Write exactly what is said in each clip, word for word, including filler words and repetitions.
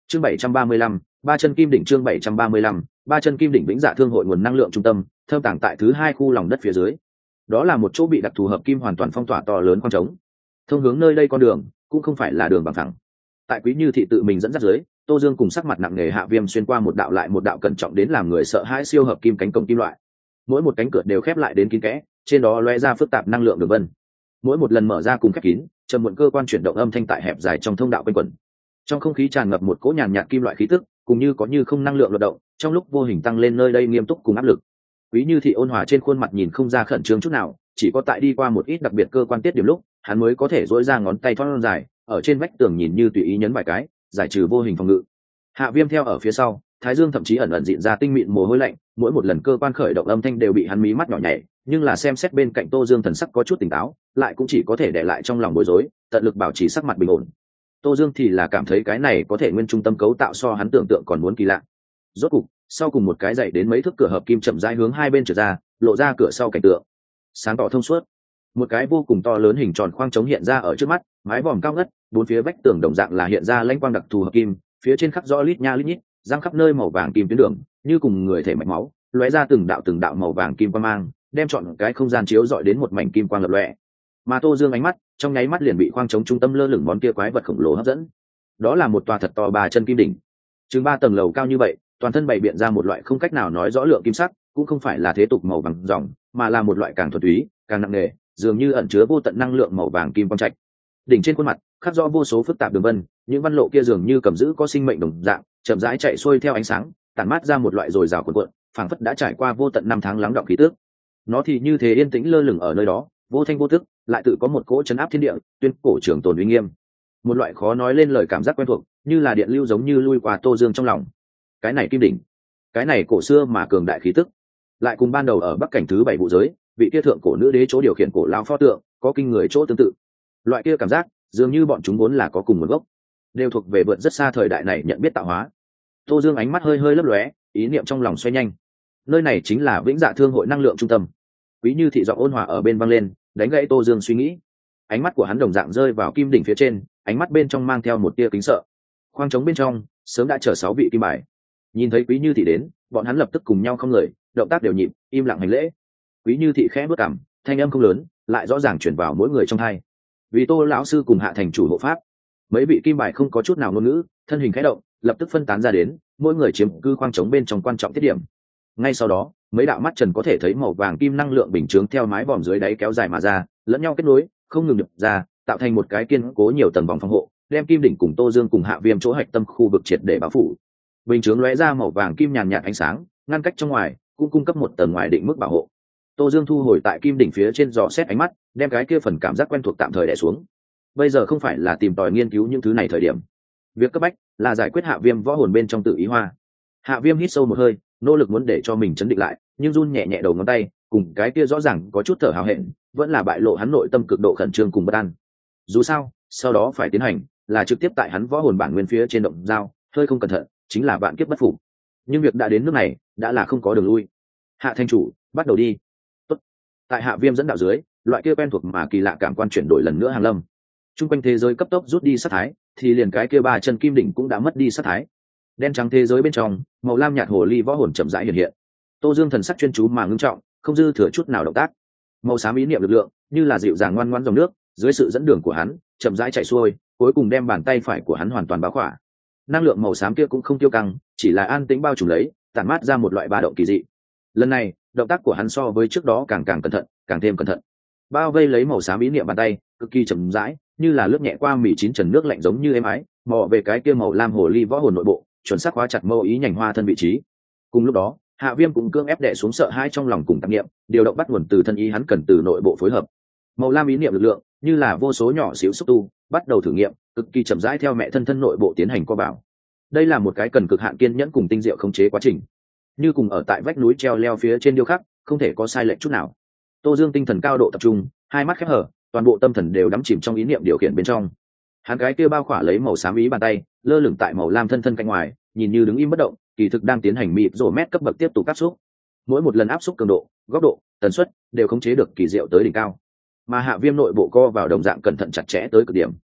chương bảy trăm ba mươi lăm, ba chân kim đỉnh. Chương bảy trăm ba mươi lăm, ba chân kim đỉnh. Vĩnh Dạ Thương hội nguồn năng lượng trung tâm thâm tàng tại thứ hai khu lòng đất phía dưới. Đó là một chỗ bị đặc thù hợp kim hoàn toàn phong tỏa to lớn khoang trống. Thông hướng nơi đây con đường cũng không phải là đường bằng thẳng. Tại Quý Như thị tự mình dẫn dắt dưới, Tô Dương cùng sắc mặt nặng nề Hạ Viêm xuyên qua một đạo lại một đạo cẩn trọng đến làm người sợ hãi siêu hợp kim cánh cổng kim loại. Mỗi một cánh cửa đều khép lại đến kín kẽ, trên đó lóe ra phức tạp năng lượng đường vân. Mỗi một lần mở ra cùng khép kín, trầm muộn cơ quan chuyển động âm thanh tại hẹp dài trong thông đạo quanh quẩn. Trong không khí tràn ngập một cỗ nhàn nhạt kim loại khí tức, cùng như có như không năng lượng hoạt động, trong lúc vô hình tăng lên nơi đây nghiêm túc cùng áp lực. Quý Như thị ôn hòa trên khuôn mặt nhìn không ra khẩn trương chút nào, chỉ có tại đi qua một ít đặc biệt cơ quan tiết điểm lúc, hắn mới có thể duỗi ra ngón tay thon dài, ở trên vách tường nhìn như tùy ý nhấn vài cái, giải trừ vô hình phòng ngự. Hạ Viêm theo ở phía sau, Thái Dương thậm chí ẩn ẩn dịn ra tinh mịn mồ hôi lạnh, mỗi một lần cơ quan khởi động âm thanh đều bị hắn mí mắt nhỏ nhảy, nhưng là xem xét bên cạnh Tô Dương thần sắc có chút tỉnh táo, lại cũng chỉ có thể để lại trong lòng bối rối, tận lực bảo trì sắc mặt bình ổn. Tô Dương thì là cảm thấy cái này có thể nguyên trung tâm cấu tạo so hắn tưởng tượng còn muốn kỳ lạ. Rốt cục, sau cùng một cái dậy đến mấy thước cửa hợp kim chậm rãi hướng hai bên trở ra, lộ ra cửa sau cảnh tượng. Sáng tỏ thông suốt, một cái vô cùng to lớn hình tròn khoang trống hiện ra ở trước mắt, mái vòm cao ngất, bốn phía vách tường đồng dạng là hiện ra lãnh quang đặc thù hợp kim, phía trên khắc rõ lít nha lít nhít, răng khắp nơi màu vàng kim tuyến đường, như cùng người thể mạch máu, lóe ra từng đạo từng đạo màu vàng kim quang mang, đem trọn cái không gian chiếu rọi đến một mảnh kim quang lập lòe. Mà Tô Dương ánh mắt, trong nháy mắt liền bị khoang trống trung tâm lơ lửng món kia quái vật khổng lồ hấp dẫn. Đó là một tòa thật to ba chân kim đỉnh, chừng ba tầng lầu cao như vậy, toàn thân bày biện ra một loại không cách nào nói rõ lượng kim sắc, cũng không phải là thế tục màu vàng ròng, mà là một loại càng thuần túy, càng nặng nề, dường như ẩn chứa vô tận năng lượng màu vàng kim quang trạch. Đỉnh trên khuôn mặt khắc rõ vô số phức tạp đường vân, những văn lộ kia dường như cầm giữ có sinh mệnh đồng dạng, chậm rãi chạy xuôi theo ánh sáng, tản mát ra một loại dồi dào cuộn cuộn, phảng phất đã trải qua vô tận năm tháng lắng đọng khí tức. Nó thì như thế yên tĩnh lơ lửng ở nơi đó, vô thanh vô tức, lại tự có một cỗ chấn áp thiên địa, tuyên cổ trường tồn uy nghiêm. Một loại khó nói lên lời cảm giác quen thuộc, như là điện lưu giống như lui qua Tô Dương trong lòng. Cái này kim đỉnh, cái này cổ xưa mà cường đại khí tức, lại cùng ban đầu ở Bắc cảnh thứ bảy vũ giới, vị kia thượng cổ nữ đế chỗ điều khiển cổ lao pho tượng, có kinh người chỗ tương tự. Loại kia cảm giác, dường như bọn chúng vốn là có cùng nguồn gốc, đều thuộc về vượt rất xa thời đại này nhận biết tạo hóa. Tô Dương ánh mắt hơi hơi lấp lóe, ý niệm trong lòng xoay nhanh. Nơi này chính là Vĩnh Dạ Thương hội năng lượng trung tâm. Quý Như thị giọng ôn hòa ở bên vang lên, đánh gãy Tô Dương suy nghĩ. Ánh mắt của hắn đồng dạng rơi vào kim đỉnh phía trên, ánh mắt bên trong mang theo một tia kính sợ. Khoang trống bên trong sớm đã chở sáu vị kim bài. Nhìn thấy Quý Như thị đến, bọn hắn lập tức cùng nhau không người, động tác đều nhịp, im lặng hành lễ. Quý Như thị khẽ bước cằm, thanh âm không lớn, lại rõ ràng chuyển vào mỗi người trong tai. Vì Tô lão sư cùng Hạ thành chủ hộ pháp, mấy vị kim bài không có chút nào ngôn ngữ, thân hình khẽ động, lập tức phân tán ra đến, mỗi người chiếm cư khoang trống bên trong quan trọng tiết điểm. Ngay sau đó, mấy đạo mắt trần có thể thấy màu vàng kim năng lượng bình chướng theo mái vòm dưới đáy kéo dài mà ra, lẫn nhau kết nối, không ngừng nhập ra, tạo thành một cái kiên cố nhiều tầng vòng phòng hộ, đem kim đỉnh cùng Tô Dương cùng Hạ Viêm chỗ hạch tâm khu vực triệt để bao phủ. Bình chướng lóe ra màu vàng kim nhàn nhạt ánh sáng, ngăn cách trong ngoài, cũng cung cấp một tầng ngoài định mức bảo hộ. Tô Dương thu hồi tại kim đỉnh phía trên dò xét ánh mắt, đem cái kia phần cảm giác quen thuộc tạm thời đè xuống. Bây giờ không phải là tìm tòi nghiên cứu những thứ này thời điểm. Việc cấp bách là giải quyết Hạ Viêm võ hồn bên trong tự ý hoa. Hạ Viêm hít sâu một hơi, nỗ lực muốn để cho mình chấn định lại, nhưng run nhẹ nhẹ đầu ngón tay, cùng cái kia rõ ràng có chút thở hào hẹn, vẫn là bại lộ hắn nội tâm cực độ khẩn trương cùng bất an. Dù sao, sau đó phải tiến hành là trực tiếp tại hắn võ hồn bản nguyên phía trên động dao, hơi không cẩn thận, chính là vạn kiếp bất phục. Nhưng việc đã đến nước này, đã là không có đường lui. Hạ thành chủ, bắt đầu đi. Tốt. Tại Hạ Viêm dẫn đạo dưới, loại kia quen thuộc mà kỳ lạ cảm quan chuyển đổi lần nữa hàng lâm. Trung quanh thế giới cấp tốc rút đi sát thái, thì liền cái kia ba chân kim đỉnh cũng đã mất đi sát thái. Đen trắng thế giới bên trong, màu lam nhạt hồ ly võ hồn chậm rãi hiện hiện. Tô Dương thần sắc chuyên chú mà ngưng trọng, không dư thừa chút nào động tác. Màu xám ý niệm lực lượng, như là dịu dàng ngoan ngoãn dòng nước, dưới sự dẫn đường của hắn, chậm rãi chảy xuôi, cuối cùng đem bàn tay phải của hắn hoàn toàn bao khỏa. Năng lượng màu xám kia cũng không tiêu căng, chỉ là an tĩnh bao trùm lấy, tản mát ra một loại ba động kỳ dị. Lần này, động tác của hắn so với trước đó càng càng cẩn thận, càng thêm cẩn thận. Bao vây lấy màu xám ý niệm bàn tay, cực kỳ chậm rãi, như là lướt nhẹ qua mì chín trần nước lạnh giống như êm ái, mò về cái kia màu lam hồ ly võ hồn nội bộ, chuẩn xác khóa chặt mâu ý nhành hoa thân vị trí. Cùng lúc đó, Hạ Viêm cũng cưỡng ép đè xuống sợ hãi trong lòng cùng tạp niệm, điều động bắt nguồn từ thân ý hắn cần từ nội bộ phối hợp. Màu lam ý niệm lực lượng, như là vô số nhỏ xíu xúc tu, bắt đầu thử nghiệm, cực kỳ chậm rãi theo mẹ thân thân nội bộ tiến hành co bảo. Đây là một cái cần cực hạn kiên nhẫn cùng tinh diệu khống chế quá trình, như cùng ở tại vách núi treo leo phía trên điêu khắc, không thể có sai lệch chút nào. Tô Dương tinh thần cao độ tập trung, hai mắt khép hở, toàn bộ tâm thần đều đắm chìm trong ý niệm điều khiển bên trong. Hắn gái kia bao khỏa lấy màu xám ý bàn tay, lơ lửng tại màu lam thân thân cạnh ngoài, nhìn như đứng im bất động, kỳ thực đang tiến hành mịt rổ mét cấp bậc tiếp tục áp xúc. Mỗi một lần áp xúc cường độ, góc độ, tần suất đều khống chế được kỳ diệu tới đỉnh cao. Mà Hạ Viêm nội bộ co vào đồng dạng cẩn thận chặt chẽ tới cực điểm.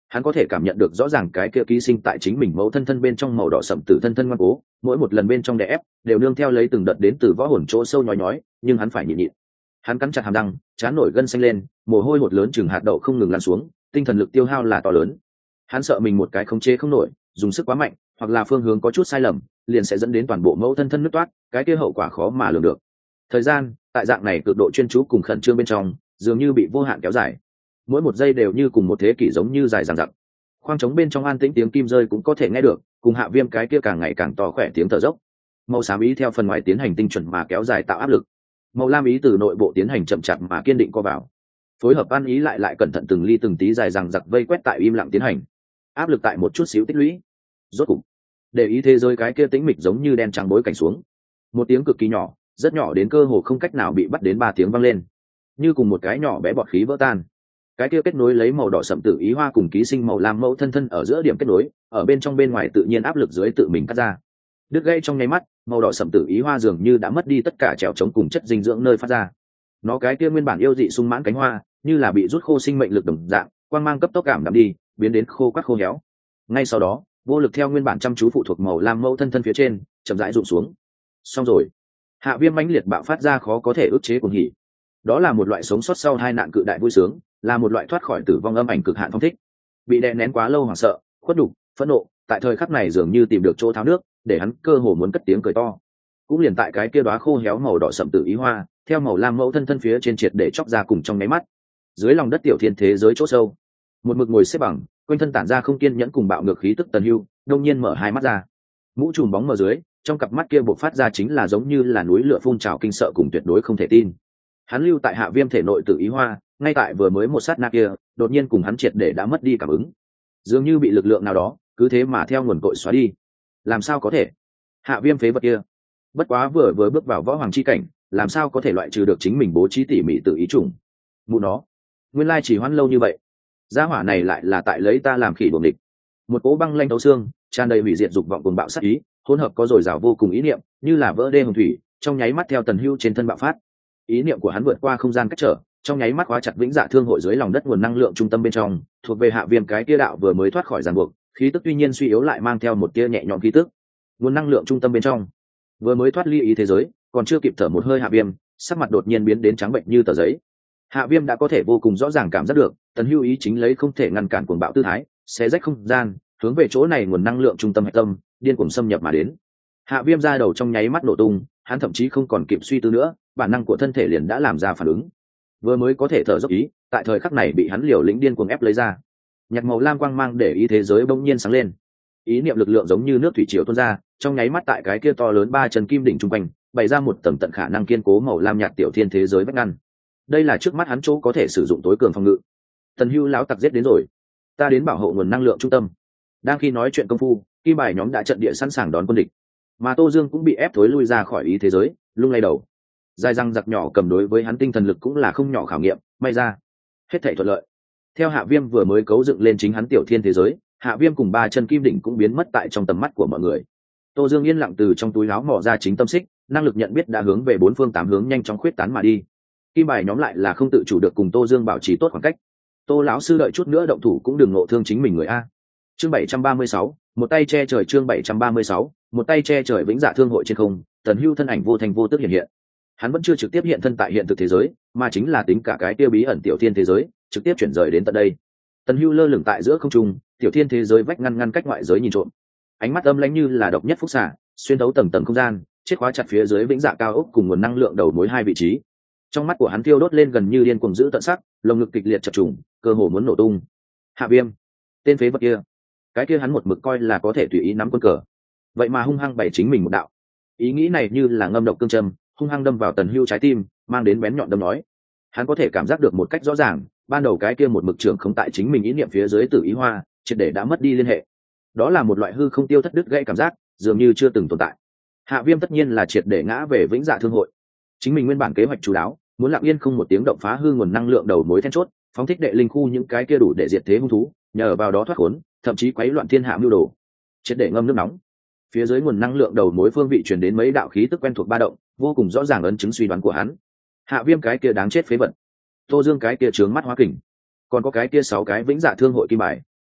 Hắn có thể cảm nhận được rõ ràng cái kia ký sinh tại chính mình mẫu thân thân bên trong màu đỏ sậm tử thân thân ngoan cố, mỗi một lần bên trong đè ép đều nương theo lấy từng đợt đến từ võ hồn chỗ sâu nhói nhói, nhưng hắn phải nhịn nhịn. Hắn cắn chặt hàm răng, trán nổi gân xanh lên, mồ hôi hột lớn chừng hạt đậu không ngừng lăn xuống, tinh thần lực tiêu hao là to lớn. Hắn sợ mình một cái khống chế không nổi, dùng sức quá mạnh, hoặc là phương hướng có chút sai lầm, liền sẽ dẫn đến toàn bộ mẫu thân thân nứt toát, cái kia hậu quả khó mà lường được. Thời gian tại dạng này cực độ chuyên chú cùng khẩn trương bên trong, dường như bị vô hạn kéo dài, mỗi một giây đều như cùng một thế kỷ giống như dài dằng dặc. Khoang trống bên trong an tĩnh tiếng kim rơi cũng có thể nghe được, cùng Hạ Viêm cái kia càng ngày càng to khỏe tiếng thở dốc. Màu xám ý theo phần ngoài tiến hành tinh chuẩn mà kéo dài tạo áp lực, màu lam ý từ nội bộ tiến hành chậm chạp mà kiên định co vào, phối hợp ăn ý lại lại cẩn thận từng ly từng tí dài dằng dặc vây quét tại im lặng tiến hành, áp lực tại một chút xíu tích lũy. Rốt cục, để ý thế giới cái kia tĩnh mịch giống như đen trắng bối cảnh xuống, một tiếng cực kỳ nhỏ, rất nhỏ đến cơ hồ không cách nào bị bắt đến ba tiếng vang lên, như cùng một cái nhỏ bé bọt khí vỡ tan. Cái kia kết nối lấy màu đỏ sậm tử ý hoa cùng ký sinh màu lam mẫu thân thân ở giữa điểm kết nối, ở bên trong bên ngoài tự nhiên áp lực dưới tự mình cắt ra. Đứt gãy trong nháy mắt, màu đỏ sậm tử ý hoa dường như đã mất đi tất cả trèo chống cùng chất dinh dưỡng nơi phát ra. Nó cái kia nguyên bản yêu dị sung mãn cánh hoa, như là bị rút khô sinh mệnh lực đồng dạng, quang mang cấp tốc cảm đạm đi, biến đến khô quắt khô héo. Ngay sau đó, vô lực theo nguyên bản chăm chú phụ thuộc màu lam mẫu thân thân phía trên, chậm rãi rụng xuống. Xong rồi. Hạ Viêm mãnh liệt bạo phát ra khó có thể ức chế cuồng hỉ. Đó là một loại sống sót sau hai nạn cự đại vui sướng, là một loại thoát khỏi tử vong âm ảnh cực hạn phong thích. Bị đè nén quá lâu hoảng sợ, khuất nhục, phẫn nộ, tại thời khắc này dường như tìm được chỗ tháo nước, để hắn cơ hồ muốn cất tiếng cười to. Cũng liền tại cái kia đóa khô héo màu đỏ sậm tử ý hoa, theo màu lam mẫu thân thân phía trên triệt để chóc ra cùng trong nháy mắt. Dưới lòng đất tiểu thiên thế giới chỗ sâu, một mực ngồi xếp bằng, quanh thân tản ra không kiên nhẫn cùng bạo ngược khí tức Tần Hưu, đông nhiên mở hai mắt ra. Mũ trùm bóng mờ dưới, trong cặp mắt kia bộc phát ra chính là giống như là núi lửa phun trào kinh sợ cùng tuyệt đối không thể tin. Hắn lưu tại Hạ Viêm thể nội tự ý hoa, ngay tại vừa mới một sát na kia, đột nhiên cùng hắn triệt để đã mất đi cảm ứng, dường như bị lực lượng nào đó cứ thế mà theo nguồn cội xóa đi. Làm sao có thể? Hạ Viêm phế vật kia, bất quá vừa vừa bước vào võ hoàng chi cảnh, làm sao có thể loại trừ được chính mình bố trí tỉ mỉ tự ý trùng? Mụ nó, nguyên lai chỉ hoãn lâu như vậy, gia hỏa này lại là tại lấy ta làm khỉ đuổi địch. Một cỗ băng lanh thấu xương, tràn đầy hủy diệt dục vọng cùng bạo sát ý, hỗn hợp có dồi dào vô cùng ý niệm, như là vỡ đê hồng thủy, trong nháy mắt theo Tần Hưu trên thân bạo phát. Ý niệm của hắn vượt qua không gian cách trở, trong nháy mắt khóa chặt vĩnh dạ thương hội dưới lòng đất nguồn năng lượng trung tâm bên trong, thuộc về Hạ Viêm cái tia đạo vừa mới thoát khỏi ràng buộc, khí tức tuy nhiên suy yếu lại mang theo một tia nhẹ nhõm khí tức. Nguồn năng lượng trung tâm bên trong, vừa mới thoát ly ý thế giới, còn chưa kịp thở một hơi Hạ Viêm, sắc mặt đột nhiên biến đến trắng bệnh như tờ giấy. Hạ Viêm đã có thể vô cùng rõ ràng cảm giác được, Tần Hưu ý chính lấy không thể ngăn cản cuồng bạo tư thái, xé rách không gian, hướng về chỗ này nguồn năng lượng trung tâm hạch tâm, điên cuồng xâm nhập mà đến. Hạ Viêm ra đầu trong nháy mắt nổ tung, hắn thậm chí không còn kịp suy tư nữa, bản năng của thân thể liền đã làm ra phản ứng. Vừa mới có thể thở dốc ý, tại thời khắc này bị hắn liều lĩnh điên cuồng ép lấy ra. Nhạt màu lam quang mang để ý thế giới bỗng nhiên sáng lên. Ý niệm lực lượng giống như nước thủy triều tuôn ra, trong nháy mắt tại cái kia to lớn ba chân kim đỉnh trung quanh, bày ra một tầng tận khả năng kiên cố màu lam nhạt tiểu thiên thế giới vách ngăn. Đây là trước mắt hắn chỗ có thể sử dụng tối cường phòng ngự. Tần Hưu lão tặc giết đến rồi, ta đến bảo hộ nguồn năng lượng trung tâm. Đang khi nói chuyện công phu, kim bài nhóm đã trận địa sẵn sàng đón quân địch, mà Tô Dương cũng bị ép thối lui ra khỏi ý thế giới, lung lay đầu. Dài răng giặc nhỏ cầm đối với hắn tinh thần lực cũng là không nhỏ khảo nghiệm, may ra hết thảy thuận lợi. Theo Hạ Viêm vừa mới cấu dựng lên chính hắn tiểu thiên thế giới, Hạ Viêm cùng ba chân kim đỉnh cũng biến mất tại trong tầm mắt của mọi người. Tô Dương yên lặng từ trong túi áo mò ra chính tâm xích, năng lực nhận biết đã hướng về bốn phương tám hướng nhanh chóng khuyết tán mà đi. Kim bài nhóm lại là không tự chủ được cùng Tô Dương bảo trì tốt khoảng cách. Tô lão sư đợi chút nữa động thủ cũng đừng ngộ thương chính mình người a. Chương bảy trăm ba mươi sáu, một tay che trời. Chương bảy trăm ba mươi sáu, một tay che trời. Vĩnh Dạ thương hội trên không, Tần Hưu thân ảnh vô thành vô tức hiện hiện. Hắn vẫn chưa trực tiếp hiện thân tại hiện thực thế giới, mà chính là tính cả cái tiêu bí ẩn tiểu thiên thế giới trực tiếp chuyển rời đến tận đây. Tần Hưu lơ lửng tại giữa không trung, tiểu thiên thế giới vách ngăn ngăn cách ngoại giới nhìn trộm, ánh mắt âm lãnh như là độc nhất phúc xạ, xuyên thấu tầng tầng không gian, chết khóa chặt phía dưới Vĩnh Dạ cao ốc cùng nguồn năng lượng đầu mối hai vị trí. Trong mắt của hắn thiêu đốt lên gần như điên cuồng giữ tận sắc, lồng ngực kịch liệt chập trùng, cơ hồ muốn nổ tung. Hạ Viêm, tên phế vật kia, cái kia hắn một mực coi là có thể tùy ý nắm quân cờ, vậy mà hung hăng bày chính mình một đạo. Ý nghĩ này như là ngâm độc cương châm, hung hăng đâm vào Tần Hưu trái tim, mang đến bén nhọn đâm nói. Hắn có thể cảm giác được một cách rõ ràng, ban đầu cái kia một mực trưởng không tại chính mình ý niệm phía dưới Tử Ý Hoa, triệt để đã mất đi liên hệ. Đó là một loại hư không tiêu thất đứt gãy cảm giác, dường như chưa từng tồn tại. Hạ Viêm tất nhiên là triệt để ngã về Vĩnh Dạ thương hội. Chính mình nguyên bản kế hoạch chú đáo, muốn lặng yên không một tiếng động phá hư nguồn năng lượng đầu mối then chốt, phóng thích đệ linh khu những cái kia đủ để diệt thế hung thú, nhờ vào đó thoát khốn, thậm chí quấy loạn thiên hạ mưu đồ, triệt để ngâm nước nóng. Phía dưới nguồn năng lượng đầu mối phương vị truyền đến mấy đạo khí tức quen thuộc ba động, vô cùng rõ ràng ấn chứng suy đoán của hắn. Hạ Viêm cái kia đáng chết phế vật, Tô Dương cái kia trướng mắt hóa kình, còn có cái kia sáu cái Vĩnh Dạ thương hội kim bài,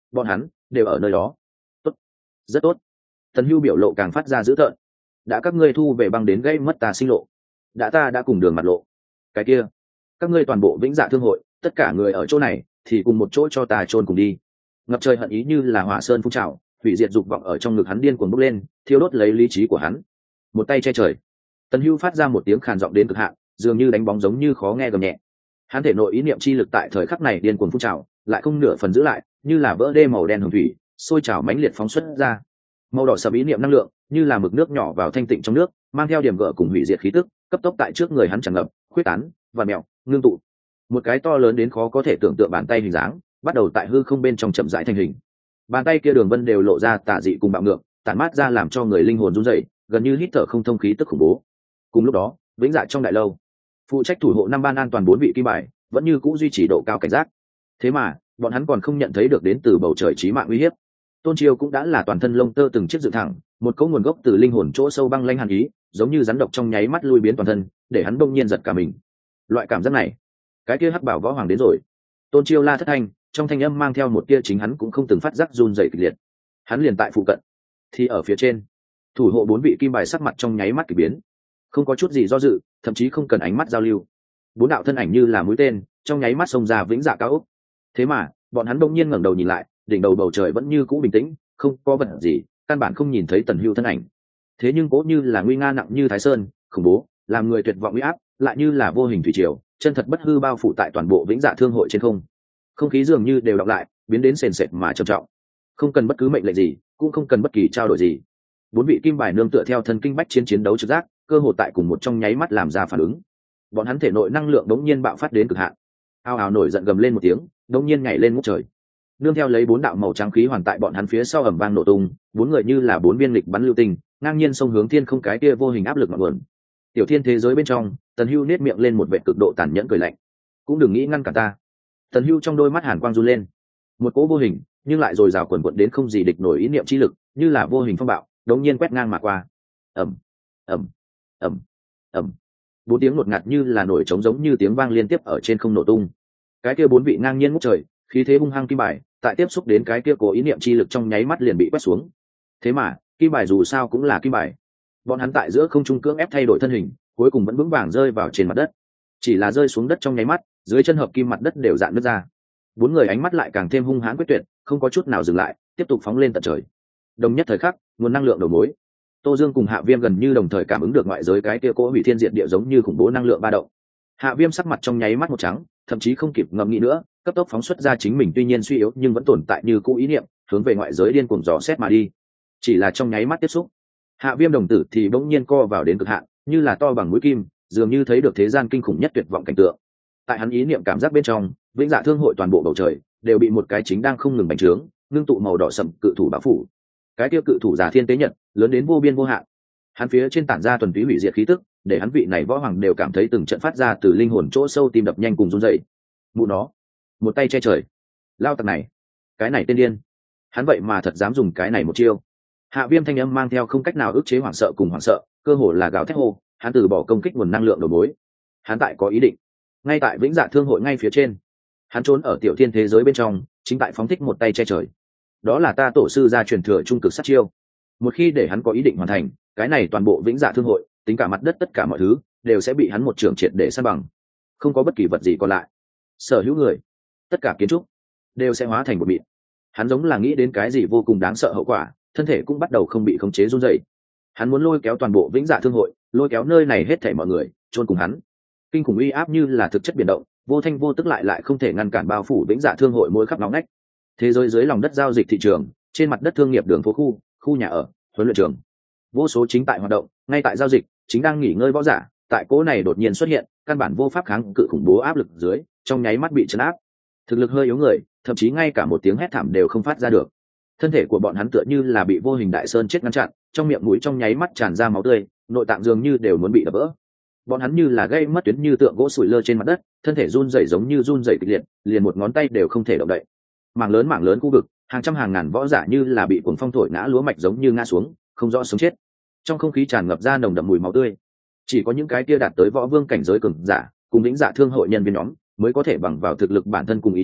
bọn hắn đều ở nơi đó. Tốt, rất tốt. Tần Hưu biểu lộ càng phát ra dữ tợn. Đã các ngươi thu về băng đến gây mất ta sinh lộ, đã ta đã cùng đường mặt lộ, cái kia các ngươi toàn bộ Vĩnh Dạ Thương hội tất cả người ở chỗ này thì cùng một chỗ cho ta chôn cùng đi. Ngập trời hận ý như là hỏa sơn phun trào, hủy diệt dục vọng ở trong ngực hắn điên cuồng bốc lên, thiêu đốt lấy lý trí của hắn. Một tay che trời, Tần Hưu phát ra một tiếng khàn giọng đến cực hạn, dường như đánh bóng giống như khó nghe gầm nhẹ. Hắn thể nội ý niệm chi lực tại thời khắc này điên cuồng phun trào, lại không nửa phần giữ lại, như là vỡ đê màu đen hồng thủy, sôi trào mãnh liệt phóng xuất ra. Màu đỏ sẫm ý niệm năng lượng, như là mực nước nhỏ vào thanh tịnh trong nước, mang theo điểm gợn cùng hủy diệt khí tức, cấp tốc tại trước người hắn tràn ngập, khuyết tán, và mèo, ngưng tụ. Một cái to lớn đến khó có thể tưởng tượng bàn tay hình dáng, bắt đầu tại hư không bên trong chậm rãi thành hình. Bàn tay kia đường vân đều lộ ra tà dị cùng bạo ngược, tản mát ra làm cho người linh hồn run rẩy, gần như hít thở không thông khí tức khủng bố. Cùng lúc đó, Vĩnh Dạ trong đại lâu, phụ trách thủ hộ năm ban an toàn bốn vị kim bài, vẫn như cũ duy trì độ cao cảnh giác. Thế mà, bọn hắn còn không nhận thấy được đến từ bầu trời chí mạng uy hiếp. Tôn Chiêu cũng đã là toàn thân lông tơ từng chiếc dựng thẳng, một cỗ nguồn gốc từ linh hồn chỗ sâu băng lãnh hàn ý, giống như rắn độc trong nháy mắt lui biến toàn thân, để hắn đông nhiên giật cả mình. Loại cảm giác này, cái kia hắc bảo võ hoàng đến rồi. Tôn Chiêu la thất thanh, trong thanh âm mang theo một tia chính hắn cũng không từng phát giác run rẩy kịch liệt. Hắn liền tại phụ cận, thì ở phía trên. Thủ hộ bốn vị kim bài sắc mặt trong nháy mắt kỳ biến, không có chút gì do dự, thậm chí không cần ánh mắt giao lưu. Bốn đạo thân ảnh như là mũi tên, trong nháy mắt xông ra Vĩnh Dạ cao ốc. Thế mà, bọn hắn đông nhiên ngẩng đầu nhìn lại, đỉnh đầu bầu trời vẫn như cũ bình tĩnh, không có vật gì, căn bản không nhìn thấy Tần Hưu thân ảnh. Thế nhưng cố như là nguy nga nặng như Thái Sơn, khủng bố, làm người tuyệt vọng uy áp, lại như là vô hình thủy triều, chân thật bất hư bao phủ tại toàn bộ Vĩnh Dạ Thương hội trên không. Không khí dường như đều đọc lại, biến đến sền sệt mà trầm trọng. Không cần bất cứ mệnh lệnh gì, cũng không cần bất kỳ trao đổi gì. Bốn vị kim bài nương tựa theo thần kinh bách chiến chiến đấu trực giác, cơ hội tại cùng một trong nháy mắt làm ra phản ứng. Bọn hắn thể nội năng lượng đống nhiên bạo phát đến cực hạn. Ao ào nổi giận gầm lên một tiếng, đống nhiên nhảy lên ngút trời. Nương theo lấy bốn đạo màu trắng khí hoàn tại bọn hắn phía sau ầm vang nổ tung, bốn người như là bốn viên lịch bắn lưu tinh, ngang nhiên xông hướng thiên không, cái kia vô hình áp lực ngọn nguồn. Tiểu thiên thế giới bên trong, Tần Hưu nét miệng lên một vẻ cực độ tàn nhẫn cười lạnh. Cũng đừng nghĩ ngăn cản ta. Tần Hưu trong đôi mắt hàn quang run lên, một cỗ vô hình nhưng lại dồi dào quần quật đến không gì địch nổi ý niệm chi lực, như là vô hình phong bạo, đống nhiên quét ngang mà qua. Ầm, ầm, ầm, ầm. Bốn tiếng ngột ngạt như là nổi trống giống như tiếng vang liên tiếp ở trên không nổ tung. Cái kia bốn vị ngang nhiên ngút trời, khí thế hung hăng kim bài, tại tiếp xúc đến cái kia cố ý niệm chi lực trong nháy mắt liền bị quét xuống. Thế mà, kim bài dù sao cũng là kim bài. Bọn hắn tại giữa không trung cưỡng ép thay đổi thân hình, cuối cùng vẫn vững vàng rơi vào trên mặt đất. Chỉ là rơi xuống đất trong nháy mắt, dưới chân hợp kim mặt đất đều dạn nứt ra. Bốn người ánh mắt lại càng thêm hung hãn quyết tuyệt, không có chút nào dừng lại, tiếp tục phóng lên tận trời. Đồng nhất thời khắc, nguồn năng lượng đầu mối. Tô Dương cùng Hạ Viêm gần như đồng thời cảm ứng được ngoại giới cái kia cố hủy thiên diệt địa giống như khủng bố năng lượng ba động. Hạ Viêm sắc mặt trong nháy mắt một trắng, thậm chí không kịp ngẫm nghĩ nữa, cấp tốc phóng xuất ra chính mình tuy nhiên suy yếu nhưng vẫn tồn tại như cũ ý niệm, hướng về ngoại giới điên cuồng dò xét mà đi. Chỉ là trong nháy mắt tiếp xúc, Hạ Viêm đồng tử thì bỗng nhiên co vào đến cực hạn, như là to bằng mũi kim, dường như thấy được thế gian kinh khủng nhất tuyệt vọng cảnh tượng. Tại hắn ý niệm cảm giác bên trong, Vĩnh Dạ Thương hội toàn bộ bầu trời đều bị một cái chính đang không ngừng bành trướng, ngưng tụ màu đỏ sẫm cự thủ bao phủ. Cái kia cự thủ giả thiên tế nhật, lớn đến vô biên vô hạn. Hắn phía trên tản ra thuần túy hủy diệt khí tức, để hắn vị này võ hoàng đều cảm thấy từng trận phát ra từ linh hồn chỗ sâu tim đập nhanh cùng run rẩy. Mụ nó, một tay che trời, lao tặc này, cái này tên điên, hắn vậy mà thật dám dùng cái này một chiêu. Hạ Viêm thanh âm mang theo không cách nào ức chế hoảng sợ cùng hoảng sợ, cơ hồ là gào thét hô, hắn từ bỏ công kích nguồn năng lượng đầu mối. Hắn tại có ý định, ngay tại Vĩnh Dạ Thương hội ngay phía trên, hắn trốn ở tiểu thiên thế giới bên trong, chính tại phóng thích một tay che trời. Đó là ta tổ sư gia truyền thừa trung cực sát chiêu. Một khi để hắn có ý định hoàn thành, cái này toàn bộ Vĩnh Dạ Thương hội, tính cả mặt đất tất cả mọi thứ, đều sẽ bị hắn một trường triệt để san bằng, không có bất kỳ vật gì còn lại. Sở hữu người, tất cả kiến trúc, đều sẽ hóa thành một mịn. Hắn giống là nghĩ đến cái gì vô cùng đáng sợ hậu quả, thân thể cũng bắt đầu không bị khống chế run rẩy. Hắn muốn lôi kéo toàn bộ Vĩnh Dạ Thương hội, lôi kéo nơi này hết thảy mọi người, chôn cùng hắn. Kinh khủng uy áp như là thực chất biển động, vô thanh vô tức lại lại không thể ngăn cản bao phủ Vĩnh Dạ Thương hội mỗi khắp nóng nách. Thế giới dưới lòng đất giao dịch thị trường, trên mặt đất thương nghiệp đường phố khu, khu nhà ở, huấn luyện trường, vô số chính tại hoạt động, ngay tại giao dịch, chính đang nghỉ ngơi võ giả, tại cố này đột nhiên xuất hiện, căn bản vô pháp kháng cự khủng bố áp lực dưới, trong nháy mắt bị trấn áp. Thực lực hơi yếu người, thậm chí ngay cả một tiếng hét thảm đều không phát ra được. Thân thể của bọn hắn tựa như là bị vô hình đại sơn chết ngăn chặn, trong miệng mũi trong nháy mắt tràn ra máu tươi, nội tạng dường như đều muốn bị đập vỡ. Bọn hắn như là gây mất tuyến như tượng gỗ sủi lơ trên mặt đất, thân thể run rẩy giống như run rẩy kịch liệt, liền một ngón tay đều không thể động đậy. Mảng lớn mảng lớn khu vực, hàng trăm hàng ngàn võ giả như là bị cuồng phong thổi ngã lúa mạch giống như ngã xuống, không rõ sống chết. Trong không khí tràn ngập ra nồng đậm mùi máu tươi. Chỉ có những cái kia đạt tới võ vương cảnh giới cường giả, cùng Vĩnh Dạ Thương hội nhân viên nhóm, mới có thể bằng vào thực lực bản thân cùng ý chí,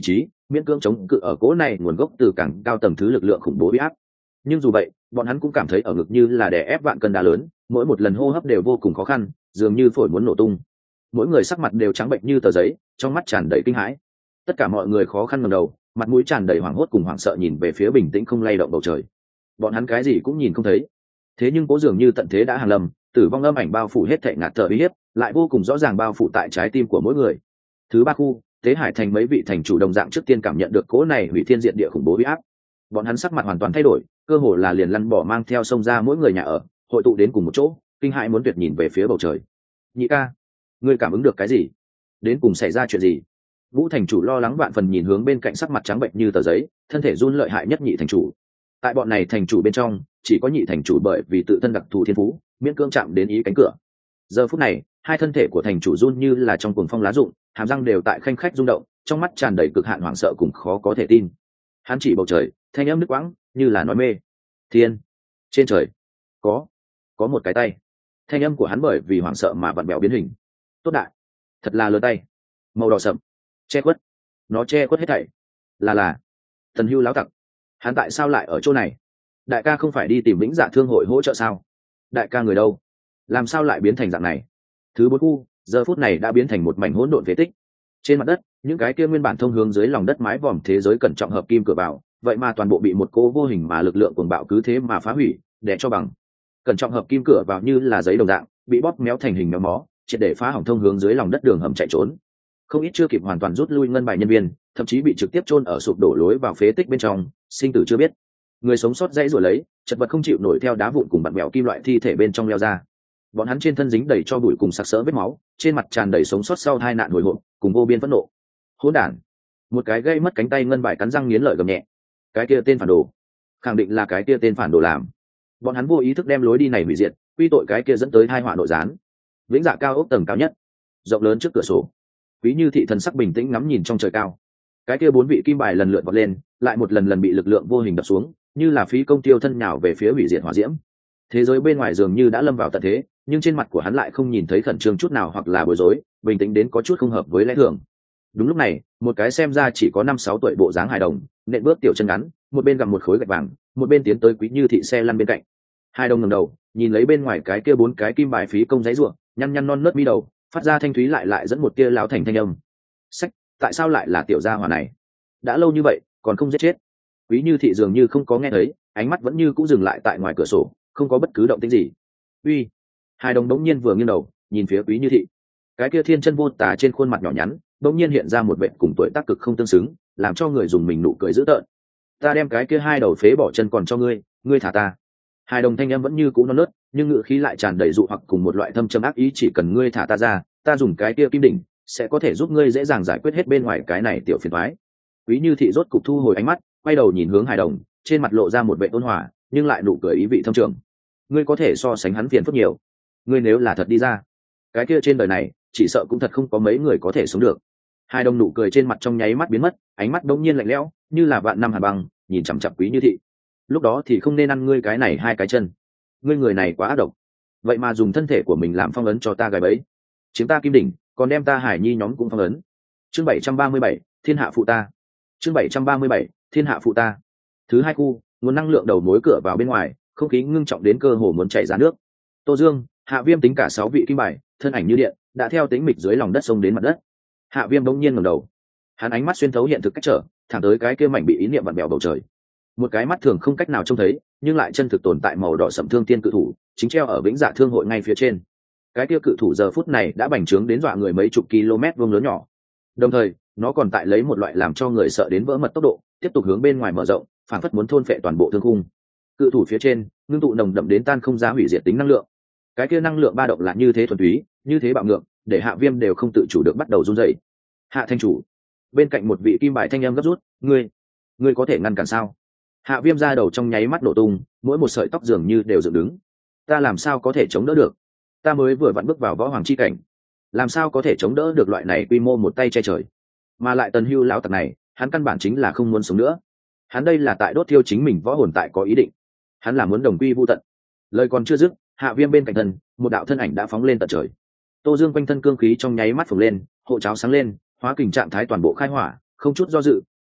miễn cưỡng chống cự ở cỗ này nguồn gốc từ càng cao tầng thứ lực lượng khủng bố uy áp. Nhưng dù vậy bọn hắn cũng cảm thấy ở ngực như là đè ép vạn cân đá lớn, mỗi một lần hô hấp đều vô cùng khó khăn, dường như phổi muốn nổ tung. Mỗi người sắc mặt đều trắng bệnh như tờ giấy, trong mắt tràn đầy kinh hãi. Tất cả mọi người khó khăn ngẩng đầu, mặt mũi tràn đầy hoảng hốt cùng hoảng sợ nhìn về phía bình tĩnh không lay động bầu trời. Bọn hắn cái gì cũng nhìn không thấy, thế nhưng cố dường như tận thế đã hàng lâm, tử vong âm ảnh bao phủ hết thảy ngạt thở uy hiếp, lại vô cùng rõ ràng bao phủ tại trái tim của mỗi người. Thứ ba khu, Tế Hải thành mấy vị thành chủ đồng dạng trước tiên cảm nhận được cỗ này hủy thiên diệt địa khủng bố uy áp. Bọn hắn sắc mặt hoàn toàn thay đổi, cơ hồ là liền lăn bỏ mang theo sông ra mỗi người nhà ở, hội tụ đến cùng một chỗ, kinh hãi muốn tuyệt nhìn về phía bầu trời. Nhị ca, ngươi cảm ứng được cái gì? Đến cùng xảy ra chuyện gì? Vũ thành chủ lo lắng vạn phần nhìn hướng bên cạnh sắc mặt trắng bệnh như tờ giấy, thân thể run lợi hại nhất nhị thành chủ. Tại bọn này thành chủ bên trong, chỉ có nhị thành chủ bởi vì tự thân đặc thù thiên phú, miễn cưỡng chạm đến ý cánh cửa. Giờ phút này, hai thân thể của thành chủ run như là trong cuồng phong lá rụng, hàm răng đều tại khanh khách rung động, trong mắt tràn đầy cực hạn hoảng sợ cùng khó có thể tin. Hắn chỉ bầu trời, thanh âm nứt quãng, như là nói mê. Thiên, trên trời, có, có một cái tay. Thanh âm của hắn bởi vì hoảng sợ mà vặn bèo biến hình. Tốt đại, thật là lớn tay, màu đỏ sậm, che khuất, nó che khuất hết thảy. Là là, Thần Hưu láo tặc, hắn tại sao lại ở chỗ này? Đại ca không phải đi tìm Vĩnh Dạ Thương hội hỗ trợ sao? Đại ca người đâu? Làm sao lại biến thành dạng này? Thứ bốn khu, giờ phút này đã biến thành một mảnh hỗn độn phế tích. Trên mặt đất, những cái kia nguyên bản thông hướng dưới lòng đất mái vòm thế giới cẩn trọng hợp kim cửa vào, vậy mà toàn bộ bị một cô vô hình mà lực lượng cuồng bạo cứ thế mà phá hủy, để cho bằng. Cẩn trọng hợp kim cửa vào như là giấy đồng dạng, bị bóp méo thành hình méo mó, triệt để phá hỏng thông hướng dưới lòng đất đường hầm chạy trốn. Không ít chưa kịp hoàn toàn rút lui ngân bài nhân viên, thậm chí bị trực tiếp chôn ở sụp đổ lối vào phế tích bên trong, sinh tử chưa biết. Người sống sót dãy rồi lấy, chật vật không chịu nổi theo đá vụn cùng bặn mèo kim loại thi thể bên trong leo ra. Bọn hắn trên thân dính đầy cho bụi cùng sặc sỡ vết máu, trên mặt tràn đầy sống sót sau hai nạn hồi hộp, cùng vô biên phẫn nộ. Hỗn đản! Một cái gây mất cánh tay ngân bài cắn răng nghiến lợi gầm nhẹ. Cái kia tên phản đồ, khẳng định là cái kia tên phản đồ làm. Bọn hắn vô ý thức đem lối đi này hủy diệt, quy tội cái kia dẫn tới tai họa nội gián. Vĩnh Dạ cao ốc tầng cao nhất, rộng lớn trước cửa sổ. Quý Như thị thần sắc bình tĩnh ngắm nhìn trong trời cao. Cái kia bốn vị kim bài lần lượt vọt lên, lại một lần lần bị lực lượng vô hình đập xuống, như là phí công tiêu thân nhào về phía hủy diệt hỏa diễm. Thế giới bên ngoài dường như đã lâm vào tận thế, nhưng trên mặt của hắn lại không nhìn thấy khẩn trương chút nào hoặc là bối rối, bình tĩnh đến có chút không hợp với lẽ thường. Đúng lúc này, một cái xem ra chỉ có năm sáu tuổi bộ dáng hài đồng, nện bước tiểu chân ngắn, một bên gặm một khối gạch vàng, một bên tiến tới Quý Như thị xe lăn bên cạnh. Hai đồng ngẩng đầu, nhìn lấy bên ngoài cái kia bốn cái kim bài phí công giấy rủa, nhăn nhăn non nớt mi đầu, phát ra thanh thúy lại lại dẫn một tia lão thành thanh âm. Sách, tại sao lại là tiểu gia hỏa này? Đã lâu như vậy, còn không giết chết. Quý Như thị dường như không có nghe thấy, ánh mắt vẫn như cũ dừng lại tại ngoài cửa sổ, không có bất cứ động tĩnh gì. Uy! Hai đồng đống nhiên vừa nghiêng đầu, nhìn phía Quý Như thị. Cái kia thiên chân vô tà trên khuôn mặt nhỏ nhắn, đống nhiên hiện ra một vẻ cùng tuổi tác cực không tương xứng, làm cho người dùng mình nụ cười dữ tợn. Ta đem cái kia hai đầu phế bỏ chân còn cho ngươi, ngươi thả ta. Hai đồng thanh âm vẫn như cũ non nớt, nhưng ngữ khí lại tràn đầy dụ hoặc cùng một loại thâm trầm ác ý, chỉ cần ngươi thả ta ra, ta dùng cái kia kim đỉnh sẽ có thể giúp ngươi dễ dàng giải quyết hết bên ngoài cái này tiểu phiền toái. Quý Như thị rốt cục thu hồi ánh mắt, quay đầu nhìn hướng Hải Đồng, trên mặt lộ ra một vẻ ôn hòa, nhưng lại nụ cười ý vị thâm trường. Ngươi có thể so sánh hắn phiền phức nhiều. Ngươi nếu là thật đi ra, cái kia trên đời này, chỉ sợ cũng thật không có mấy người có thể sống được. Hải Đồng nụ cười trên mặt trong nháy mắt biến mất, ánh mắt đống nhiên lạnh lẽo, như là vạn năm hàn băng, nhìn chằm chằm Quý Như thị. Lúc đó thì không nên ăn ngươi cái này hai cái chân. Ngươi người này quá ác độc. Vậy mà dùng thân thể của mình làm phong ấn cho ta gài bẫy. Chiếm ta kim đỉnh, còn đem ta Hải Nhi nhóm cũng phong ấn. Chương bảy trăm ba mươi bảy, Thiên hạ phụ ta. Chương bảy trăm ba mươi bảy, Thiên hạ phụ ta. Thứ hai khu, nguồn năng lượng đầu mối cửa vào bên ngoài, không khí ngưng trọng đến cơ hồ muốn chảy ra nước. Tô Dương, Hạ Viêm tính cả sáu vị kim bài, thân ảnh như điện, đã theo tính mịch dưới lòng đất sông đến mặt đất. Hạ Viêm bỗng nhiên ngẩng đầu, hắn ánh mắt xuyên thấu hiện thực cách trở, thẳng tới cái kia mảnh bị ý niệm vặn bèo bầu trời. Một cái mắt thường không cách nào trông thấy, nhưng lại chân thực tồn tại màu đỏ sẫm thương tiên cự thủ, chính treo ở Vĩnh Dạ Thương hội ngay phía trên. Cái kia cự thủ giờ phút này đã bành trướng đến dọa người mấy chục km vuông lớn nhỏ. Đồng thời, nó còn tại lấy một loại làm cho người sợ đến vỡ mật tốc độ, tiếp tục hướng bên ngoài mở rộng, phản phất muốn thôn phệ toàn bộ thương khung. Cự thủ phía trên, ngưng tụ nồng đậm đến tan không giá hủy diệt tính năng lượng. Cái kia năng lượng ba động là như thế thuần túy, như thế bạo ngược, để Hạ Viêm đều không tự chủ được bắt đầu run rẩy. Hạ thanh chủ, bên cạnh một vị kim bài thanh âm gấp rút, ngươi, ngươi có thể ngăn cản sao? Hạ Viêm ra đầu trong nháy mắt nổ tung, mỗi một sợi tóc dường như đều dựng đứng. Ta làm sao có thể chống đỡ được? Ta mới vừa vặn bước vào võ hoàng chi cảnh, làm sao có thể chống đỡ được loại này quy mô một tay che trời? Mà lại Tần Hưu lão tặc này, hắn căn bản chính là không muốn sống nữa. Hắn đây là tại đốt thiêu chính mình võ hồn tại có ý định. Hắn là muốn đồng quy vu tận. Lời còn chưa dứt, Hạ Viêm bên cạnh thân, một đạo thân ảnh đã phóng lên tận trời. Tô Dương quanh thân cương khí trong nháy mắt phồng lên, hộ cháo sáng lên, hóa kình trạng thái toàn bộ khai hỏa, không chút do dự,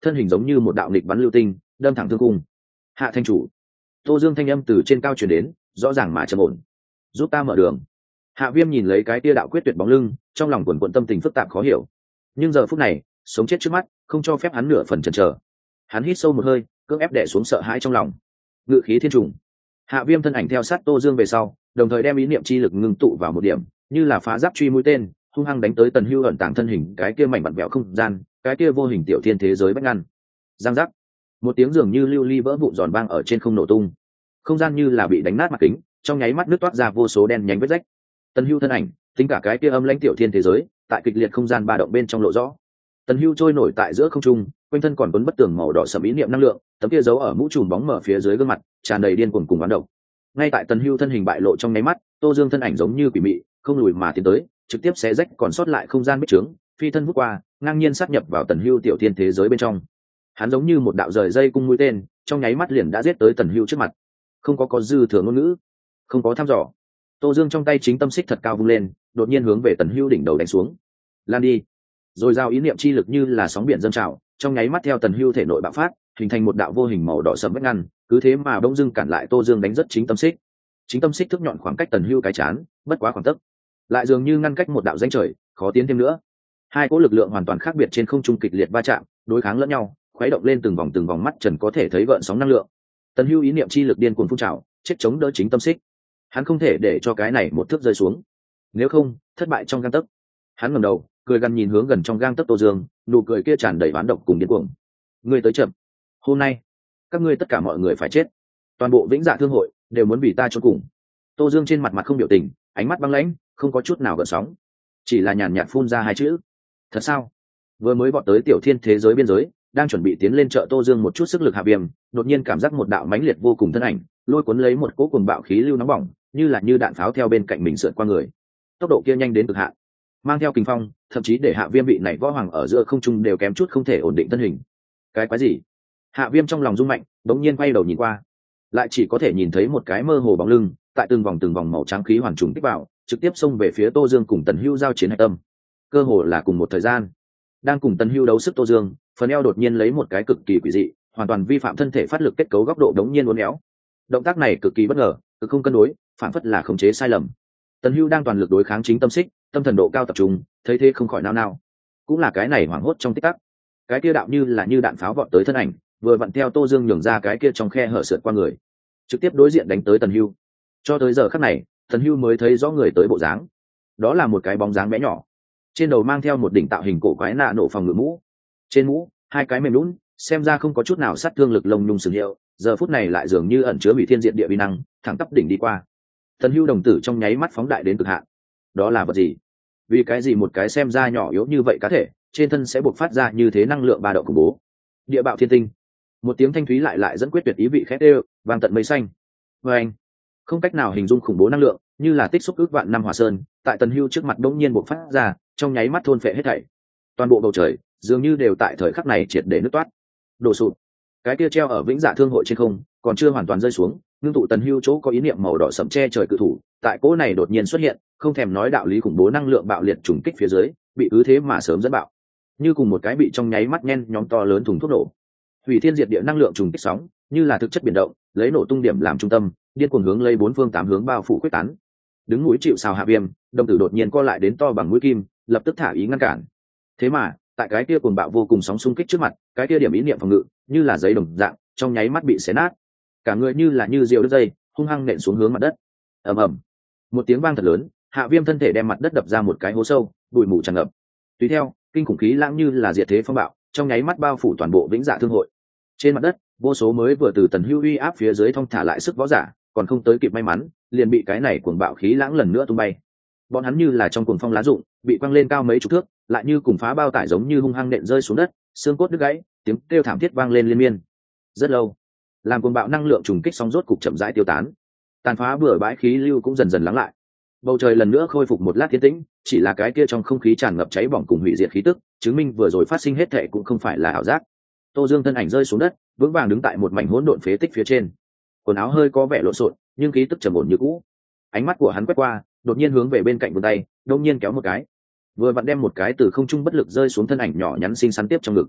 thân hình giống như một đạo nghịch bắn lưu tinh đâm thẳng thương cung. Hạ thanh chủ. Tô Dương thanh âm từ trên cao truyền đến, rõ ràng mà trầm ổn. Giúp ta mở đường. Hạ Viêm nhìn lấy cái tia đạo quyết tuyệt bóng lưng, trong lòng quần quận tâm tình phức tạp khó hiểu. Nhưng giờ phút này, sống chết trước mắt, không cho phép hắn nửa phần chần chờ. Hắn hít sâu một hơi, cưỡng ép đè xuống sợ hãi trong lòng. Ngự khí thiên trùng. Hạ Viêm thân ảnh theo sát Tô Dương về sau, đồng thời đem ý niệm chi lực ngưng tụ vào một điểm, như là phá giáp truy mũi tên, hung hăng đánh tới Tần Hưu ẩn tàng thân hình, cái kia mảnh vặn vẹo không gian, cái kia vô hình tiểu thiên thế giới bách ngăn. Giang giác. Một tiếng dường như lưu ly vỡ vụn giòn vang ở trên không nổ tung. Không gian như là bị đánh nát mặt kính, trong nháy mắt nước toát ra vô số đen nhánh vết rách. Tần Hưu thân ảnh, tính cả cái kia âm lãnh tiểu thiên thế giới, tại kịch liệt không gian ba động bên trong lộ rõ. Tần Hưu trôi nổi tại giữa không trung, quanh thân còn cuốn bất tường màu đỏ sẫm ý niệm năng lượng, tấm kia giấu ở mũ trùm bóng mở phía dưới gương mặt, tràn đầy điên cuồng cùng oán độc. Ngay tại Tần Hưu thân hình bại lộ trong nháy mắt, Tô Dương thân ảnh giống như quỷ mị, không lùi mà tiến tới, trực tiếp xé rách còn sót lại không gian bích trướng, phi thân vút qua, ngang nhiên sát nhập vào Tần Hưu tiểu thiên thế giới bên trong. Hắn giống như một đạo rời dây cung mũi tên, trong nháy mắt liền đã giết tới Tần Hưu trước mặt. Không có có dư thừa ngôn ngữ, không có thăm dò. Tô Dương trong tay chính tâm xích thật cao vung lên, đột nhiên hướng về Tần Hưu đỉnh đầu đánh xuống. Lan đi. Rồi giao ý niệm chi lực như là sóng biển dâng trào, trong nháy mắt theo Tần Hưu thể nội bạo phát, hình thành một đạo vô hình màu đỏ sẫm vách ngăn, cứ thế mà bỗng dưng cản lại Tô Dương đánh rất chính tâm xích. Chính tâm xích thước nhọn khoảng cách Tần Hưu cái chán, bất quá khoảng tấc, lại dường như ngăn cách một đạo ranh trời, khó tiến thêm nữa. Hai cỗ lực lượng hoàn toàn khác biệt trên không trung kịch liệt va chạm, đối kháng lẫn nhau, khuấy động lên từng vòng từng vòng mắt trần có thể thấy gợn sóng năng lượng. Tần Hưu ý niệm chi lực điên cuồng phun trào, chết chống đỡ chính tâm xích. Hắn không thể để cho cái này một thước rơi xuống, nếu không, thất bại trong gang tấc. Hắn ngẩng đầu, cười gằn nhìn hướng gần trong gang tấc Tô Dương, nụ cười kia tràn đầy oán độc cùng điên cuồng. Ngươi tới chậm, hôm nay, các ngươi tất cả mọi người phải chết. Toàn bộ Vĩnh Dạ Thương hội đều muốn vì ta chôn cùng. Tô Dương trên mặt mặt không biểu tình, ánh mắt băng lãnh, không có chút nào gợn sóng, chỉ là nhàn nhạt phun ra hai chữ: thật sao? Vừa mới vọt tới tiểu thiên thế giới biên giới, đang chuẩn bị tiến lên trợ Tô Dương một chút sức lực Hạ Viêm, đột nhiên cảm giác một đạo mãnh liệt vô cùng thân ảnh, lôi cuốn lấy một cỗ cuồng bạo khí lưu nóng bỏng, như là như đạn pháo theo bên cạnh mình sượt qua người. Tốc độ kia nhanh đến cực hạn, mang theo kình phong, thậm chí để Hạ Viêm vị này võ hoàng ở giữa không trung đều kém chút không thể ổn định thân hình. Cái quái gì? Hạ Viêm trong lòng rung mạnh, đống nhiên quay đầu nhìn qua, lại chỉ có thể nhìn thấy một cái mơ hồ bóng lưng, tại từng vòng từng vòng màu trắng khí hoàn trùng kích vào, trực tiếp xông về phía Tô Dương cùng Tần Hưu giao chiến hạch tâm. Cơ hồ là cùng một thời gian, đang cùng Tần Hưu đấu sức Tô Dương, phần eo đột nhiên lấy một cái cực kỳ quỷ dị, hoàn toàn vi phạm thân thể phát lực kết cấu góc độ đống nhiên uốn éo. Động tác này cực kỳ bất ngờ, cực không cân đối, phản phất là khống chế sai lầm. Tần Hưu đang toàn lực đối kháng chính tâm xích, tâm thần độ cao tập trung, thấy thế không khỏi nao nao. Cũng là cái này hoảng hốt trong tích tắc, cái kia đạo như là như đạn pháo vọt tới thân ảnh, vừa vặn theo Tô Dương nhường ra cái kia trong khe hở sượt qua người, trực tiếp đối diện đánh tới Tần Hưu. Cho tới giờ khắc này, Tần Hưu mới thấy rõ người tới bộ dáng. Đó là một cái bóng dáng bé nhỏ, trên đầu mang theo một đỉnh tạo hình cổ quái nạ nổ phòng ngự mũ, trên mũ hai cái mềm lún, xem ra không có chút nào sát thương lực lông nhung sử hiệu, giờ phút này lại dường như ẩn chứa hủy thiên diện địa vi năng, thẳng tắp đỉnh đi qua. Tần Hưu đồng tử trong nháy mắt phóng đại đến cực hạn. Đó là vật gì? Vì cái gì một cái xem ra nhỏ yếu như vậy cá thể, trên thân sẽ bộc phát ra như thế năng lượng ba độ khủng bố? Địa bạo thiên tinh. Một tiếng thanh thúy lại lại dẫn quyết tuyệt ý vị khét đều, vang tận mây xanh. Và anh, không cách nào hình dung khủng bố năng lượng, như là tích xúc ước vạn năm hỏa sơn, tại Tần Hưu trước mặt đột nhiên bộc phát ra, trong nháy mắt thôn phệ hết thảy. Toàn bộ bầu trời dường như đều tại thời khắc này triệt để nứt toát, đổ sụp. Cái kia treo ở Vĩnh Dạ Thương hội trên không, còn chưa hoàn toàn rơi xuống, ngưng tụ Tần Hưu chỗ có ý niệm màu đỏ sẫm che trời cự thủ, tại cỗ này đột nhiên xuất hiện, không thèm nói đạo lý khủng bố năng lượng bạo liệt trùng kích phía dưới, bị cứ thế mà sớm dẫn bạo, như cùng một cái bị trong nháy mắt nhen nhóm to lớn thùng thuốc nổ. Hủy thiên diệt địa năng lượng trùng kích sóng, như là thực chất biển động, lấy nổ tung điểm làm trung tâm, điên cuồng hướng lấy bốn phương tám hướng bao phủ quyết tán. Đứng núi chịu sào Hạ Viêm, đồng tử đột nhiên co lại đến to bằng mũi kim, lập tức thả ý ngăn cản. Thế mà, tại cái kia cuồng bạo vô cùng sóng xung kích trước mặt, cái kia điểm ý niệm phòng ngự, như là giấy đồng dạng, trong nháy mắt bị xé nát. Cả người như là như diều đứt dây, hung hăng nện xuống hướng mặt đất. Ầm ầm. Một tiếng vang thật lớn, Hạ Viêm thân thể đem mặt đất đập ra một cái hố sâu, bụi mù tràn ngập. Tùy theo, kinh khủng khí lãng như là diệt thế phong bạo, trong nháy mắt bao phủ toàn bộ Vĩnh Dạ Thương hội. Trên mặt đất, vô số mới vừa từ Tần Hưu uy áp phía dưới thông thả lại sức võ giả, còn không tới kịp may mắn, liền bị cái này cuồng bạo khí lãng lần nữa tung bay. Bọn hắn như là trong cuồng phong lá rụng, bị quăng lên cao mấy chục thước, lại như cùng phá bao tải giống như hung hăng nện rơi xuống đất, xương cốt đứt gãy, tiếng kêu thảm thiết vang lên liên miên. Rất lâu, làm cuồng bạo năng lượng trùng kích xong rốt cục chậm rãi tiêu tán, tàn phá bừa bãi khí lưu cũng dần dần lắng lại. Bầu trời lần nữa khôi phục một lát yên tĩnh, chỉ là cái kia trong không khí tràn ngập cháy bỏng cùng hủy diệt khí tức, chứng minh vừa rồi phát sinh hết thảy cũng không phải là ảo giác. Tô Dương thân ảnh rơi xuống đất, vững vàng đứng tại một mảnh hỗn độn phế tích phía trên. Quần áo hơi có vẻ lộn xộn, nhưng khí tức trầm ổn như cũ. Ánh mắt của hắn quét qua, đột nhiên hướng về bên cạnh vươn tay, đột nhiên kéo một cái, vừa vặn đem một cái từ không trung bất lực rơi xuống thân ảnh nhỏ nhắn xinh xắn tiếp trong ngực.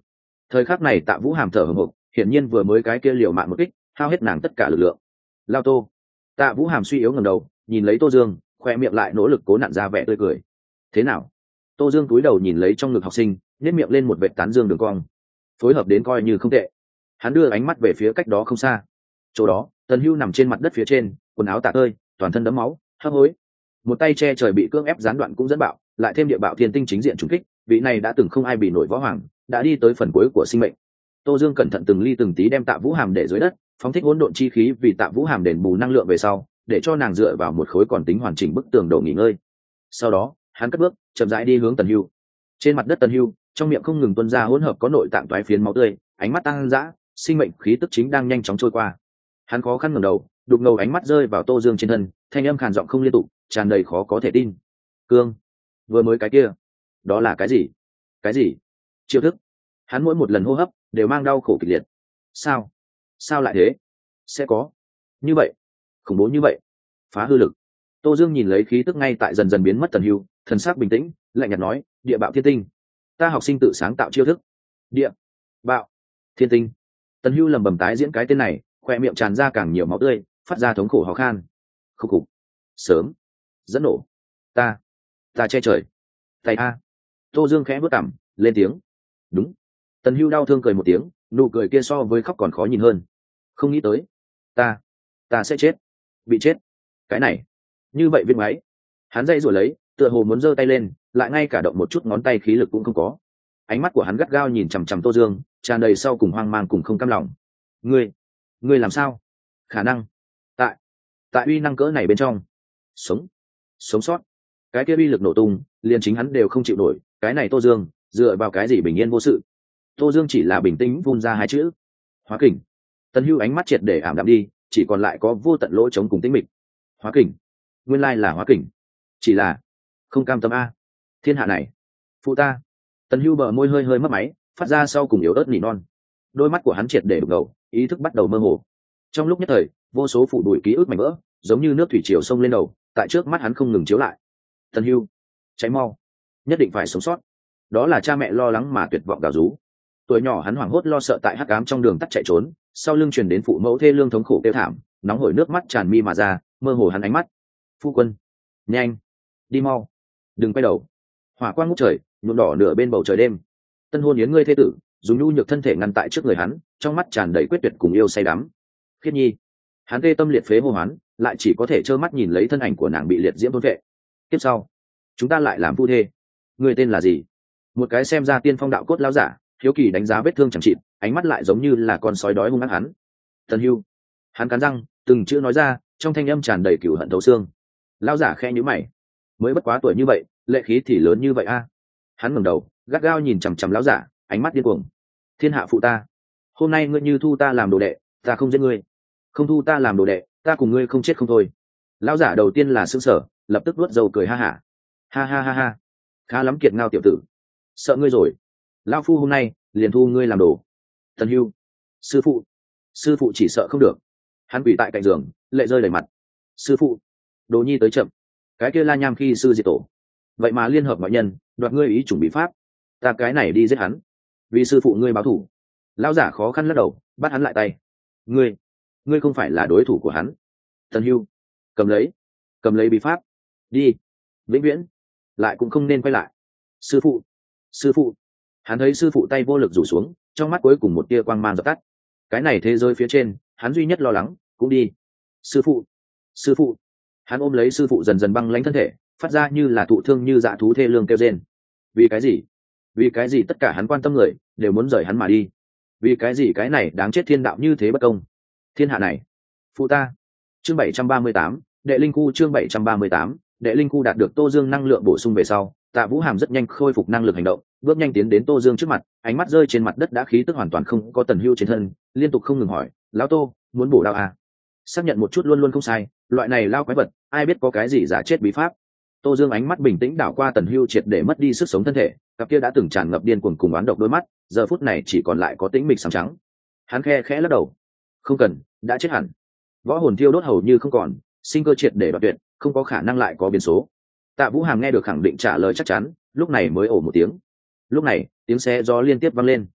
Thời khắc này Tạ Vũ Hàm thở hổn hộc, hiển nhiên vừa mới cái kia liều mạng một kích hao hết nàng tất cả lực lượng. Lao Tô. Tạ Vũ Hàm suy yếu ngẩng đầu nhìn lấy Tô Dương, khoe miệng lại nỗ lực cố nặn ra vẻ tươi cười. Thế nào? Tô Dương cúi đầu nhìn lấy trong ngực học sinh, nhếch miệng lên một vệt tán dương đường cong. Phối hợp đến coi như không tệ. Hắn đưa ánh mắt về phía cách đó không xa. Chỗ đó, Tần Hưu nằm trên mặt đất phía trên, quần áo tả tơi, toàn thân đẫm máu, hấp hối. Một tay che trời bị cưỡng ép gián đoạn cũng dẫn bạo, lại thêm địa bạo thiên tinh chính diện trùng kích, vị này đã từng không ai bị nổi võ hoàng, đã đi tới phần cuối của sinh mệnh. Tô Dương cẩn thận từng ly từng tí đem Tạ Vũ Hàm để dưới đất, phóng thích hỗn độn chi khí vì Tạ Vũ Hàm đền bù năng lượng về sau, để cho nàng dựa vào một khối còn tính hoàn chỉnh bức tường đầu nghỉ ngơi. Sau đó, hắn cất bước, chậm rãi đi hướng Tần Hưu. Trên mặt đất Tần Hưu, trong miệng không ngừng tuôn ra hỗn hợp có nội tạng toái phiến máu tươi, ánh mắt tăng dã, sinh mệnh khí tức chính đang nhanh chóng trôi qua. Hắn khó khăn ngẩng đầu, đục ngầu ánh mắt rơi vào Tô Dương trên thân, thanh âm khàn giọng không liên tục, tràn đầy khó có thể tin. Cương, vừa mới cái kia, đó là cái gì? Cái gì? Chiêu thức. Hắn mỗi một lần hô hấp đều mang đau khổ kịch liệt. Sao? Sao lại thế? Sẽ có như vậy, khủng bố như vậy, phá hư lực. Tô Dương nhìn lấy khí tức ngay tại dần dần biến mất Tần Hưu, thần sắc bình tĩnh, lạnh nhạt nói, địa bạo thiên tinh. Ta học sinh tự sáng tạo chiêu thức. Địa bạo thiên tinh. Tần Hưu lầm bầm tái diễn cái tên này, khoe miệng tràn ra càng nhiều máu tươi, phát ra thống khổ ho khan. Khúc khục. Sớm dẫn nổ. Ta ta che trời. Tay a. Tô Dương khẽ bước cằm, lên tiếng. Đúng. Tần Hưu đau thương cười một tiếng, nụ cười kia so với khóc còn khó nhìn hơn. Không nghĩ tới, ta ta sẽ chết, bị chết. Cái này như vậy viên máy. Hắn dây rồi lấy, tựa hồ muốn giơ tay lên, lại ngay cả động một chút ngón tay khí lực cũng không có. Ánh mắt của hắn gắt gao nhìn chằm chằm Tô Dương, tràn đầy sau cùng hoang mang cùng không cam lòng. Ngươi, ngươi làm sao? Khả năng tại tại uy năng cỡ này bên trong sống sống sót. Cái kia uy lực nổ tung, liền chính hắn đều không chịu nổi. Cái này Tô Dương dựa vào cái gì bình yên vô sự? Tô Dương chỉ là bình tĩnh vung ra hai chữ: hóa kình. Tần Hưu ánh mắt triệt để ảm đạm đi, chỉ còn lại có vô tận lỗ trống cùng tĩnh mịch. Hóa kình, nguyên lai là hóa kình. Chỉ là không cam tâm a. Thiên hạ này phụ ta. Tần Hưu bờ môi hơi hơi mất máy, phát ra sau cùng yếu ớt nỉ non. Đôi mắt của hắn triệt để đục ngầu, ý thức bắt đầu mơ hồ. Trong lúc nhất thời, vô số phủ đuổi ký ức mảnh vỡ, giống như nước thủy triều sông lên đầu, tại trước mắt hắn không ngừng chiếu lại. Tần Hưu, cháy mau, nhất định phải sống sót. Đó là cha mẹ lo lắng mà tuyệt vọng gào rú. Tuổi nhỏ hắn hoảng hốt lo sợ tại hắc ám trong đường tắt chạy trốn, sau lưng truyền đến phụ mẫu thê lương thống khổ kêu thảm, nóng hổi nước mắt tràn mi mà ra, mơ hồ hắn ánh mắt. Phu quân, nhanh, đi mau, đừng quay đầu. Hỏa quang ngút trời, nhuộm đỏ nửa bên bầu trời đêm. Tân hôn yến ngươi thê tử, dùng nhu nhược thân thể ngăn tại trước người hắn, trong mắt tràn đầy quyết tuyệt cùng yêu say đắm. Khiết Nhi, hắn tê tâm liệt phế hô hoán, lại chỉ có thể trơ mắt nhìn lấy thân ảnh của nàng bị liệt diễm thôn vệ. Tiếp sau, chúng ta lại làm phu thê. Ngươi tên là gì? Một cái xem ra tiên phong đạo cốt lão giả, hiếu kỳ đánh giá vết thương chẳng chịt, ánh mắt lại giống như là con sói đói hung ác hắn. Tần Hưu, hắn cắn răng, từng chữ nói ra, trong thanh âm tràn đầy cừu hận thấu xương. Lão giả khẽ nhíu mày, mới bất quá tuổi như vậy, lệ khí thì lớn như vậy a. Hắn ngẩng đầu, gắt gao nhìn chằm chằm lão giả, ánh mắt điên cuồng. Thiên hạ phụ ta, hôm nay ngươi như thu ta làm đồ đệ, ta không giết ngươi; không thu ta làm đồ đệ, ta cùng ngươi không chết không thôi. Lão giả đầu tiên là sững sờ, lập tức nuốt dầu cười ha hả. Ha. ha ha ha ha, khá lắm kiệt ngao tiểu tử, sợ ngươi rồi. Lão phu hôm nay liền thu ngươi làm đồ. Tần Hưu, sư phụ, sư phụ chỉ sợ không được. Hắn quỳ tại cạnh giường, lệ rơi đầy mặt. Sư phụ, Đồ Nhi tới chậm. Cái kia La Nham khi sư diệt tổ, vậy mà liên hợp mọi nhân đoạt ngươi ý chủng bí pháp, ta cái này đi giết hắn, vì sư phụ ngươi báo thù. Lão giả khó khăn lắc đầu, bắt hắn lại tay. Ngươi, ngươi không phải là đối thủ của hắn. Tần Hưu, cầm lấy, cầm lấy bí pháp, đi, vĩnh viễn, lại cũng không nên quay lại. Sư phụ, sư phụ. Hắn thấy sư phụ tay vô lực rủ xuống, trong mắt cuối cùng một tia quang mang dập tắt. Cái này thế giới phía trên, hắn duy nhất lo lắng cũng đi. Sư phụ, sư phụ. Hắn ôm lấy sư phụ dần dần băng lãnh thân thể, phát ra như là thụ thương như dạ thú thê lương kêu rên. Vì cái gì? Vì cái gì tất cả hắn quan tâm người đều muốn rời hắn mà đi? Vì cái gì cái này đáng chết thiên đạo như thế bất công? Thiên hạ này phụ ta. Chương bảy trăm ba mươi tám, đệ linh khu. Chương bảy trăm ba mươi tám, đệ linh khu. Đạt được Tô Dương năng lượng bổ sung về sau, Tạ Vũ Hàm rất nhanh khôi phục năng lực hành động, bước nhanh tiến đến Tô Dương trước mặt, ánh mắt rơi trên mặt đất đã khí tức hoàn toàn không có Tần Hưu trên thân, liên tục không ngừng hỏi: lão Tô, muốn bổ đao à? Xác nhận một chút luôn luôn không sai, loại này lao quái vật, ai biết có cái gì giả chết bí pháp. Tô Dương ánh mắt bình tĩnh đảo qua Tần Hưu triệt để mất đi sức sống thân thể, cặp kia đã từng tràn ngập điên cuồng cùng oán độc đôi mắt, giờ phút này chỉ còn lại có tĩnh mịch sáng trắng. Hắn khe khẽ lắc đầu: không cần, đã chết hẳn. Võ hồn thiêu đốt hầu như không còn, sinh cơ triệt để đoạt tuyệt, không có khả năng lại có biến số. Tạ Vũ Hàm nghe được khẳng định trả lời chắc chắn, lúc này mới ồ một tiếng. Lúc này, tiếng xe gió liên tiếp vang lên.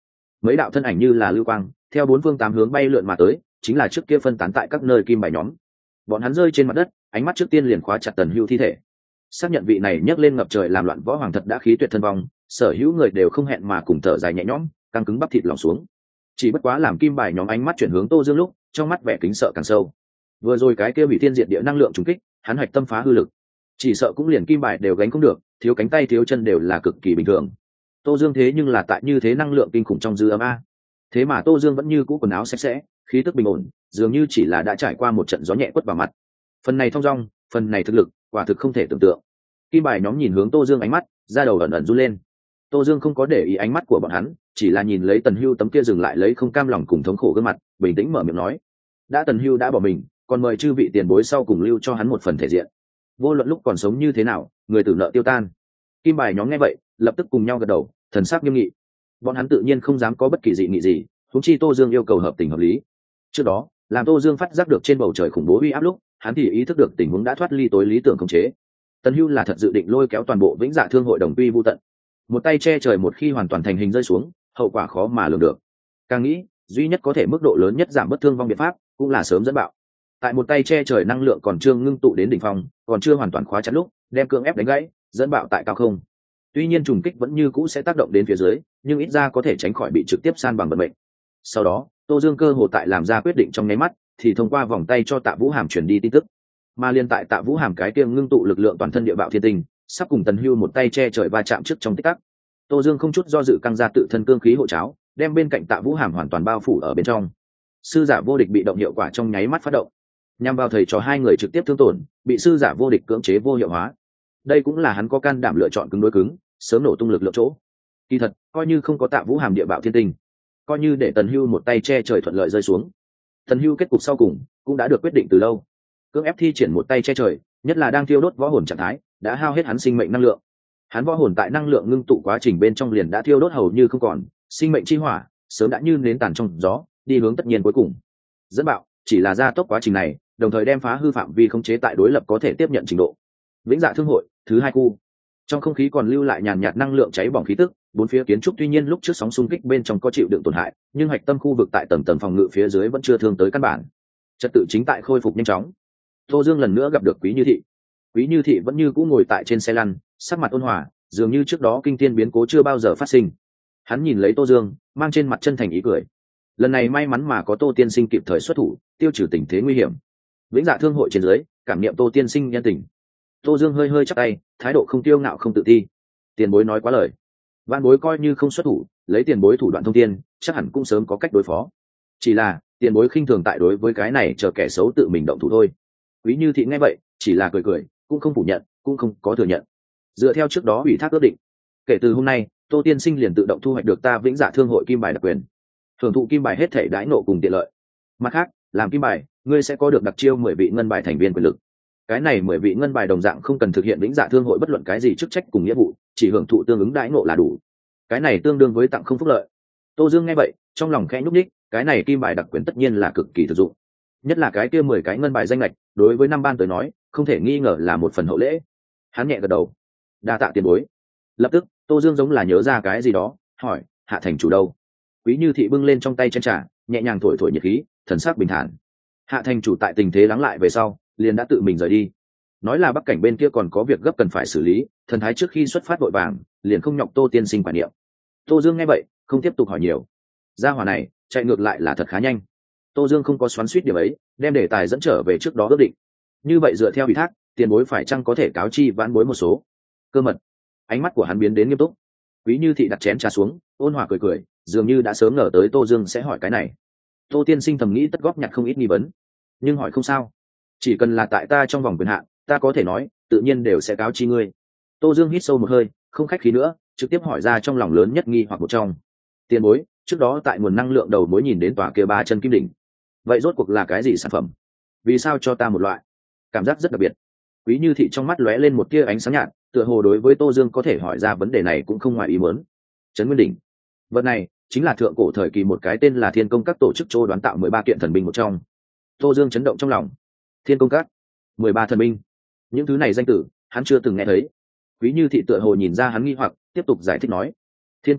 mấy đạo thân ảnh như là lưu quang theo bốn phương tám hướng bay lượn mà tới, chính là trước kia phân tán tại các nơi kim bài nhóm. Bọn hắn rơi trên mặt đất, ánh mắt trước tiên liền khóa chặt Tần Hưu thi thể. Xác nhận vị này nhấc lên ngập trời làm loạn võ hoàng thật đã khí tuyệt thân vong, sở hữu người đều không hẹn mà cùng thở dài nhẹ nhõm, căng cứng bắp thịt lỏng xuống. Chỉ bất quá làm kim bài nhóm ánh mắt chuyển hướng Tô Dương lúc, trong mắt vẻ kính sợ càng sâu. Vừa rồi cái kia bị thiên diệt địa năng lượng trùng kích, hắn hoạch tâm phá hư lực, chỉ sợ cũng liền kim bài đều gánh không được, thiếu cánh tay thiếu chân đều là cực kỳ bình thường. Tô Dương thế nhưng là tại như thế năng lượng kinh khủng trong dư âm a. Thế mà Tô Dương vẫn như cũ quần áo sạch sẽ, khí tức bình ổn, dường như chỉ là đã trải qua một trận gió nhẹ quất vào mặt. Phần này thong dong, phần này thực lực, quả thực không thể tưởng tượng. Kim bài nhóm nhìn hướng Tô Dương ánh mắt, da đầu ẩn ẩn run lên. Tô Dương không có để ý ánh mắt của bọn hắn, chỉ là nhìn lấy Tần Hưu tấm kia dừng lại lấy không cam lòng cùng thống khổ gương mặt, bình tĩnh mở miệng nói: đã Tần Hưu đã bỏ mình, còn mời chư vị tiền bối sau cùng lưu cho hắn một phần thể diện. Vô luận lúc còn sống như thế nào, người tử nợ tiêu tan. Kim bài nhóm nghe vậy, lập tức cùng nhau gật đầu, thần sắc nghiêm nghị. Bọn hắn tự nhiên không dám có bất kỳ dị nghị gì, huống chi Tô Dương yêu cầu hợp tình hợp lý. Trước đó, làm Tô Dương phát giác được trên bầu trời khủng bố uy áp lúc, hắn thì ý thức được tình huống đã thoát ly tối lý tưởng khống chế. Tần Hưu là thật dự định lôi kéo toàn bộ Vĩnh Dạ Thương hội đồng quy vu tận. Một tay che trời một khi hoàn toàn thành hình rơi xuống, hậu quả khó mà lường được. Càng nghĩ, duy nhất có thể mức độ lớn nhất giảm bất thương vong biện pháp, cũng là sớm dẫn bạo. Tại một tay che trời năng lượng còn chưa ngưng tụ đến đỉnh phong, còn chưa hoàn toàn khóa chặt lúc, đem cưỡng ép đánh gãy, dẫn bạo tại cao không. Tuy nhiên trùng kích vẫn như cũ sẽ tác động đến phía dưới, nhưng ít ra có thể tránh khỏi bị trực tiếp san bằng vận mệnh. Sau đó, Tô Dương cơ hồ tại làm ra quyết định trong nháy mắt, thì thông qua vòng tay cho Tạ Vũ Hàm truyền đi tin tức. Mà liên tại Tạ Vũ Hàm cái kia ngưng tụ lực lượng toàn thân địa bạo thiên tinh, sắp cùng Tần Hưu một tay che trời va chạm trước trong tích tắc. Tô Dương không chút do dự căng ra tự thân cương khí hộ cháo, đem bên cạnh Tạ Vũ Hàm hoàn toàn bao phủ ở bên trong. Sư giả vô địch bị động hiệu quả trong nháy mắt phát động, nhằm vào thầy trò hai người trực tiếp thương tổn, bị sư giả vô địch cưỡng chế vô hiệu hóa. Đây cũng là hắn có can đảm lựa chọn cứng đối cứng, sớm nổ tung lực lượng chỗ. Kỳ thật, coi như không có Tạ Vũ Hàm địa bạo thiên tinh, coi như để Tần Hưu một tay che trời thuận lợi rơi xuống, Tần Hưu kết cục sau cùng cũng đã được quyết định từ lâu. Cưỡng ép thi triển một tay che trời, nhất là đang thiêu đốt võ hồn trạng thái, đã hao hết hắn sinh mệnh năng lượng. Hắn võ hồn tại năng lượng ngưng tụ quá trình bên trong liền đã thiêu đốt hầu như không còn, sinh mệnh chi hỏa sớm đã như nến tàn trong gió, đi hướng tất nhiên cuối cùng. Dẫn bạo chỉ là gia tốc quá trình này, đồng thời đem phá hư phạm vi khống chế tại đối lập có thể tiếp nhận trình độ. Vĩnh Dạ Thương hội thứ hai khu, trong không khí còn lưu lại nhàn nhạt năng lượng cháy bỏng khí tức, bốn phía kiến trúc tuy nhiên lúc trước sóng xung kích bên trong có chịu đựng tổn hại, nhưng hạch tâm khu vực tại tầng tầng phòng ngự phía dưới vẫn chưa thương tới căn bản. Trật tự chính tại khôi phục nhanh chóng. Tô Dương lần nữa gặp được Quý Như Thị. Quý Như Thị vẫn như cũ ngồi tại trên xe lăn, sắc mặt ôn hòa, dường như trước đó kinh thiên biến cố chưa bao giờ phát sinh. Hắn nhìn lấy Tô Dương, mang trên mặt chân thành ý cười. Lần này may mắn mà có Tô tiên sinh kịp thời xuất thủ, tiêu trừ tình thế nguy hiểm. Vĩnh Dạ Thương hội trên dưới cảm niệm Tô tiên sinh nhân tình. Tô Dương hơi hơi chắp tay, thái độ không tiêu ngạo không tự ti. Tiền bối nói quá lời, vạn bối coi như không xuất thủ, lấy tiền bối thủ đoạn thông tiên, chắc hẳn cũng sớm có cách đối phó. Chỉ là tiền bối khinh thường tại đối với cái này chờ kẻ xấu tự mình động thủ thôi. Quý Như Thị nghe vậy, chỉ là cười cười, cũng không phủ nhận, cũng không có thừa nhận. Dựa theo trước đó ủy thác ước định, kể từ hôm nay, Tô tiên sinh liền tự động thu hoạch được ta Vĩnh Dạ Thương hội kim bài đặc quyền, hưởng thụ kim bài hết thể đãi nộ cùng tiện lợi. Mặt khác, làm kim bài, ngươi sẽ có được đặc chiêu mười vị ngân bài thành viên quyền lực. Cái này mười vị ngân bài đồng dạng không cần thực hiện Vĩnh Dạ Thương hội bất luận cái gì chức trách cùng nghĩa vụ, chỉ hưởng thụ tương ứng đãi ngộ là đủ. Cái này tương đương với tặng không phúc lợi. Tô Dương nghe vậy, trong lòng khẽ nhúc nhích, cái này kim bài đặc quyền tất nhiên là cực kỳ thực dụng. Nhất là cái kia mười cái ngân bài danh lệch, đối với năm ban tới nói, không thể nghi ngờ là một phần hậu lễ. Hắn nhẹ gật đầu, đa tạ tiền bối. Lập tức, Tô Dương giống là nhớ ra cái gì đó, hỏi: Hạ thành chủ đâu? Quý Như Thị bưng lên trong tay chén trà, nhẹ nhàng thổi thổi nhiệt khí, thần sắc bình thản. Hạ thành chủ tại tình thế lắng lại về sau, liền đã tự mình rời đi. Nói là Bắc cảnh bên kia còn có việc gấp cần phải xử lý, thần thái trước khi xuất phát vội vàng, liền không nhọc Tô tiên sinh quản niệm. Tô Dương nghe vậy, không tiếp tục hỏi nhiều. Gia hỏa này chạy ngược lại là thật khá nhanh. Tô Dương không có xoắn xuýt điểm ấy, đem đề tài dẫn trở về trước đó ước định. Như vậy dựa theo ủy thác, tiền bối phải chăng có thể cáo chi vãn bối một số cơ mật? Ánh mắt của hắn biến đến nghiêm túc. Quý Như Thị đặt chén trà xuống, ôn hòa cười cười, dường như đã sớm ngờ tới Tô Dương sẽ hỏi cái này. Tô tiên sinh thầm nghĩ tất góp nhặt không ít nghi vấn, nhưng hỏi không sao, chỉ cần là tại ta trong vòng quyền hạn, ta có thể nói, tự nhiên đều sẽ cáo chi ngươi. Tô Dương hít sâu một hơi, không khách khí nữa, trực tiếp hỏi ra trong lòng lớn nhất nghi hoặc một trong. Tiền bối, trước đó tại nguồn năng lượng đầu mối nhìn đến tòa kia ba chân kim đỉnh, vậy rốt cuộc là cái gì sản phẩm? Vì sao cho ta một loại cảm giác rất đặc biệt? Quý Như Thị trong mắt lóe lên một tia ánh sáng nhạt, tựa hồ đối với Tô Dương có thể hỏi ra vấn đề này cũng không ngoài ý muốn. Trấn Nguyên đỉnh, vật này chính là thượng cổ thời kỳ một cái tên là Thiên Công Các tổ chức trô đoán tạo mười ba kiện thần binh một trong. Tô Dương chấn động trong lòng. Thiên Công Các, mười ba thần binh, những thứ này danh tử hắn chưa từng nghe thấy. Quý Như Thị tựa hồ nhìn ra hắn nghi hoặc, tiếp tục giải thích nói: Thiên Công Các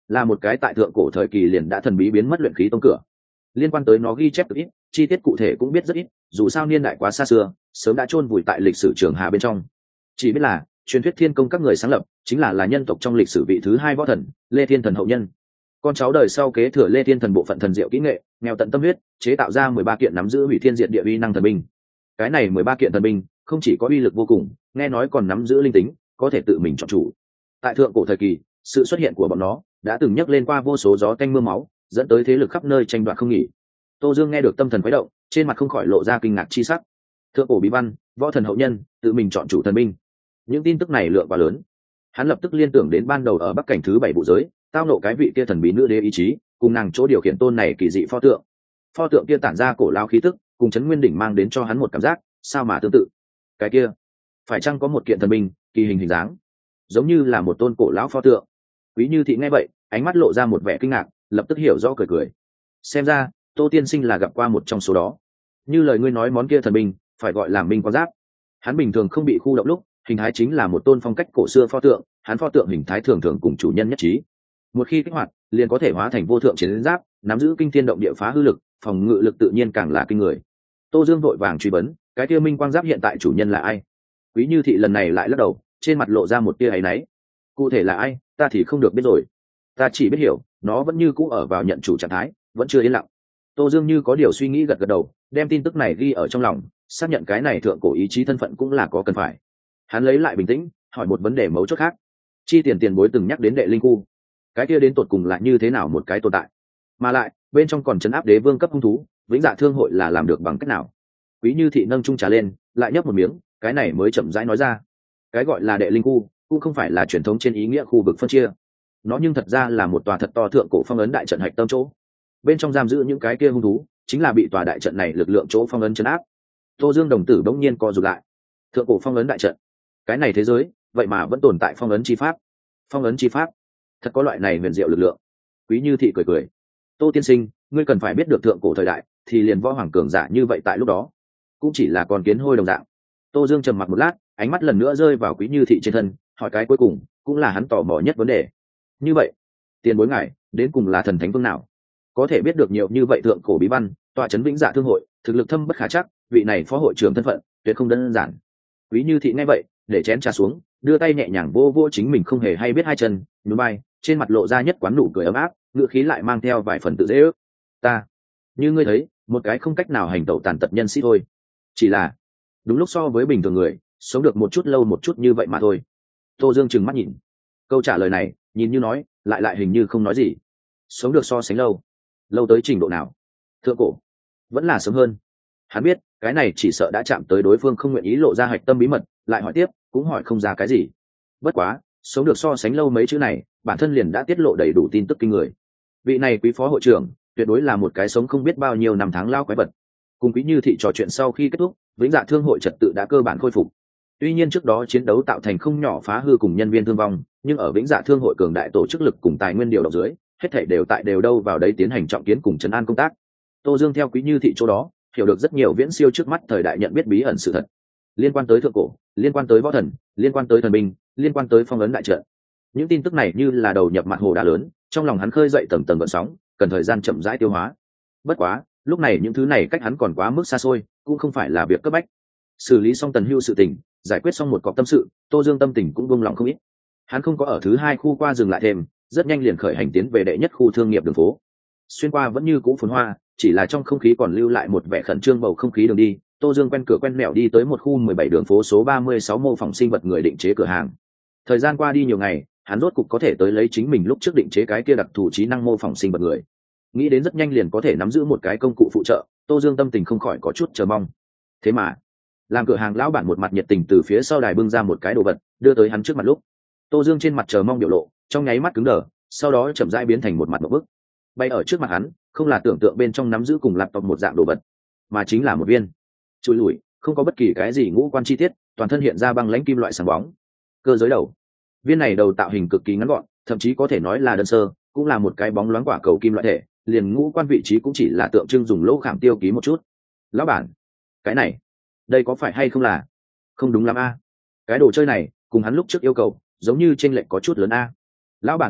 là một cái tại thượng cổ thời kỳ liền đã thần bí biến mất luyện khí tông cửa. Liên quan tới nó ghi chép cực ít, chi tiết cụ thể cũng biết rất ít, dù sao niên đại quá xa xưa, sớm đã chôn vùi tại lịch sử trường hà bên trong. Chỉ biết là truyền thuyết thiên công các người sáng lập chính là là nhân tộc trong lịch sử vị thứ hai võ thần, Lê Thiên Thần hậu nhân. Con cháu đời sau kế thừa Lê Thiên Thần bộ phận thần diệu kỹ nghệ, nghèo tận tâm huyết, chế tạo ra mười ba kiện nắm giữ hủy thiên diệt địa uy năng thần binh. Cái này mười ba kiện thần binh không chỉ có uy lực vô cùng, nghe nói còn nắm giữ linh tính, có thể tự mình chọn chủ. Tại thượng cổ thời kỳ, sự xuất hiện của bọn nó đã từng nhắc lên qua vô số gió tanh mưa máu, dẫn tới thế lực khắp nơi tranh đoạt không nghỉ. Tô Dương nghe được tâm thần khuấy động, trên mặt không khỏi lộ ra kinh ngạc chi sắc. Thượng cổ bí văn, võ thần hậu nhân, tự mình chọn chủ thần binh. Những tin tức này lượng quá lớn, hắn lập tức liên tưởng đến ban đầu ở Bắc cảnh thứ bảy vụ giới, tao nộ cái vị kia thần bí nữ đế ý chí, cùng nàng chỗ điều khiển tôn này kỳ dị pho tượng. Pho tượng kia tản ra cổ lao khí tức, cùng Trấn Nguyên đỉnh mang đến cho hắn một cảm giác, sao mà tương tự. Cái kia, phải chăng có một kiện thần binh, kỳ hình hình dáng, giống như là một tôn cổ lão pho tượng. Quý Như Thị nghe vậy, ánh mắt lộ ra một vẻ kinh ngạc, lập tức hiểu rõ cười cười. Xem ra, Tô tiên sinh là gặp qua một trong số đó. Như lời ngươi nói món kia thần binh, phải gọi là minh quang giáp. Hắn bình thường không bị khu động lúc, hình thái chính là một tôn phong cách cổ xưa pho tượng, hắn pho tượng hình thái thường thường cùng chủ nhân nhất trí. Một khi kích hoạt, liền có thể hóa thành vô thượng chiến giáp, nắm giữ kinh thiên động địa phá hư lực, phòng ngự lực tự nhiên càng là kinh người. Tô Dương vội vàng truy vấn, cái kia minh quang giáp hiện tại chủ nhân là ai? Quý Như Thị lần này lại lắc đầu, trên mặt lộ ra một tia áy náy. Cụ thể là ai, ta thì không được biết rồi. Ta chỉ biết hiểu, nó vẫn như cũ ở vào nhận chủ trạng thái, vẫn chưa yên lặng. Tô Dương như có điều suy nghĩ gật gật đầu, đem tin tức này ghi ở trong lòng, xác nhận cái này thượng cổ ý chí thân phận cũng là có cần phải. Hắn lấy lại bình tĩnh, hỏi một vấn đề mấu chốt khác. Chi tiền tiền bối từng nhắc đến đệ linh khu, cái kia đến tột cùng là như thế nào một cái tồn tại, mà lại bên trong còn trấn áp đế vương cấp hung thú, Vĩnh Dạ Thương hội là làm được bằng cách nào? Quý Như Thị nâng chung trà lên, lại nhấp một miếng, cái này mới chậm rãi nói ra. Cái gọi là đệ linh khu cũng không phải là truyền thống trên ý nghĩa khu vực phân chia, nó nhưng thật ra là một tòa thật to thượng cổ phong ấn đại trận hạch tâm chỗ. Bên trong giam giữ những cái kia hung thú, chính là bị tòa đại trận này lực lượng chỗ phong ấn trấn áp. Tô Dương đồng tử bỗng nhiên co rụt lại. Thượng cổ phong ấn đại trận, cái này thế giới vậy mà vẫn tồn tại phong ấn chi pháp. Phong ấn chi pháp, thật có loại này huyền diệu lực lượng. Quý Như Thị cười cười, Tô tiên sinh, ngươi cần phải biết được thượng cổ thời đại thì liền võ hoàng cường giả như vậy tại lúc đó cũng chỉ là con kiến hôi đồng dạng. Tô Dương trầm mặc một lát, ánh mắt lần nữa rơi vào Quý Như Thị trên thân, hỏi cái cuối cùng cũng là hắn tò mò nhất vấn đề. Như vậy, tiền bối ngài đến cùng là thần thánh phương nào, có thể biết được nhiều như vậy thượng cổ bí văn, tọa trấn Vĩnh Dạ Thương hội, thực lực thâm bất khả chắc, vị này phó hội trưởng thân phận tuyệt không đơn giản. Quý Như Thị nghe vậy, để chén trà xuống, đưa tay nhẹ nhàng vô vô chính mình không hề hay biết hai chân, nhún vai, trên mặt lộ ra nhất quán nụ cười ấm áp, ngữ khí lại mang theo vài phần tự dễ ước. Ta, như ngươi thấy, một cái không cách nào hành tẩu tàn tật nhân sĩ thôi, chỉ là đúng lúc so với bình thường người sống được một chút lâu một chút như vậy mà thôi. Tô Dương trừng mắt nhìn, câu trả lời này nhìn như nói, lại lại hình như không nói gì. Sống được so sánh lâu, lâu tới trình độ nào? Thượng cổ vẫn là sớm hơn. Hắn biết cái này chỉ sợ đã chạm tới đối phương không nguyện ý lộ ra hạch tâm bí mật, lại hỏi tiếp cũng hỏi không ra cái gì. Bất quá sống được so sánh lâu mấy chữ này bản thân liền đã tiết lộ đầy đủ tin tức kinh người. Vị này quý phó hội trưởng tuyệt đối là một cái sống không biết bao nhiêu năm tháng lao quái vật. Cùng Quý Như Thị trò chuyện sau khi kết thúc, Vĩnh Dạ Thương hội trật tự đã cơ bản khôi phục. Tuy nhiên trước đó chiến đấu tạo thành không nhỏ phá hư cùng nhân viên thương vong, nhưng ở Vĩnh Dạ Thương hội cường đại tổ chức lực cùng tài nguyên điều động dưới, hết thảy đều tại đều đâu vào đấy tiến hành trọng kiến cùng trấn an công tác. Tô Dương theo Quý Như Thị chỗ đó hiểu được rất nhiều viễn siêu trước mắt thời đại nhận biết bí ẩn sự thật, liên quan tới thượng cổ, liên quan tới võ thần, liên quan tới thần binh, liên quan tới phong ấn đại trận. Những tin tức này như là đầu nhập mặt hồ đá lớn, trong lòng hắn khơi dậy tầng tầng gợn sóng, cần thời gian chậm rãi tiêu hóa. Bất quá lúc này những thứ này cách hắn còn quá mức xa xôi, cũng không phải là việc cấp bách. Xử lý xong Tần Hưu sự tình, giải quyết xong một cọc tâm sự, Tô Dương tâm tình cũng buông lòng không ít. Hắn không có ở thứ hai khu qua dừng lại thêm, rất nhanh liền khởi hành tiến về đệ nhất khu thương nghiệp đường phố. Xuyên qua vẫn như cũ phồn hoa, chỉ là trong không khí còn lưu lại một vẻ khẩn trương bầu không khí đường đi. Tô Dương quen cửa quen mẹo đi tới một khu mười bảy đường phố số ba mươi sáu mô phỏng sinh vật người định chế cửa hàng. Thời gian qua đi nhiều ngày, hắn rốt cục có thể tới lấy chính mình lúc trước định chế cái kia đặc thù trí năng mô phỏng sinh vật người. Nghĩ đến rất nhanh liền có thể nắm giữ một cái công cụ phụ trợ, Tô Dương tâm tình không khỏi có chút chờ mong. Thế mà làm cửa hàng lão bản một mặt nhiệt tình từ phía sau đài bưng ra một cái đồ vật đưa tới hắn trước mặt lúc, Tô Dương trên mặt chờ mong biểu lộ trong nháy mắt cứng đờ, sau đó chậm rãi biến thành một mặt một bức. Bay ở trước mặt hắn không là tưởng tượng bên trong nắm giữ cùng laptop một dạng đồ vật, mà chính là một viên chui lủi, không có bất kỳ cái gì ngũ quan chi tiết, toàn thân hiện ra băng lãnh kim loại sáng bóng. Cơ giới đầu, viên này đầu tạo hình cực kỳ ngắn gọn, thậm chí có thể nói là đơn sơ, cũng là một cái bóng loáng quả cầu kim loại thể, liền ngũ quan vị trí cũng chỉ là tượng trưng dùng lỗ khảm tiêu ký một chút. Lão bản, cái này đây có phải hay không là không đúng lắm a? Cái đồ chơi này cùng hắn lúc trước yêu cầu giống như chênh lệch có chút lớn a. Lão bản nghe vậy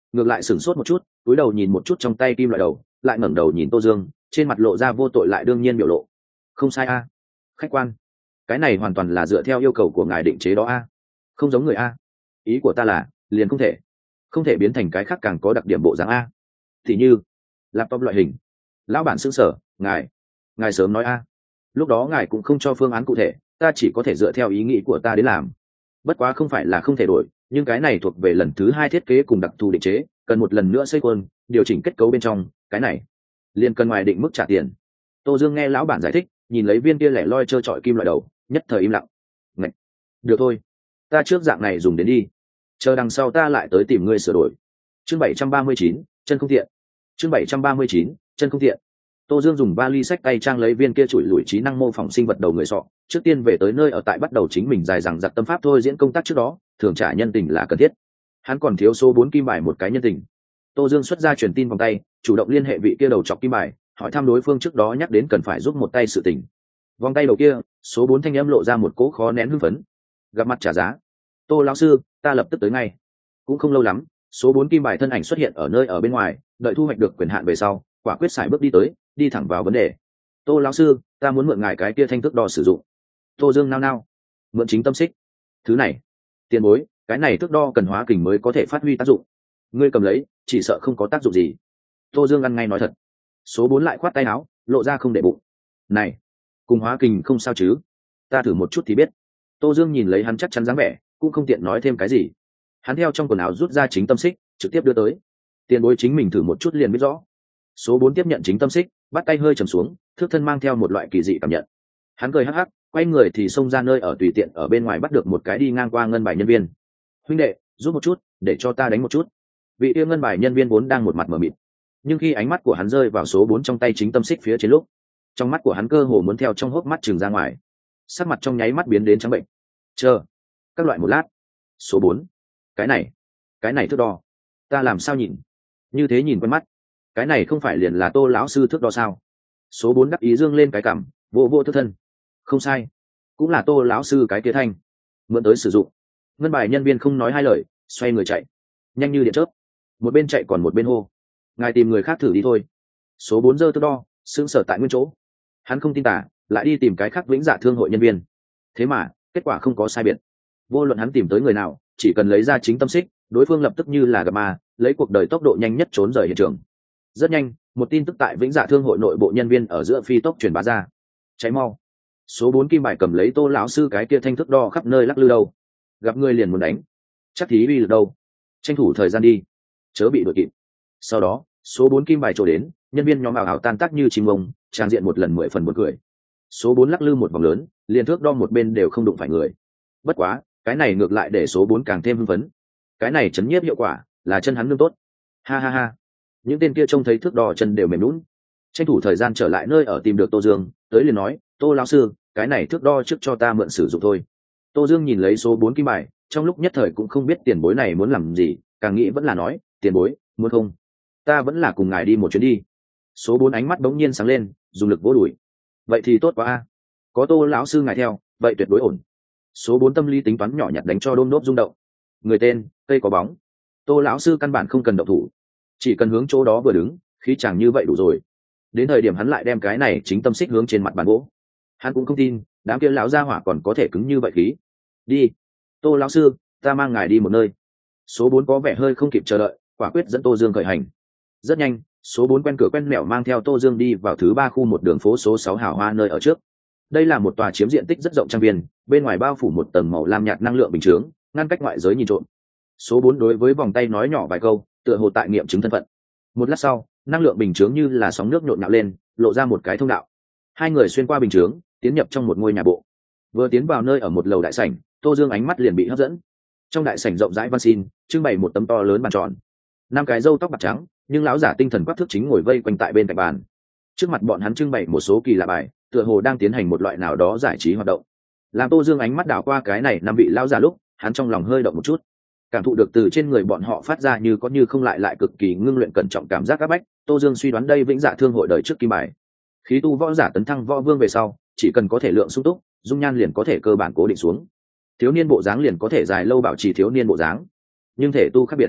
ngược lại sửng sốt một chút, cúi đầu nhìn một chút trong tay kim loại đầu, lại ngẩng đầu nhìn Tô Dương, trên mặt lộ ra vô tội lại đương nhiên biểu lộ. Không sai a, khách quan, cái này hoàn toàn là dựa theo yêu cầu của ngài định chế đó a, không giống người a. Ý của ta là liền không thể không thể biến thành cái khác càng có đặc điểm bộ dáng a, thì như laptop loại hình. Lão bản sững sờ, ngài ngài sớm nói a, lúc đó ngài cũng không cho phương án cụ thể, ta chỉ có thể dựa theo ý nghĩ của ta đến làm. Bất quá không phải là không thể đổi, nhưng cái này thuộc về lần thứ hai thiết kế cùng đặc thù định chế, cần một lần nữa xây quân điều chỉnh kết cấu bên trong, cái này liền cần ngoài định mức trả tiền. Tô Dương nghe lão bản giải thích, nhìn lấy viên kia lẻ loi trơ trọi kim loại đầu, nhất thời im lặng. Ngạch, được thôi, ta trước dạng này dùng đến đi, chờ đằng sau ta lại tới tìm ngươi sửa đổi. Chương bảy trăm ba mươi chín, chân không thiện. Chương bảy trăm ba mươi chín, chân không thiện. Tô Dương dùng vali xách tay trang lấy viên kia chủi lủi trí năng mô phỏng sinh vật đầu người sọ, trước tiên về tới nơi ở tại bắt đầu chính mình dài dằng dặc tâm pháp thôi diễn công tác trước đó, thường trả nhân tình là cần thiết. Hắn còn thiếu số bốn kim bài một cái nhân tình. Tô Dương xuất ra truyền tin vòng tay, chủ động liên hệ vị kia đầu chọc kim bài, hỏi thăm đối phương trước đó nhắc đến cần phải giúp một tay sự tình. Vòng tay đầu kia, số bốn thanh âm lộ ra một cỗ khó nén hưng phấn. Gặp mặt trả giá. Tô lão sư, ta lập tức tới ngay. Cũng không lâu lắm, số bốn kim bài thân ảnh xuất hiện ở nơi ở bên ngoài, đợi thu hoạch được quyền hạn về sau, quả quyết xài bước đi tới, đi thẳng vào vấn đề. Tô lão sư, ta muốn mượn ngài cái kia thanh thước đo sử dụng. Tô Dương nao nao. Mượn chính tâm xích? Thứ này, tiền bối, cái này thước đo cần hóa kình mới có thể phát huy tác dụng. Ngươi cầm lấy, chỉ sợ không có tác dụng gì. Tô Dương ăn ngay nói thật. Số bốn lại khoát tay áo, lộ ra không để bụng. Này, cùng hóa kình không sao chứ? Ta thử một chút thì biết. Tô Dương nhìn lấy hắn chắc chắn dáng vẻ, cũng không tiện nói thêm cái gì. Hắn theo trong quần áo rút ra chính tâm xích, trực tiếp đưa tới. Tiền bối chính mình thử một chút liền biết rõ. Số bốn tiếp nhận chính tâm xích, bắt tay hơi trầm xuống, thước thân mang theo một loại kỳ dị cảm nhận. Hắn cười hắc hắc, quay người thì xông ra nơi ở tùy tiện ở bên ngoài bắt được một cái đi ngang qua ngân bài nhân viên. Huynh đệ, giúp một chút, để cho ta đánh một chút. Vị yêu ngân bài nhân viên vốn đang một mặt mờ mịt, nhưng khi ánh mắt của hắn rơi vào số bốn trong tay chính tâm xích phía trên lúc, trong mắt của hắn cơ hồ muốn theo trong hốc mắt trừng ra ngoài, sắc mặt trong nháy mắt biến đến trắng bệnh. Chờ, các loại một lát. Số bốn, cái này, cái này thước đo, ta làm sao nhìn? Như thế nhìn quen mắt, cái này không phải liền là Tô lão sư thước đo sao? Số bốn đắc ý dương lên cái cằm, vô vô thước thân. Không sai, cũng là Tô lão sư cái kia thanh, mượn tới sử dụng. Ngân bài nhân viên không nói hai lời, xoay người chạy, nhanh như điện chớp. Một bên chạy còn một bên hô, ngài tìm người khác thử đi thôi. Số bốn giơ thước đo, sững sờ tại nguyên chỗ. Hắn không tin tả, lại đi tìm cái khác vĩnh dạ thương hội nhân viên. Thế mà kết quả không có sai biệt. Vô luận hắn tìm tới người nào, chỉ cần lấy ra chính tâm xích, đối phương lập tức như là gặp ma, lấy cuộc đời tốc độ nhanh nhất trốn rời hiện trường. Rất nhanh, một tin tức tại vĩnh dạ thương hội nội bộ nhân viên ở giữa phi tốc truyền bá ra. Cháy mau. Số bốn kim bài cầm lấy Tô lão sư cái kia thanh thước đo khắp nơi lắc lư đâu. Gặp người liền muốn đánh. Chắc thí uy lực đâu. Tranh thủ thời gian đi, chớ bị đuổi kịp. Sau đó, số bốn kim bài trổ đến, nhân viên nhóm ảo ảo tan tác như chim ông, trang diện một lần mười phần một cười. Số bốn lắc lư một vòng lớn, liền thước đo một bên đều không đụng phải người. Bất quá, cái này ngược lại để số bốn càng thêm hưng phấn. Cái này chấn nhiếp hiệu quả, là chân hắn nương tốt. Ha ha ha. Những tên kia trông thấy thước đo chân đều mềm nhũn, tranh thủ thời gian trở lại nơi ở tìm được Tô Dương, tới liền nói, Tô lão sư, cái này thước đo trước cho ta mượn sử dụng thôi. Tô Dương nhìn lấy số bốn kim bài, trong lúc nhất thời cũng không biết tiền bối này muốn làm gì, càng nghĩ vẫn là nói, tiền bối, muốn không? Ta vẫn là cùng ngài đi một chuyến đi. Số bốn ánh mắt bỗng nhiên sáng lên, dùng lực vỗ đùi. Vậy thì tốt quá a, có Tô lão sư ngài theo, vậy tuyệt đối ổn. Số bốn tâm lý tính toán nhỏ nhặt đánh cho đôm nốt rung động. Người tên, cây có bóng. Tô lão sư căn bản không cần động thủ, chỉ cần hướng chỗ đó vừa đứng, khí chàng như vậy đủ rồi. Đến thời điểm hắn lại đem cái này chính tâm xích hướng trên mặt bàn gỗ. Hắn cũng không tin, đám kia lão gia hỏa còn có thể cứng như vậy khí. Đi, Tô lão sư, ta mang ngài đi một nơi. Số bốn có vẻ hơi không kịp chờ đợi, quả quyết dẫn Tô Dương khởi hành. Rất nhanh, số bốn quen cửa quen mẹo mang theo Tô Dương đi vào thứ ba khu một đường phố số sáu hào hoa nơi ở trước. Đây là một tòa chiếm diện tích rất rộng trang viên, bên ngoài bao phủ một tầng màu lam nhạt năng lượng bình chướng, ngăn cách ngoại giới nhìn trộm. Số bốn đối với vòng tay nói nhỏ vài câu, tựa hồ tại nghiệm chứng thân phận. Một lát sau, năng lượng bình chướng như là sóng nước nhộn nhạo lên, lộ ra một cái thông đạo. Hai người xuyên qua bình chướng, tiến nhập trong một ngôi nhà bộ. Vừa tiến vào nơi ở một lầu đại sảnh, Tô Dương ánh mắt liền bị hấp dẫn. Trong đại sảnh rộng rãi văn xin, trưng bày một tấm to lớn bàn tròn. Năm cái râu tóc bạc trắng, nhưng lão giả tinh thần quắc thước chính ngồi vây quanh tại bên cạnh bàn. Trước mặt bọn hắn trưng bày một số kỳ lạ bài, tựa hồ đang tiến hành một loại nào đó giải trí hoạt động. Làm Tô Dương ánh mắt đảo qua cái này năm vị lão giả lúc, hắn trong lòng hơi động một chút. Cảm thụ được từ trên người bọn họ phát ra như có như không lại lại cực kỳ ngưng luyện cẩn trọng cảm giác áp bách, Tô Dương suy đoán đây vĩnh dạ thương hội đời trước kim bài. Khí tu võ giả tấn thăng võ vương về sau, chỉ cần có thể lượng sung túc, dung nhan liền có thể cơ bản cố định xuống. Thiếu niên bộ dáng liền có thể dài lâu bảo trì thiếu niên bộ dáng. Nhưng thể tu khác biệt.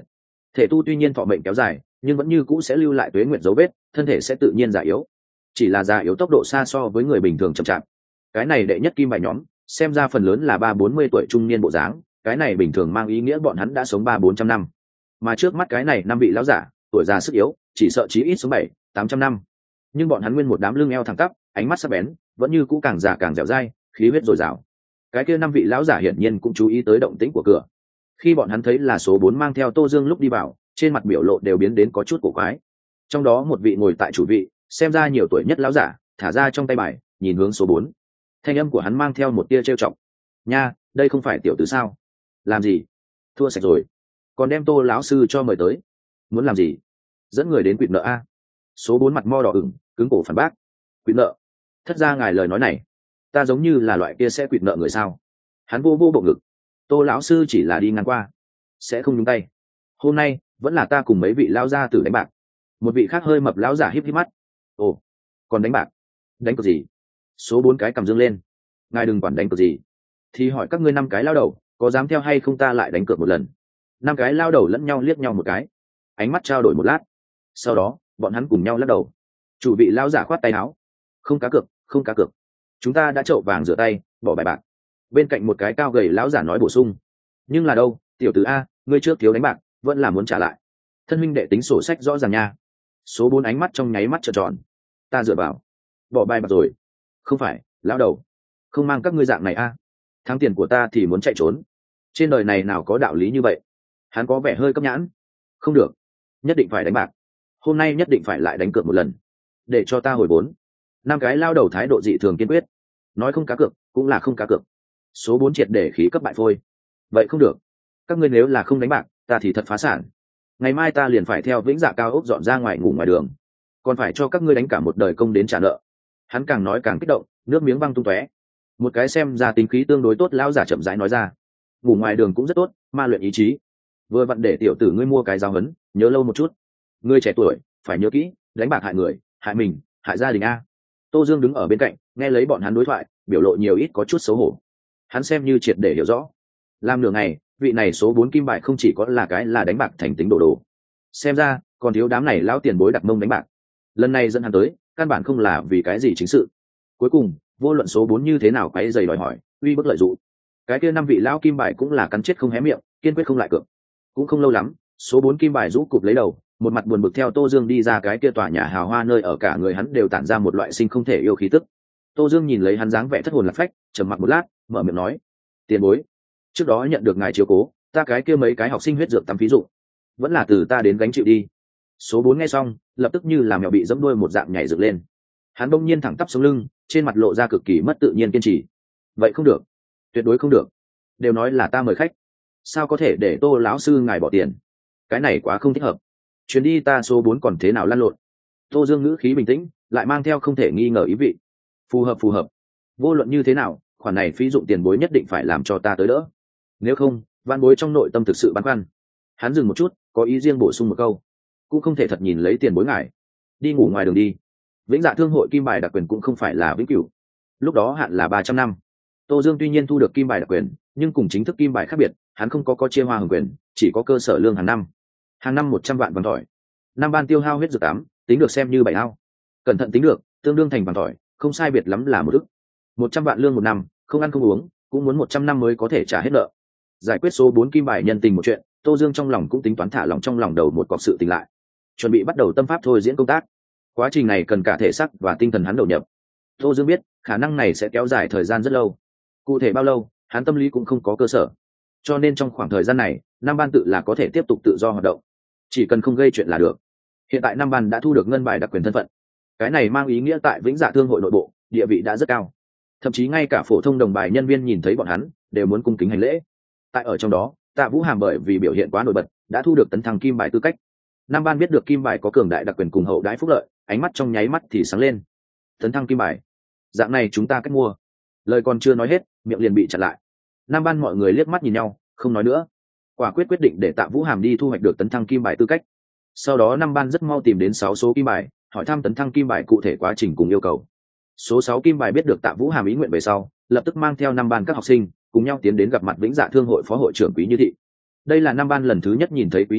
Thể tu tuy nhiên thọ mệnh kéo dài, nhưng vẫn như cũ sẽ lưu lại tuế nguyện dấu vết, thân thể sẽ tự nhiên già yếu. Chỉ là già yếu tốc độ xa so với người bình thường chậm chạp. Cái này đệ nhất kim bài nhóm, xem ra phần lớn là ba bốn mươi tuổi trung niên bộ dáng, cái này bình thường mang ý nghĩa bọn hắn đã sống ba bốn trăm năm. Mà trước mắt cái này năm vị lão giả, tuổi già sức yếu, chỉ sợ chí ít sống bảy tám trăm năm. Nhưng bọn hắn nguyên một đám lưng eo thẳng tắp, ánh mắt sắc bén, vẫn như cũ càng già càng dẻo dai, khí huyết dồi dào. Cái kia năm vị lão giả hiển nhiên cũng chú ý tới động tĩnh của cửa. Khi bọn hắn thấy là số bốn mang theo Tô Dương lúc đi vào, trên mặt biểu lộ đều biến đến có chút cổ quái. Trong đó một vị ngồi tại chủ vị, xem ra nhiều tuổi nhất lão giả, thả ra trong tay bài, nhìn hướng số bốn. Thanh âm của hắn mang theo một tia trêu chọc. "Nha, đây không phải tiểu tử sao? Làm gì? Thua sạch rồi. Còn đem Tô lão sư cho mời tới. Muốn làm gì? Dẫn người đến quỵt nợ a?" Số bốn mặt mo đỏ ửng, cứng cổ phản bác. "Quỵt nợ? Thất ra ngài lời nói này, ta giống như là loại kia sẽ quỵt nợ người sao?" Hắn vô vô bộ ngực. "Tô lão sư chỉ là đi ngang qua, sẽ không nhúng tay. Hôm nay vẫn là ta cùng mấy vị lão gia tử đánh bạc." Một vị khác hơi mập lão giả híp híp mắt. "Ồ, còn đánh bạc? Đánh cược gì?" Số bốn cái cầm dương lên. "Ngài đừng quản đánh cược gì, thì hỏi các ngươi năm cái lao đầu có dám theo hay không ta lại đánh cược một lần." Năm cái lao đầu lẫn nhau liếc nhau một cái, ánh mắt trao đổi một lát, sau đó bọn hắn cùng nhau lắc đầu. Chủ vị lao giả khoát tay áo. "Không cá cược, không cá cược, chúng ta đã trậu vàng rửa tay, bỏ bài bạc." Bên cạnh một cái cao gầy lão giả nói bổ sung. "Nhưng là đâu, tiểu tử a, ngươi trước thiếu đánh bạc, vẫn là muốn trả lại. Thân minh đệ tính sổ sách rõ ràng nha." Số bốn ánh mắt trong nháy mắt trợn tròn. "Ta dựa vào, bỏ bài bạc rồi." "Không phải, lão đầu, không mang các ngươi dạng này a. Thắng tiền của ta thì muốn chạy trốn. Trên đời này nào có đạo lý như vậy." Hắn có vẻ hơi cấp nhãn. "Không được, nhất định phải đánh bạc. Hôm nay nhất định phải lại đánh cược một lần, để cho ta hồi vốn." Năm cái lao đầu thái độ dị thường kiên quyết. Nói không cá cược cũng là không cá cược. Số bốn triệt để khí cấp bại phôi. "Vậy không được, các ngươi nếu là không đánh bạc, ta thì thật phá sản. Ngày mai ta liền phải theo Vĩnh Dạ cao ốc dọn ra ngoài ngủ ngoài đường, còn phải cho các ngươi đánh cả một đời công đến trả nợ." Hắn càng nói càng kích động, nước miếng văng tung tóe. Một cái xem ra tính khí tương đối tốt lão giả chậm rãi nói ra. "Ngủ ngoài đường cũng rất tốt, ma luyện ý chí. Vừa vặn để tiểu tử ngươi mua cái giáo huấn, nhớ lâu một chút. Ngươi trẻ tuổi, phải nhớ kỹ, đánh bạc hại người, hại mình, hại gia đình a." Tô Dương đứng ở bên cạnh, nghe lấy bọn hắn đối thoại, biểu lộ nhiều ít có chút xấu hổ. Hắn xem như triệt để hiểu rõ. Làm nửa ngày, vị này số bốn kim bài không chỉ có là cái là đánh bạc thành tính đồ đồ. Xem ra, còn thiếu đám này lão tiền bối đặt mông đánh bạc. Lần này dẫn hắn tới, căn bản không là vì cái gì chính sự. Cuối cùng, vô luận số bốn như thế nào quấy giày đòi hỏi, uy bức lợi dụng. Cái kia năm vị lão kim bài cũng là cắn chết không hé miệng, kiên quyết không lại cược. Cũng không lâu lắm, số bốn kim bài rũ cụp lấy đầu, một mặt buồn bực theo Tô Dương đi ra cái kia tòa nhà hào hoa nơi ở cả người hắn đều tản ra một loại sinh không thể yêu khí tức. Tô Dương nhìn lấy hắn dáng vẻ thất hồn lạc phách, trầm mặc một lát, mở miệng nói: "Tiền bối, trước đó nhận được ngài chiếu cố, ta cái kia mấy cái học sinh huyết dược tắm ví dụ, vẫn là từ ta đến gánh chịu đi." Số bốn nghe xong, lập tức như là mèo bị dẫm đuôi một dạng nhảy dựng lên. Hắn bỗng nhiên thẳng tắp sống lưng, trên mặt lộ ra cực kỳ mất tự nhiên kiên trì. "Vậy không được, tuyệt đối không được. Đều nói là ta mời khách, sao có thể để Tô lão sư ngài bỏ tiền? Cái này quá không thích hợp. Chuyến đi ta số bốn còn thế nào lăn lộn." Tô Dương ngữ khí bình tĩnh, lại mang theo không thể nghi ngờ ý vị. "Phù hợp phù hợp. Vô luận như thế nào, khoản này phí dụng tiền bối nhất định phải làm cho ta tới đỡ. Nếu không, văn bối trong nội tâm thực sự băn khoăn." Hắn dừng một chút, có ý riêng bổ sung một câu: "Cũng không thể thật nhìn lấy tiền bối ngài đi ngủ ngoài đường đi. Vĩnh Dạ thương hội kim bài đặc quyền cũng không phải là vĩnh cửu, lúc đó hạn là ba trăm năm." Tô Dương tuy nhiên thu được kim bài đặc quyền, nhưng cùng chính thức kim bài khác biệt, hắn không có có chia hoa hồng quyền, chỉ có cơ sở lương hàng năm. Hàng năm một trăm vạn vàng tỏi. Năm ban tiêu hao huyết dược tám, tính được xem như bảy ao. Cẩn thận tính được, tương đương thành vàng tỏi, không sai biệt lắm là một ức. Một trăm vạn lương một năm, không ăn không uống, cũng muốn một trăm năm mới có thể trả hết nợ. Giải quyết số bốn kim bài nhân tình một chuyện, Tô Dương trong lòng cũng tính toán thả lòng trong lòng đầu một cọc sự tình lại. Chuẩn bị bắt đầu tâm pháp thôi diễn công tác. Quá trình này cần cả thể xác và tinh thần hắn đầu nhập. Tô Dương biết, khả năng này sẽ kéo dài thời gian rất lâu. Cụ thể bao lâu, hắn tâm lý cũng không có cơ sở. Cho nên trong khoảng thời gian này, năm ban tự là có thể tiếp tục tự do hoạt động, chỉ cần không gây chuyện là được. Hiện tại năm ban đã thu được ngân bài đặc quyền thân phận, cái này mang ý nghĩa tại Vĩnh Dạ thương hội nội bộ địa vị đã rất cao, thậm chí ngay cả phổ thông đồng bài nhân viên nhìn thấy bọn hắn đều muốn cung kính hành lễ. Tại ở trong đó, Tạ Vũ Hàm bởi vì biểu hiện quá nổi bật đã thu được tấn thăng kim bài tư cách. Năm ban biết được kim bài có cường đại đặc quyền cùng hậu đãi phúc lợi, ánh mắt trong nháy mắt thì sáng lên. Tấn thăng kim bài, dạng này chúng ta cách mua. Lời còn chưa nói hết, miệng liền bị chặn lại. Năm ban mọi người liếc mắt nhìn nhau, không nói nữa. Quả quyết quyết định để Tạ Vũ Hàm đi thu hoạch được tấn thăng kim bài tư cách. Sau đó năm ban rất mau tìm đến sáu số kim bài, hỏi thăm tấn thăng kim bài cụ thể quá trình cùng yêu cầu. Số sáu kim bài biết được Tạ Vũ Hàm ý nguyện về sau, lập tức mang theo năm ban các học sinh cùng nhau tiến đến gặp mặt Vĩnh Dạ thương hội phó hội trưởng Quý Như Thị. Đây là năm ban lần thứ nhất nhìn thấy Quý Như Thị,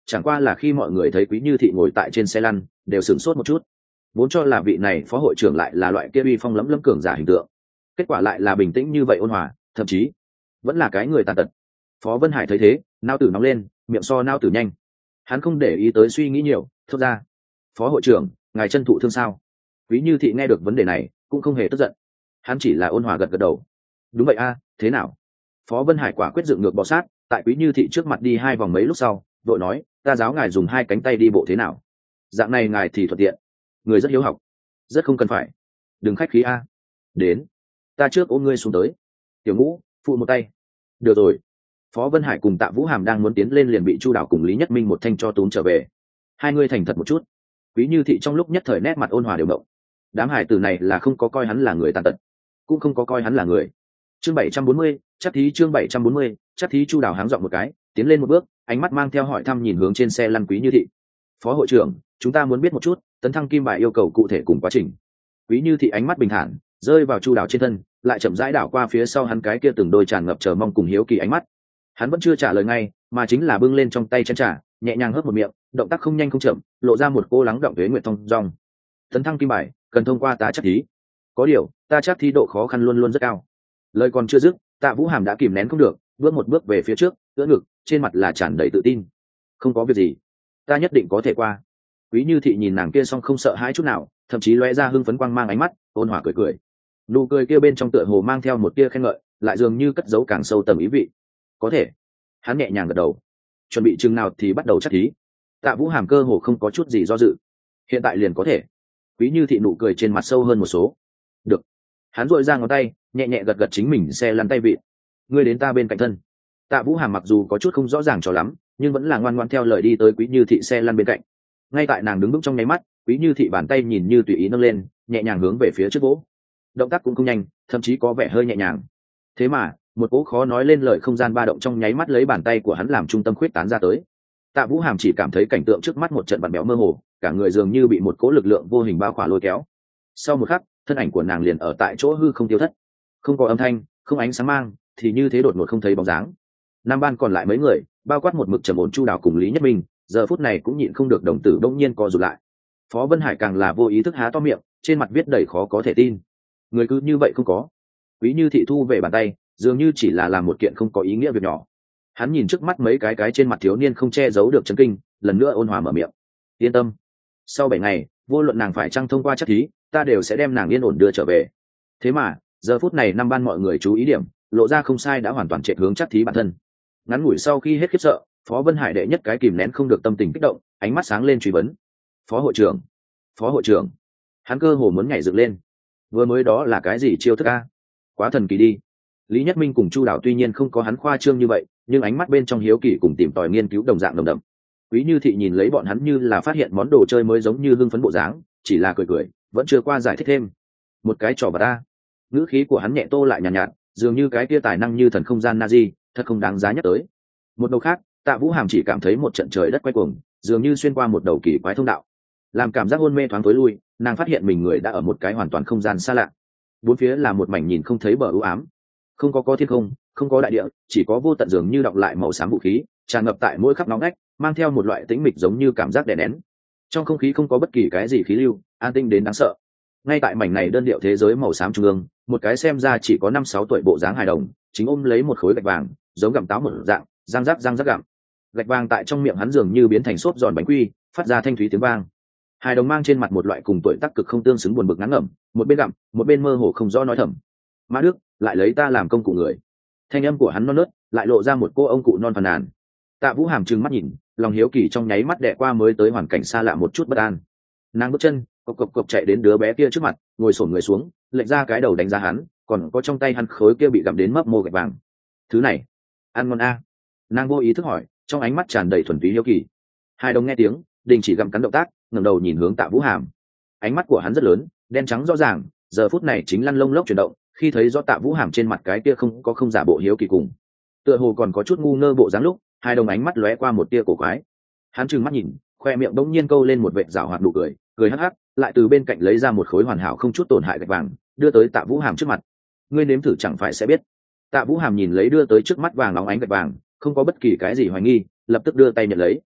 chẳng qua là khi mọi người thấy Quý Như Thị ngồi tại trên xe lăn đều sửng sốt một chút, vốn cho là vị này phó hội trưởng lại là loại kia uy phong lẫm lẫm cường giả hình tượng, kết quả lại là bình tĩnh như vậy, ôn hòa, thậm chí vẫn là cái người tàn tật. Phó Vân Hải thấy thế, nao tử nóng lên, miệng so nao tử nhanh. Hắn không để ý tới suy nghĩ nhiều, thốt ra: phó hội trưởng, ngài chân thụ thương sao? Quý Như Thị nghe được vấn đề này cũng không hề tức giận, hắn chỉ là ôn hòa gật gật đầu. Đúng vậy a, thế nào? Phó Vân Hải quả quyết dựng ngược bò sát, tại Quý Như Thị trước mặt đi hai vòng mấy lúc sau vội nói: ta giáo ngài dùng hai cánh tay đi bộ thế nào? Dạng này ngài thì thuận tiện. Người rất hiếu học. Rất không cần phải. Đừng khách khí a. Đến, ta trước ôm ngươi xuống tới. Tiểu Ngũ phụ một tay. Được rồi. Phó Vân Hải cùng Tạ Vũ Hàm đang muốn tiến lên liền bị Chu Đào cùng Lý Nhất Minh một thanh cho túm trở về. Hai người thành thật một chút. Quý Như Thị trong lúc nhất thời nét mặt ôn hòa đều động. Đám hải tử này là không có coi hắn là người tàn tật, cũng không có coi hắn là người. Chương bảy trăm bốn mươi, chắc thí chương bảy trăm bốn mươi, chắc thí. Chu Đào háng giọng một cái, tiến lên một bước, ánh mắt mang theo hỏi thăm nhìn hướng trên xe lăn Quý Như Thị. Phó hội trưởng, chúng ta muốn biết một chút tấn thăng kim bài yêu cầu cụ thể cùng quá trình. Quý Như Thị ánh mắt bình thản rơi vào Chu Đào trên thân, lại chậm rãi đảo qua phía sau hắn cái kia từng đôi tràn ngập chờ mong cùng hiếu kỳ ánh mắt. Hắn vẫn chưa trả lời ngay, mà chính là bưng lên trong tay chén trà, nhẹ nhàng hớp một miệng, động tác không nhanh không chậm, lộ ra một cô lắng động tuế nguyệt thông dong. Tấn thăng kim bài cần thông qua ta chắc thí, có điều ta chắc thí độ khó khăn luôn luôn rất cao. Lời còn chưa dứt, Tạ Vũ Hàm đã kìm nén không được, bước một bước về phía trước, ưỡn ngực, trên mặt là tràn đầy tự tin. Không có việc gì, ta nhất định có thể qua. Quý Như Thị nhìn nàng kia xong không sợ hãi chút nào, thậm chí lóe ra hưng phấn quang mang ánh mắt, ôn hòa cười cười. Nụ cười kia bên trong tựa hồ mang theo một tia khen ngợi, lại dường như cất giấu càng sâu tầng ý vị. Có thể. Hắn nhẹ nhàng gật đầu. Chuẩn bị chừng nào thì bắt đầu chắc thí. Tạ Vũ Hàm cơ hồ không có chút gì do dự. Hiện tại liền có thể. Quý Như Thị nụ cười trên mặt sâu hơn một số. Được. Hắn duỗi ra ngón tay, nhẹ nhẹ gật gật chính mình xe lăn tay vịn. Ngươi đến ta bên cạnh thân. Tạ Vũ Hàm mặc dù có chút không rõ ràng cho lắm, nhưng vẫn là ngoan ngoãn theo lời đi tới Quý Như Thị xe lăn bên cạnh. Ngay tại nàng đứng vững trong nháy mắt, Quý Như Thị bàn tay nhìn như tùy ý nâng lên, nhẹ nhàng hướng về phía trước vỗ. Động tác cũng không nhanh, thậm chí có vẻ hơi nhẹ nhàng. Thế mà một cỗ khó nói lên lời không gian ba động trong nháy mắt lấy bàn tay của hắn làm trung tâm khuyết tán ra tới. Tạ Vũ Hàm chỉ cảm thấy cảnh tượng trước mắt một trận vặn béo mơ hồ, cả người dường như bị một cỗ lực lượng vô hình bao khỏa lôi kéo. Sau một khắc, thân ảnh của nàng liền ở tại chỗ hư không tiêu thất, không có âm thanh, không ánh sáng mang, thì như thế đột ngột không thấy bóng dáng. Nam ban còn lại mấy người, bao quát một mực trầm ổn Chu Đào cùng Lý Nhất Minh, giờ phút này cũng nhịn không được đồng tử đông nhiên co rụt lại. Phó Vân Hải càng là vô ý thức há to miệng, trên mặt viết đầy khó có thể tin. Người cứ như vậy không có. Quý Như Thị thu về bàn tay, dường như chỉ là làm một kiện không có ý nghĩa việc nhỏ. Hắn nhìn trước mắt mấy cái cái trên mặt thiếu niên không che giấu được chấn kinh, lần nữa ôn hòa mở miệng. Yên tâm, sau bảy ngày, vô luận nàng phải chăng thông qua chắc thí, ta đều sẽ đem nàng yên ổn đưa trở về. Thế mà giờ phút này năm ban mọi người chú ý điểm lộ ra không sai đã hoàn toàn chạy hướng chắc thí bản thân. Ngắn ngủi sau khi hết khiếp sợ, Phó Vân Hải đệ nhất cái kìm nén không được tâm tình kích động, ánh mắt sáng lên truy vấn. Phó hội trưởng, phó hội trưởng. Hắn cơ hồ muốn nhảy dựng lên. Vừa mới đó là cái gì chiêu thức a? Quá thần kỳ đi. Lý Nhất Minh cùng Chu Đào tuy nhiên không có hắn khoa trương như vậy, nhưng ánh mắt bên trong hiếu kỳ cùng tìm tòi nghiên cứu đồng dạng đồng đậm. Quý Như Thị nhìn lấy bọn hắn như là phát hiện món đồ chơi mới giống như hưng phấn bộ dáng, chỉ là cười cười, vẫn chưa qua giải thích thêm. Một cái trò bà ta. Ngữ khí của hắn nhẹ tô lại nhàn nhạt, nhạt, dường như cái kia tài năng như thần không gian Nazi, thật không đáng giá nhắc tới. Một đầu khác, Tạ Vũ Hàm chỉ cảm thấy một trận trời đất quay cuồng, dường như xuyên qua một đầu kỳ quái thông đạo. Làm cảm giác hôn mê thoáng tối lui, nàng phát hiện mình người đã ở một cái hoàn toàn không gian xa lạ. Bốn phía là một mảnh nhìn không thấy bờ u ám, không có có thiên không, không có đại địa, chỉ có vô tận dường như đọng lại màu xám vũ khí tràn ngập tại mỗi khắp nóng ngách, mang theo một loại tĩnh mịch giống như cảm giác đè nén. Trong không khí không có bất kỳ cái gì khí lưu, an tinh đến đáng sợ. Ngay tại mảnh này đơn điệu thế giới màu xám trung ương, một cái xem ra chỉ có năm sáu tuổi bộ dáng hài đồng chính ôm lấy một khối gạch vàng, giống gặm táo một dạng, răng rắc răng rắc gặm. Gạch vàng tại trong miệng hắn dường như biến thành xốp giòn bánh quy, phát ra thanh thúy tiếng vang. Hài đồng mang trên mặt một loại cùng tuổi tác cực không tương xứng buồn bực ngán ngẩm, một bên gặm, một bên mơ hồ không rõ nói thầm. Mã Đức, lại lấy ta làm công cụ người. Thanh âm của hắn non nớt, lại lộ ra một cô ông cụ non phàn nàn. Tạ Vũ Hàm trừng mắt nhìn, lòng hiếu kỳ trong nháy mắt đè qua mới tới hoàn cảnh xa lạ một chút bất an. Nàng bước chân, cộc cộc cộc chạy đến đứa bé kia trước mặt, ngồi xổm người xuống, lệch ra cái đầu đánh giá hắn, còn có trong tay hắn khối kia bị gặm đến mấp mô gạch vàng. Thứ này, ăn ngon a? Nàng vô ý thức hỏi, trong ánh mắt tràn đầy thuần túy hiếu kỳ. Hai đồng nghe tiếng, đình chỉ gặm cắn động tác, ngẩng đầu nhìn hướng Tạ Vũ Hàm. Ánh mắt của hắn rất lớn, đen trắng rõ ràng, giờ phút này chính lăn lông lốc chuyển động, khi thấy rõ Tạ Vũ Hàm trên mặt cái kia không có không giả bộ hiếu kỳ cùng, tựa hồ còn có chút ngu ngơ bộ dáng lúc, hai đồng ánh mắt lóe qua một tia cổ quái. Hắn trừng mắt nhìn, khoe miệng bỗng nhiên câu lên một vệt rảo hoạt nụ cười, cười hắc hắc, lại từ bên cạnh lấy ra một khối hoàn hảo không chút tổn hại gạch vàng, đưa tới Tạ Vũ Hàm trước mặt. Ngươi nếm thử chẳng phải sẽ biết. Tạ Vũ Hàm nhìn lấy đưa tới trước mắt vàng óng ánh gạch vàng, không có bất kỳ cái gì hoài nghi, lập tức đưa tay nhận lấy.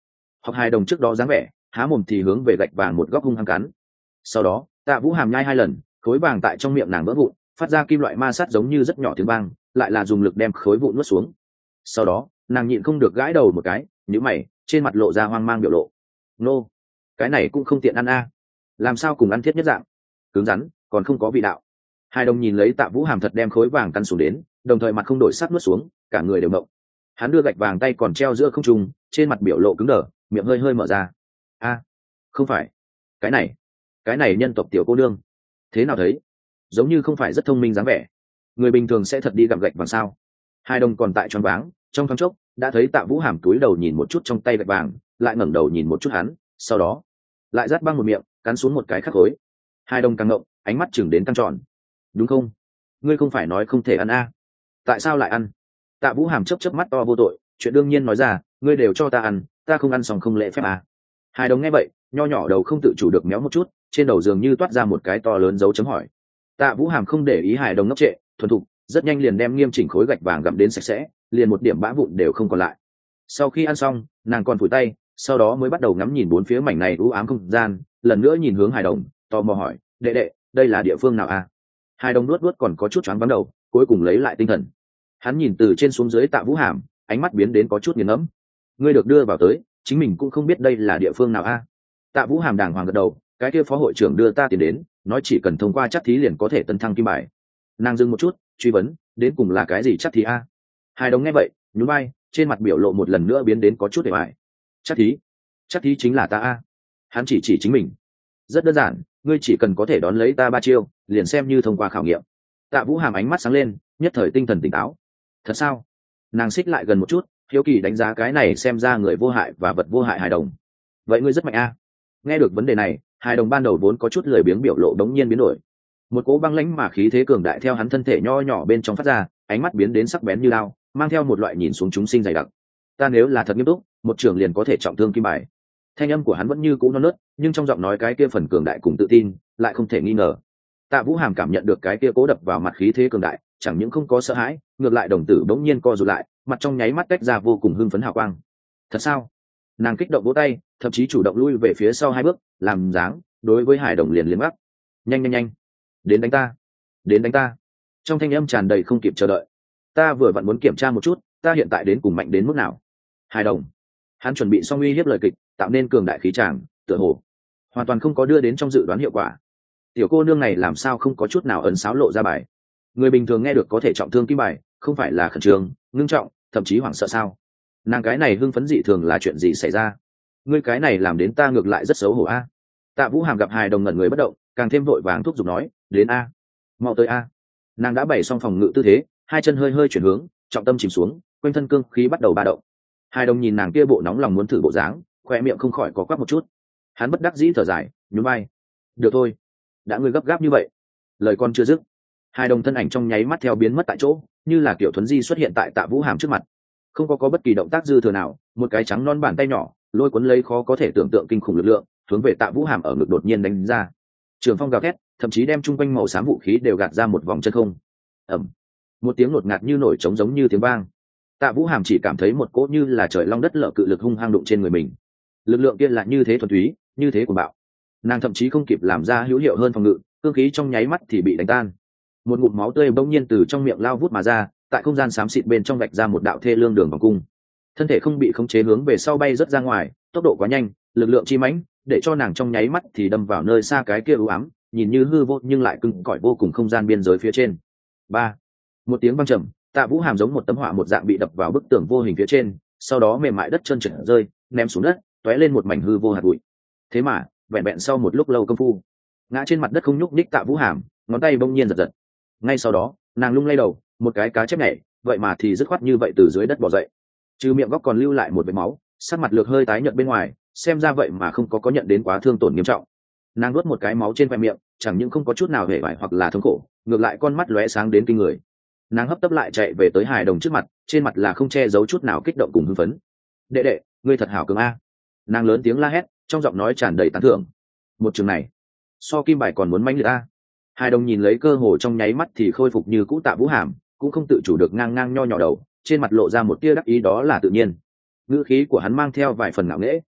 Học hài đồng trước đó dáng vẻ, há mồm thì hướng về gạch vàng một góc hung hăng cắn. Sau đó Tạ Vũ Hàm nhai hai lần, khối vàng tại trong miệng nàng vỡ vụn, phát ra kim loại ma sát giống như rất nhỏ tiếng vang, lại là dùng lực đem khối vụn nuốt xuống. Sau đó nàng nhịn không được gãi đầu một cái, nhíu mày, trên mặt lộ ra hoang mang biểu lộ. Nô, cái này cũng không tiện ăn a. Làm sao cùng ăn thiết nhất dạng, cứng rắn còn không có vị đạo. Hai đồng nhìn lấy Tạ Vũ Hàm thật đem khối vàng căn xuống đến, đồng thời mặt không đổi sắc nuốt xuống, cả người đều động. Hắn đưa gạch vàng tay còn treo giữa không trung, trên mặt biểu lộ cứng đờ, miệng hơi hơi mở ra. A, không phải, cái này, cái này nhân tộc tiểu cô nương, thế nào thấy, giống như không phải rất thông minh dáng vẻ. Người bình thường sẽ thật đi gặm gạch vàng sao? Hai đồng còn tại choáng váng, trong thoáng chốc đã thấy Tạ Vũ Hàm túi đầu nhìn một chút trong tay gạch vàng, lại ngẩng đầu nhìn một chút hắn, sau đó lại rát băng một miệng, cắn xuống một cái khắc khối. Hai đồng căng ngộng, ánh mắt chừng đến căng tròn. Đúng không, ngươi không phải nói không thể ăn a? Tại sao lại ăn? Tạ Vũ Hàm chớp chớp mắt to vô tội, chuyện đương nhiên nói ra, ngươi đều cho ta ăn, ta không ăn xong không lễ phép à? Hai đồng nghe vậy, nho nhỏ đầu không tự chủ được méo một chút, trên đầu dường như toát ra một cái to lớn dấu chấm hỏi. Tạ Vũ Hàm không để ý hài đồng ngốc trệ, thuần thục, rất nhanh liền đem nghiêm chỉnh khối gạch vàng gặm đến sạch sẽ, liền một điểm bã vụn đều không còn lại. Sau khi ăn xong, nàng còn phủi tay, sau đó mới bắt đầu ngắm nhìn bốn phía mảnh này u ám không gian, lần nữa nhìn hướng hài đồng, tò mò hỏi, đệ đệ, đây là địa phương nào à? Hài đồng nuốt nuốt còn có chút choáng váng đầu, cuối cùng lấy lại tinh thần. Hắn nhìn từ trên xuống dưới Tạ Vũ Hàm, ánh mắt biến đến có chút nghiền ngẫm. Ngươi được đưa vào tới, chính mình cũng không biết đây là địa phương nào a? À? Tạ Vũ Hàm đàng hoàng gật đầu, cái kia phó hội trưởng đưa ta tiền đến, nói chỉ cần thông qua chắc thí liền có thể tấn thăng kim bài. Nàng dừng một chút, truy vấn, đến cùng là cái gì chắc thí a? À? Hai đồng nghe vậy, nhún vai, trên mặt biểu lộ một lần nữa biến đến có chút để bại. Chắc thí? Chắc thí chính là ta a? À? Hắn chỉ chỉ chính mình. Rất đơn giản, ngươi chỉ cần có thể đón lấy ta ba chiêu, liền xem như thông qua khảo nghiệm. Tạ Vũ Hàm ánh mắt sáng lên, nhất thời tinh thần tỉnh táo. Thật sao? Nàng xích lại gần một chút, hiếu kỳ đánh giá cái này xem ra người vô hại và vật vô hại hài đồng. Vậy ngươi rất mạnh a? Nghe được vấn đề này, hài đồng ban đầu vốn có chút lười biếng biểu lộ đống nhiên biến đổi. Một cỗ băng lãnh mà khí thế cường đại theo hắn thân thể nho nhỏ bên trong phát ra, ánh mắt biến đến sắc bén như lao, mang theo một loại nhìn xuống chúng sinh dày đặc. Ta nếu là thật nghiêm túc, một trường liền có thể trọng thương kim bài. Thanh âm của hắn vẫn như cũ non nớt, nhưng trong giọng nói cái kia phần cường đại cùng tự tin, lại không thể nghi ngờ. Tạ Vũ Hàm cảm nhận được cái kia cố đập vào mặt khí thế cường đại, chẳng những không có sợ hãi, ngược lại đồng tử bỗng nhiên co rụt lại, mặt trong nháy mắt tách ra vô cùng hưng phấn hào quang. Thật sao? Nàng kích động vỗ tay, thậm chí chủ động lui về phía sau hai bước, làm dáng, đối với hải đồng liền liếm gắt. Nhanh nhanh nhanh, đến đánh ta, đến đánh ta. Trong thanh âm tràn đầy không kịp chờ đợi. Ta vừa vặn muốn kiểm tra một chút, ta hiện tại đến cùng mạnh đến mức nào. Hải đồng, hắn chuẩn bị xong uy hiếp lời kịch, tạo nên cường đại khí tràng, tựa hồ hoàn toàn không có đưa đến trong dự đoán hiệu quả. Tiểu cô nương này làm sao không có chút nào ẩn sáo lộ ra bài. Người bình thường nghe được có thể trọng thương kim bài, không phải là khẩn trương, ngưng trọng, thậm chí hoảng sợ sao? Nàng cái này hưng phấn dị thường là chuyện gì xảy ra? Ngươi cái này làm đến ta ngược lại rất xấu hổ a. Tạ Vũ Hàm gặp hài đồng ngẩn người bất động, càng thêm vội vàng thúc giục nói, đến a, mau tới a. Nàng đã bày xong phòng ngự tư thế, hai chân hơi hơi chuyển hướng, trọng tâm chìm xuống, quanh thân cương khí bắt đầu ba động. Hài đồng nhìn nàng kia bộ nóng lòng muốn thử bộ dáng, khoe miệng không khỏi có quắc một chút. Hắn bất đắc dĩ thở dài, nhún vai, được thôi, đã ngươi gấp gáp như vậy. Lời con chưa dứt, hai đồng thân ảnh trong nháy mắt theo biến mất tại chỗ, như là kiểu thuấn di xuất hiện tại Tạ Vũ Hàm trước mặt. Không có có bất kỳ động tác dư thừa nào, một cái trắng non bàn tay nhỏ lôi cuốn lấy khó có thể tưởng tượng kinh khủng lực lượng, hướng về Tạ Vũ Hàm ở ngực đột nhiên đánh ra. Trường phong gào thét, thậm chí đem chung quanh màu xám vũ khí đều gạt ra một vòng chân không. Ầm, một tiếng ngột ngạt như nổi trống giống như tiếng vang. Tạ Vũ Hàm chỉ cảm thấy một cỗ như là trời long đất lở cự lực hung hăng đụng trên người mình. Lực lượng kia là như thế thuần túy, như thế cuồng bạo. Nàng thậm chí không kịp làm ra hữu hiệu hơn phòng ngự, cương khí trong nháy mắt thì bị đánh tan. Một ngụm máu tươi bỗng nhiên từ trong miệng lao vút mà ra, tại không gian xám xịt bên trong vạch ra một đạo thê lương đường vòng cung. Thân thể không bị khống chế hướng về sau bay rất ra ngoài, tốc độ quá nhanh, lực lượng chi mãnh, để cho nàng trong nháy mắt thì đâm vào nơi xa cái kia u ám, nhìn như hư vô nhưng lại cứng cỏi vô cùng không gian biên giới phía trên. Ba, một tiếng vang trầm, Tạ Vũ Hàm giống một tấm họa một dạng bị đập vào bức tường vô hình phía trên, sau đó mềm mại đất chân trượt rơi, ném xuống đất, tóe lên một mảnh hư vô hạt bụi. Thế mà, vẹn vẹn sau một lúc lâu công phu, ngã trên mặt đất không nhúc nhích Tạ Vũ Hàm, ngón tay bỗng nhiên giật giật. Ngay sau đó, nàng lung lay đầu, một cái cá chép nhảy, vậy mà thì dứt khoát như vậy từ dưới đất bò dậy. Trừ miệng góc còn lưu lại một vết máu, sắc mặt lược hơi tái nhợt bên ngoài, xem ra vậy mà không có có nhận đến quá thương tổn nghiêm trọng. Nàng nuốt một cái máu trên khoe miệng, chẳng những không có chút nào hề vải hoặc là thống khổ, ngược lại con mắt lóe sáng đến kinh người. Nàng hấp tấp lại chạy về tới hài đồng trước mặt, trên mặt là không che giấu chút nào kích động cùng hưng phấn. Đệ đệ, ngươi thật hảo cường a. Nàng lớn tiếng la hét, trong giọng nói tràn đầy tán thưởng. Một trường này so kim bài còn muốn mãnh liệt a. Hài đồng nhìn lấy cơ hồ trong nháy mắt thì khôi phục như cũ Tạ Vũ Hàm, cũng không tự chủ được ngang ngang nho nhỏ đầu, trên mặt lộ ra một tia đắc ý đó là tự nhiên. Ngữ khí của hắn mang theo vài phần ngạo nghễ.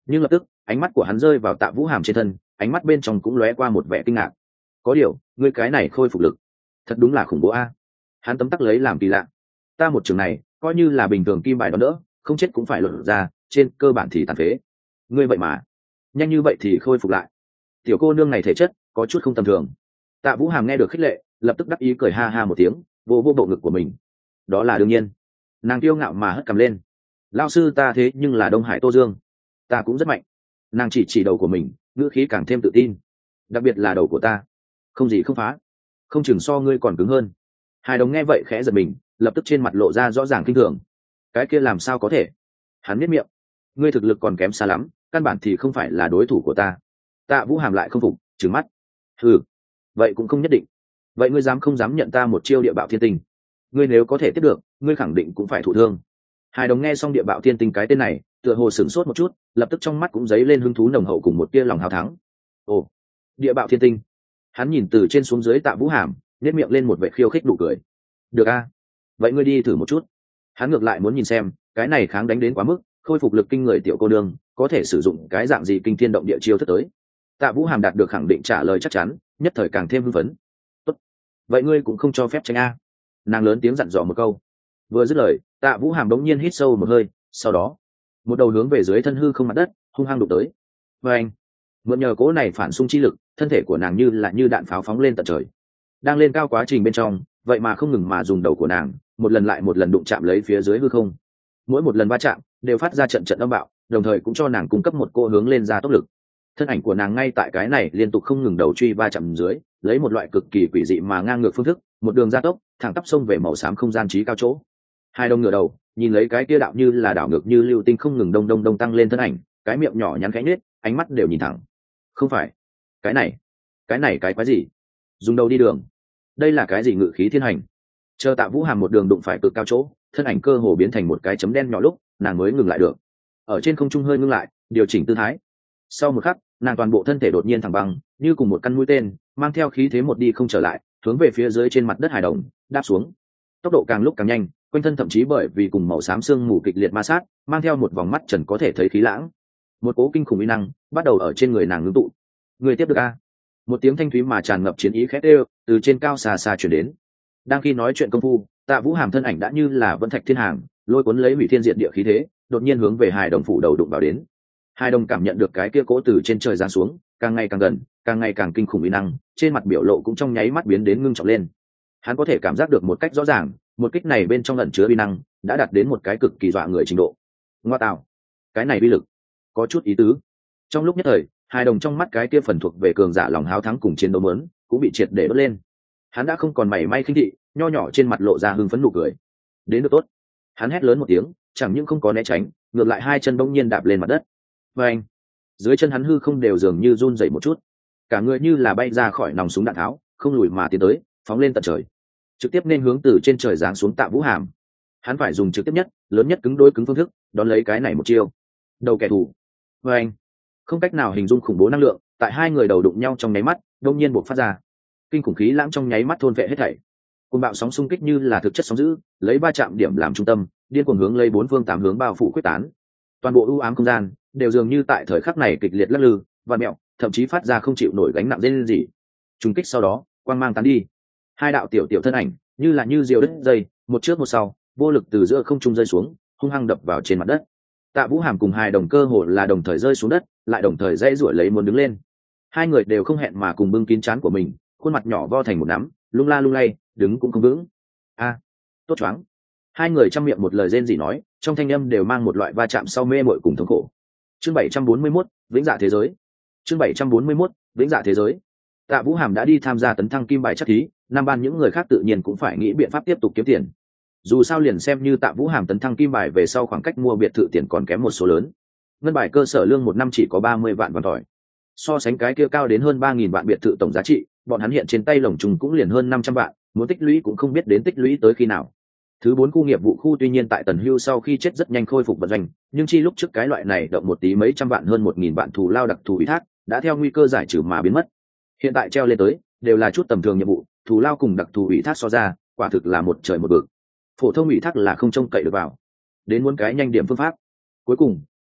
nhưng lập tức ánh mắt của hắn rơi vào Tạ Vũ Hàm trên thân, ánh mắt bên trong cũng lóe qua một vẻ kinh ngạc. Có điều ngươi cái này khôi phục lực thật đúng là khủng bố a. Hắn tấm tắc lấy làm kỳ lạ. Ta một trường này coi như là bình thường kim bài đón đỡ, không chết cũng phải lột ra, trên cơ bản thì tàn phế. Ngươi vậy mà nhanh như vậy thì khôi phục lại. Tiểu cô nương này thể chất có chút không tầm thường. Tạ Vũ Hàm nghe được khích lệ, lập tức đắc ý cười ha ha một tiếng, vô vô bộ ngực của mình. Đó là đương nhiên. Nàng kiêu ngạo mà hất cằm lên. Lao sư ta thế nhưng là Đông Hải Tô Dương, ta cũng rất mạnh. Nàng chỉ chỉ đầu của mình, ngữ khí càng thêm tự tin. Đặc biệt là đầu của ta, không gì không phá, không chừng so ngươi còn cứng hơn. Hai đồng nghe vậy khẽ giật mình, lập tức trên mặt lộ ra rõ ràng kinh thường. Cái kia làm sao có thể? Hắn biết miệng, ngươi thực lực còn kém xa lắm, căn bản thì không phải là đối thủ của ta. Tạ Vũ Hàm lại không phục, trừng mắt. Ừ, vậy cũng không nhất định. Vậy ngươi dám không dám nhận ta một chiêu địa bạo thiên tinh? Ngươi nếu có thể tiếp được, ngươi khẳng định cũng phải thụ thương. Hai đồng nghe xong địa bạo thiên tinh cái tên này, tựa hồ sửng sốt một chút, lập tức trong mắt cũng dấy lên hứng thú nồng hậu cùng một tia lòng hào thắng. Ồ, địa bạo thiên tinh. Hắn nhìn từ trên xuống dưới Tạ Vũ Hàm, nhếch miệng lên một vẻ khiêu khích nụ cười. Được a, vậy ngươi đi thử một chút. Hắn ngược lại muốn nhìn xem, cái này kháng đánh đến quá mức, khôi phục lực kinh người tiểu cô nương có thể sử dụng cái dạng gì kinh thiên động địa chiêu thức tới. Tạ Vũ Hàm đạt được khẳng định trả lời chắc chắn, nhất thời càng thêm hưng phấn. Tốt, vậy ngươi cũng không cho phép tranh a. Nàng lớn tiếng dặn dò một câu. Vừa dứt lời, Tạ Vũ Hàm đống nhiên hít sâu một hơi, sau đó một đầu hướng về dưới thân hư không mặt đất hung hăng đụng tới. Và anh mượn nhờ cố này phản xung chi lực, thân thể của nàng như là như đạn pháo phóng lên tận trời. Đang lên cao quá trình bên trong, vậy mà không ngừng mà dùng đầu của nàng một lần lại một lần đụng chạm lấy phía dưới hư không. Mỗi một lần va chạm đều phát ra trận trận âm bạo, đồng thời cũng cho nàng cung cấp một cô hướng lên ra tốc lực. Thân ảnh của nàng ngay tại cái này liên tục không ngừng đầu truy va chạm dưới, lấy một loại cực kỳ quỷ dị mà ngang ngược phương thức, một đường gia tốc thẳng tắp sông về màu xám không gian trí cao chỗ. Hai đồng ngửa đầu nhìn lấy cái kia đạo như là đảo ngược như lưu tinh không ngừng đông đông đông tăng lên thân ảnh, cái miệng nhỏ nhắn khẽ nhếch, ánh mắt đều nhìn thẳng. Không phải, cái này cái này cái quái gì? Dùng đầu đi đường, đây là cái gì ngự khí thiên hành? Chờ Tạ Vũ Hàm một đường đụng phải cực cao chỗ, thân ảnh cơ hồ biến thành một cái chấm đen nhỏ lúc nàng mới ngừng lại được. Ở trên không trung hơi ngưng lại, điều chỉnh tư thái. Sau một khắc, nàng toàn bộ thân thể đột nhiên thẳng băng, như cùng một căn mũi tên mang theo khí thế một đi không trở lại, hướng về phía dưới trên mặt đất hài đồng đáp xuống. Tốc độ càng lúc càng nhanh, quanh thân thậm chí bởi vì cùng màu xám xương mù kịch liệt ma sát, mang theo một vòng mắt trần có thể thấy khí lãng. Một cố kinh khủng uy năng bắt đầu ở trên người nàng ngưng tụ. Người tiếp được a? Một tiếng thanh thúy mà tràn ngập chiến ý khét ê từ trên cao xa xa chuyển đến. Đang khi nói chuyện công phu, Tạ Vũ Hàm thân ảnh đã như là vẫn thạch thiên hàng, lôi cuốn lấy hủy thiên diệt địa khí thế, đột nhiên hướng về Hải Đồng phủ đầu đụng vào đến. Hải Đồng cảm nhận được cái kia cỗ từ trên trời giáng xuống, càng ngày càng gần, càng ngày càng kinh khủng uy năng, trên mặt biểu lộ cũng trong nháy mắt biến đến ngưng trọng lên. Hắn có thể cảm giác được một cách rõ ràng, một kích này bên trong ẩn chứa uy năng đã đạt đến một cái cực kỳ dọa người trình độ. Ngoa tạo, cái này uy lực có chút ý tứ. Trong lúc nhất thời, Hải Đồng trong mắt cái kia phần thuộc về cường giả lòng háo thắng cùng chiến đấu muốn cũng bị triệt để đốt lên. Hắn đã không còn mảy may khinh thị, nho nhỏ trên mặt lộ ra hưng phấn nụ cười. Đến được tốt. Hắn hét lớn một tiếng, chẳng những không có né tránh, ngược lại hai chân bỗng nhiên đạp lên mặt đất. Và anh, dưới chân hắn hư không đều dường như run rẩy một chút, cả người như là bay ra khỏi nòng súng đạn tháo, không lùi mà tiến tới, phóng lên tận trời, trực tiếp nên hướng từ trên trời giáng xuống Tạ Vũ Hàm. Hắn phải dùng trực tiếp nhất, lớn nhất cứng đối cứng phương thức, đón lấy cái này một chiêu. Đầu kẻ thù. Và anh, không cách nào hình dung khủng bố năng lượng, tại hai người đầu đụng nhau trong nháy mắt, đông nhiên bộc phát ra. Kinh khủng khí lãng trong nháy mắt thôn vệ hết thảy. Cùng bạo sóng xung kích như là thực chất sóng dữ, lấy ba chạm điểm làm trung tâm, điên cuồng hướng lấy bốn phương tám hướng bao phủ quyết tán. Toàn bộ ưu ám không gian đều dường như tại thời khắc này kịch liệt lắc lư, và mẹo, thậm chí phát ra không chịu nổi gánh nặng lên gì. Trùng kích sau đó, quang mang tán đi. Hai đạo tiểu tiểu thân ảnh, như là như diều đứt dây, một trước một sau, vô lực từ giữa không trung rơi xuống, hung hăng đập vào trên mặt đất. Tạ Vũ Hàm cùng hai đồng cơ hồ là đồng thời rơi xuống đất, lại đồng thời dãy giụa lấy muốn đứng lên. Hai người đều không hẹn mà cùng bưng kín trán của mình, khuôn mặt nhỏ vo thành một nắm, lung la lung lay, đứng cũng không vững. A, tốt choáng. Hai người trăm miệng một lời rên rỉ nói, trong thanh âm đều mang một loại va chạm sau mê mội cùng thống khổ. Chương bảy trăm bốn mươi mốt, vĩnh dạ thế giới. Chương bảy trăm bốn mươi mốt, vĩnh dạ thế giới. Tạ Vũ Hàm đã đi tham gia tấn thăng kim bài chắc thí, năm ban những người khác tự nhiên cũng phải nghĩ biện pháp tiếp tục kiếm tiền. Dù sao liền xem như Tạ Vũ Hàm tấn thăng kim bài về sau khoảng cách mua biệt thự tiền còn kém một số lớn. Ngân bài cơ sở lương một năm chỉ có ba mươi vạn vạn tỏi. So sánh cái kia cao đến hơn ba nghìn vạn biệt thự tổng giá trị, bọn hắn hiện trên tay lồng trùng cũng liền hơn năm trăm vạn, muốn tích lũy cũng không biết đến tích lũy tới khi nào. Thứ bốn khu nghiệp vụ khu tuy nhiên tại Tần Hưu sau khi chết rất nhanh khôi phục vận doanh, nhưng chi lúc trước cái loại này động một tí mấy trăm vạn hơn một nghìn vạn thù lao đặc thù ủy thác, đã theo nguy cơ giải trừ mà biến mất. Hiện tại treo lên tới, đều là chút tầm thường nhiệm vụ, thù lao cùng đặc thù ủy thác so ra, quả thực là một trời một vực. Phổ thông ủy thác là không trông cậy được vào. Đến muốn cái nhanh điểm phương pháp. Cuối cùng,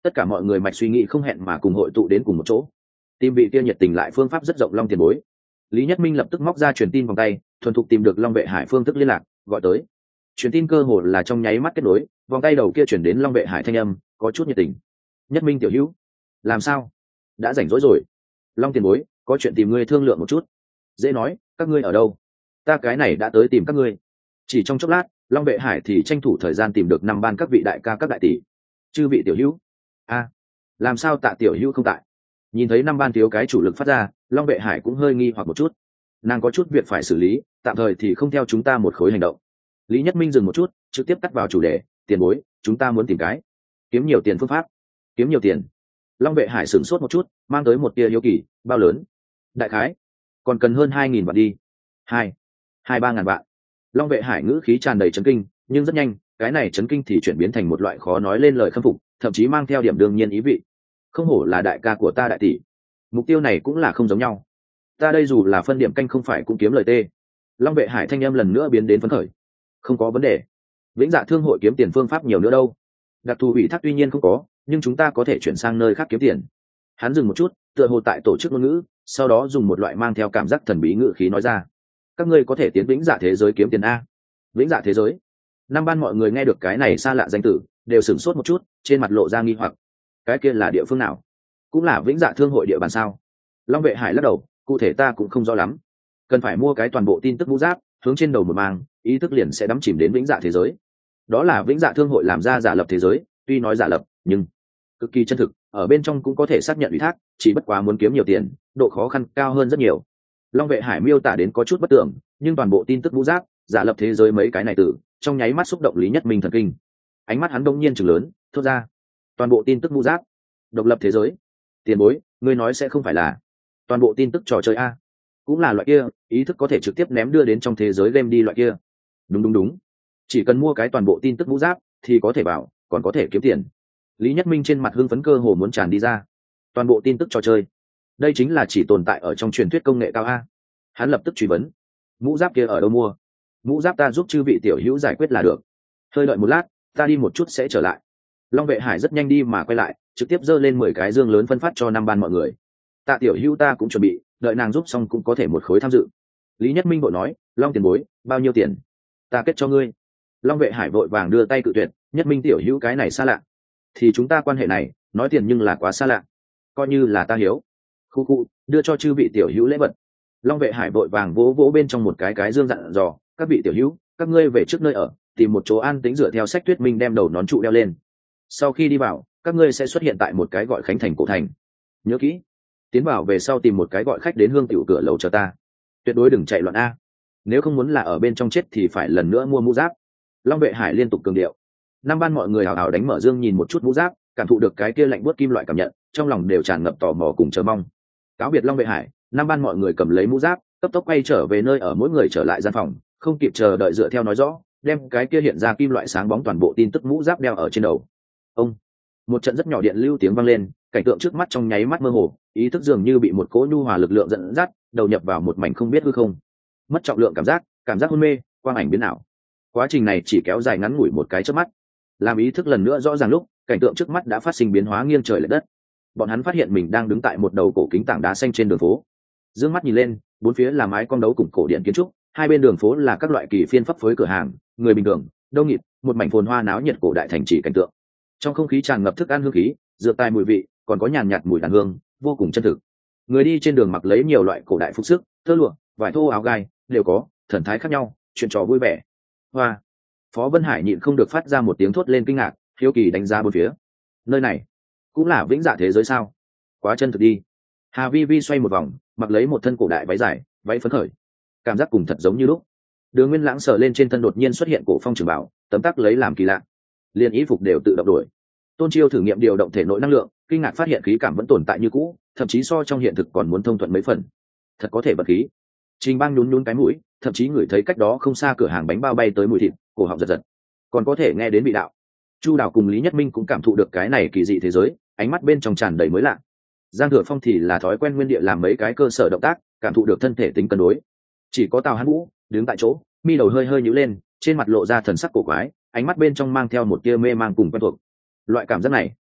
tất cả mọi người mạch suy nghĩ không hẹn mà cùng hội tụ đến cùng một chỗ, tìm vị kia nhiệt tình lại phương pháp rất rộng long tiền bối. Lý Nhất Minh lập tức móc ra truyền tin vòng tay, thuần thục tìm được Long Vệ Hải phương thức liên lạc, gọi tới. Truyền tin cơ hồ là trong nháy mắt kết nối, vòng tay đầu kia chuyển đến Long Vệ Hải thanh âm, có chút nhiệt tình. Nhất Minh tiểu hữu, làm sao? Đã rảnh rỗi rồi. Long tiền bối, có chuyện tìm ngươi thương lượng một chút. Dễ nói, các ngươi ở đâu? Ta cái này đã tới tìm các ngươi. Chỉ trong chốc lát, Long Vệ Hải thì tranh thủ thời gian tìm được năm ban các vị đại ca các đại tỷ. Chư vị tiểu hữu. A, làm sao Tạ tiểu hữu không tại? Nhìn thấy năm ban thiếu cái chủ lực phát ra, Long Vệ Hải cũng hơi nghi hoặc một chút. Nàng có chút việc phải xử lý, tạm thời thì không theo chúng ta một khối hành động. Lý Nhất Minh dừng một chút, trực tiếp cắt vào chủ đề, tiền bối, chúng ta muốn tìm cái kiếm nhiều tiền phương pháp. Kiếm nhiều tiền? Long Vệ Hải sửng sốt một chút, mang tới một tia hiếu kỳ, bao lớn? Đại khái còn cần hơn hai nghìn vạn đi. Hai, hai ba ngàn vạn. Long Vệ Hải ngữ khí tràn đầy chấn kinh, nhưng rất nhanh, cái này chấn kinh thì chuyển biến thành một loại khó nói lên lời khâm phục, thậm chí mang theo điểm đương nhiên ý vị. Không hổ là đại ca của ta đại tỷ, mục tiêu này cũng là không giống nhau. Ta đây dù là phân điểm canh không phải cũng kiếm lời tê. Long Vệ Hải thanh âm lần nữa biến đến phấn khởi. Không có vấn đề, Vĩnh Dạ thương hội kiếm tiền phương pháp nhiều nữa đâu. Đặc thù ủy thác tuy nhiên không có, nhưng chúng ta có thể chuyển sang nơi khác kiếm tiền. Hắn dừng một chút, tựa hồ tại tổ chức ngôn ngữ, sau đó dùng một loại mang theo cảm giác thần bí ngữ khí nói ra: các ngươi có thể tiến Vĩnh Dạ thế giới kiếm tiền a. Vĩnh Dạ thế giới? Năm ban mọi người nghe được cái này xa lạ danh tử, đều sửng sốt một chút, trên mặt lộ ra nghi hoặc. Cái kia là địa phương nào? Cũng là Vĩnh Dạ thương hội địa bàn sao? Long Vệ Hải lắc đầu, cụ thể ta cũng không rõ lắm. Cần phải mua cái toàn bộ tin tức mũ giáp, hướng trên đầu một mang, ý thức liền sẽ đắm chìm đến Vĩnh Dạ thế giới. Đó là Vĩnh Dạ thương hội làm ra giả lập thế giới, tuy nói giả lập, nhưng cực kỳ chân thực, ở bên trong cũng có thể xác nhận ủy thác, chỉ bất quá muốn kiếm nhiều tiền, độ khó khăn cao hơn rất nhiều. Long Vệ Hải miêu tả đến có chút bất tưởng, nhưng toàn bộ tin tức mũ giáp, giả lập thế giới mấy cái này từ trong nháy mắt xúc động Lý Nhất Minh thần kinh. Ánh mắt hắn đông nhiên trừng lớn, thốt ra: toàn bộ tin tức mũ giáp, độc lập thế giới? Tiền bối, ngươi nói sẽ không phải là toàn bộ tin tức trò chơi a? Cũng là loại kia ý thức có thể trực tiếp ném đưa đến trong thế giới game đi loại kia? Đúng đúng đúng, chỉ cần mua cái toàn bộ tin tức mũ giáp thì có thể bảo, còn có thể kiếm tiền. Lý Nhất Minh trên mặt hưng phấn cơ hồ muốn tràn đi ra. Toàn bộ tin tức trò chơi, đây chính là chỉ tồn tại ở trong truyền thuyết công nghệ cao a. Hắn lập tức truy vấn: mũ giáp kia ở đâu mua? Mũ giáp ta giúp chư vị tiểu hữu giải quyết là được. Hơi đợi một lát, ta đi một chút sẽ trở lại. Long Vệ Hải rất nhanh đi mà quay lại, trực tiếp giơ lên mười cái dương lớn phân phát cho năm ban mọi người. Tạ tiểu hữu ta cũng chuẩn bị, đợi nàng giúp xong cũng có thể một khối tham dự. Lý Nhất Minh vội nói: Long tiền bối, bao nhiêu tiền? Ta kết cho ngươi. Long Vệ Hải vội vàng đưa tay cự tuyệt: Nhất Minh tiểu hữu cái này xa lạ. Thì chúng ta quan hệ này, nói tiền nhưng là quá xa lạ. Coi như là ta hiếu. Khu khu, đưa cho chư vị tiểu hữu lễ vật. Long Vệ Hải vội vàng vỗ vỗ bên trong một cái cái dương dặn dò: các vị tiểu hữu, các ngươi về trước nơi ở, tìm một chỗ an tĩnh dựa theo sách thuyết minh đem đầu nón trụ đeo lên. Sau khi đi vào, các ngươi sẽ xuất hiện tại một cái gọi Khánh Thành cổ thành. Nhớ kỹ, tiến vào về sau tìm một cái gọi khách đến hương tiểu cửa lầu chờ ta. Tuyệt đối đừng chạy loạn a. Nếu không muốn là ở bên trong chết thì phải lần nữa mua mũ giáp. Long Vệ Hải liên tục cường điệu. Năm ban mọi người hào hào đánh mở dương nhìn một chút mũ giáp, cảm thụ được cái kia lạnh buốt kim loại cảm nhận, trong lòng đều tràn ngập tò mò cùng chờ mong. Cáo biệt Long Vệ Hải, năm ban mọi người cầm lấy mũ giáp, cấp tốc quay trở về nơi ở, mỗi người trở lại gian phòng, không kịp chờ đợi dựa theo nói rõ, đem cái kia hiện ra kim loại sáng bóng toàn bộ tin tức mũ giáp đeo ở trên đầu. Ông, một trận rất nhỏ điện lưu tiếng vang lên, cảnh tượng trước mắt trong nháy mắt mơ hồ, ý thức dường như bị một cỗ nhu hòa lực lượng dẫn dắt, đầu nhập vào một mảnh không biết hư không, mất trọng lượng cảm giác, cảm giác hôn mê, quang ảnh biến ảo. Quá trình này chỉ kéo dài ngắn ngủi một cái chớp mắt, làm ý thức lần nữa rõ ràng lúc, cảnh tượng trước mắt đã phát sinh biến hóa nghiêng trời lệch đất. Bọn hắn phát hiện mình đang đứng tại một đầu cổ kính tảng đá xanh trên đường phố. Dương mắt nhìn lên, bốn phía là mái cong đấu cùng cổ điện kiến trúc, hai bên đường phố là các loại kỳ phiên phấp phới cửa hàng, người bình thường, đông nghịt, một mảnh phồn hoa náo nhiệt cổ đại thành trì cảnh tượng. Trong không khí tràn ngập thức ăn hương khí, dược tài mùi vị, còn có nhàn nhạt mùi đàn hương, vô cùng chân thực. Người đi trên đường mặc lấy nhiều loại cổ đại phục sức, tơ lụa, vải thô áo gai, đều có, thần thái khác nhau, chuyện trò vui vẻ. Hoa. Phó Vân Hải nhịn không được phát ra một tiếng thốt lên kinh ngạc, hiếu kỳ đánh giá bốn phía. Nơi này cũng là Vĩnh Dạ thế giới sao? Quá chân thực đi. Hà Vi Vi xoay một vòng, mặc lấy một thân cổ đại váy dài, váy phấn khởi, cảm giác cùng thật giống như lúc. Đường Nguyên Lãng sờ lên trên thân đột nhiên xuất hiện cổ phong trường bảo, tấm tắc lấy làm kỳ lạ. Liên y phục đều tự động đổi. Tôn Chiêu thử nghiệm điều động thể nội năng lượng, kinh ngạc phát hiện khí cảm vẫn tồn tại như cũ, thậm chí so trong hiện thực còn muốn thông thuận mấy phần. Thật có thể vật khí. Trình Bang nhún nhún cái mũi, thậm chí ngửi thấy cách đó không xa cửa hàng bánh bao bay tới mùi thịt, cổ họng giật giật. Còn có thể nghe đến vị đạo. Chu Đào cùng Lý Nhất Minh cũng cảm thụ được cái này kỳ dị thế giới, ánh mắt bên trong tràn đầy mới lạ. Giang Thừa Phong thì là thói quen nguyên địa làm mấy cái cơ sở động tác, cảm thụ được thân thể tính cân đối. Chỉ có Tào Hán Vũ đứng tại chỗ, mi đầu hơi hơi nhíu lên, trên mặt lộ ra thần sắc cổ quái, ánh mắt bên trong mang theo một tia mê mang cùng quen thuộc. Loại cảm giác này,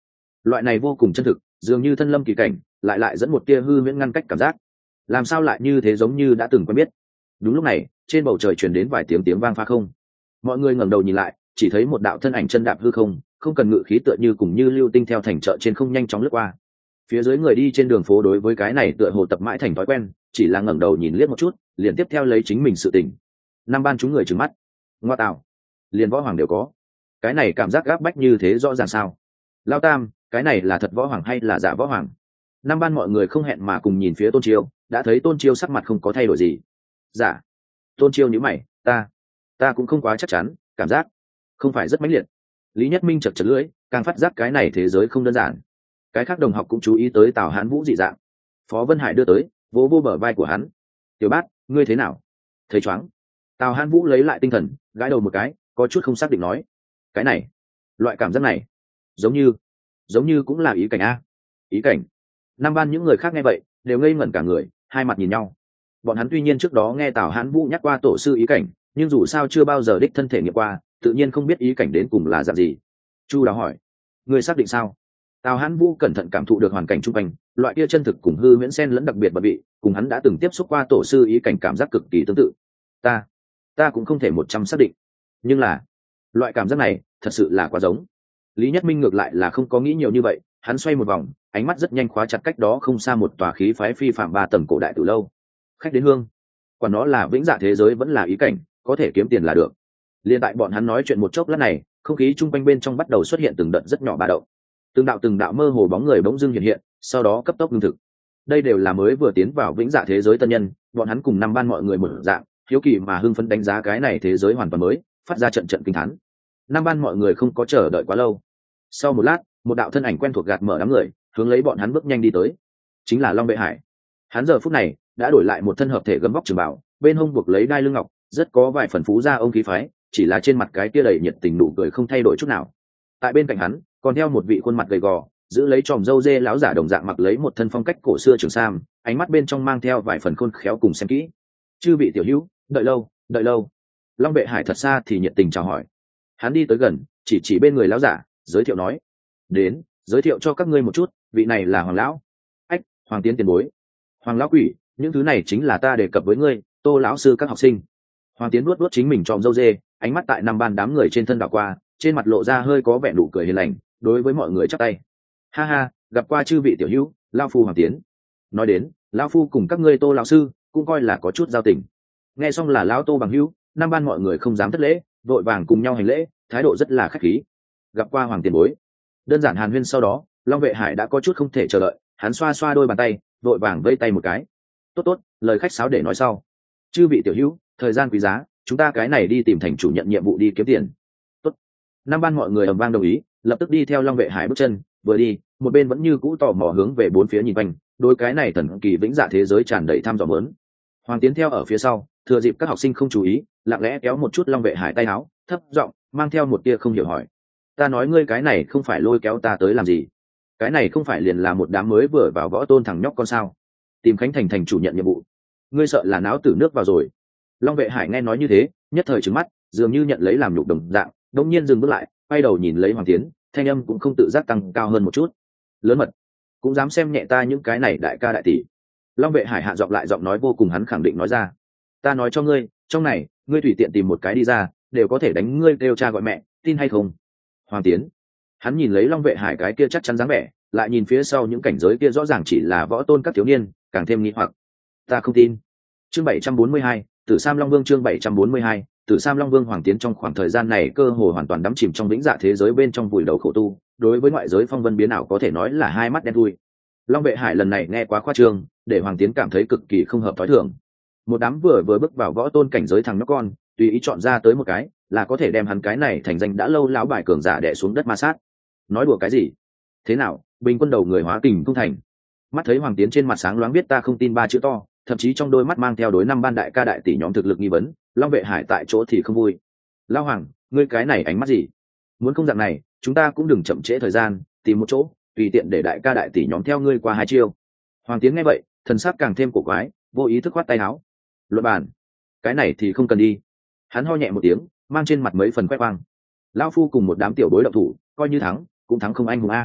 loại này vô cùng chân thực, dường như thân lâm kỳ cảnh, lại lại dẫn một tia hư huyễn ngăn cách cảm giác. Làm sao lại như thế, giống như đã từng quen biết. Đúng lúc này, trên bầu trời truyền đến vài tiếng tiếng vang pha không. Mọi người ngẩng đầu nhìn lại, chỉ thấy một đạo thân ảnh chân đạp hư không, không cần ngự khí, tựa như cùng như lưu tinh theo thành chợ trên không nhanh chóng lướt qua. Phía dưới người đi trên đường phố đối với cái này tựa hồ tập mãi thành thói quen, chỉ là ngẩng đầu nhìn liếc một chút, liền tiếp theo lấy chính mình sự tỉnh. Năm ban chúng người trừng mắt. Ngoa tạo, liền võ hoàng đều có. Cái này cảm giác gáp bách như thế rõ ràng sao? Lao Tam, cái này là thật võ hoàng hay là giả võ hoàng? Năm ban mọi người không hẹn mà cùng nhìn phía Tôn Chiêu, đã thấy Tôn Chiêu sắc mặt không có thay đổi gì. Giả. Tôn Chiêu nhíu mày, ta, ta cũng không quá chắc chắn, cảm giác không phải rất mãnh liệt. Lý Nhất Minh chật chật lưỡi, càng phát giác cái này thế giới không đơn giản. Cái khác đồng học cũng chú ý tới Tào Hán Vũ dị dạng. Phó Vân Hải đưa tới, vỗ vô bờ vai của hắn. Tiểu Bát, ngươi thế nào? Thấy chóng. Tào Hán Vũ lấy lại tinh thần, gãi đầu một cái, có chút không xác định nói. Cái này, loại cảm giác này, giống như, giống như cũng là ý cảnh a. Ý cảnh. Năm ban những người khác nghe vậy, đều ngây ngẩn cả người, hai mặt nhìn nhau. Bọn hắn tuy nhiên trước đó nghe Tào Hán Vũ nhắc qua tổ sư ý cảnh, nhưng dù sao chưa bao giờ đích thân thể nghiệm qua, tự nhiên không biết ý cảnh đến cùng là dạng gì. Chu Đáo hỏi, ngươi xác định sao? Tào Hán Vũ cẩn thận cảm thụ được hoàn cảnh chung quanh, loại kia chân thực cùng hư huyễn xen lẫn đặc biệt bật vị, cùng hắn đã từng tiếp xúc qua tổ sư ý cảnh cảm giác cực kỳ tương tự. Ta, ta cũng không thể một trăm xác định, nhưng là loại cảm giác này thật sự là quá giống. Lý Nhất Minh ngược lại là không có nghĩ nhiều như vậy, hắn xoay một vòng, ánh mắt rất nhanh khóa chặt cách đó không xa một tòa khí phái phi phạm ba tầng cổ đại từ lâu. Khách đến hương, quả nó là vĩnh dạ thế giới vẫn là ý cảnh, có thể kiếm tiền là được. Liên tại bọn hắn nói chuyện một chốc lát này, không khí chung quanh bên trong bắt đầu xuất hiện từng đợt rất nhỏ ba động. Từng đạo từng đạo mơ hồ bóng người bỗng dưng hiện hiện, sau đó cấp tốc ngưng thực. Đây đều là mới vừa tiến vào vĩnh dạ thế giới tân nhân, bọn hắn cùng năm ban mọi người mở dạng, hiếu kỳ mà hưng phấn đánh giá cái này thế giới hoàn toàn mới, phát ra trận trận kinh thán. Năm ban mọi người không có chờ đợi quá lâu. Sau một lát, một đạo thân ảnh quen thuộc gạt mở đám người, hướng lấy bọn hắn bước nhanh đi tới. Chính là Long Bệ Hải. Hắn giờ phút này đã đổi lại một thân hợp thể gấm vóc trường bảo, bên hông buộc lấy đai lưng ngọc, rất có vài phần phú gia ông khí phái, chỉ là trên mặt cái kia đầy nhiệt tình nụ cười không thay đổi chút nào. Tại bên cạnh hắn, còn theo một vị khuôn mặt gầy gò, giữ lấy tròm râu dê láo giả đồng dạng, mặc lấy một thân phong cách cổ xưa trường sam, ánh mắt bên trong mang theo vài phần khôn khéo cùng xem kỹ. Chư vị tiểu hữu, đợi lâu, đợi lâu. Long Bệ Hải thật xa thì nhiệt tình chào hỏi. Hắn đi tới gần, chỉ chỉ bên người láo giả, giới thiệu nói: đến, giới thiệu cho các ngươi một chút, vị này là Hoàng lão. Ách, Hoàng Tiến tiền bối. Hoàng lão quỷ, những thứ này chính là ta đề cập với ngươi, Tô lão sư các học sinh. Hoàng Tiến nuốt nuốt chính mình tròm râu dê, ánh mắt tại năm ban đám người trên thân đảo qua, trên mặt lộ ra hơi có vẻ nụ cười hiền lành, đối với mọi người chắp tay. Ha ha, gặp qua chư vị tiểu hữu, lão phu Hoàng Tiến. Nói đến, lão phu cùng các ngươi Tô lão sư cũng coi là có chút giao tình. Nghe xong là lão Tô bằng hữu, năm ban mọi người không dám thất lễ, vội vàng cùng nhau hành lễ, thái độ rất là khách khí. Gặp qua Hoàng tiền bối. Đơn giản hàn huyên sau đó, Long Vệ Hải đã có chút không thể chờ đợi, hắn xoa xoa đôi bàn tay, vội vàng vây tay một cái. Tốt tốt, lời khách sáo để nói sau. Chư vị tiểu hữu, thời gian quý giá, chúng ta cái này đi tìm thành chủ nhận nhiệm vụ đi kiếm tiền. Tốt. Năm ban mọi người ầm vang đồng ý, lập tức đi theo Long Vệ Hải bước chân, vừa đi, một bên vẫn như cũ tò mò hướng về bốn phía nhìn quanh, đôi cái này thần kỳ vĩnh dạ thế giới tràn đầy tham dò muốn. Hoàng Tiến theo ở phía sau, thừa dịp các học sinh không chú ý, lặng lẽ kéo một chút Long Vệ Hải tay áo, thấp giọng mang theo một tia không hiểu hỏi: ta nói ngươi cái này không phải lôi kéo ta tới làm gì? Cái này không phải liền là một đám mới vừa vào võ tôn thằng nhóc con sao? Tìm Khánh Thành thành chủ nhận nhiệm vụ, ngươi sợ là náo tử nước vào rồi? Long Vệ Hải nghe nói như thế, nhất thời trừng mắt, dường như nhận lấy làm nhục đồng dạng, đống nhiên dừng bước lại, quay đầu nhìn lấy Hoàng Tiến, thanh âm cũng không tự giác tăng cao hơn một chút. Lớn mật, cũng dám xem nhẹ ta những cái này đại ca đại tỷ. Long Vệ Hải hạ giọng lại giọng nói vô cùng hắn khẳng định nói ra: ta nói cho ngươi, trong này, ngươi tùy tiện tìm một cái đi ra, đều có thể đánh ngươi kêu cha gọi mẹ, tin hay không? Hoàng Tiến, hắn nhìn lấy Long Vệ Hải cái kia chắc chắn dáng vẻ, lại nhìn phía sau những cảnh giới kia rõ ràng chỉ là võ tôn các thiếu niên, càng thêm nghi hoặc. Ta không tin. Chương bảy trăm bốn mươi hai, Tử Sam Long Vương. Chương bảy trăm bốn mươi hai, Tử Sam Long Vương. Hoàng Tiến trong khoảng thời gian này cơ hồ hoàn toàn đắm chìm trong vĩnh dạ thế giới bên trong vùi đầu khổ tu, đối với ngoại giới phong vân biến ảo có thể nói là hai mắt đen thui. Long Vệ Hải lần này nghe quá khoa trương, để Hoàng Tiến cảm thấy cực kỳ không hợp tối thường. Một đám vừa vừa bước vào võ tôn cảnh giới thằng nhóc con, tùy ý chọn ra tới một cái, là có thể đem hắn cái này thành danh đã lâu lão bài cường giả đè xuống đất ma sát. Nói đùa cái gì? Thế nào, bình quân đầu người hóa kình không thành? Mắt thấy Hoàng Tiến trên mặt sáng loáng biết ta không tin ba chữ to, thậm chí trong đôi mắt mang theo đối năm ban đại ca đại tỷ nhóm thực lực nghi vấn. Long Vệ Hải tại chỗ thì không vui. Lão Hoàng, ngươi cái này ánh mắt gì? Muốn không dạng này, chúng ta cũng đừng chậm trễ thời gian, tìm một chỗ, tùy tiện để đại ca đại tỷ nhóm theo ngươi qua hai chiêu. Hoàng Tiến nghe vậy, thần sắc càng thêm cổ quái, vô ý thức khoát tay áo. Luận bàn, cái này thì không cần đi. Hắn ho nhẹ một tiếng, mang trên mặt mấy phần quét quang. Lão phu cùng một đám tiểu bối động thủ, coi như thắng cũng thắng không anh hùng a.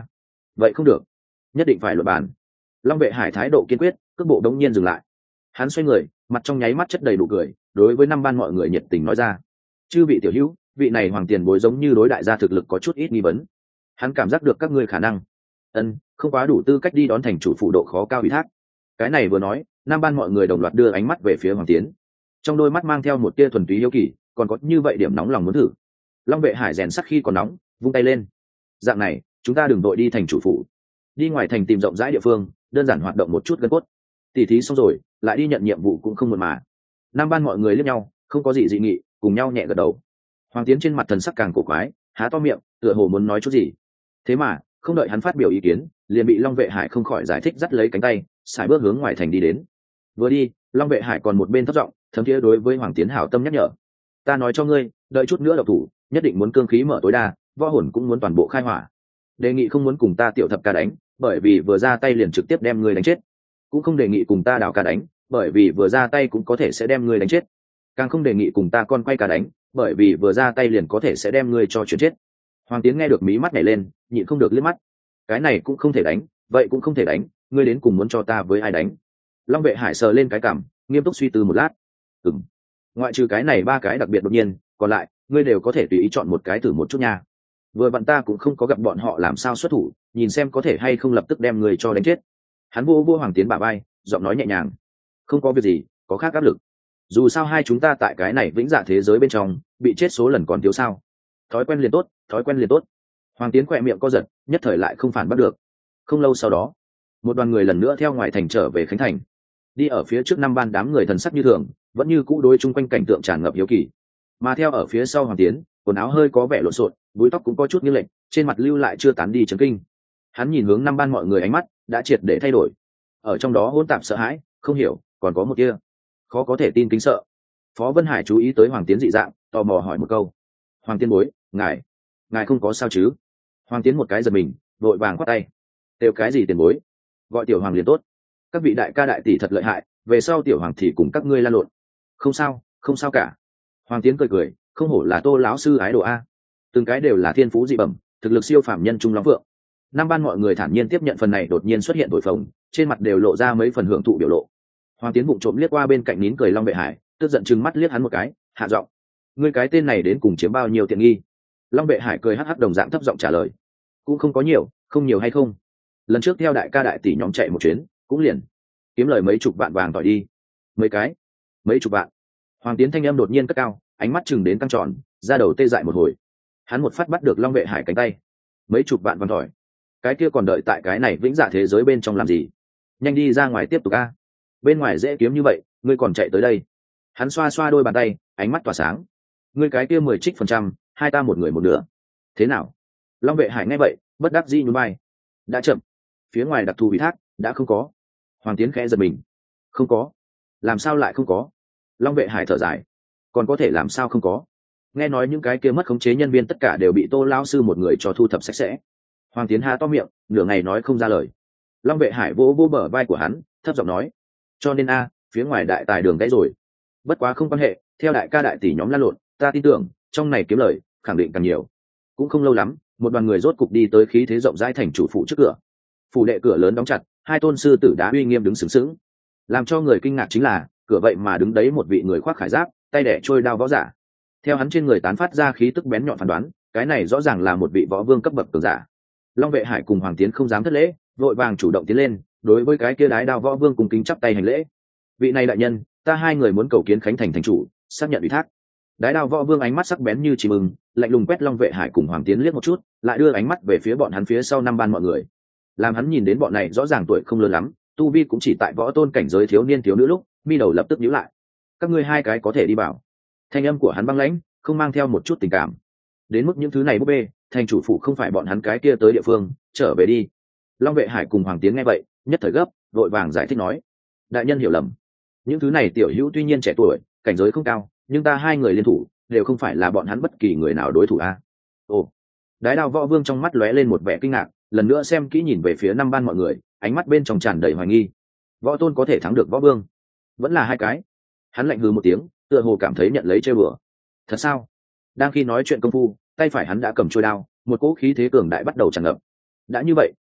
vậy không được, nhất định phải luận bàn. Long vệ hải thái độ kiên quyết, cước bộ đống nhiên dừng lại. Hắn xoay người, mặt trong nháy mắt chất đầy đủ cười, đối với năm ban mọi người nhiệt tình nói ra: chư vị tiểu hữu, vị này hoàng tiền bối giống như đối đại gia thực lực có chút ít nghi vấn. Hắn cảm giác được các ngươi khả năng ân không quá đủ tư cách đi đón thành chủ phụ độ khó cao ủy thác. Cái này vừa nói, năm ban mọi người đồng loạt đưa ánh mắt về phía hoàng tiến, trong đôi mắt mang theo một tia thuần túy hiếu kỳ, còn có như vậy điểm nóng lòng muốn thử. Long vệ hải rèn sắc khi còn nóng, vung tay lên: dạng này, chúng ta đừng đội đi thành chủ phụ, đi ngoài thành tìm rộng rãi địa phương, đơn giản hoạt động một chút gân cốt. Tỉ thí xong rồi, lại đi nhận nhiệm vụ cũng không muộn mà. Năm ban mọi người liếc nhau, không có gì dị nghị, cùng nhau nhẹ gật đầu. Hoàng tiến trên mặt thần sắc càng cổ quái, há to miệng, tựa hồ muốn nói chút gì. Thế mà, không đợi hắn phát biểu ý kiến, liền bị Long vệ hải không khỏi giải thích, dắt lấy cánh tay, sải bước hướng ngoài thành đi đến. Vừa đi, Long vệ hải còn một bên thấp giọng, thấm thiế đối với Hoàng tiến hảo tâm nhắc nhở: ta nói cho ngươi, đợi chút nữa độc thủ, nhất định muốn cương khí mở tối đa, võ hồn cũng muốn toàn bộ khai hỏa. Đề nghị không muốn cùng ta tiểu thập ca đánh, bởi vì vừa ra tay liền trực tiếp đem ngươi đánh chết. Cũng không đề nghị cùng ta đào ca đánh, bởi vì vừa ra tay cũng có thể sẽ đem ngươi đánh chết. Càng không đề nghị cùng ta con quay ca đánh, bởi vì vừa ra tay liền có thể sẽ đem ngươi cho chuyển chết. Hoàng tiến nghe được mí mắt nhảy lên, nhịn không được liếc mắt. Cái này cũng không thể đánh, vậy cũng không thể đánh, ngươi đến cùng muốn cho ta với ai đánh? Long vệ hải sờ lên cái cằm, nghiêm túc suy tư một lát. Ừm, ngoại trừ cái này ba cái đặc biệt đột nhiên, còn lại ngươi đều có thể tùy ý chọn một cái thử một chút nha. Vừa vặn ta cũng không có gặp bọn họ làm sao xuất thủ, nhìn xem có thể hay không lập tức đem người cho đánh chết. Hắn vô vô Hoàng tiến bả vai, giọng nói nhẹ nhàng: không có việc gì, có khác áp lực. Dù sao hai chúng ta tại cái này vĩnh dạ thế giới bên trong, bị chết số lần còn thiếu sao. Thói quen liền tốt, thói quen liền tốt. Hoàng tiến khỏe miệng co giật, nhất thời lại không phản bắt được. Không lâu sau đó, một đoàn người lần nữa theo ngoài thành trở về Khánh Thành. Đi ở phía trước năm ban đám người thần sắc như thường, vẫn như cũ đối chung quanh cảnh tượng tràn ngập hiếu kỳ. Mà theo ở phía sau Hoàng tiến, quần áo hơi có vẻ lộn xộn, búi tóc cũng có chút nghiêng lệch, trên mặt lưu lại chưa tán đi chấn kinh. Hắn nhìn hướng năm ban mọi người, ánh mắt đã triệt để thay đổi, ở trong đó hỗn tạp sợ hãi, không hiểu, còn có một kia khó có thể tin kính sợ. Phó Vân Hải chú ý tới Hoàng tiến dị dạng, tò mò hỏi một câu: Hoàng tiên bối, ngài ngài không có sao chứ? Hoàng tiến một cái giật mình, vội vàng khoát tay: đều cái gì tiền bối, gọi tiểu hoàng liền tốt. Các vị đại ca đại tỷ thật lợi hại, về sau tiểu hoàng thì cùng các ngươi lan lộn. Không sao, không sao cả. Hoàng tiến cười cười, không hổ là Tô lão sư ái đồ a, từng cái đều là thiên phú dị bẩm, thực lực siêu phàm nhân trung lắm vượng. Năm ban mọi người thản nhiên tiếp nhận phần này đột nhiên xuất hiện đổi phồng, trên mặt đều lộ ra mấy phần hưởng thụ biểu lộ. Hoàng tiến bụng trộm liếc qua bên cạnh nín cười Long vệ hải, tức giận chừng mắt liếc hắn một cái, hạ giọng: ngươi cái tên này đến cùng chiếm bao nhiêu tiện nghi? Long vệ hải cười hắc hắc đồng dạng thấp giọng trả lời: cũng không có nhiều, không nhiều hay không. Lần trước theo đại ca đại tỷ nhóm chạy một chuyến, cũng liền kiếm lời mấy chục vạn vàng tỏi đi. Mấy cái? Mấy chục vạn? Hoàng tiến thanh âm đột nhiên cất cao, ánh mắt chừng đến căng tròn, da đầu tê dại một hồi. Hắn một phát bắt được Long vệ hải cánh tay: mấy chục vạn vàng tỏi? Cái kia còn đợi tại cái này vĩnh dạ thế giới bên trong làm gì? Nhanh đi ra ngoài tiếp tục a, bên ngoài dễ kiếm như vậy, ngươi còn chạy tới đây. Hắn xoa xoa đôi bàn tay, ánh mắt tỏa sáng: ngươi cái kia mười trích phần trăm, hai ta một người một nửa, thế nào? Long vệ hải nghe vậy, bất đắc dĩ nhún vai: đã chậm, phía ngoài đặc thù ủy thác đã không có. Hoàng tiến khẽ giật mình: không có? Làm sao lại không có? Long vệ hải thở dài: còn có thể làm sao không có? Nghe nói những cái kia mất khống chế nhân viên tất cả đều bị Tô lão sư một người cho thu thập sạch sẽ. Hoàng tiến há to miệng, nửa ngày nói không ra lời. Long vệ hải vỗ vỗ bờ vai của hắn, thấp giọng nói: cho nên a, phía ngoài đại tài đường gãy rồi. Bất quá không quan hệ, theo đại ca đại tỷ nhóm lan lộn, ta tin tưởng trong này kiếm lời khẳng định càng nhiều. Cũng không lâu lắm, một đoàn người rốt cục đi tới khí thế rộng rãi thành chủ phủ trước cửa. Phủ đệ cửa lớn đóng chặt, hai tôn sư tử đá uy nghiêm đứng sướng sướng. Làm cho người kinh ngạc chính là, cửa vậy mà đứng đấy một vị người khoác khải giáp, tay đẻ trôi đao võ giả. Theo hắn trên người tán phát ra khí tức bén nhọn, phán đoán cái này rõ ràng là một vị võ vương cấp bậc cường giả. Long vệ hải cùng Hoàng tiến không dám thất lễ, vội vàng chủ động tiến lên, đối với cái kia đái đao võ vương cùng kính chắp tay hành lễ: vị này đại nhân, ta hai người muốn cầu kiến Khánh Thành thành chủ, xác nhận ủy thác. Đái đao võ vương ánh mắt sắc bén như chim ưng, lạnh lùng quét Long vệ hải cùng Hoàng tiến liếc một chút, lại đưa ánh mắt về phía bọn hắn phía sau năm ban mọi người. Làm hắn nhìn đến bọn này rõ ràng tuổi không lớn lắm, tu vi cũng chỉ tại võ tôn cảnh giới thiếu niên thiếu nữ lúc, mi đầu lập tức nhíu lại: các ngươi hai cái có thể đi bảo. Thanh âm của hắn băng lãnh, không mang theo một chút tình cảm. Đến mức những thứ này búp bê, thành chủ phủ không phải bọn hắn cái kia tới địa phương, trở về đi. Long vệ hải cùng Hoàng tiến nghe vậy, nhất thời gấp, vội vàng giải thích nói: đại nhân hiểu lầm, những thứ này tiểu hữu tuy nhiên trẻ tuổi, cảnh giới không cao, nhưng ta hai người liên thủ đều không phải là bọn hắn bất kỳ người nào đối thủ a. Ồ. Đái đao võ vương trong mắt lóe lên một vẻ kinh ngạc, lần nữa xem kỹ nhìn về phía năm ban mọi người, ánh mắt bên trong tràn đầy hoài nghi. Võ tôn có thể thắng được võ vương? Vẫn là hai cái? Hắn lạnh hừ một tiếng, tựa hồ cảm thấy nhận lấy chơi bừa. Thật sao? Đang khi nói chuyện công phu, tay phải hắn đã cầm chuôi đao, một cỗ khí thế cường đại bắt đầu tràn ngập. Đã như vậy,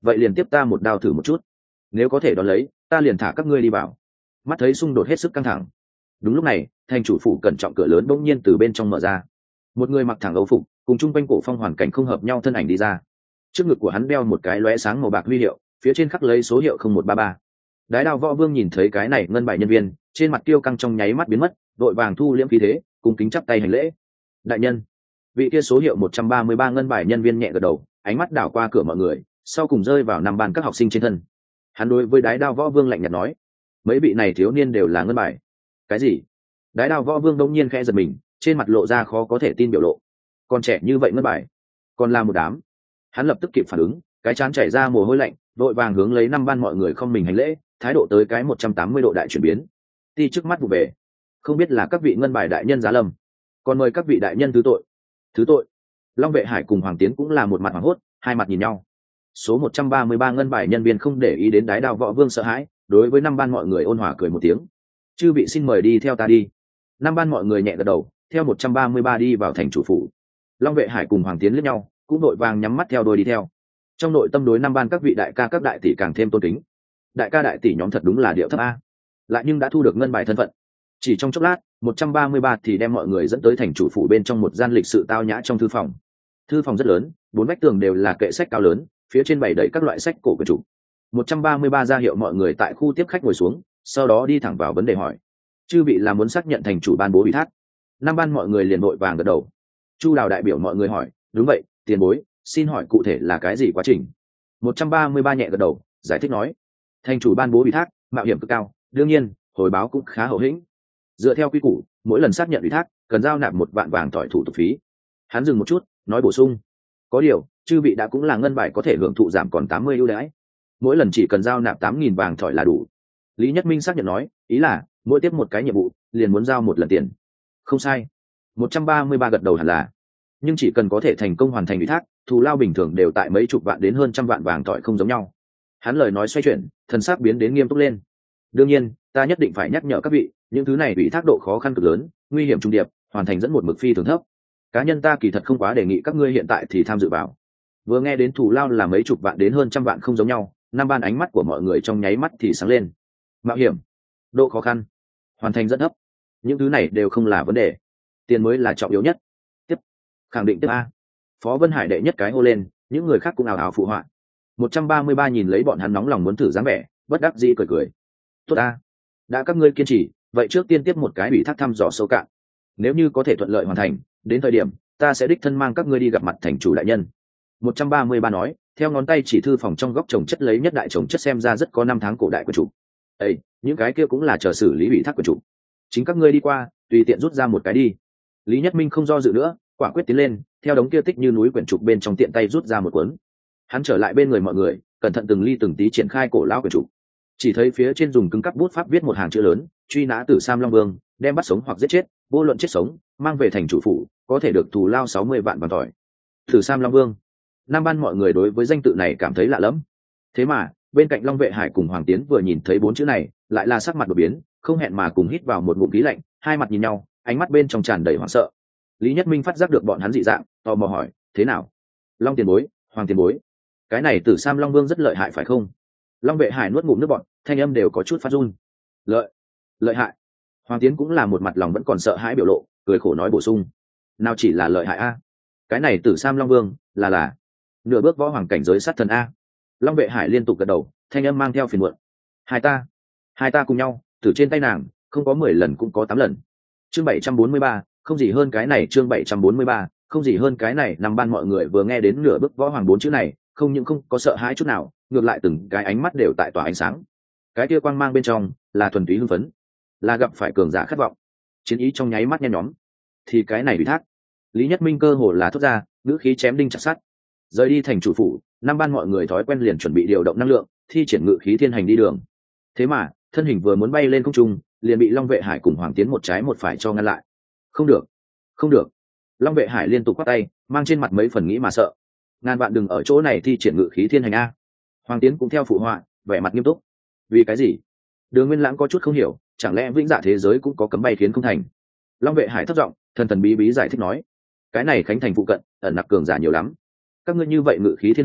vậy liền tiếp ta một đao thử một chút, nếu có thể đón lấy ta liền thả các ngươi đi vào. Mắt thấy xung đột hết sức căng thẳng, đúng lúc này thành chủ phủ cẩn trọng cửa lớn bỗng nhiên từ bên trong mở ra, một người mặc thẳng âu phục cùng chung quanh cổ phong hoàn cảnh không hợp nhau thân ảnh đi ra. Trước ngực của hắn đeo một cái lóe sáng màu bạc huy hiệu, phía trên khắc lấy số hiệu không một ba ba. Đái Đao Võ Vương nhìn thấy cái này ngân bài nhân viên, trên mặt tiêu căng trong nháy mắt biến mất, đội vàng thu liễm khí thế, cùng kính chắp tay hành lễ. Đại nhân. Vị kia số hiệu một trăm ba mươi ba ngân bài nhân viên nhẹ gật đầu, ánh mắt đảo qua cửa mọi người, sau cùng rơi vào năm ban các học sinh trên thân. Hắn đối với Đái Đao Võ Vương lạnh nhạt nói, mấy vị này thiếu niên đều là ngân bài. Cái gì? Đái Đao Võ Vương đông nhiên khẽ giật mình, trên mặt lộ ra khó có thể tin biểu lộ. Còn trẻ như vậy ngân bài, còn là một đám. Hắn lập tức kịp phản ứng, cái chán chảy ra mồ hôi lạnh, đội vàng hướng lấy năm ban mọi người không mình hành lễ, thái độ tới cái một trăm tám mươi độ đại chuyển biến. Ti trước mắt vụ về, không biết là các vị ngân bài đại nhân giá lâm, còn mời các vị đại nhân thứ tội. Thứ tội. Long Vệ Hải cùng Hoàng Tiến cũng là một mặt hoảng hốt, hai mặt nhìn nhau. Số một trăm ba mươi ba ngân bài nhân viên không để ý đến Đái Đao Võ Vương sợ hãi, đối với năm ban mọi người ôn hòa cười một tiếng. Chư vị xin mời đi theo ta đi. Năm ban mọi người nhẹ gật đầu, theo một trăm ba mươi ba đi vào thành chủ phủ. Long Vệ Hải cùng Hoàng Tiến liếc nhau, cũng đội vàng nhắm mắt theo đôi đi theo. Trong nội tâm đối năm ban các vị đại ca các đại tỷ càng thêm tôn kính. Đại ca đại tỷ nhóm thật đúng là điệu thấp a, lại nhưng đã thu được ngân bài thân phận. Chỉ trong chốc lát, một trăm ba mươi ba thì đem mọi người dẫn tới thành chủ phủ bên trong một gian lịch sự tao nhã trong thư phòng. Thư phòng rất lớn, bốn vách tường đều là kệ sách cao lớn, phía trên bày đầy các loại sách cổ quyển trục. một trăm ba mươi ba ra hiệu mọi người tại khu tiếp khách ngồi xuống, sau đó đi thẳng vào vấn đề hỏi. Chư vị là muốn xác nhận thành chủ ban bố ủy thác? Năm ban mọi người liền vội vàng gật đầu. Chu Đào đại biểu mọi người hỏi, đúng vậy, tiền bối, xin hỏi cụ thể là cái gì quá trình? một trăm ba mươi ba nhẹ gật đầu, giải thích nói, thành chủ ban bố ủy thác, mạo hiểm cực cao, đương nhiên hồi báo cũng khá hậu hĩnh. Dựa theo quy củ, mỗi lần xác nhận ủy thác cần giao nạp một vạn vàng tỏi thủ tục phí. Hắn dừng một chút, nói bổ sung, có điều chư vị đã cũng là ngân bài có thể hưởng thụ giảm còn tám mươi ưu đãi, mỗi lần chỉ cần giao nạp tám nghìn vàng tỏi là đủ. Lý Nhất Minh xác nhận nói, ý là mỗi tiếp một cái nhiệm vụ liền muốn giao một lần tiền. Không sai. một trăm ba mươi ba gật đầu hẳn là, nhưng chỉ cần có thể thành công hoàn thành ủy thác, thù lao bình thường đều tại mấy chục vạn đến hơn trăm vạn vàng tỏi không giống nhau. Hắn lời nói xoay chuyển, thần sắc biến đến nghiêm túc lên. Đương nhiên ta nhất định phải nhắc nhở các vị, những thứ này ủy thác độ khó khăn cực lớn, nguy hiểm trung điệp, hoàn thành dẫn một mực phi thường thấp. Cá nhân ta kỳ thật không quá đề nghị các ngươi hiện tại thì tham dự vào. Vừa nghe đến thù lao là mấy chục vạn đến hơn trăm vạn không giống nhau, năm ban ánh mắt của mọi người trong nháy mắt thì sáng lên. Mạo hiểm, độ khó khăn, hoàn thành rất thấp, những thứ này đều không là vấn đề, tiền mới là trọng yếu nhất. Tiếp, khẳng định tiếp a. Phó Vân Hải đệ nhất cái hô lên, những người khác cũng ào ào phụ họa. một trăm ba mươi ba nhìn lấy bọn hắn nóng lòng muốn thử dáng vẻ, bất đắc dĩ cười cười. Tốt a, đã các ngươi kiên trì, vậy trước tiên tiếp một cái ủy thác thăm dò sâu cạn. Nếu như có thể thuận lợi hoàn thành, đến thời điểm ta sẽ đích thân mang các ngươi đi gặp mặt thành chủ đại nhân. một trăm ba mươi ba nói, theo ngón tay chỉ thư phòng trong góc trồng chất lấy nhất đại trồng chất xem ra rất có năm tháng cổ đại của chủ. Ê, những cái kia cũng là chờ xử lý ủy thác của chủ. Chính các ngươi đi qua, tùy tiện rút ra một cái đi. Lý Nhất Minh không do dự nữa, quả quyết tiến lên, theo đống kia tích như núi quyển trục bên trong tiện tay rút ra một cuốn. Hắn trở lại bên người mọi người, cẩn thận từng ly từng tí triển khai cổ lão quyển trục. Chỉ thấy phía trên dùng cứng cắp bút pháp viết một hàng chữ lớn, truy nã Tử Sam Long Vương, đem bắt sống hoặc giết chết, vô luận chết sống, mang về thành chủ phủ, có thể được thù lao sáu mươi vạn vàng tỏi. Tử Sam Long Vương. Nam ban mọi người đối với danh tự này cảm thấy lạ lẫm. Thế mà, bên cạnh Long Vệ Hải cùng Hoàng Tiến vừa nhìn thấy bốn chữ này, lại là sắc mặt đột biến, không hẹn mà cùng hít vào một ngụm khí lạnh, hai mặt nhìn nhau, ánh mắt bên trong tràn đầy hoảng sợ. Lý Nhất Minh phát giác được bọn hắn dị dạng, tò mò hỏi, thế nào? Long tiền bối, Hoàng tiền bối, cái này Tử Sam Long Vương rất lợi hại phải không? Long Vệ Hải nuốt ngụm nước bọt, thanh âm đều có chút phát run. Lợi, lợi hại. Hoàng Tiến cũng là một mặt lòng vẫn còn sợ hãi biểu lộ, cười khổ nói bổ sung, nào chỉ là lợi hại a, cái này Tử Sam Long Vương là là nửa bước võ hoàng cảnh giới sát thần a. Long Vệ Hải liên tục gật đầu, thanh âm mang theo phiền muộn. Hai ta, hai ta cùng nhau, từ trên tay nàng, không có mười lần cũng có tám lần. Chương bảy trăm bốn mươi ba, không gì hơn cái này, chương bảy trăm bốn mươi ba, không gì hơn cái này, năm ban mọi người vừa nghe đến nửa bước võ hoàng bốn chữ này, không những không có sợ hãi chút nào, ngược lại từng cái ánh mắt đều tại tỏa ánh sáng. Cái kia quang mang bên trong là thuần túy hưng phấn, là gặp phải cường giả khát vọng, chiến ý trong nháy mắt nhen nhóm. Thì cái này ủy thác, Lý Nhất Minh cơ hồ là thốt ra, ngữ khí chém đinh chặt sắt. Rời đi thành chủ phủ, năm ban mọi người thói quen liền chuẩn bị điều động năng lượng, thi triển ngự khí thiên hành đi đường. Thế mà thân hình vừa muốn bay lên không trung, liền bị Long Vệ Hải cùng Hoàng Tiến một trái một phải cho ngăn lại. Không được, không được. Long Vệ Hải liên tục quát tay, mang trên mặt mấy phần nghĩ mà sợ. Ngàn vạn đừng ở chỗ này thi triển ngự khí thiên hành a. Hoàng Tiến cũng theo phụ họa, vẻ mặt nghiêm túc. Vì cái gì? Đường Nguyên Lãng có chút không hiểu, chẳng lẽ vĩnh dạ thế giới cũng có cấm bay khiến không thành? Long Vệ Hải thấp giọng, thần thần bí bí giải thích nói, cái này khánh thành phụ cận ẩn nặc cường giả nhiều lắm, các ngươi như vậy ngự khí thiên hành,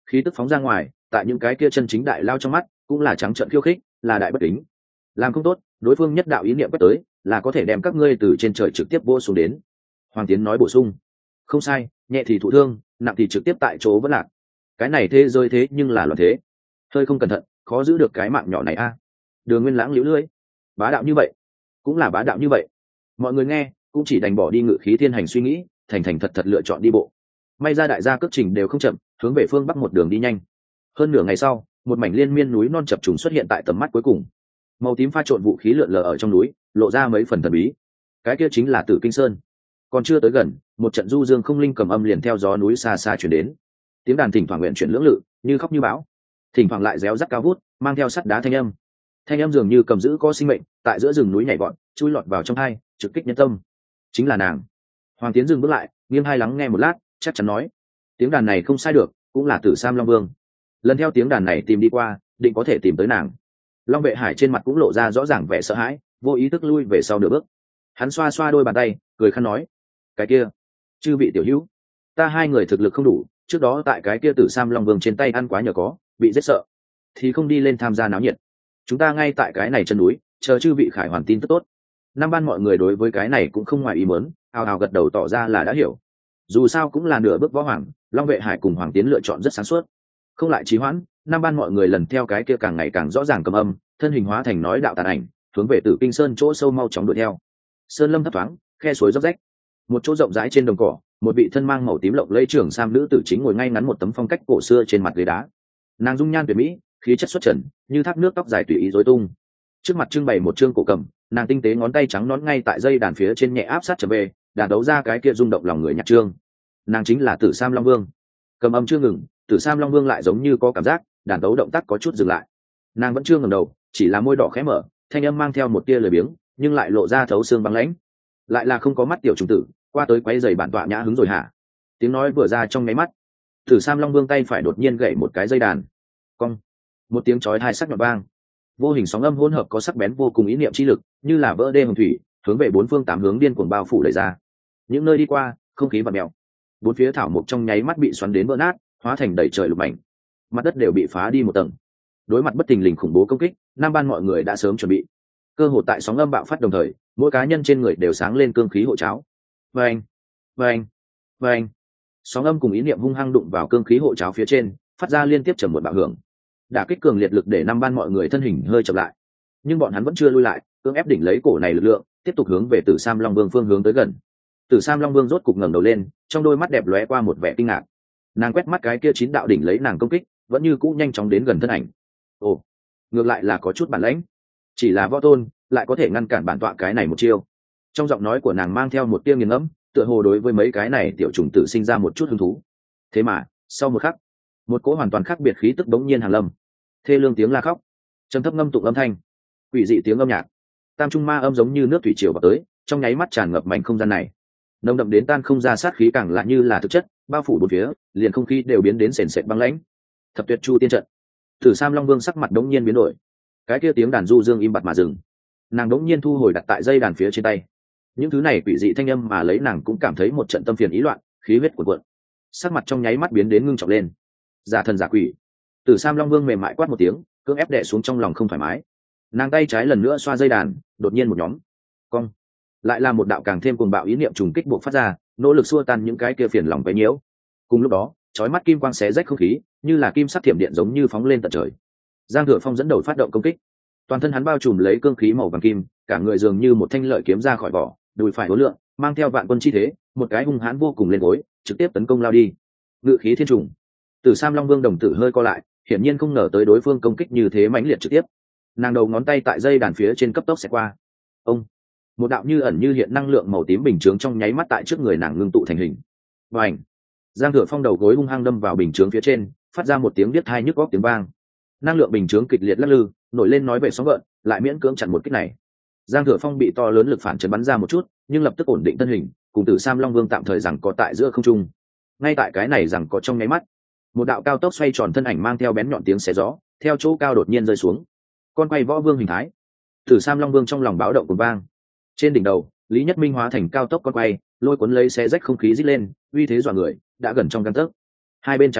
khí tức phóng ra ngoài, tại những cái kia chân chính đại lao trong mắt cũng là trắng trợn khiêu khích, là đại bất kính. Làm không tốt, đối phương nhất đạo ý niệm quét tới, là có thể đem các ngươi từ trên trời trực tiếp vô xuống đến. Hoàng Tiến nói bổ sung. Không sai, nhẹ thì thụ thương, nặng thì trực tiếp tại chỗ vẫn lạc. Cái này thế rơi thế nhưng là loạn thế, hơi không cẩn thận khó giữ được cái mạng nhỏ này a. Đường Nguyên Lãng liễu lưỡi. Bá đạo như vậy, cũng là bá đạo như vậy. Mọi người nghe cũng chỉ đành bỏ đi ngự khí thiên hành suy nghĩ, thành thành thật thật lựa chọn đi bộ. May ra đại gia cước trình đều không chậm, hướng về phương bắc một đường đi nhanh. Hơn nửa ngày sau, một mảnh liên miên núi non chập trùng xuất hiện tại tầm mắt cuối cùng. Màu tím pha trộn vũ khí lượn lờ ở trong núi, lộ ra mấy phần thần bí. Cái kia chính là Tử Kinh Sơn. Còn chưa tới gần, một trận du dương không linh cầm âm liền theo gió núi xa xa chuyển đến. Tiếng đàn thỉnh thoảng nguyện chuyển lưỡng lự, như khóc như bão, thỉnh thoảng lại réo rắt cao vút, mang theo sắt đá thanh âm. Thanh âm dường như cầm giữ có sinh mệnh, tại giữa rừng núi nhảy vọt, chui lọt vào trong hai, trực kích nhân tâm. Chính là nàng. Hoàng Tiến dừng bước lại, nghiêng hai lắng nghe một lát, chắc chắn nói: tiếng đàn này không sai được, cũng là Tử Sam Long Vương. Lần theo tiếng đàn này tìm đi qua, định có thể tìm tới nàng. Long Vệ Hải trên mặt cũng lộ ra rõ ràng vẻ sợ hãi, vô ý thức lui về sau nửa bước. Hắn xoa xoa đôi bàn tay, cười khăn nói: cái kia, chư vị tiểu hữu, ta hai người thực lực không đủ, trước đó tại cái kia Tử Sam Long Vương trên tay ăn quá nhờ có, bị giết sợ, thì không đi lên tham gia náo nhiệt. Chúng ta ngay tại cái này chân núi, chờ chư vị khải hoàn tin tức tốt. Năm ban mọi người đối với cái này cũng không ngoài ý muốn, hào hào gật đầu tỏ ra là đã hiểu. Dù sao cũng là nửa bước võ hoàng, Long Vệ Hải cùng Hoàng Tiến lựa chọn rất sáng suốt, không lại trì hoãn. Năm ban mọi người lần theo cái kia càng ngày càng rõ ràng cầm âm, thân hình hóa thành nói đạo tàn ảnh, hướng về Tử Kinh Sơn chỗ sâu mau chóng đuổi theo. Sơn lâm thấp thoáng, khe suối róc rách, một chỗ rộng rãi trên đồng cỏ, một vị thân mang màu tím lộng lẫy trưởng sam nữ tử chính ngồi ngay ngắn một tấm phong cách cổ xưa trên mặt ghế đá. Nàng dung nhan tuyệt mỹ, khí chất xuất trần, như thác nước, tóc dài tùy ý rối tung. Trước mặt trưng bày một chương cổ cầm, nàng tinh tế ngón tay trắng nõn ngay tại dây đàn phía trên nhẹ áp sát trở về, đàn đấu ra cái kia rung động lòng người nhạc chương. Nàng chính là Tử Sam Long Vương. Cầm âm chưa ngừng, Tử Sam Long Vương lại giống như có cảm giác, đàn đấu động tác có chút dừng lại. Nàng vẫn chưa ngẩng đầu, chỉ là môi đỏ khẽ mở, thanh âm mang theo một tia lười biếng, nhưng lại lộ ra thấu xương băng lãnh. Lại là không có mắt tiểu trùng tử, qua tới quấy giày bản tọa nhã hứng rồi hả? Tiếng nói vừa ra trong nháy mắt, Tử Sam Long Vương tay phải đột nhiên gậy một cái dây đàn. Cong, một tiếng chói tai sắc nhọn vang. Vô hình sóng âm hỗn hợp có sắc bén vô cùng ý niệm chi lực, như là vỡ đê hồng thủy, hướng về bốn phương tám hướng điên cuồng bao phủ đẩy ra. Những nơi đi qua, không khí vặn mèo. Bốn phía thảo mộc trong nháy mắt bị xoắn đến vỡ nát, hóa thành đầy trời lục mảnh. Mặt đất đều bị phá đi một tầng. Đối mặt bất tình lình khủng bố công kích, Nam ban mọi người đã sớm chuẩn bị. Cơ hội tại sóng âm bạo phát đồng thời, mỗi cá nhân trên người đều sáng lên cương khí hộ cháo. Vâng, vâng, vâng. Sóng âm cùng ý niệm hung hăng đụng vào cương khí hộ cháo phía trên, phát ra liên tiếp trầm một bạo hưởng. Đả kích cường liệt lực để năm ban mọi người thân hình hơi chậm lại, nhưng bọn hắn vẫn chưa lui lại, cưỡng ép đỉnh lấy cổ này lực lượng, tiếp tục hướng về Tử Sam Long Vương phương hướng tới gần. Tử Sam Long Vương rốt cục ngẩng đầu lên, trong đôi mắt đẹp lóe qua một vẻ kinh ngạc. Nàng quét mắt cái kia chín đạo đỉnh lấy nàng công kích, vẫn như cũ nhanh chóng đến gần thân ảnh. Ồ, ngược lại là có chút bản lĩnh, chỉ là võ tôn lại có thể ngăn cản bản tọa cái này một chiêu. Trong giọng nói của nàng mang theo một tia nghiền ngẫm, tựa hồ đối với mấy cái này tiểu trùng tử sinh ra một chút hứng thú. Thế mà sau một khắc, một cỗ hoàn toàn khác biệt khí tức bỗng nhiên hàng lâm. Thê lương tiếng la khóc, trầm thấp ngâm tụng âm thanh, quỷ dị tiếng âm nhạc, tam trung ma âm giống như nước thủy triều vào tới, trong nháy mắt tràn ngập mảnh không gian này. Nồng đậm đến tan không ra sát khí càng lại như là thực chất, bao phủ bốn phía, liền không khí đều biến đến sền sệt băng lãnh. Thập tuyệt chu tiên trận. Tử Sam Long Vương sắc mặt đống nhiên biến đổi. Cái kia tiếng đàn du dương im bặt mà dừng. Nàng đống nhiên thu hồi đặt tại dây đàn phía trên tay. Những thứ này quỷ dị thanh âm mà lấy nàng cũng cảm thấy một trận tâm phiền ý loạn, khí huyết cuộn cuộn. Sắc mặt trong nháy mắt biến đến ngưng trọng lên. Giả thần giả quỷ. Tử Sam Long Vương mềm mại quát một tiếng, cưỡng ép đè xuống trong lòng không thoải mái. Nàng tay trái lần nữa xoa dây đàn, đột nhiên một nhóm cong, lại là một đạo càng thêm cuồng bạo ý niệm trùng kích buộc phát ra, nỗ lực xua tan những cái kia phiền lòng quấy nhiễu. Cùng lúc đó, chói mắt kim quang xé rách không khí, như là kim sắc thiểm điện giống như phóng lên tận trời. Giang Thừa Phong dẫn đầu phát động công kích, toàn thân hắn bao trùm lấy cương khí màu vàng kim, cả người dường như một thanh lợi kiếm ra khỏi vỏ, đùi phải uốn lượn, mang theo vạn quân chi thế, một cái hung hãn vô cùng lên gối, trực tiếp tấn công lao đi. Ngự khí thiên trùng. Tử Sam Long Vương đồng tử hơi co lại, hiển nhiên không ngờ tới đối phương công kích như thế mãnh liệt trực tiếp. Nàng đầu ngón tay tại dây đàn phía trên cấp tốc xẹt qua. Ông, một đạo như ẩn như hiện năng lượng màu tím bình chướng trong nháy mắt tại trước người nàng ngưng tụ thành hình. Bành! Giang Thừa Phong đầu gối hung hăng đâm vào bình chướng phía trên, phát ra một tiếng điếc tai nhức óc tiếng vang. Năng lượng bình chướng kịch liệt lắc lư, nổi lên nói về sóng gợn, lại miễn cưỡng chặn một kích này. Giang Thừa Phong bị to lớn lực phản chấn bắn ra một chút, nhưng lập tức ổn định thân hình, cùng Tử Sam Long Vương tạm thời rằng có tại giữa không trung. Ngay tại cái này rằng có trong nháy mắt, một đạo cao tốc xoay tròn thân ảnh mang theo bén nhọn tiếng xé gió, theo chỗ cao đột nhiên rơi xuống. Con quay võ vương hình thái. Tử Sam Long Vương trong lòng báo động cuồng vang. Trên đỉnh đầu, Lý Nhất Minh hóa thành cao tốc con quay, lôi cuốn lấy xé rách không khí rít lên, uy thế dọa người, đã gần trong gang tấc. Hai bên trái phải,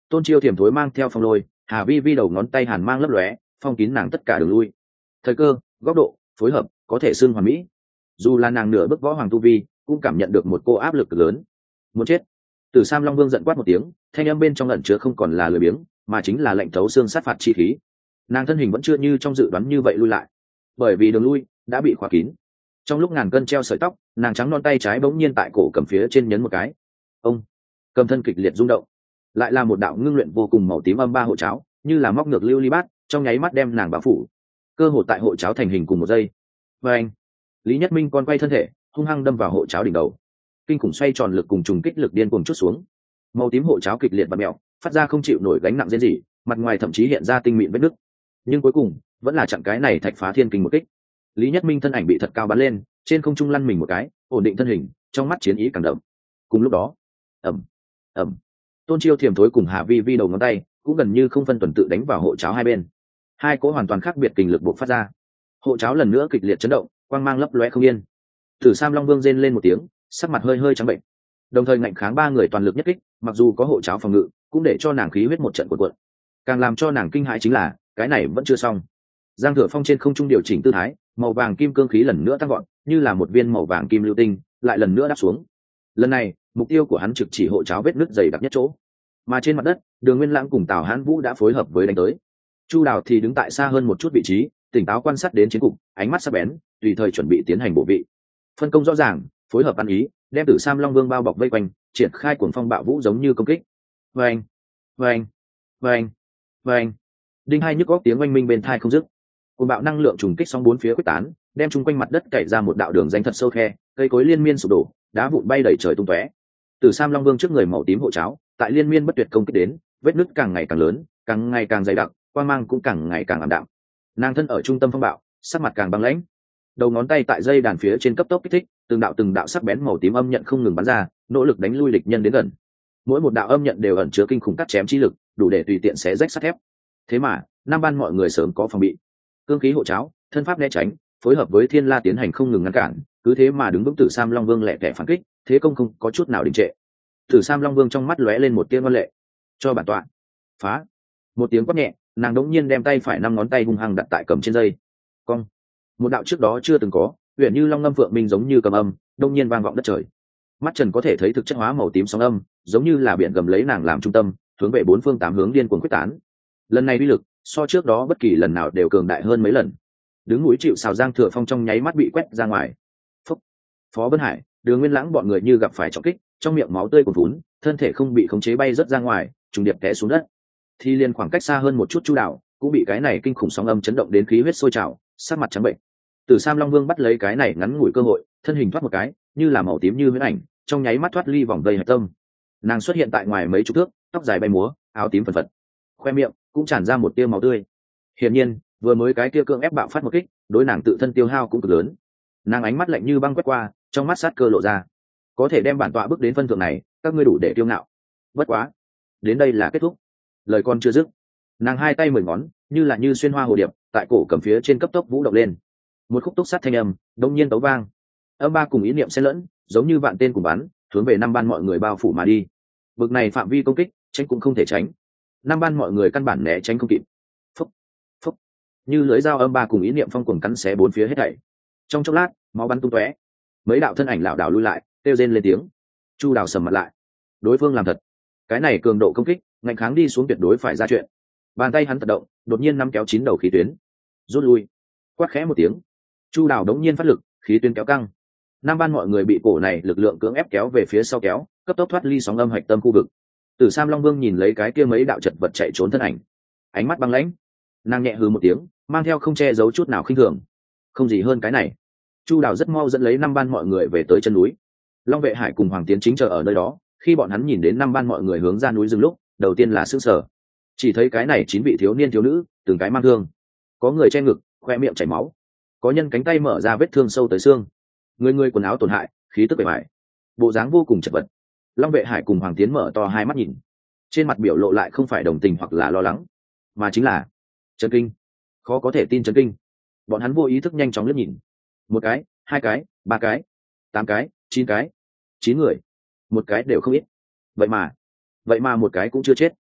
Tôn Chiêu Thiểm thối mang theo phong lôi, Hà Vi Vi đầu ngón tay hàn mang lấp lóe, phong kín nàng tất cả đường lui. Thời cơ, góc độ, phối hợp, có thể xưng hoàn mỹ. Dù là nàng nửa bước võ hoàng tu vi, cũng cảm nhận được một cô áp lực lớn. Muốn chết. Tử Sam Long Vương giận quát một tiếng, thanh âm bên trong ẩn chứa không còn là lười biếng, mà chính là lệnh thấu xương sát phạt chi khí. Nàng thân hình vẫn chưa như trong dự đoán như vậy lui lại, bởi vì đường lui đã bị khóa kín. Trong lúc ngàn cân treo sợi tóc, nàng trắng non tay trái bỗng nhiên tại cổ cầm phía trên nhấn một cái. Ông cầm thân kịch liệt rung động, lại là một đạo ngưng luyện vô cùng màu tím âm ba hộ cháo, như là móc ngược lưu ly bát, trong nháy mắt đem nàng bao phủ. Cơ hội tại hộ cháo thành hình cùng một giây. Và anh, Lý Nhất Minh con quay thân thể, hung hăng đâm vào hộ cháo đỉnh đầu. Kinh khủng xoay tròn lực cùng trùng kích lực điên cuồng chút xuống. Màu tím hộ cháo kịch liệt bật mèo, phát ra không chịu nổi gánh nặng rên rỉ, mặt ngoài thậm chí hiện ra tinh mịn vết nứt. Nhưng cuối cùng, vẫn là chặn cái này thạch phá thiên kinh một kích. Lý Nhất Minh thân ảnh bị thật cao bắn lên, trên không trung lăn mình một cái, ổn định thân hình, trong mắt chiến ý càng đậm. Cùng lúc đó, ầm, ầm, Tôn Chiêu Thiểm thối cùng Hà Vi Vi đầu ngón tay cũng gần như không phân tuần tự đánh vào hộ cháo hai bên. Hai cỗ hoàn toàn khác biệt kình lực bộc phát ra. Hộ cháo lần nữa kịch liệt chấn động, quang mang lấp lóe không yên. Tử Sam Long Vương rên lên một tiếng, sắc mặt hơi hơi trắng bệnh. Đồng thời ngạnh kháng ba người toàn lực nhất kích, mặc dù có hộ cháo phòng ngự, cũng để cho nàng khí huyết một trận cuộn cuộn. Càng làm cho nàng kinh hãi chính là, cái này vẫn chưa xong. Giang Thừa Phong trên không trung điều chỉnh tư thái, màu vàng kim cương khí lần nữa tăng gọn, như là một viên màu vàng kim lưu tinh, lại lần nữa đáp xuống. Lần này, mục tiêu của hắn trực chỉ hộ cháo vết nứt dày đặc nhất chỗ. Mà trên mặt đất, Đường Nguyên Lãng cùng Tào Hán Vũ đã phối hợp với đánh tới. Chu Đào thì đứng tại xa hơn một chút vị trí, tỉnh táo quan sát đến chiến cục, ánh mắt sắc bén, tùy thời chuẩn bị tiến hành bổ vị. Phân công rõ ràng, phối hợp ăn ý, đem Tử Sam Long Vương bao bọc vây quanh, triển khai cuồng phong bạo vũ giống như công kích. Vâng, vâng, vâng, vâng. Đinh hai nhức góc tiếng oanh minh bên tai không dứt. Cuồng bạo năng lượng trùng kích sóng bốn phía quyết tán, đem chung quanh mặt đất cày ra một đạo đường danh thật sâu khe, cây cối liên miên sụp đổ, đá vụn bay đầy trời tung tóe. Tử Sam Long Vương trước người màu tím hộ cháo, tại liên miên bất tuyệt công kích đến, vết nứt càng ngày càng lớn, càng ngày càng dày đặc, quang mang cũng càng ngày càng ảm đạm. Nàng thân ở trung tâm phong bạo, sắc mặt càng băng lãnh. Đầu ngón tay tại dây đàn phía trên cấp tốc kích thích, từng đạo từng đạo sắc bén màu tím âm nhận không ngừng bắn ra, nỗ lực đánh lui địch nhân đến gần. Mỗi một đạo âm nhận đều ẩn chứa kinh khủng cắt chém chi lực, đủ để tùy tiện xé rách sắt thép. Thế mà, năm ban mọi người sớm có phòng bị. Cương khí hộ cháo, thân pháp né tránh, phối hợp với Thiên La tiến hành không ngừng ngăn cản, cứ thế mà đứng vững. Tử Sam Long Vương lẻ tẻ phản kích, thế công không có chút nào đình trệ. Tử Sam Long Vương trong mắt lóe lên một tia ngoan lệ. Cho bản tọa phá. Một tiếng quát nhẹ, nàng đống nhiên đem tay phải năm ngón tay hung hăng đặt tại cầm trên dây. Cong. Một đạo trước đó chưa từng có, huyền như long ngâm phượng minh giống như cầm âm, đống nhiên vang vọng đất trời. Mắt Trần có thể thấy thực chất hóa màu tím sóng âm, giống như là biển gầm lấy nàng làm trung tâm, hướng về bốn phương tám hướng điên cuồng quyết tán. Lần này uy lực, so trước đó bất kỳ lần nào đều cường đại hơn mấy lần. Đứng núi chịu sào Giang Thừa Phong trong nháy mắt bị quét ra ngoài. Phúc. Phó Vân Hải, Đường Nguyên Lãng bọn người như gặp phải trọng kích, trong miệng máu tươi cuồn vún, thân thể không bị khống chế bay rớt ra ngoài, trùng điệp té xuống đất. Thì liền khoảng cách xa hơn một chút Chu Đạo cũng bị cái này kinh khủng sóng âm chấn động đến khí huyết sôi trào, sắc mặt trắng bệnh. Tử Sam Long Vương bắt lấy cái này ngắn ngủi cơ hội, thân hình thoát một cái, như là màu tím như huyễn ảnh, trong nháy mắt thoát ly vòng vây hạch tâm. Nàng xuất hiện tại ngoài mấy chục thước, tóc dài bay múa, áo tím phần phật, khoe miệng cũng tràn ra một tia máu tươi. Hiển nhiên, vừa mới cái kia cưỡng ép bạo phát một kích, đối nàng tự thân tiêu hao cũng cực lớn. Nàng ánh mắt lạnh như băng quét qua, trong mắt sát cơ lộ ra. Có thể đem bản tọa bước đến phân thượng này, các ngươi đủ để tiêu ngạo. Bất quá, đến đây là kết thúc. Lời con chưa dứt, nàng hai tay mười ngón, như là như xuyên hoa hồ điệp, tại cổ cầm phía trên cấp tốc vũ động lên. Một khúc túc sát thanh âm, đông nhiên tấu vang. Âm ba cùng ý niệm xen lẫn, giống như vạn tên cùng bắn, hướng về năm ban mọi người bao phủ mà đi. Bực này phạm vi công kích, tránh cũng không thể tránh. Năm ban mọi người căn bản né tránh không kịp. Phúc, phúc, như lưỡi dao âm ba cùng ý niệm phong cuồng cắn xé bốn phía hết thảy. Trong chốc lát, máu bắn tung tóe. Mấy đạo thân ảnh lảo đảo lui lại, kêu rên lên tiếng. Chu Đào sầm mặt lại. Đối phương làm thật. Cái này cường độ công kích, ngạnh kháng đi xuống tuyệt đối phải ra chuyện. Bàn tay hắn tự động, đột nhiên nắm kéo chín đầu khí tuyến. Rút lui. Quát khẽ một tiếng. Chu Đào đống nhiên phát lực, khí tuyến kéo căng. Năm ban mọi người bị cổ này lực lượng cưỡng ép kéo về phía sau kéo, cấp tốc thoát ly sóng âm hạch tâm khu vực. Tử Sam Long Vương nhìn lấy cái kia mấy đạo chật vật chạy trốn thân ảnh, ánh mắt băng lãnh. Nàng nhẹ hừ một tiếng, mang theo không che giấu chút nào khinh thường. Không gì hơn cái này. Chu Đào rất mau dẫn lấy năm ban mọi người về tới chân núi. Long Vệ Hải cùng Hoàng Tiến chính chờ ở nơi đó, khi bọn hắn nhìn đến năm ban mọi người hướng ra núi rừng lúc, đầu tiên là sửng sở. Chỉ thấy cái này chín vị thiếu niên thiếu nữ, từng cái mang thương. Có người che ngực, khoe miệng chảy máu. Có nhân cánh tay mở ra vết thương sâu tới xương. Người người quần áo tổn hại, khí tức bề bại, bộ dáng vô cùng chật vật. Long Vệ Hải cùng Hoàng Tiến mở to hai mắt nhìn, trên mặt biểu lộ lại không phải đồng tình hoặc là lo lắng, mà chính là chấn kinh. Khó có thể tin chấn kinh. Bọn hắn vô ý thức nhanh chóng liếc nhìn. Một cái, hai cái, ba cái, tám cái, chín cái, chín người, một cái đều không ít. Vậy mà, vậy mà một cái cũng chưa chết.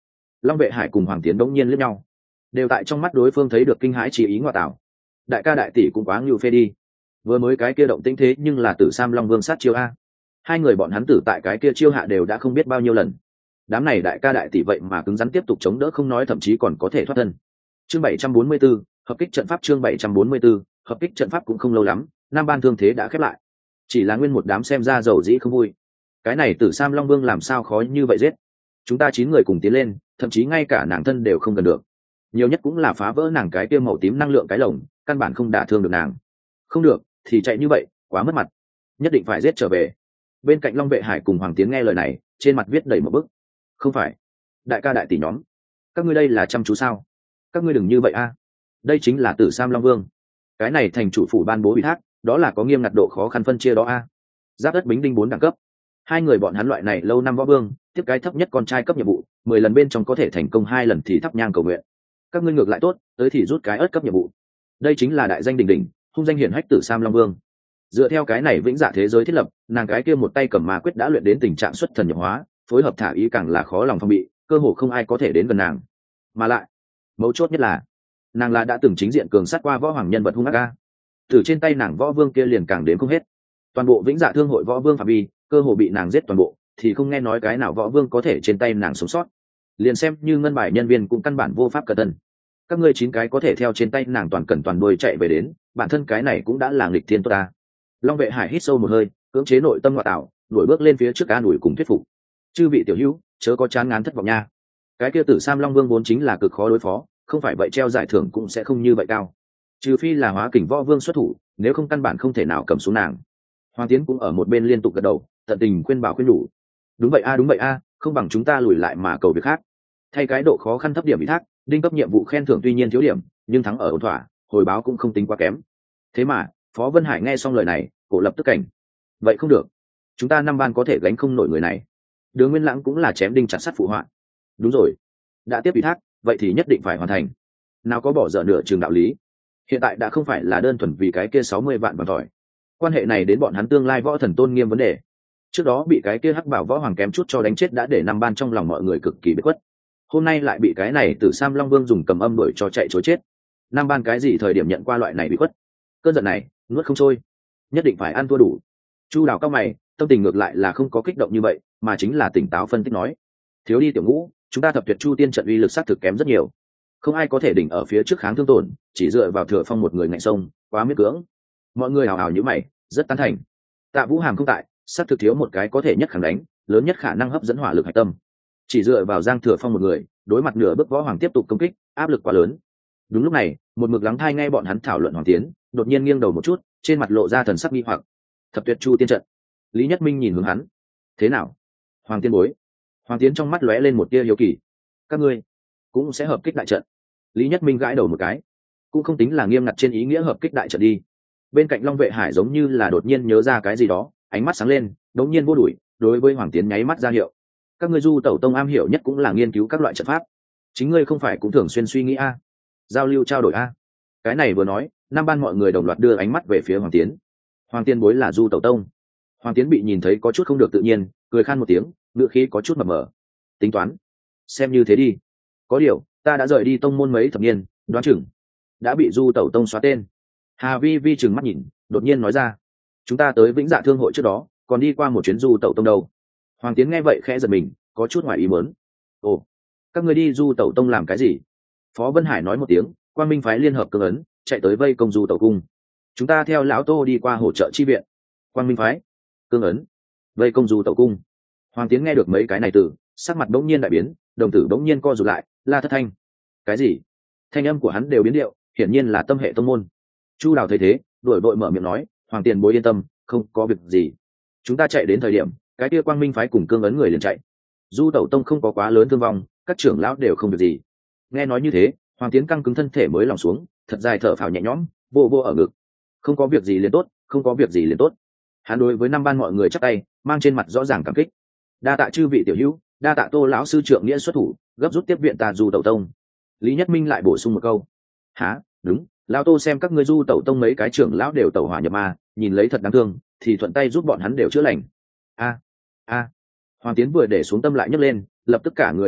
Long Vệ Hải cùng Hoàng Tiến đống nhiên liếc nhau, đều tại trong mắt đối phương thấy được kinh hãi chỉ ý ngoại tảo. Đại ca đại tỷ cũng quá ngưu phê đi, vừa mới cái kia động tĩnh thế nhưng là Tử Sam Long Vương sát chiêu a. Hai người bọn hắn tử tại cái kia chiêu hạ đều đã không biết bao nhiêu lần. Đám này đại ca đại tỷ vậy mà cứng rắn tiếp tục chống đỡ không nói, thậm chí còn có thể thoát thân. Chương bảy trăm bốn mươi 744, hợp kích trận pháp. Chương bảy trăm bốn mươi 744, hợp kích trận pháp. Cũng không lâu lắm, Nam Ban thương thế đã khép lại, chỉ là nguyên một đám xem ra dầu dĩ không vui. Cái này Tử Sam Long Vương làm sao khó như vậy giết? Chúng ta chín người cùng tiến lên, thậm chí ngay cả nàng thân đều không gần được, nhiều nhất cũng là phá vỡ nàng cái kia màu tím năng lượng cái lồng, căn bản không đả thương được nàng. Không được thì chạy như vậy quá mất mặt, nhất định phải giết trở về. Bên cạnh Long Vệ Hải cùng Hoàng Tiến nghe lời này, trên mặt viết đầy một bức. Không phải, đại ca đại tỷ nhóm, các ngươi đây là chăm chú sao? Các ngươi đừng như vậy a, đây chính là Tử Sam Long Vương, cái này thành chủ phủ ban bố ủy thác, đó là có nghiêm ngặt độ khó khăn phân chia đó a. Giáp đất bính đinh bốn đẳng cấp, hai người bọn hắn loại này lâu năm võ vương, tiếp cái thấp nhất con trai cấp nhiệm vụ, mười lần bên trong có thể thành công hai lần thì thắp nhang cầu nguyện. Các ngươi ngược lại tốt, tới thì rút cái ớt cấp nhiệm vụ. Đây chính là đại danh đỉnh đỉnh, hung danh hiển hách Tử Sam Long Vương. Dựa theo cái này vĩnh dạ thế giới thiết lập, nàng cái kia một tay cầm ma quyết đã luyện đến tình trạng xuất thần nhập hóa, phối hợp thả ý càng là khó lòng phòng bị, cơ hồ không ai có thể đến gần nàng. Mà lại, mấu chốt nhất là, nàng là đã từng chính diện cường sát qua võ hoàng nhân vật hung ác a. Từ trên tay nàng võ vương kia liền càng đến không hết. Toàn bộ vĩnh dạ thương hội võ vương phạm vi, cơ hồ bị nàng giết toàn bộ, thì không nghe nói cái nào võ vương có thể trên tay nàng sống sót. Liền xem như ngân bài nhân viên cũng căn bản vô pháp cẩn thân. Các ngươi chín cái có thể theo trên tay nàng toàn cần toàn đuôi chạy về đến, bản thân cái này cũng đã là nghịch thiên tốt ta. Long Vệ Hải hít sâu một hơi, cưỡng chế nội tâm ngoại tạo, đuổi bước lên phía trước an ủi cùng thuyết phục. Chư vị tiểu hữu, chớ có chán ngán thất vọng nha. Cái kia Tử Sam Long Vương vốn chính là cực khó đối phó, không phải vậy treo giải thưởng cũng sẽ không như vậy cao. Trừ phi là Hóa Kình Võ Vương xuất thủ, nếu không căn bản không thể nào cầm xuống nàng. Hoàng Tiến cũng ở một bên liên tục gật đầu, tận tình khuyên bảo khuyên nhủ. Đúng vậy a, đúng vậy a, không bằng chúng ta lùi lại mà cầu việc khác. Thay cái độ khó khăn thấp điểm ủy thác, đinh cấp nhiệm vụ khen thưởng tuy nhiên thiếu điểm, nhưng thắng ở ổn thỏa, hồi báo cũng không tính quá kém. Thế mà, Phó Vân Hải nghe xong lời này, cổ lập tức cảnh. Vậy không được, chúng ta năm ban có thể gánh không nổi người này. Đường Nguyên Lãng cũng là chém đinh chặt sắt phụ họa. Đúng rồi, đã tiếp ủy thác, vậy thì nhất định phải hoàn thành. Nào có bỏ dở nửa chừng đạo lý. Hiện tại đã không phải là đơn thuần vì cái kia sáu mươi vạn bằng tỏi. Quan hệ này đến bọn hắn tương lai võ thần tôn nghiêm vấn đề. Trước đó bị cái kia hắc bảo võ hoàng kém chút cho đánh chết đã để năm ban trong lòng mọi người cực kỳ bất khuất. Hôm nay lại bị cái này Tử Sam Long Vương dùng cầm âm đuổi cho chạy trối chết. Năm ban cái gì thời điểm nhận qua loại này bị khuất? Cơn giận này nuốt không trôi, nhất định phải ăn thua đủ. Chu Đào cao mày, tâm tình ngược lại là không có kích động như vậy, mà chính là tỉnh táo phân tích nói: thiếu đi tiểu ngũ, chúng ta thập tuyệt chu tiên trận uy lực sát thực kém rất nhiều, không ai có thể đỉnh ở phía trước kháng thương tổn, chỉ dựa vào Thừa Phong một người ngạnh sông, quá miễn cưỡng. Mọi người hào hào như mày, rất tán thành. Tạ Vũ Hàm không tại, sát thực thiếu một cái có thể nhất kháng đánh, lớn nhất khả năng hấp dẫn hỏa lực hạch tâm. Chỉ dựa vào Giang Thừa Phong một người, đối mặt nửa bước võ hoàng tiếp tục công kích, áp lực quá lớn. Đúng lúc này, một mực lắng thai nghe bọn hắn thảo luận Hoàng Tiến, đột nhiên nghiêng đầu một chút, trên mặt lộ ra thần sắc nghi hoặc. Thập tuyệt chu tiên trận. Lý Nhất Minh nhìn hướng hắn. Thế nào? Hoàng Tiên bối. Hoàng Tiến trong mắt lóe lên một tia hiếu kỳ. Các ngươi cũng sẽ hợp kích đại trận? Lý Nhất Minh gãi đầu một cái. Cũng không tính là nghiêm ngặt trên ý nghĩa hợp kích đại trận đi. Bên cạnh Long Vệ Hải giống như là đột nhiên nhớ ra cái gì đó, ánh mắt sáng lên, đột nhiên vô đuổi, đối với Hoàng Tiến nháy mắt ra hiệu. Các ngươi Du Tẩu Tông am hiểu nhất cũng là nghiên cứu các loại trận pháp, chính ngươi không phải cũng thường xuyên suy nghĩ a, giao lưu trao đổi a. Cái này vừa nói, năm ban mọi người đồng loạt đưa ánh mắt về phía Hoàng Tiến. Hoàng Tiên bối là Du Tẩu Tông. Hoàng Tiến bị nhìn thấy có chút không được tự nhiên, cười khan một tiếng, ngựa khí có chút mập mờ. Tính toán, xem như thế đi. Có điều, ta đã rời đi tông môn mấy thập niên, đoán chừng đã bị Du Tẩu Tông xóa tên. Hà Vi Vi trừng mắt nhìn, đột nhiên nói ra: chúng ta tới Vĩnh Dạ Thương hội trước đó, còn đi qua một chuyến Du Tẩu Tông đâu. Hoàng Tiến nghe vậy khẽ giật mình, có chút ngoài ý muốn. Ồ, các ngươi đi Du Tẩu Tông làm cái gì? Phó Vân Hải nói một tiếng, Quang Minh phái liên hợp cương ấn, chạy tới vây công Du Tẩu cung. Chúng ta theo lão Tô đi qua hỗ trợ chi viện. Quang Minh phái, cương ấn, vây công Du Tẩu cung. Hoàng Tiến nghe được mấy cái này từ, sắc mặt bỗng nhiên đại biến, đồng tử bỗng nhiên co rụt lại, la thất thanh. Cái gì? Thanh âm của hắn đều biến điệu, hiển nhiên là tâm hệ tông môn. Chu Đào thấy thế, đuổi vội mở miệng nói: Hoàng Tiền bối yên tâm, không có việc gì. Chúng ta chạy đến thời điểm, cái kia Quang Minh phái cùng cương ấn người liền chạy. Du Tẩu Tông không có quá lớn thương vong, các trưởng lão đều không việc gì. Nghe nói như thế, Hoàng Tiến căng cứng thân thể mới lòng xuống, thật dài thở phào nhẹ nhõm, vô vô ở ngực. Không có việc gì liền tốt, không có việc gì liền tốt. Hắn đối với năm ban mọi người chắp tay, mang trên mặt rõ ràng cảm kích. Đa tạ chư vị tiểu hữu, đa tạ Tô lão sư trưởng nghĩa xuất thủ, gấp rút tiếp viện ta Du Tẩu Tông. Lý Nhất Minh lại bổ sung một câu: há, đúng, lão Tô xem các ngươi Du Tẩu Tông mấy cái trưởng lão đều tẩu hỏa nhập ma, nhìn lấy thật đáng thương, thì thuận tay giúp bọn hắn đều chữa lành. A, a. Hoàng Tiến vừa để xuống tâm lại nhấc lên, lập tức cả người đều mộng,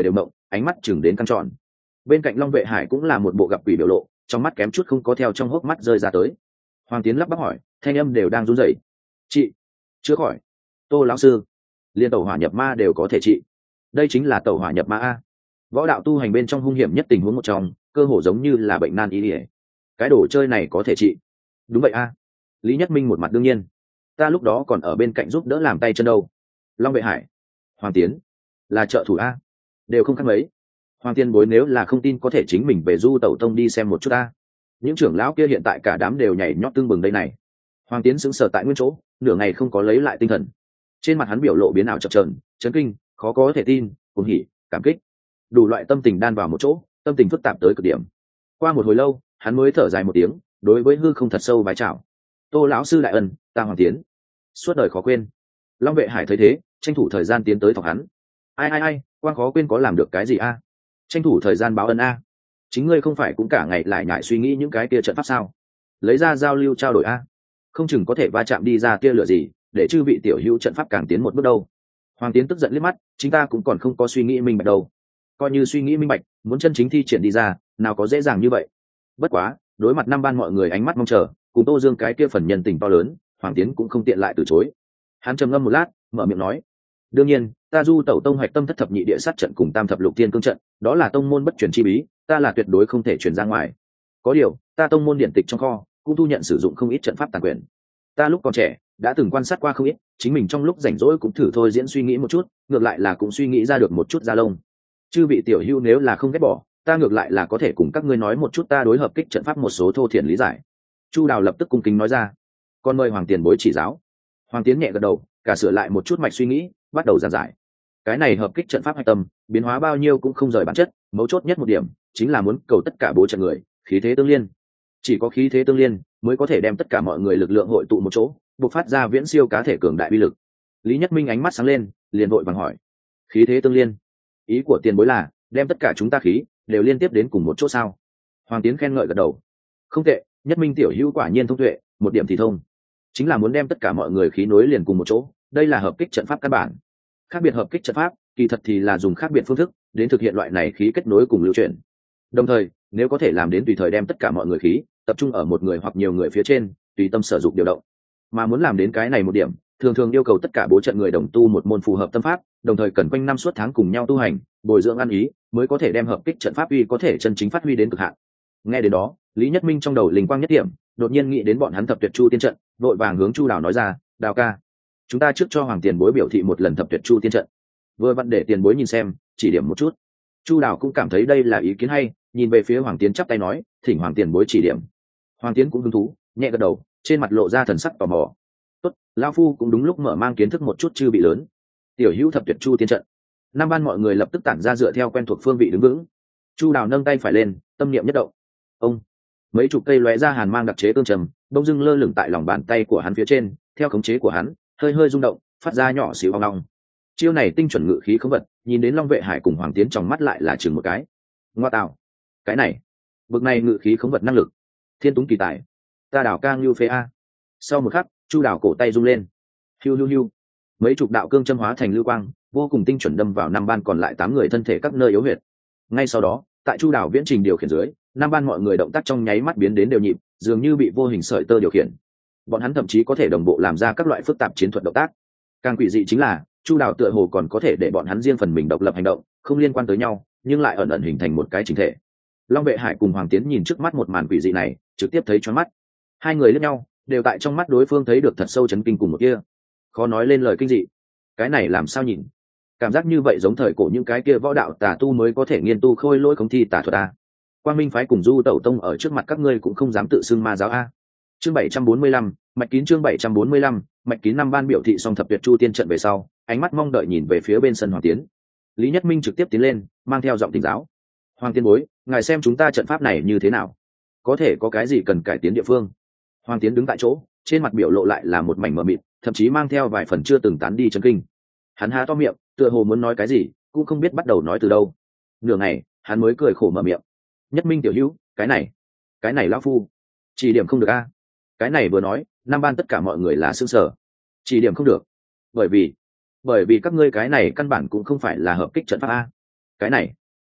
ánh mắt chừng đến căng tròn. Bên cạnh Long Vệ Hải cũng là một bộ gặp quỷ biểu lộ, trong mắt kém chút không có theo trong hốc mắt rơi ra tới. Hoàng Tiến lắp bắp hỏi, thanh âm đều đang run rẩy. Chị, chữa khỏi. Tô lão sư, liên tẩu hỏa nhập ma đều có thể trị. Đây chính là tẩu hỏa nhập ma a. Võ đạo tu hành bên trong hung hiểm nhất tình huống một trong, cơ hồ giống như là bệnh nan y ỉa. Cái đồ chơi này có thể trị. Đúng vậy a. Lý Nhất Minh một mặt đương nhiên. Ta lúc đó còn ở bên cạnh giúp đỡ làm tay chân đâu. Long Vệ Hải, Hoàng Tiến, là trợ thủ a, đều không khác mấy. Hoàng Tiên Bối nếu là không tin có thể chính mình về Du Tẩu Tông đi xem một chút a. Những trưởng lão kia hiện tại cả đám đều nhảy nhót tương bừng đây này. Hoàng Tiến sững sờ tại nguyên chỗ, nửa ngày không có lấy lại tinh thần. Trên mặt hắn biểu lộ biến ảo chập chờn, chấn kinh, khó có thể tin, cuồng hỉ, cảm kích, đủ loại tâm tình đan vào một chỗ, tâm tình phức tạp tới cực điểm. Qua một hồi lâu, hắn mới thở dài một tiếng, đối với hư không thật sâu vái chào. Tô lão sư đại ân, ta Hoàng Tiến, suốt đời khó quên. Long Vệ Hải thấy thế, tranh thủ thời gian tiến tới thọc hắn. Ai ai ai, quan khó quên có làm được cái gì a? Tranh thủ thời gian báo ân a. Chính ngươi không phải cũng cả ngày lại nhại suy nghĩ những cái kia trận pháp sao? Lấy ra giao lưu trao đổi a, không chừng có thể va chạm đi ra tia lửa gì, để chư vị tiểu hữu trận pháp càng tiến một bước đâu. Hoàng Tiến tức giận liếc mắt, chính ta cũng còn không có suy nghĩ minh bạch đâu. Coi như suy nghĩ minh bạch, muốn chân chính thi triển đi ra, nào có dễ dàng như vậy. Bất quá, đối mặt năm ban mọi người ánh mắt mong chờ, cùng Tô Dương cái kia phần nhân tình to lớn, Hoàng Tiến cũng không tiện lại từ chối. Hắn trầm ngâm một lát, mở miệng nói: đương nhiên, ta Du Tẩu Tông hoạch tâm thất thập nhị địa sát trận cùng tam thập lục thiên cương trận, đó là tông môn bất truyền chi bí, ta là tuyệt đối không thể truyền ra ngoài. Có điều, ta tông môn điện tịch trong kho cũng thu nhận sử dụng không ít trận pháp tàng quyền. Ta lúc còn trẻ đã từng quan sát qua không ít, chính mình trong lúc rảnh rỗi cũng thử thôi diễn suy nghĩ một chút, ngược lại là cũng suy nghĩ ra được một chút da lông. Chư vị tiểu hữu nếu là không ghét bỏ, ta ngược lại là có thể cùng các ngươi nói một chút ta đối hợp kích trận pháp một số thô thiển lý giải. Chu Đào lập tức cung kính nói ra. Con mời Hoàng Tiền Bối chỉ giáo. Hoàng Tiến nhẹ gật đầu, cả sửa lại một chút mạch suy nghĩ, bắt đầu giảng giải. Cái này hợp kích trận pháp hạch tâm, biến hóa bao nhiêu cũng không rời bản chất, mấu chốt nhất một điểm chính là muốn cầu tất cả bố trận người khí thế tương liên. Chỉ có khí thế tương liên mới có thể đem tất cả mọi người lực lượng hội tụ một chỗ, bộc phát ra viễn siêu cá thể cường đại uy lực. Lý Nhất Minh ánh mắt sáng lên, liền vội vàng hỏi: khí thế tương liên, ý của tiền bối là đem tất cả chúng ta khí đều liên tiếp đến cùng một chỗ sao? Hoàng Tiến khen ngợi gật đầu. Không tệ, Nhất Minh tiểu hữu quả nhiên thông tuệ, một điểm thì thông, chính là muốn đem tất cả mọi người khí nối liền cùng một chỗ, đây là hợp kích trận pháp căn bản. Khác biệt hợp kích trận pháp kỳ thật thì là dùng khác biệt phương thức đến thực hiện loại này khí kết nối cùng lưu chuyển. Đồng thời, nếu có thể làm đến tùy thời đem tất cả mọi người khí tập trung ở một người hoặc nhiều người phía trên, tùy tâm sử dụng điều động. Mà muốn làm đến cái này một điểm, thường thường yêu cầu tất cả bố trận người đồng tu một môn phù hợp tâm pháp, đồng thời cần quanh năm suốt tháng cùng nhau tu hành, bồi dưỡng ăn ý, mới có thể đem hợp kích trận pháp uy có thể chân chính phát huy đến cực hạn. Nghe đến đó, Lý Nhất Minh trong đầu linh quang nhất điểm, đột nhiên nghĩ đến bọn hắn thập tuyệt chu tiên trận, vội vàng hướng Chu Đào nói ra: "Đào ca, chúng ta trước cho Hoàng Tiền Bối biểu thị một lần thập tuyệt chu tiên trận, vừa vặn để tiền bối nhìn xem, chỉ điểm một chút." Chu Đào cũng cảm thấy đây là ý kiến hay, nhìn về phía Hoàng Tiến chắp tay nói: "Thỉnh Hoàng Tiền Bối chỉ điểm." Hoàng Tiến cũng hứng thú, nhẹ gật đầu, trên mặt lộ ra thần sắc tò mò. "Tốt, lão phu cũng đúng lúc mở mang kiến thức một chút chư bị lớn. Tiểu hữu thập tuyệt chu tiên trận." Năm ban mọi người lập tức tản ra dựa theo quen thuộc phương vị đứng vững. Chu Đào nâng tay phải lên, tâm niệm nhất động. Ông, mấy chục cây lóe ra hàn mang đặc chế tương trầm, bỗng dưng lơ lửng tại lòng bàn tay của hắn phía trên, theo khống chế của hắn, hơi hơi rung động, phát ra nhỏ xíu ong ong. Chiêu này tinh chuẩn ngự khí không vật, nhìn đến Long Vệ Hải cùng Hoàng Tiến trong mắt lại là chừng một cái. Ngoa tạo, cái này, bực này ngự khí không vật năng lực, thiên túng kỳ tài, ta Đào ca ngưu phê a. Sau một khắc, Chu Đào cổ tay rung lên, hiu hiu hiu, mấy chục đạo cương châm hóa thành lưu quang, vô cùng tinh chuẩn đâm vào năm ban còn lại tám người thân thể các nơi yếu huyệt. Ngay sau đó, tại Chu Đào viễn trình điều khiển dưới, năm ban mọi người động tác trong nháy mắt biến đến đều nhịp, dường như bị vô hình sợi tơ điều khiển. Bọn hắn thậm chí có thể đồng bộ làm ra các loại phức tạp chiến thuật động tác. Càng quỷ dị chính là, Chu Đào tựa hồ còn có thể để bọn hắn riêng phần mình độc lập hành động, không liên quan tới nhau, nhưng lại ẩn ẩn hình thành một cái chỉnh thể. Long Vệ Hải cùng Hoàng Tiến nhìn trước mắt một màn quỷ dị này, trực tiếp thấy choáng mắt. Hai người liếc nhau, đều tại trong mắt đối phương thấy được thật sâu chấn kinh cùng một kia. Khó nói lên lời kinh dị. Cái này làm sao nhìn? Cảm giác như vậy giống thời cổ những cái kia võ đạo tà tu mới có thể nghiên tu khôi lỗi không thi tà thuật a. Quang Minh phái cùng Du Tẩu Tông ở trước mặt các ngươi cũng không dám tự xưng ma giáo a. Chương bảy trăm bốn mươi lăm, mạch kín chương bảy trăm bốn mươi lăm, mạch kín năm ban biểu thị xong thập tuyệt chu tiên trận về sau, ánh mắt mong đợi nhìn về phía bên sân Hoàng Tiến. Lý Nhất Minh trực tiếp tiến lên, mang theo giọng thỉnh giáo: "Hoàng Tiên Bối, ngài xem chúng ta trận pháp này như thế nào? Có thể có cái gì cần cải tiến địa phương?" Hoàng Tiến đứng tại chỗ, trên mặt biểu lộ lại là một mảnh mờ mịt, thậm chí mang theo vài phần chưa từng tán đi chấn kinh. Hắn há to miệng, tựa hồ muốn nói cái gì, cũng không biết bắt đầu nói từ đâu. Nửa ngày, hắn mới cười khổ mở miệng: "Nhất Minh tiểu hữu, cái này, cái này lão phu, chỉ điểm không được a." Cái này vừa nói, năm ban tất cả mọi người là sững sờ. Chỉ điểm không được? Bởi vì, bởi vì các ngươi cái này căn bản cũng không phải là hợp kích trận pháp a. Cái này,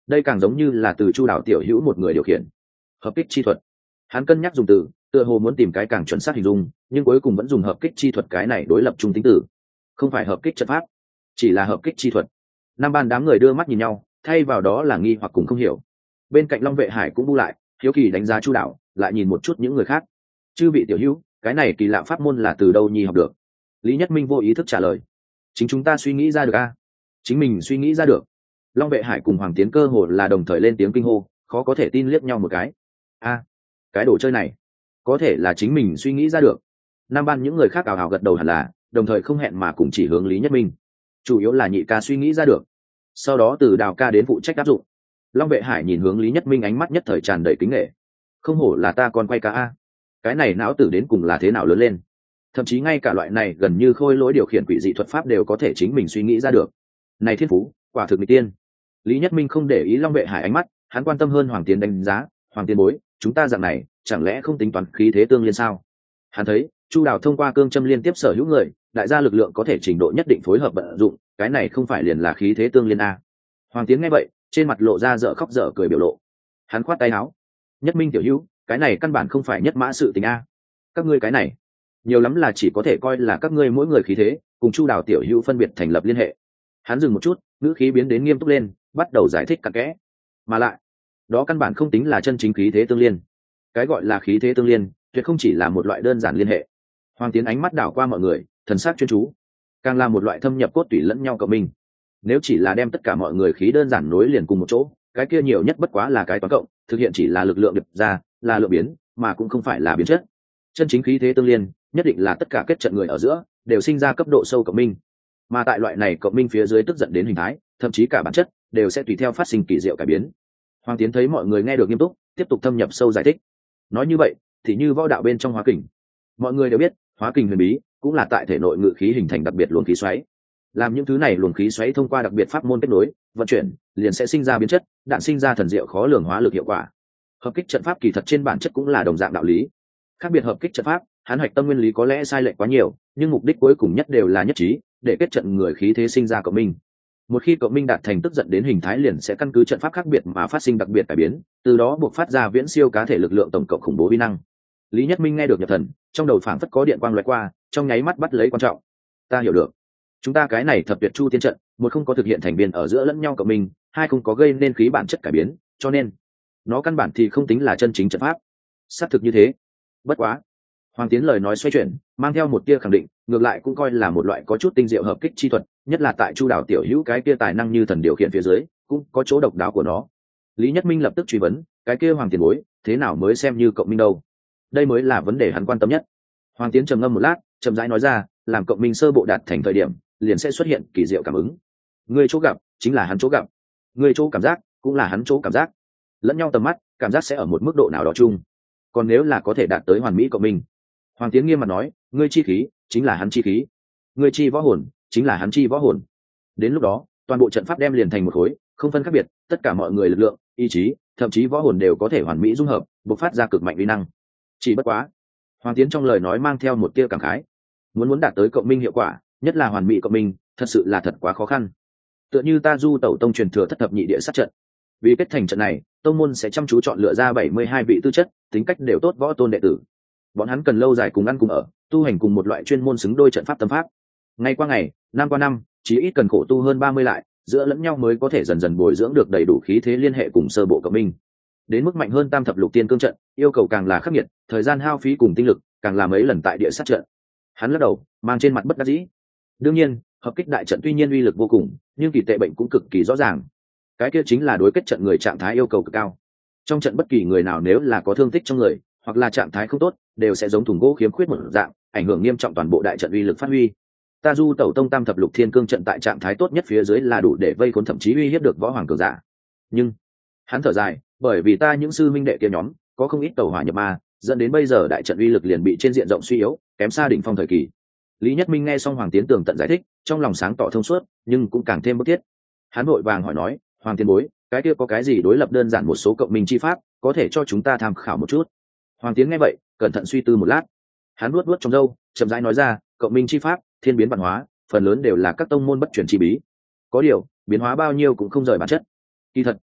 đây càng giống như là từ chu đảo tiểu hữu một người điều khiển. Hợp kích chi thuật, hắn cân nhắc dùng từ, tựa hồ muốn tìm cái càng chuẩn xác hình dung, nhưng cuối cùng vẫn dùng hợp kích chi thuật cái này đối lập trung tính từ, không phải hợp kích trận pháp, chỉ là hợp kích chi thuật. Năm ban đám người đưa mắt nhìn nhau, thay vào đó là nghi hoặc cùng không hiểu. Bên cạnh Long Vệ Hải cũng bu lại, hiếu kỳ đánh giá chu đảo, lại nhìn một chút những người khác. Chư vị tiểu hữu, cái này kỳ lạ pháp môn là từ đâu nhi học được? Lý Nhất Minh vô ý thức trả lời. Chính chúng ta suy nghĩ ra được a. Chính mình suy nghĩ ra được. Long Vệ Hải cùng Hoàng Tiến cơ hồ là đồng thời lên tiếng kinh hô, khó có thể tin liếc nhau một cái. A, cái đồ chơi này, có thể là chính mình suy nghĩ ra được. Nam ban những người khác ào ào gật đầu hẳn là, đồng thời không hẹn mà cùng chỉ hướng Lý Nhất Minh. Chủ yếu là nhị ca suy nghĩ ra được, sau đó từ Đào ca đến phụ trách áp dụng. Long Vệ Hải nhìn hướng Lý Nhất Minh, ánh mắt nhất thời tràn đầy kính nghệ. Không hổ là ta con quay ca a, cái này não tử đến cùng là thế nào lớn lên, thậm chí ngay cả loại này gần như khôi lỗi điều khiển quỷ dị thuật pháp đều có thể chính mình suy nghĩ ra được. Này thiên phú quả thực mỹ tiên. Lý Nhất Minh không để ý Long Vệ Hải ánh mắt, hắn quan tâm hơn Hoàng Tiến đánh giá. Hoàng Tiến bối, chúng ta dạng này chẳng lẽ không tính toán khí thế tương liên sao? Hắn thấy chu đào thông qua cương châm liên tiếp sở hữu người, đại gia lực lượng có thể trình độ nhất định phối hợp vận dụng, cái này không phải liền là khí thế tương liên a? Hoàng Tiến nghe vậy, trên mặt lộ ra dở khóc dở cười biểu lộ. Hắn khoát tay áo. Nhất Minh tiểu hữu, cái này căn bản không phải nhất mã sự tình a. Các ngươi cái này nhiều lắm là chỉ có thể coi là các ngươi mỗi người khí thế cùng chu đào tiểu hữu phân biệt thành lập liên hệ. Hắn dừng một chút, ngữ khí biến đến nghiêm túc lên, bắt đầu giải thích cặn kẽ. Mà lại, đó căn bản không tính là chân chính khí thế tương liên. Cái gọi là khí thế tương liên tuyệt không chỉ là một loại đơn giản liên hệ. Hoàng Tiến ánh mắt đảo qua mọi người, thần sắc chuyên chú, càng là một loại thâm nhập cốt tủy lẫn nhau cộng minh. Nếu chỉ là đem tất cả mọi người khí đơn giản nối liền cùng một chỗ, cái kia nhiều nhất bất quá là cái toán cộng, thực hiện chỉ là lực lượng điệp ra, là lượng biến, mà cũng không phải là biến chất. Chân chính khí thế tương liên, nhất định là tất cả kết trận người ở giữa đều sinh ra cấp độ sâu cộng minh, mà tại loại này cộng minh phía dưới tức giận đến hình thái, thậm chí cả bản chất đều sẽ tùy theo phát sinh kỳ diệu cải biến. Hoàng Tiến thấy mọi người nghe được nghiêm túc, tiếp tục thâm nhập sâu giải thích. Nói như vậy thì như võ đạo bên trong hóa kình, mọi người đều biết hóa kình huyền bí cũng là tại thể nội ngự khí hình thành đặc biệt luồng khí xoáy. Làm những thứ này luồng khí xoáy thông qua đặc biệt pháp môn kết nối vận chuyển, liền sẽ sinh ra biến chất, đạn sinh ra thần diệu khó lường hóa lực hiệu quả. Hợp kích trận pháp kỳ thật trên bản chất cũng là đồng dạng đạo lý. Khác biệt hợp kích trận pháp, hắn hoạch tâm nguyên lý có lẽ sai lệch quá nhiều, nhưng mục đích cuối cùng nhất đều là nhất trí, để kết trận người khí thế sinh ra cộng minh. Một khi cộng minh đạt thành tức giận đến hình thái, liền sẽ căn cứ trận pháp khác biệt mà phát sinh đặc biệt cải biến, từ đó buộc phát ra viễn siêu cá thể lực lượng tổng cộng khủng bố vi năng. Lý Nhất Minh nghe được nhập thần, trong đầu phảng phất có điện quang lóe qua, trong nháy mắt bắt lấy quan trọng. Ta hiểu được, chúng ta cái này thập tuyệt chu tiên trận, một không có thực hiện thành viên ở giữa lẫn nhau cộng minh, hai không có gây nên khí bản chất cải biến, cho nên nó căn bản thì không tính là chân chính trận pháp. Xác thực như thế. Bất quá, Hoàng Tiến lời nói xoay chuyển, mang theo một tia khẳng định, ngược lại cũng coi là một loại có chút tinh diệu hợp kích chi thuật, nhất là tại chu đảo tiểu hữu cái kia tài năng như thần điều khiển phía dưới, cũng có chỗ độc đáo của nó. Lý Nhất Minh lập tức truy vấn, cái kia Hoàng tiền bối, thế nào mới xem như cộng minh đâu? Đây mới là vấn đề hắn quan tâm nhất. Hoàng Tiến trầm ngâm một lát, chậm rãi nói ra, làm cộng minh sơ bộ đạt thành thời điểm, liền sẽ xuất hiện kỳ diệu cảm ứng. Người chỗ gặp chính là hắn chỗ gặp, người chỗ cảm giác cũng là hắn chỗ cảm giác, lẫn nhau tầm mắt, cảm giác sẽ ở một mức độ nào đó chung. Còn nếu là có thể đạt tới hoàn mỹ cộng minh, Hoàng Tiến nghiêm mặt nói, ngươi chi khí chính là hắn chi khí, ngươi chi võ hồn chính là hắn chi võ hồn. Đến lúc đó, toàn bộ trận pháp đem liền thành một khối, không phân khác biệt, tất cả mọi người lực lượng, ý chí, thậm chí võ hồn đều có thể hoàn mỹ dung hợp, bộc phát ra cực mạnh uy năng. Chỉ bất quá, Hoàng Tiến trong lời nói mang theo một tia cảm khái, muốn muốn đạt tới cộng minh hiệu quả, nhất là hoàn mỹ cộng minh, thật sự là thật quá khó khăn. Tựa như ta Du Tẩu Tông truyền thừa thất thập nhị địa sát trận, vì kết thành trận này, tông môn sẽ chăm chú chọn lựa ra bảy mươi hai vị tư chất, tính cách đều tốt võ tôn đệ tử. Bọn hắn cần lâu dài cùng ăn cùng ở, tu hành cùng một loại chuyên môn xứng đôi trận pháp tâm pháp. Ngày qua ngày, năm qua năm, chỉ ít cần khổ tu hơn ba mươi lại, giữa lẫn nhau mới có thể dần dần bồi dưỡng được đầy đủ khí thế liên hệ cùng sơ bộ cộng minh. Đến mức mạnh hơn tam thập lục tiên cương trận, yêu cầu càng là khắc nghiệt, thời gian hao phí cùng tinh lực càng là mấy lần tại địa sát trận. Hắn lắc đầu, mang trên mặt bất đắc dĩ. Đương nhiên, hợp kích đại trận tuy nhiên uy lực vô cùng, nhưng kỳ tệ bệnh cũng cực kỳ rõ ràng. Cái kia chính là đối kết trận người trạng thái yêu cầu cực cao. Trong trận bất kỳ người nào nếu là có thương tích trong người, hoặc là trạng thái không tốt, đều sẽ giống thùng gỗ khiếm khuyết một dạng, ảnh hưởng nghiêm trọng toàn bộ đại trận uy lực phát huy. Ta Du Tẩu Tông tam thập lục thiên cương trận tại trạng thái tốt nhất phía dưới là đủ để vây khốn thậm chí uy hiếp được võ hoàng cường giả. Nhưng hắn thở dài, bởi vì ta những sư minh đệ kia nhóm có không ít tẩu hỏa nhập ma, dẫn đến bây giờ đại trận uy lực liền bị trên diện rộng suy yếu, kém xa đỉnh phong thời kỳ. Lý Nhất Minh nghe xong Hoàng Tiến tường tận giải thích, trong lòng sáng tỏ thông suốt, nhưng cũng càng thêm bức thiết. Hắn vội vàng hỏi nói, Hoàng Tiến bối, cái kia có cái gì đối lập đơn giản một số cộng minh chi pháp, có thể cho chúng ta tham khảo một chút? Hoàng Tiến nghe vậy, cẩn thận suy tư một lát, hắn nuốt nuốt trong râu, chậm rãi nói ra, cộng minh chi pháp, thiên biến văn hóa, phần lớn đều là các tông môn bất chuyển chi bí. Có điều, biến hóa bao nhiêu cũng không rời bản chất. Kỳ thật,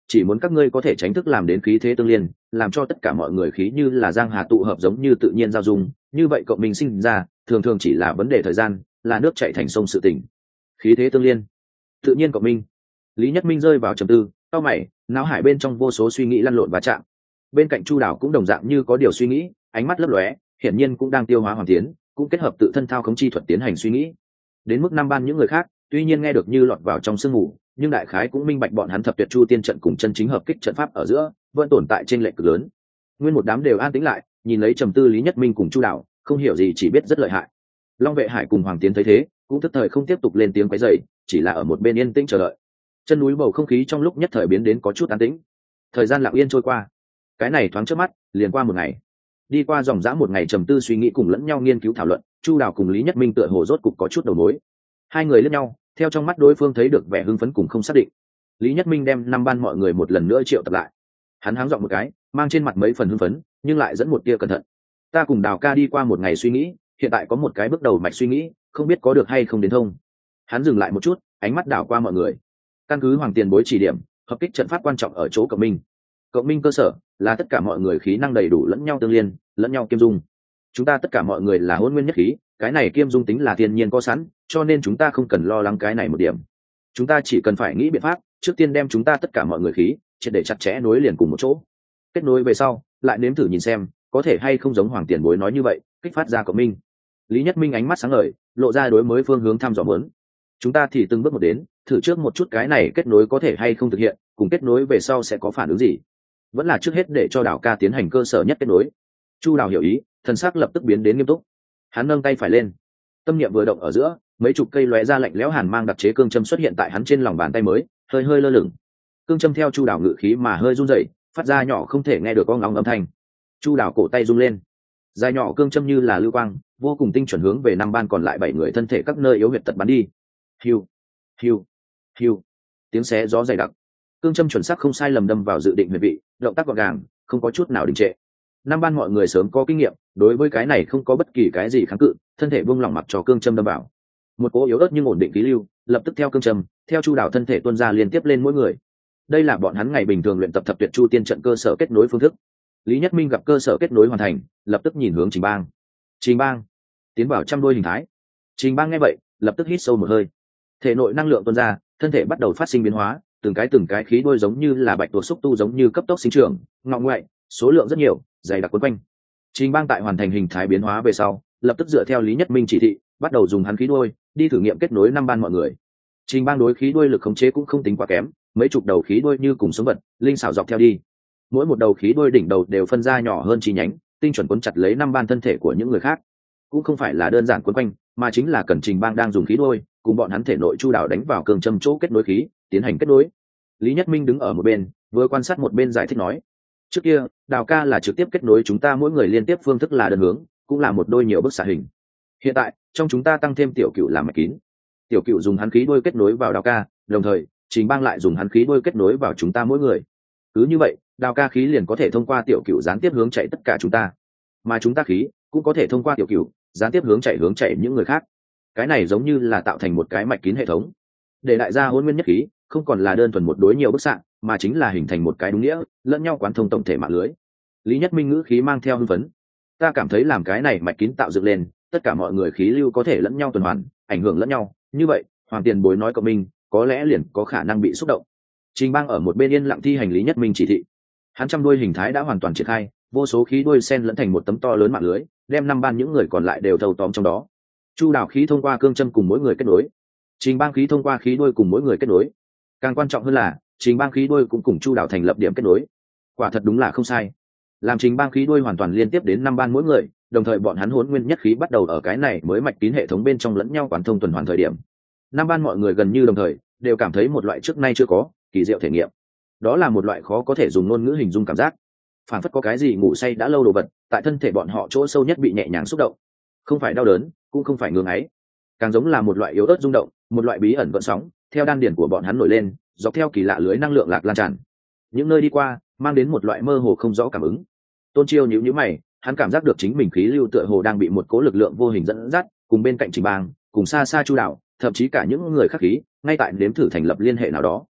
chỉ muốn các ngươi có thể tránh thức làm đến khí thế tương liên, làm cho tất cả mọi người khí như là giang hà tụ hợp giống như tự nhiên giao dung, như vậy cộng minh sinh ra thường thường chỉ là vấn đề thời gian, là nước chảy thành sông sự tình. Khí thế tương liên, tự nhiên cộng minh. Lý Nhất Minh rơi vào trầm tư, cau mày, não hải bên trong vô số suy nghĩ lăn lộn và chạm. Bên cạnh Chu Đào cũng đồng dạng như có điều suy nghĩ, ánh mắt lấp lóe, hiển nhiên cũng đang tiêu hóa Hoàng Tiến, cũng kết hợp tự thân thao khống chi thuật tiến hành suy nghĩ. Đến mức năm ban những người khác, tuy nhiên nghe được như lọt vào trong sương mù, nhưng đại khái cũng minh bạch bọn hắn thập tuyệt chu tiên trận cùng chân chính hợp kích trận pháp ở giữa vẫn tồn tại trên lệch cực lớn. Nguyên một đám đều an tĩnh lại, nhìn lấy trầm tư Lý Nhất Minh cùng Chu Đào, không hiểu gì chỉ biết rất lợi hại. Long Vệ Hải cùng Hoàng Tiến thấy thế, cũng tức thời không tiếp tục lên tiếng quấy rầy, chỉ là ở một bên yên tĩnh chờ đợi. Chân núi bầu không khí trong lúc nhất thời biến đến có chút an tĩnh. Thời gian lặng yên trôi qua, cái này thoáng trước mắt liền qua một ngày. Đi qua dòng dã một ngày trầm tư suy nghĩ cùng lẫn nhau nghiên cứu thảo luận, Chu Đào cùng Lý Nhất Minh tựa hồ rốt cục có chút đầu mối. Hai người liếc nhau, theo trong mắt đối phương thấy được vẻ hưng phấn cùng không xác định. Lý Nhất Minh đem năm ban mọi người một lần nữa triệu tập lại. Hắn háng giọng một cái, mang trên mặt mấy phần hưng phấn, nhưng lại dẫn một tia cẩn thận. Ta cùng Đào ca đi qua một ngày suy nghĩ, hiện tại có một cái bước đầu mạch suy nghĩ, không biết có được hay không đến thông. Hắn dừng lại một chút, ánh mắt đảo qua mọi người. Căn cứ Hoàng Tiền bối chỉ điểm, hợp kích trận pháp quan trọng ở chỗ cộng minh. Cộng minh cơ sở là tất cả mọi người khí năng đầy đủ lẫn nhau tương liên, lẫn nhau kiêm dung. Chúng ta tất cả mọi người là hôn nguyên nhất khí, cái này kiêm dung tính là thiên nhiên có sẵn, cho nên chúng ta không cần lo lắng cái này một điểm. Chúng ta chỉ cần phải nghĩ biện pháp, trước tiên đem chúng ta tất cả mọi người khí triệt để chặt chẽ nối liền cùng một chỗ. Kết nối về sau, lại nếm thử nhìn xem, có thể hay không giống Hoàng Tiền bối nói như vậy, kích phát ra cộng minh. Lý Nhất Minh ánh mắt sáng ngời, lộ ra đối mới phương hướng thăm dò muốn. Chúng ta thì từng bước một đến, thử trước một chút cái này kết nối có thể hay không thực hiện, cùng kết nối về sau sẽ có phản ứng gì. Vẫn là trước hết để cho Đào ca tiến hành cơ sở nhất kết nối. Chu Đào hiểu ý, thần sắc lập tức biến đến nghiêm túc. Hắn nâng tay phải lên, tâm niệm vừa động ở giữa, mấy chục cây lóe ra lạnh lẽo hàn mang đặc chế cương châm xuất hiện tại hắn trên lòng bàn tay mới, hơi hơi lơ lửng. Cương châm theo Chu Đào ngự khí mà hơi run rẩy, phát ra nhỏ không thể nghe được có ngóng âm thanh. Chu Đào cổ tay rung lên, dài nhỏ cương châm như là lưu quang, vô cùng tinh chuẩn hướng về năm ban còn lại bảy người thân thể các nơi yếu huyệt tật bắn đi. Hiu, hiu, hiu, tiếng xé gió dày đặc, cương châm chuẩn xác không sai lầm đâm vào dự định huyệt vị, động tác gọn gàng, không có chút nào đình trệ. Năm ban mọi người sớm có kinh nghiệm, đối với cái này không có bất kỳ cái gì kháng cự, thân thể buông lỏng mặc cho cương châm đâm vào. Một cỗ yếu ớt nhưng ổn định khí lưu, lập tức theo cương châm, theo Chu Đào thân thể tuôn ra liên tiếp lên mỗi người. Đây là bọn hắn ngày bình thường luyện tập thập tuyệt chu tiên trận cơ sở kết nối phương thức. Lý Nhất Minh gặp cơ sở kết nối hoàn thành, lập tức nhìn hướng Trình Bang. Trình Bang, tiến vào trăm đôi hình thái. Trình Bang nghe vậy, lập tức hít sâu một hơi. Thể nội năng lượng tuôn ra, thân thể bắt đầu phát sinh biến hóa, từng cái từng cái khí đuôi giống như là bạch tuộc xúc tu giống như cấp tốc sinh trưởng, ngọ ngoại, số lượng rất nhiều, dày đặc quấn quanh. Trình Bang tại hoàn thành hình thái biến hóa về sau, lập tức dựa theo Lý Nhất Minh chỉ thị, bắt đầu dùng hắn khí đuôi đi thử nghiệm kết nối năm ban mọi người. Trình Bang đối khí đuôi lực khống chế cũng không tính quá kém, mấy chục đầu khí đuôi như cùng sống vật, linh xảo dọc theo đi. Mỗi một đầu khí đuôi đỉnh đầu đều phân ra nhỏ hơn chi nhánh, tinh chuẩn cuốn chặt lấy năm ban thân thể của những người khác. Cũng không phải là đơn giản cuốn quanh, mà chính là cần Trình Bang đang dùng khí đuôi cùng bọn hắn thể nội Chu Đào đánh vào cường châm chỗ kết nối khí, tiến hành kết nối. Lý Nhất Minh đứng ở một bên, vừa quan sát một bên giải thích nói: trước kia, Đào ca là trực tiếp kết nối chúng ta mỗi người liên tiếp phương thức là đơn hướng, cũng là một đôi nhiều bức xạ hình. Hiện tại, trong chúng ta tăng thêm tiểu cựu làm mạch kín. Tiểu cựu dùng hắn khí đuôi kết nối vào Đào ca, đồng thời, Trình Bang lại dùng hắn khí đuôi kết nối vào chúng ta mỗi người. Cứ như vậy, Đào ca khí liền có thể thông qua tiểu cựu gián tiếp hướng chạy tất cả chúng ta, mà chúng ta khí cũng có thể thông qua tiểu cựu gián tiếp hướng chạy hướng chạy những người khác. Cái này giống như là tạo thành một cái mạch kín hệ thống, để đại gia hôn nguyên nhất khí không còn là đơn thuần một đối nhiều bức xạ, mà chính là hình thành một cái đúng nghĩa lẫn nhau quán thông tổng thể mạng lưới. Lý Nhất Minh ngữ khí mang theo hưng phấn: ta cảm thấy làm cái này mạch kín tạo dựng lên, tất cả mọi người khí lưu có thể lẫn nhau tuần hoàn, ảnh hưởng lẫn nhau, như vậy Hoàng Tiền bối nói cộng minh có lẽ liền có khả năng bị xúc động. Trình Bang ở một bên yên lặng thi hành Lý Nhất Minh chỉ thị. Hắn trăm đuôi hình thái đã hoàn toàn triển khai, vô số khí đuôi xen lẫn thành một tấm to lớn mạng lưới, đem năm ban những người còn lại đều thâu tóm trong đó. Chu Đào khí thông qua cương châm cùng mỗi người kết nối, Trình Bang khí thông qua khí đuôi cùng mỗi người kết nối. Càng quan trọng hơn là, Trình Bang khí đuôi cũng cùng Chu Đào thành lập điểm kết nối. Quả thật đúng là không sai. Làm Trình Bang khí đuôi hoàn toàn liên tiếp đến năm ban mỗi người, đồng thời bọn hắn hỗn nguyên nhất khí bắt đầu ở cái này mới mạch kín hệ thống bên trong lẫn nhau quán thông tuần hoàn thời điểm. Năm ban mọi người gần như đồng thời đều cảm thấy một loại trước nay chưa có kỳ diệu thể nghiệm. Đó là một loại khó có thể dùng ngôn ngữ hình dung cảm giác, phản phất có cái gì ngủ say đã lâu đồ vật tại thân thể bọn họ chỗ sâu nhất bị nhẹ nhàng xúc động, không phải đau đớn, cũng không phải ngưỡng ấy, càng giống là một loại yếu ớt rung động, một loại bí ẩn gợn sóng theo đan điển của bọn hắn nổi lên, dọc theo kỳ lạ lưới năng lượng lạc lan tràn, những nơi đi qua mang đến một loại mơ hồ không rõ cảm ứng. Tôn Chiêu nhíu nhíu mày, hắn cảm giác được chính mình khí lưu tựa hồ đang bị một cố lực lượng vô hình dẫn dắt, cùng bên cạnh Trình Bang, cùng xa xa Chu Đào, thậm chí cả những người khác khí ngay tại nếm thử thành lập liên hệ nào đó.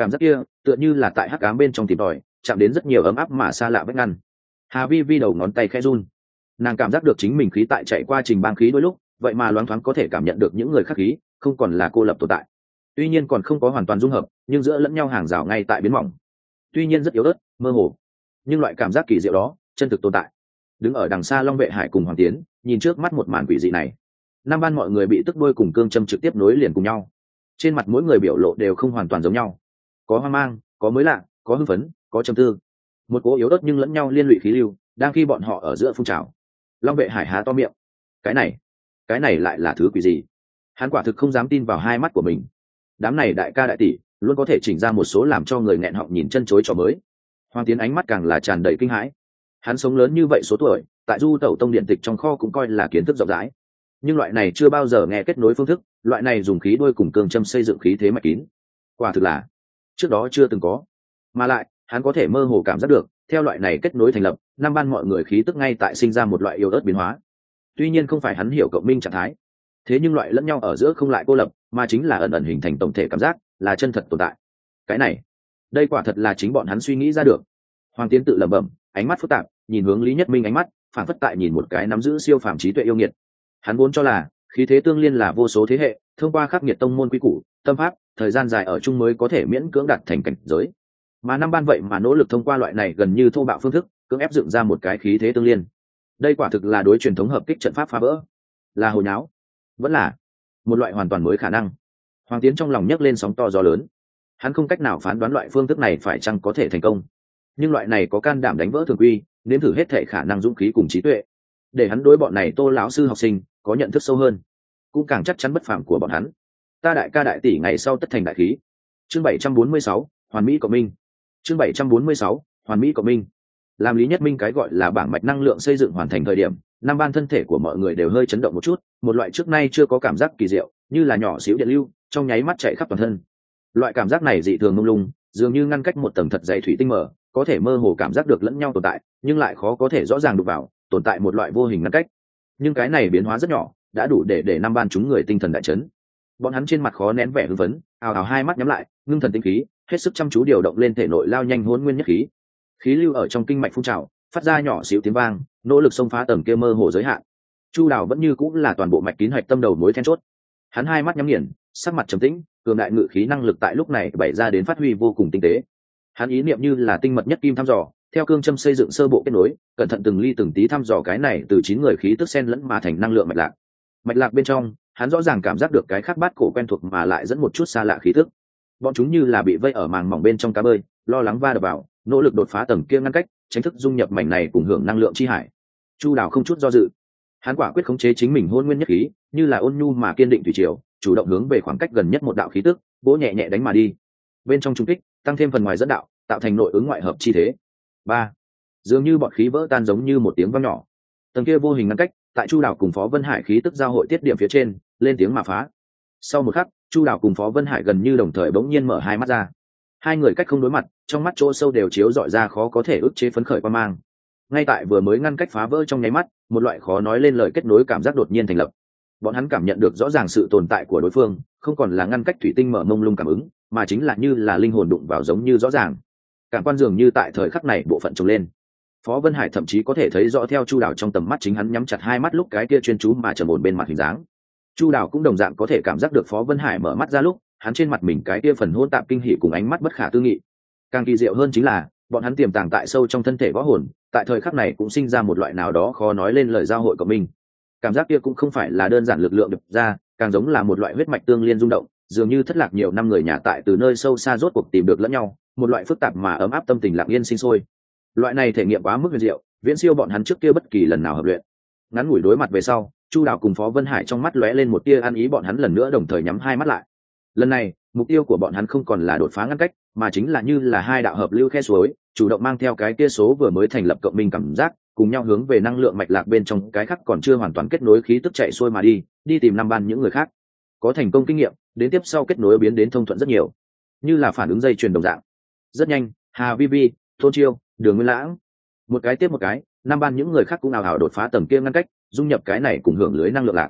cảm giác kia tựa như là tại hắc ám bên trong tìm tòi, chạm đến rất nhiều ấm áp mà xa lạ vách ngăn. Hà vi vi đầu ngón tay khẽ run, nàng cảm giác được chính mình khí tại chạy qua trình bang khí đôi lúc vậy mà loáng thoáng có thể cảm nhận được những người khác khí không còn là cô lập tồn tại. Tuy nhiên còn không có hoàn toàn dung hợp, nhưng giữa lẫn nhau hàng rào ngay tại biến mỏng, tuy nhiên rất yếu ớt mơ hồ, nhưng loại cảm giác kỳ diệu đó chân thực tồn tại. Đứng ở đằng xa Long Vệ Hải cùng Hoàng Tiến nhìn trước mắt một màn quỷ dị này. Năm ban mọi người bị tức đôi cùng cương châm trực tiếp nối liền cùng nhau, trên mặt mỗi người biểu lộ đều không hoàn toàn giống nhau, có hoang mang, có mới lạ, có hưng phấn, có trầm tư, một cố yếu ớt nhưng lẫn nhau liên lụy khí lưu đang khi bọn họ ở giữa phun trào. Long Vệ Hải há to miệng, cái này cái này lại là thứ quỷ gì? Hắn quả thực không dám tin vào hai mắt của mình. Đám này đại ca đại tỷ luôn có thể chỉnh ra một số làm cho người nghẹn họng nhìn chân chối trò mới. Hoàng Tiến ánh mắt càng là tràn đầy kinh hãi. Hắn sống lớn như vậy số tuổi, tại Du Tẩu Tông điện tịch trong kho cũng coi là kiến thức rộng rãi, nhưng loại này chưa bao giờ nghe kết nối phương thức, loại này dùng khí đuôi cùng cương châm xây dựng khí thế mạch kín, quả thực là trước đó chưa từng có. Mà lại hắn có thể mơ hồ cảm giác được, theo loại này kết nối thành lập, năm ban mọi người khí tức ngay tại sinh ra một loại yếu ớt biến hóa. Tuy nhiên không phải hắn hiểu cộng minh trạng thái, thế nhưng loại lẫn nhau ở giữa không lại cô lập, mà chính là ẩn ẩn hình thành tổng thể cảm giác, là chân thật tồn tại. Cái này, đây quả thật là chính bọn hắn suy nghĩ ra được. Hoàng Tiến tự lẩm bẩm, ánh mắt phức tạp nhìn hướng Lý Nhất Minh, ánh mắt phản phất tại nhìn một cái nắm giữ siêu phàm trí tuệ yêu nghiệt. Hắn vốn cho là khí thế tương liên là vô số thế hệ thông qua khắc nghiệt tông môn quy củ tâm pháp, thời gian dài ở chung mới có thể miễn cưỡng đạt thành cảnh giới, mà năm ban vậy mà nỗ lực thông qua loại này gần như thô bạo phương thức cưỡng ép dựng ra một cái khí thế tương liên. Đây quả thực là đối truyền thống hợp kích trận pháp phá vỡ, là hồi nháo, vẫn là một loại hoàn toàn mới khả năng. Hoàng Tiến trong lòng nhấc lên sóng to gió lớn. Hắn không cách nào phán đoán loại phương thức này phải chăng có thể thành công, nhưng loại này có can đảm đánh vỡ thường quy, nếm thử hết thể khả năng dũng khí cùng trí tuệ, để hắn đối bọn này Tô lão sư học sinh có nhận thức sâu hơn, cũng càng chắc chắn bất phàm của bọn hắn. Ta đại ca đại tỷ ngày sau tất thành đại khí. Chương bảy trăm bốn mươi sáu, hoàn mỹ cộng minh. Chương bảy trăm bốn mươi sáu, hoàn mỹ cộng minh. Làm Lý Nhất Minh cái gọi là bảng mạch năng lượng xây dựng hoàn thành thời điểm, năm ban thân thể của mọi người đều hơi chấn động một chút, một loại trước nay chưa có cảm giác kỳ diệu, như là nhỏ xíu điện lưu trong nháy mắt chạy khắp toàn thân. Loại cảm giác này dị thường mông lung, dường như ngăn cách một tầng thật dày thủy tinh mờ, có thể mơ hồ cảm giác được lẫn nhau tồn tại, nhưng lại khó có thể rõ ràng đụng vào, tồn tại một loại vô hình ngăn cách. Nhưng cái này biến hóa rất nhỏ, đã đủ để để năm ban chúng người tinh thần đại chấn. Bọn hắn trên mặt khó nén vẻ hưng phấn, ào ào hai mắt nhắm lại, ngưng thần tinh khí, hết sức chăm chú điều động lên thể nội lao nhanh hỗn nguyên nhất khí. Khí lưu ở trong kinh mạch phun trào, phát ra nhỏ xíu tiếng vang, nỗ lực xông phá tầng kia mơ hồ giới hạn. Chu Đào vẫn như cũng là toàn bộ mạch kín hạch tâm đầu mối then chốt. Hắn hai mắt nhắm nghiền, sắc mặt trầm tĩnh, cường đại ngự khí năng lực tại lúc này bày ra đến phát huy vô cùng tinh tế. Hắn ý niệm như là tinh mật nhất kim thăm dò, theo cương châm xây dựng sơ bộ kết nối, cẩn thận từng ly từng tí thăm dò cái này từ chín người khí tức xen lẫn mà thành năng lượng mạch lạc. Mạch lạc bên trong, hắn rõ ràng cảm giác được cái khác bát cổ quen thuộc mà lại dẫn một chút xa lạ khí tức. Bọn chúng như là bị vây ở màng mỏng bên trong cá bơi, lo lắng va đập vào, nỗ lực đột phá tầng kia ngăn cách, tránh thức dung nhập mảnh này cùng hưởng năng lượng chi hải. Chu Đào không chút do dự, hắn quả quyết khống chế chính mình hôn nguyên nhất khí, như là ôn nhu mà kiên định thủy triều, chủ động hướng về khoảng cách gần nhất một đạo khí tức, vỗ nhẹ nhẹ đánh mà đi. Bên trong trung kích, tăng thêm phần ngoài dẫn đạo, tạo thành nội ứng ngoại hợp chi thế. Ba, dường như bọn khí vỡ tan giống như một tiếng vang nhỏ. Tầng kia vô hình ngăn cách, tại Chu Đào cùng Phó Vân Hải khí tức giao hội tiết điểm phía trên, lên tiếng mà phá. Sau một khắc, Chu Đào cùng Phó Vân Hải gần như đồng thời bỗng nhiên mở hai mắt ra. Hai người cách không đối mặt, trong mắt chỗ sâu đều chiếu rọi ra khó có thể ức chế phấn khởi quan mang. Ngay tại vừa mới ngăn cách phá vỡ trong nháy mắt, một loại khó nói lên lời kết nối cảm giác đột nhiên thành lập. Bọn hắn cảm nhận được rõ ràng sự tồn tại của đối phương, không còn là ngăn cách thủy tinh mở mông lung cảm ứng, mà chính là như là linh hồn đụng vào giống như rõ ràng. Cảm quan dường như tại thời khắc này bộ phận trồng lên. Phó Vân Hải thậm chí có thể thấy rõ theo Chu Đào trong tầm mắt chính hắn nhắm chặt hai mắt lúc cái kia chuyên chú mà trầm ổn bên mặt hình dáng. Chu Đào cũng đồng dạng có thể cảm giác được Phó Vân Hải mở mắt ra lúc, hắn trên mặt mình cái kia phần hỗn tạp kinh hỉ cùng ánh mắt bất khả tư nghị. Càng kỳ diệu hơn chính là, bọn hắn tiềm tàng tại sâu trong thân thể võ hồn, tại thời khắc này cũng sinh ra một loại nào đó khó nói lên lời giao hội của mình. Cảm giác kia cũng không phải là đơn giản lực lượng đập ra, càng giống là một loại huyết mạch tương liên rung động, dường như thất lạc nhiều năm người nhà tại từ nơi sâu xa rốt cuộc tìm được lẫn nhau, một loại phức tạp mà ấm áp tâm tình lặng yên sinh sôi. Loại này thể nghiệm quá mức huyền diệu, viễn siêu bọn hắn trước kia bất kỳ lần nào hợp luyện. Ngắn ngủi đối mặt về sau, Chu Đào cùng Phó Vân Hải trong mắt lóe lên một tia ăn ý, bọn hắn lần nữa đồng thời nhắm hai mắt lại. Lần này, mục tiêu của bọn hắn không còn là đột phá ngăn cách, mà chính là như là hai đạo hợp lưu khe suối, chủ động mang theo cái kia số vừa mới thành lập cộng minh cảm giác, cùng nhau hướng về năng lượng mạch lạc bên trong cái khác còn chưa hoàn toàn kết nối khí tức chạy xuôi mà đi, đi tìm năm ban những người khác. Có thành công kinh nghiệm, đến tiếp sau kết nối biến đến thông thuận rất nhiều, như là phản ứng dây chuyền đồng dạng. Rất nhanh, Hà Vi Vi, Tôn Chiêu, Đường Nguyên Lãng, một cái tiếp một cái, năm ban những người khác cũng ào ào đột phá tầng kia ngăn cách, dung nhập cái này cùng hưởng lưới năng lượng lạc.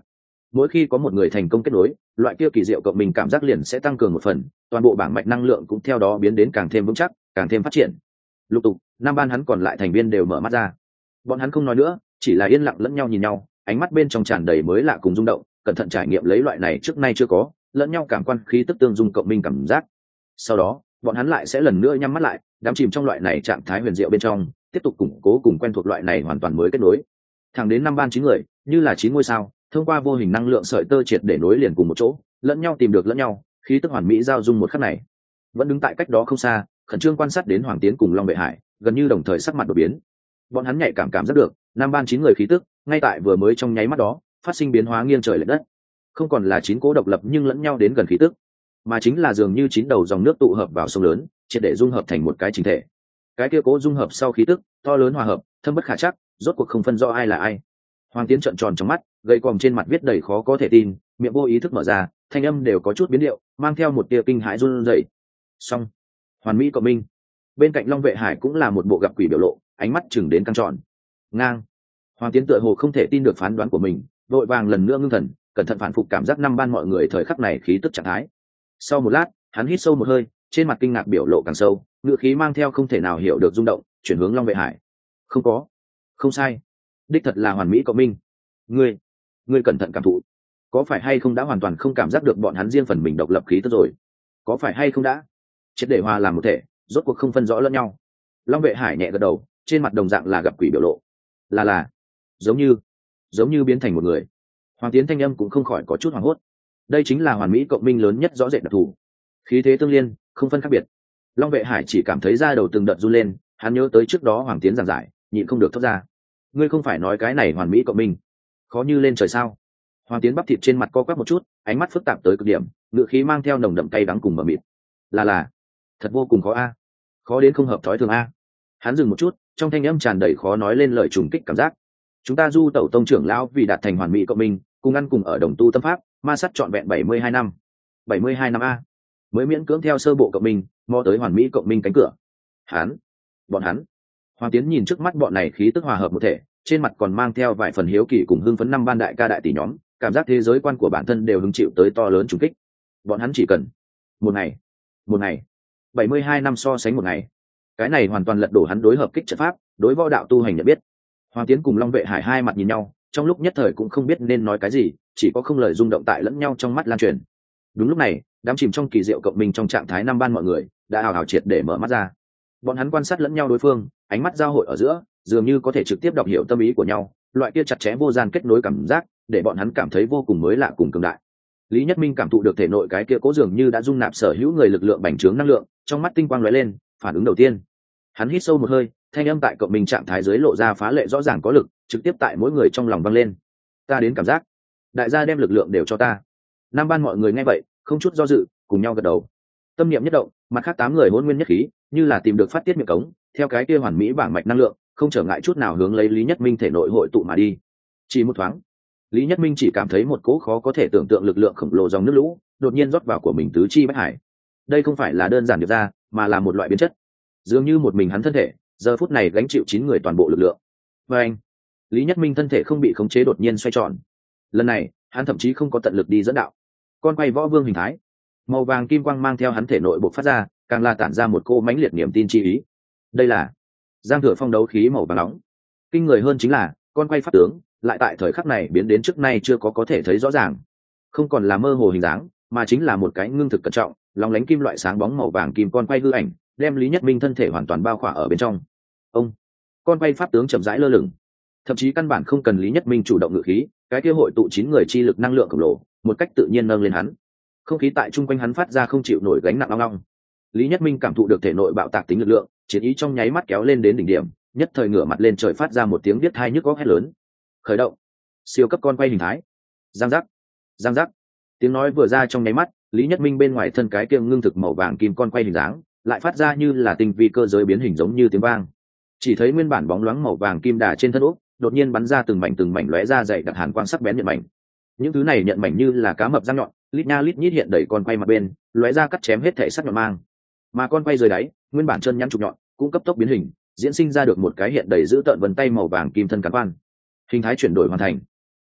mỗi khi có một người thành công kết nối, loại kia kỳ diệu cộng mình cảm giác liền sẽ tăng cường một phần, toàn bộ bảng mạch năng lượng cũng theo đó biến đến càng thêm vững chắc, càng thêm phát triển. Lục tục, năm ban hắn còn lại thành viên đều mở mắt ra. Bọn hắn không nói nữa, chỉ là yên lặng lẫn nhau nhìn nhau, ánh mắt bên trong tràn đầy mới lạ cùng rung động, cẩn thận trải nghiệm lấy loại này trước nay chưa có, lẫn nhau cảm quan khí tức tương dung cộng minh cảm giác. Sau đó, bọn hắn lại sẽ lần nữa nhắm mắt lại, đắm chìm trong loại này trạng thái huyền diệu bên trong, tiếp tục củng cố cùng quen thuộc loại này hoàn toàn mới kết nối. Thẳng đến năm ban chín người, như là chín ngôi sao, thông qua vô hình năng lượng sợi tơ triệt để nối liền cùng một chỗ, lẫn nhau tìm được lẫn nhau, khí tức hoàn mỹ giao dung một khắc này. Vẫn đứng tại cách đó không xa, khẩn trương quan sát đến Hoàng Tiến cùng Long Vệ Hải, gần như đồng thời sắc mặt đổi biến. Bọn hắn nhạy cảm cảm giác được, năm ban chín người khí tức, ngay tại vừa mới trong nháy mắt đó, phát sinh biến hóa nghiêng trời lệch đất. Không còn là chín cố độc lập nhưng lẫn nhau đến gần khí tức, mà chính là dường như chín đầu dòng nước tụ hợp vào sông lớn, triệt để dung hợp thành một cái chỉnh thể. Cái kia cố dung hợp sau khí tức, to lớn hòa hợp, thâm bất khả trắc, rốt cuộc không phân rõ ai là ai. Hoàng Tiến trợn tròn trong mắt, gầy còm trên mặt viết đầy khó có thể tin, miệng vô ý thức mở ra, thanh âm đều có chút biến điệu, mang theo một tia kinh hãi run rẩy. Xong, hoàn mỹ cộng minh. Bên cạnh Long Vệ Hải cũng là một bộ gặp quỷ biểu lộ, ánh mắt chừng đến căng tròn. Ngang. Hoàng Tiến tựa hồ không thể tin được phán đoán của mình, vội vàng lần nữa ngưng thần, cẩn thận phản phục cảm giác năm ban mọi người thời khắc này khí tức trạng thái. Sau một lát, hắn hít sâu một hơi, trên mặt kinh ngạc biểu lộ càng sâu, ngựa khí mang theo không thể nào hiểu được rung động, chuyển hướng Long Vệ Hải. Không có, không sai, đích thật là hoàn mỹ cộng minh. Ngươi, ngươi cẩn thận cảm thụ, có phải hay không đã hoàn toàn không cảm giác được bọn hắn riêng phần mình độc lập khí tức rồi? Có phải hay không đã triệt để hòa làm một thể, rốt cuộc không phân rõ lẫn nhau? Long Vệ Hải nhẹ gật đầu, trên mặt đồng dạng là gặp quỷ biểu lộ. Là là, giống như, giống như biến thành một người. Hoàng Tiến thanh âm cũng không khỏi có chút hoảng hốt. Đây chính là hoàn mỹ cộng minh lớn nhất rõ rệt đặc thù, khí thế tương liên, không phân khác biệt. Long Vệ Hải chỉ cảm thấy da đầu từng đợt run lên, hắn nhớ tới trước đó Hoàng Tiến giảng giải, nhịn không được thốt ra. Ngươi không phải nói cái này hoàn mỹ cộng minh khó như lên trời sao? Hoàng Tiến bắp thịt trên mặt co quắp một chút, ánh mắt phức tạp tới cực điểm, ngựa khí mang theo nồng đậm cay đắng cùng mờ mịt. Là là, thật vô cùng khó a, khó đến không hợp thói thường a. Hắn dừng một chút, trong thanh âm tràn đầy khó nói lên lời trùng kích cảm giác. Chúng ta du tẩu tông trưởng lão vì đạt thành hoàn mỹ cộng minh, cùng ăn cùng ở đồng tu tâm pháp, ma sát trọn vẹn bảy mươi hai năm. bảy mươi hai năm a, mới miễn cưỡng theo sơ bộ cộng minh, mò tới hoàn mỹ cộng minh cánh cửa. Hắn, bọn hắn. Hoàng Tiến nhìn trước mắt bọn này khí tức hòa hợp một thể, trên mặt còn mang theo vài phần hiếu kỳ cùng hưng phấn năm ban đại ca đại tỷ nhóm, cảm giác thế giới quan của bản thân đều hứng chịu tới to lớn trùng kích. Bọn hắn chỉ cần một ngày, một ngày, bảy mươi hai năm so sánh một ngày, cái này hoàn toàn lật đổ hắn đối hợp kích trận pháp, đối võ đạo tu hành nhận biết. Hoàng Tiến cùng Long Vệ Hải hai mặt nhìn nhau, trong lúc nhất thời cũng không biết nên nói cái gì, chỉ có không lời rung động tại lẫn nhau trong mắt lan truyền. Đúng lúc này, đám chìm trong kỳ diệu cộng minh trong trạng thái năm ban mọi người đã hào hào triệt để mở mắt ra. Bọn hắn quan sát lẫn nhau đối phương, ánh mắt giao hội ở giữa, dường như có thể trực tiếp đọc hiểu tâm ý của nhau, loại kia chặt chẽ vô gian kết nối cảm giác, để bọn hắn cảm thấy vô cùng mới lạ cùng cường đại. Lý Nhất Minh cảm thụ được thể nội cái kia cố dường như đã dung nạp sở hữu người lực lượng bành trướng năng lượng, trong mắt tinh quang lóe lên, phản ứng đầu tiên. Hắn hít sâu một hơi, thanh âm tại cộng minh trạng thái dưới lộ ra phá lệ rõ ràng có lực, trực tiếp tại mỗi người trong lòng vang lên. Ta đến cảm giác, đại gia đem lực lượng đều cho ta. Năm ban mọi người nghe vậy, không chút do dự, cùng nhau gật đầu. Tâm niệm nhất động, mặt khác tám người hỗn nguyên nhất khí, như là tìm được phát tiết miệng cống, theo cái kia hoàn mỹ bảng mạch năng lượng, không trở ngại chút nào hướng lấy Lý Nhất Minh thể nội hội tụ mà đi. Chỉ một thoáng, Lý Nhất Minh chỉ cảm thấy một cỗ khó có thể tưởng tượng lực lượng khổng lồ dòng nước lũ đột nhiên rót vào của mình tứ chi bách hải. Đây không phải là đơn giản được ra, mà là một loại biến chất. Dường như một mình hắn thân thể, giờ phút này gánh chịu chín người toàn bộ lực lượng. Và anh, Lý Nhất Minh thân thể không bị khống chế đột nhiên xoay tròn. Lần này, hắn thậm chí không có tận lực đi dẫn đạo. Con quay võ vương hình thái, màu vàng kim quang mang theo hắn thể nội bộc phát ra, càng là tản ra một cô mãnh liệt niềm tin chi ý. Đây là Giang Thừa Phong đấu khí màu vàng nóng. Kinh người hơn chính là, con quay pháp tướng lại tại thời khắc này biến đến trước nay chưa có có thể thấy rõ ràng. Không còn là mơ hồ hình dáng, mà chính là một cái ngưng thực cẩn trọng, lóng lánh kim loại sáng bóng màu vàng kim con quay hư ảnh, đem Lý Nhất Minh thân thể hoàn toàn bao khỏa ở bên trong. Ông, con quay pháp tướng chậm rãi lơ lửng, thậm chí căn bản không cần Lý Nhất Minh chủ động ngự khí, cái kia hội tụ chín người chi lực năng lượng khổng lồ, một cách tự nhiên nâng lên hắn. Không khí tại trung quanh hắn phát ra không chịu nổi gánh nặng long long. Lý Nhất Minh cảm thụ được thể nội bạo tạc tính lực lượng, chiến ý trong nháy mắt kéo lên đến đỉnh điểm, nhất thời ngửa mặt lên trời phát ra một tiếng biết tai nhức óc hét lớn. Khởi động, siêu cấp con quay hình thái. Giang giác, giang giác. Tiếng nói vừa ra trong nháy mắt, Lý Nhất Minh bên ngoài thân cái kia ngưng thực màu vàng kim con quay hình dáng, lại phát ra như là tinh vi cơ giới biến hình giống như tiếng vang. Chỉ thấy nguyên bản bóng loáng màu vàng kim đà trên thân ốc, đột nhiên bắn ra từng mảnh từng mảnh lóe ra dày đặc hàn quang sắc bén nhận mảnh. Những thứ này nhận mảnh như là cá mập răng nhọn, lít nha lít nhít hiện đầy con quay mặt bên, lóe ra cắt chém hết thể sắc nhọn mang. Mà con quay dưới đáy, nguyên bản chân nhăn trục nhọn, cũng cấp tốc biến hình, diễn sinh ra được một cái hiện đầy giữ tợn vân tay màu vàng kim thân cán quan. Hình thái chuyển đổi hoàn thành.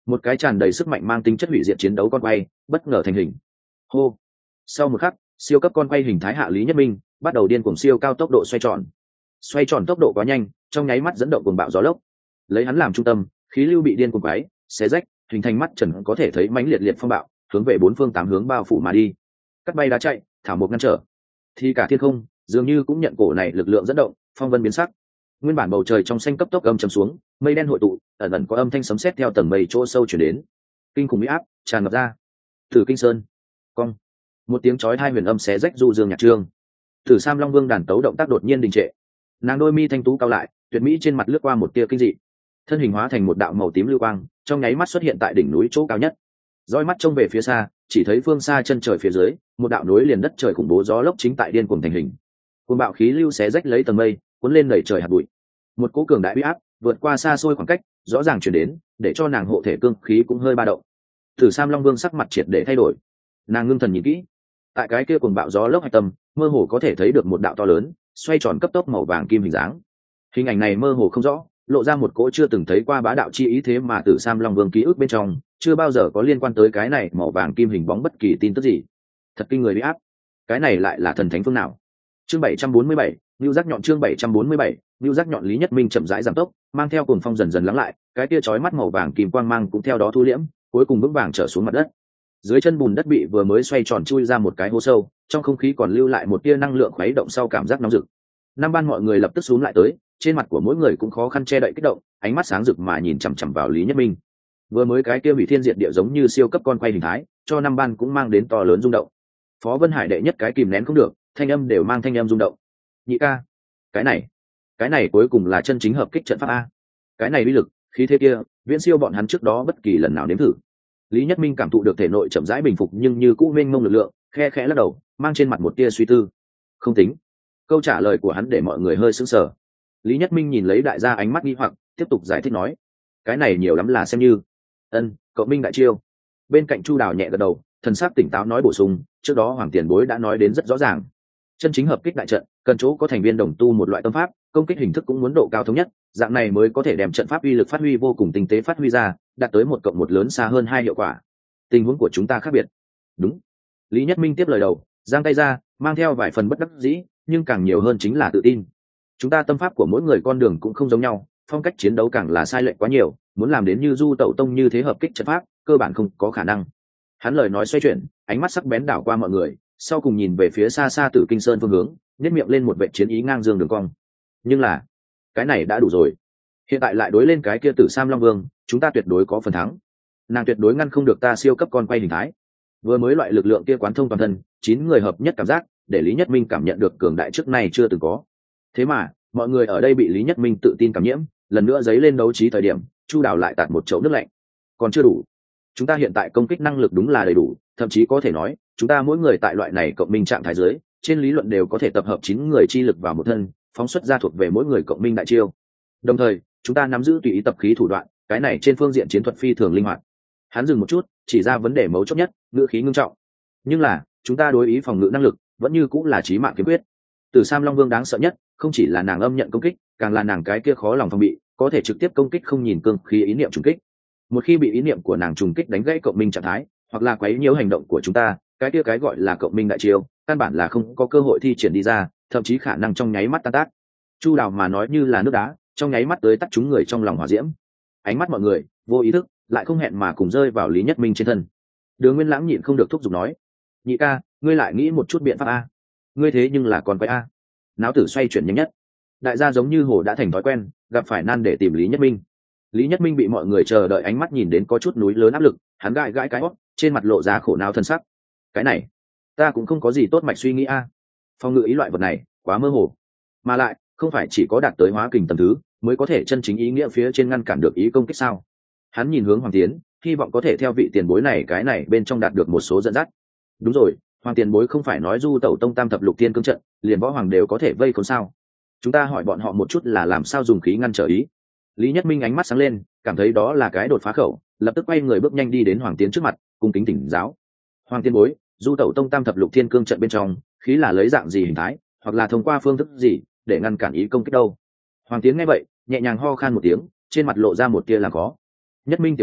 một cái tràn đầy sức mạnh mang tính chất hủy diệt chiến đấu con quay bất ngờ thành hình. Hô. Sau một khắc, siêu cấp con quay hình thái hạ Lý Nhất Minh bắt đầu điên cuồng siêu cao tốc độ xoay tròn. Xoay tròn tốc độ quá nhanh, trong nháy mắt dẫn động cuồng bạo gió lốc. Lấy hắn làm trung tâm, khí lưu bị điên cuồng quấy, xé rách, hình thành mắt trần có thể thấy mãnh liệt liệt phong bạo, hướng về bốn phương tám hướng bao phủ mà đi. Cắt bay đá chạy, thảo mộc ngăn trở. Thì cả thiên không dường như cũng nhận cổ này lực lượng dẫn động, phong vân biến sắc. Nguyên bản bầu trời trong xanh cấp tốc âm trầm xuống, mây đen hội tụ, ẩn ẩn có âm thanh sấm sét theo tầng mây chỗ sâu chuyển đến. Kinh khủng uy áp tràn ngập ra. Tử Kinh Sơn, cong. Một tiếng chói tai huyền âm xé rách du dương nhạc trương. Tử Sam Long Vương đàn tấu động tác đột nhiên đình trệ. Nàng đôi mi thanh tú cao lại, tuyệt mỹ trên mặt lướt qua một tia kinh dị. Thân hình hóa thành một đạo màu tím lưu quang, trong nháy mắt xuất hiện tại đỉnh núi chỗ cao nhất. Dõi mắt trông về phía xa, chỉ thấy phương xa chân trời phía dưới, một đạo núi liền đất trời khủng bố gió lốc chính tại điên cuồng thành hình. Cuồng bạo khí lưu xé rách lấy tầng mây, cuốn lên đẩy trời hạt bụi. Một cỗ cường đại uy áp vượt qua xa xôi khoảng cách, rõ ràng truyền đến, để cho nàng hộ thể cương khí cũng hơi ba động. Tử Sam Long Vương sắc mặt triệt để thay đổi. Nàng ngưng thần nhìn kỹ, tại cái kia cuồng bạo gió lốc hạch tâm, mơ hồ có thể thấy được một đạo to lớn, xoay tròn cấp tốc màu vàng kim hình dáng. Hình ảnh này mơ hồ không rõ, lộ ra một cỗ chưa từng thấy qua bá đạo chi ý, thế mà Tử Sam Long Vương ký ức bên trong chưa bao giờ có liên quan tới cái này màu vàng kim hình bóng bất kỳ tin tức gì. Thật kinh người uy áp. Cái này lại là thần thánh phương nào? Chương bảy trăm bốn mươi bảy, Nưu Giác Nhọn chương bảy trăm bốn mươi bảy, Nưu Giác Nhọn. Lý Nhất Minh chậm rãi giảm tốc, mang theo cuồng phong dần dần lắng lại, cái kia chói mắt màu vàng kim quang mang cũng theo đó thu liễm, cuối cùng vững vàng trở xuống mặt đất. Dưới chân bùn đất bị vừa mới xoay tròn chui ra một cái hố sâu, trong không khí còn lưu lại một tia năng lượng khuấy động sau cảm giác nóng rực. Năm ban mọi người lập tức xuống lại tới, trên mặt của mỗi người cũng khó khăn che đậy kích động, ánh mắt sáng rực mà nhìn chằm chằm vào Lý Nhất Minh. Vừa mới cái kia hủy thiên diệt địa giống như siêu cấp con quay hình thái, cho năm ban cũng mang đến to lớn rung động. Phó Vân Hải đệ nhất cái kìm nén không được, thanh âm đều mang thanh âm rung động. Nhị ca, cái này, cái này cuối cùng là chân chính hợp kích trận pháp a. Cái này uy lực, khí thế kia, viễn siêu bọn hắn trước đó bất kỳ lần nào nếm thử. Lý Nhất Minh cảm thụ được thể nội chậm rãi bình phục nhưng như cũ mênh mông lực lượng, khe khẽ lắc đầu, mang trên mặt một tia suy tư. Không tính. Câu trả lời của hắn để mọi người hơi sững sờ. Lý Nhất Minh nhìn lấy đại gia ánh mắt nghi hoặc, tiếp tục giải thích nói: cái này nhiều lắm là xem như ân cậu Minh đại chiêu. Bên cạnh Chu Đào nhẹ gật đầu, thần sắc tỉnh táo nói bổ sung: trước đó Hoàng Tiền Bối đã nói đến rất rõ ràng, chân chính hợp kích đại trận cần chỗ có thành viên đồng tu một loại tâm pháp, công kích hình thức cũng muốn độ cao thống nhất, dạng này mới có thể đem trận pháp uy lực phát huy vô cùng tinh tế phát huy ra, đạt tới một cộng một lớn xa hơn hai hiệu quả. Tình huống của chúng ta khác biệt. Đúng. Lý Nhất Minh tiếp lời đầu, giang tay ra, mang theo vài phần bất đắc dĩ, nhưng càng nhiều hơn chính là tự tin. Chúng ta tâm pháp của mỗi người con đường cũng không giống nhau, phong cách chiến đấu càng là sai lệch quá nhiều, muốn làm đến như Du Tẩu Tông như thế hợp kích trận pháp, cơ bản không có khả năng. Hắn lời nói xoay chuyển, ánh mắt sắc bén đảo qua mọi người, sau cùng nhìn về phía xa xa Tử Kinh Sơn phương hướng, nhếch miệng lên một vệ chiến ý ngang dương đường cong. Nhưng là, cái này đã đủ rồi. Hiện tại lại đối lên cái kia Tử Sam Long Vương, chúng ta tuyệt đối có phần thắng. Nàng tuyệt đối ngăn không được ta siêu cấp con quay hình thái. Vừa mới loại lực lượng kia quán thông toàn thân, chín người hợp nhất cảm giác, để Lý Nhất Minh cảm nhận được cường đại trước nay chưa từng có. Thế mà, mọi người ở đây bị Lý Nhất Minh tự tin cảm nhiễm, lần nữa dấy lên đấu trí thời điểm, Chu Đào lại tạt một chậu nước lạnh. Còn chưa đủ. Chúng ta hiện tại công kích năng lực đúng là đầy đủ, thậm chí có thể nói, chúng ta mỗi người tại loại này cộng minh trạng thái dưới, trên lý luận đều có thể tập hợp chín người chi lực vào một thân, phóng xuất ra thuộc về mỗi người cộng minh đại chiêu. Đồng thời, chúng ta nắm giữ tùy ý tập khí thủ đoạn, cái này trên phương diện chiến thuật phi thường linh hoạt. Hắn dừng một chút, chỉ ra vấn đề mấu chốt nhất, ngữ khí ngưng trọng. Nhưng là, chúng ta đối ý phòng ngự năng lực, vẫn như cũng là chí mạng kiếm quyết. Từ Sam Long Vương đáng sợ nhất, không chỉ là nàng âm nhận công kích, càng là nàng cái kia khó lòng phòng bị, có thể trực tiếp công kích không nhìn cương khí ý niệm trùng kích. Một khi bị ý niệm của nàng trùng kích đánh gãy cộng minh trạng thái, hoặc là quấy nhiễu hành động của chúng ta, cái kia cái gọi là cộng minh đại chiêu, căn bản là không có cơ hội thi triển đi ra, thậm chí khả năng trong nháy mắt tan tác. Chu Đào mà nói như là nước đá, trong nháy mắt tới tắt chúng người trong lòng hỏa diễm. Ánh mắt mọi người vô ý thức lại không hẹn mà cùng rơi vào Lý Nhất Minh trên thân. Đường Nguyên Lãng nhịn không được thúc giục nói: nhị ca, ngươi lại nghĩ một chút biện pháp a. Ngươi thế nhưng là con quái a. Náo tử xoay chuyển nhanh nhất. Đại gia giống như hồ đã thành thói quen, gặp phải nan để tìm Lý Nhất Minh. Lý Nhất Minh bị mọi người chờ đợi ánh mắt nhìn đến có chút núi lớn áp lực, hắn gãi gãi cái hót, trên mặt lộ ra khổ não thân sắc. Cái này, ta cũng không có gì tốt mạch suy nghĩ a. Phong ngự ý loại vật này, quá mơ hồ. Mà lại, không phải chỉ có đạt tới hóa kình tầng thứ, mới có thể chân chính ý nghĩa phía trên ngăn cản được ý công kích sao? Hắn nhìn hướng Hoàng Tiến, hy vọng có thể theo vị tiền bối này cái này bên trong đạt được một số dẫn dắt. Đúng rồi, Hoàng tiền bối không phải nói Du Tẩu Tông Tam Thập Lục Thiên Cương trận, liền võ hoàng đều có thể vây khốn sao? Chúng ta hỏi bọn họ một chút là làm sao dùng khí ngăn trở ý. Lý Nhất Minh ánh mắt sáng lên, cảm thấy đó là cái đột phá khẩu, lập tức quay người bước nhanh đi đến Hoàng Tiến trước mặt, cung kính thỉnh giáo. Hoàng tiên bối, Du Tẩu Tông Tam Thập Lục Thiên Cương trận bên trong, khí là lấy dạng gì hình thái, hoặc là thông qua phương thức gì để ngăn cản ý công kích đâu? Hoàng Tiến nghe vậy, nhẹ nhàng ho khan một tiếng, trên mặt lộ ra một tia làm khó. Nhất Minh tiểu hữu,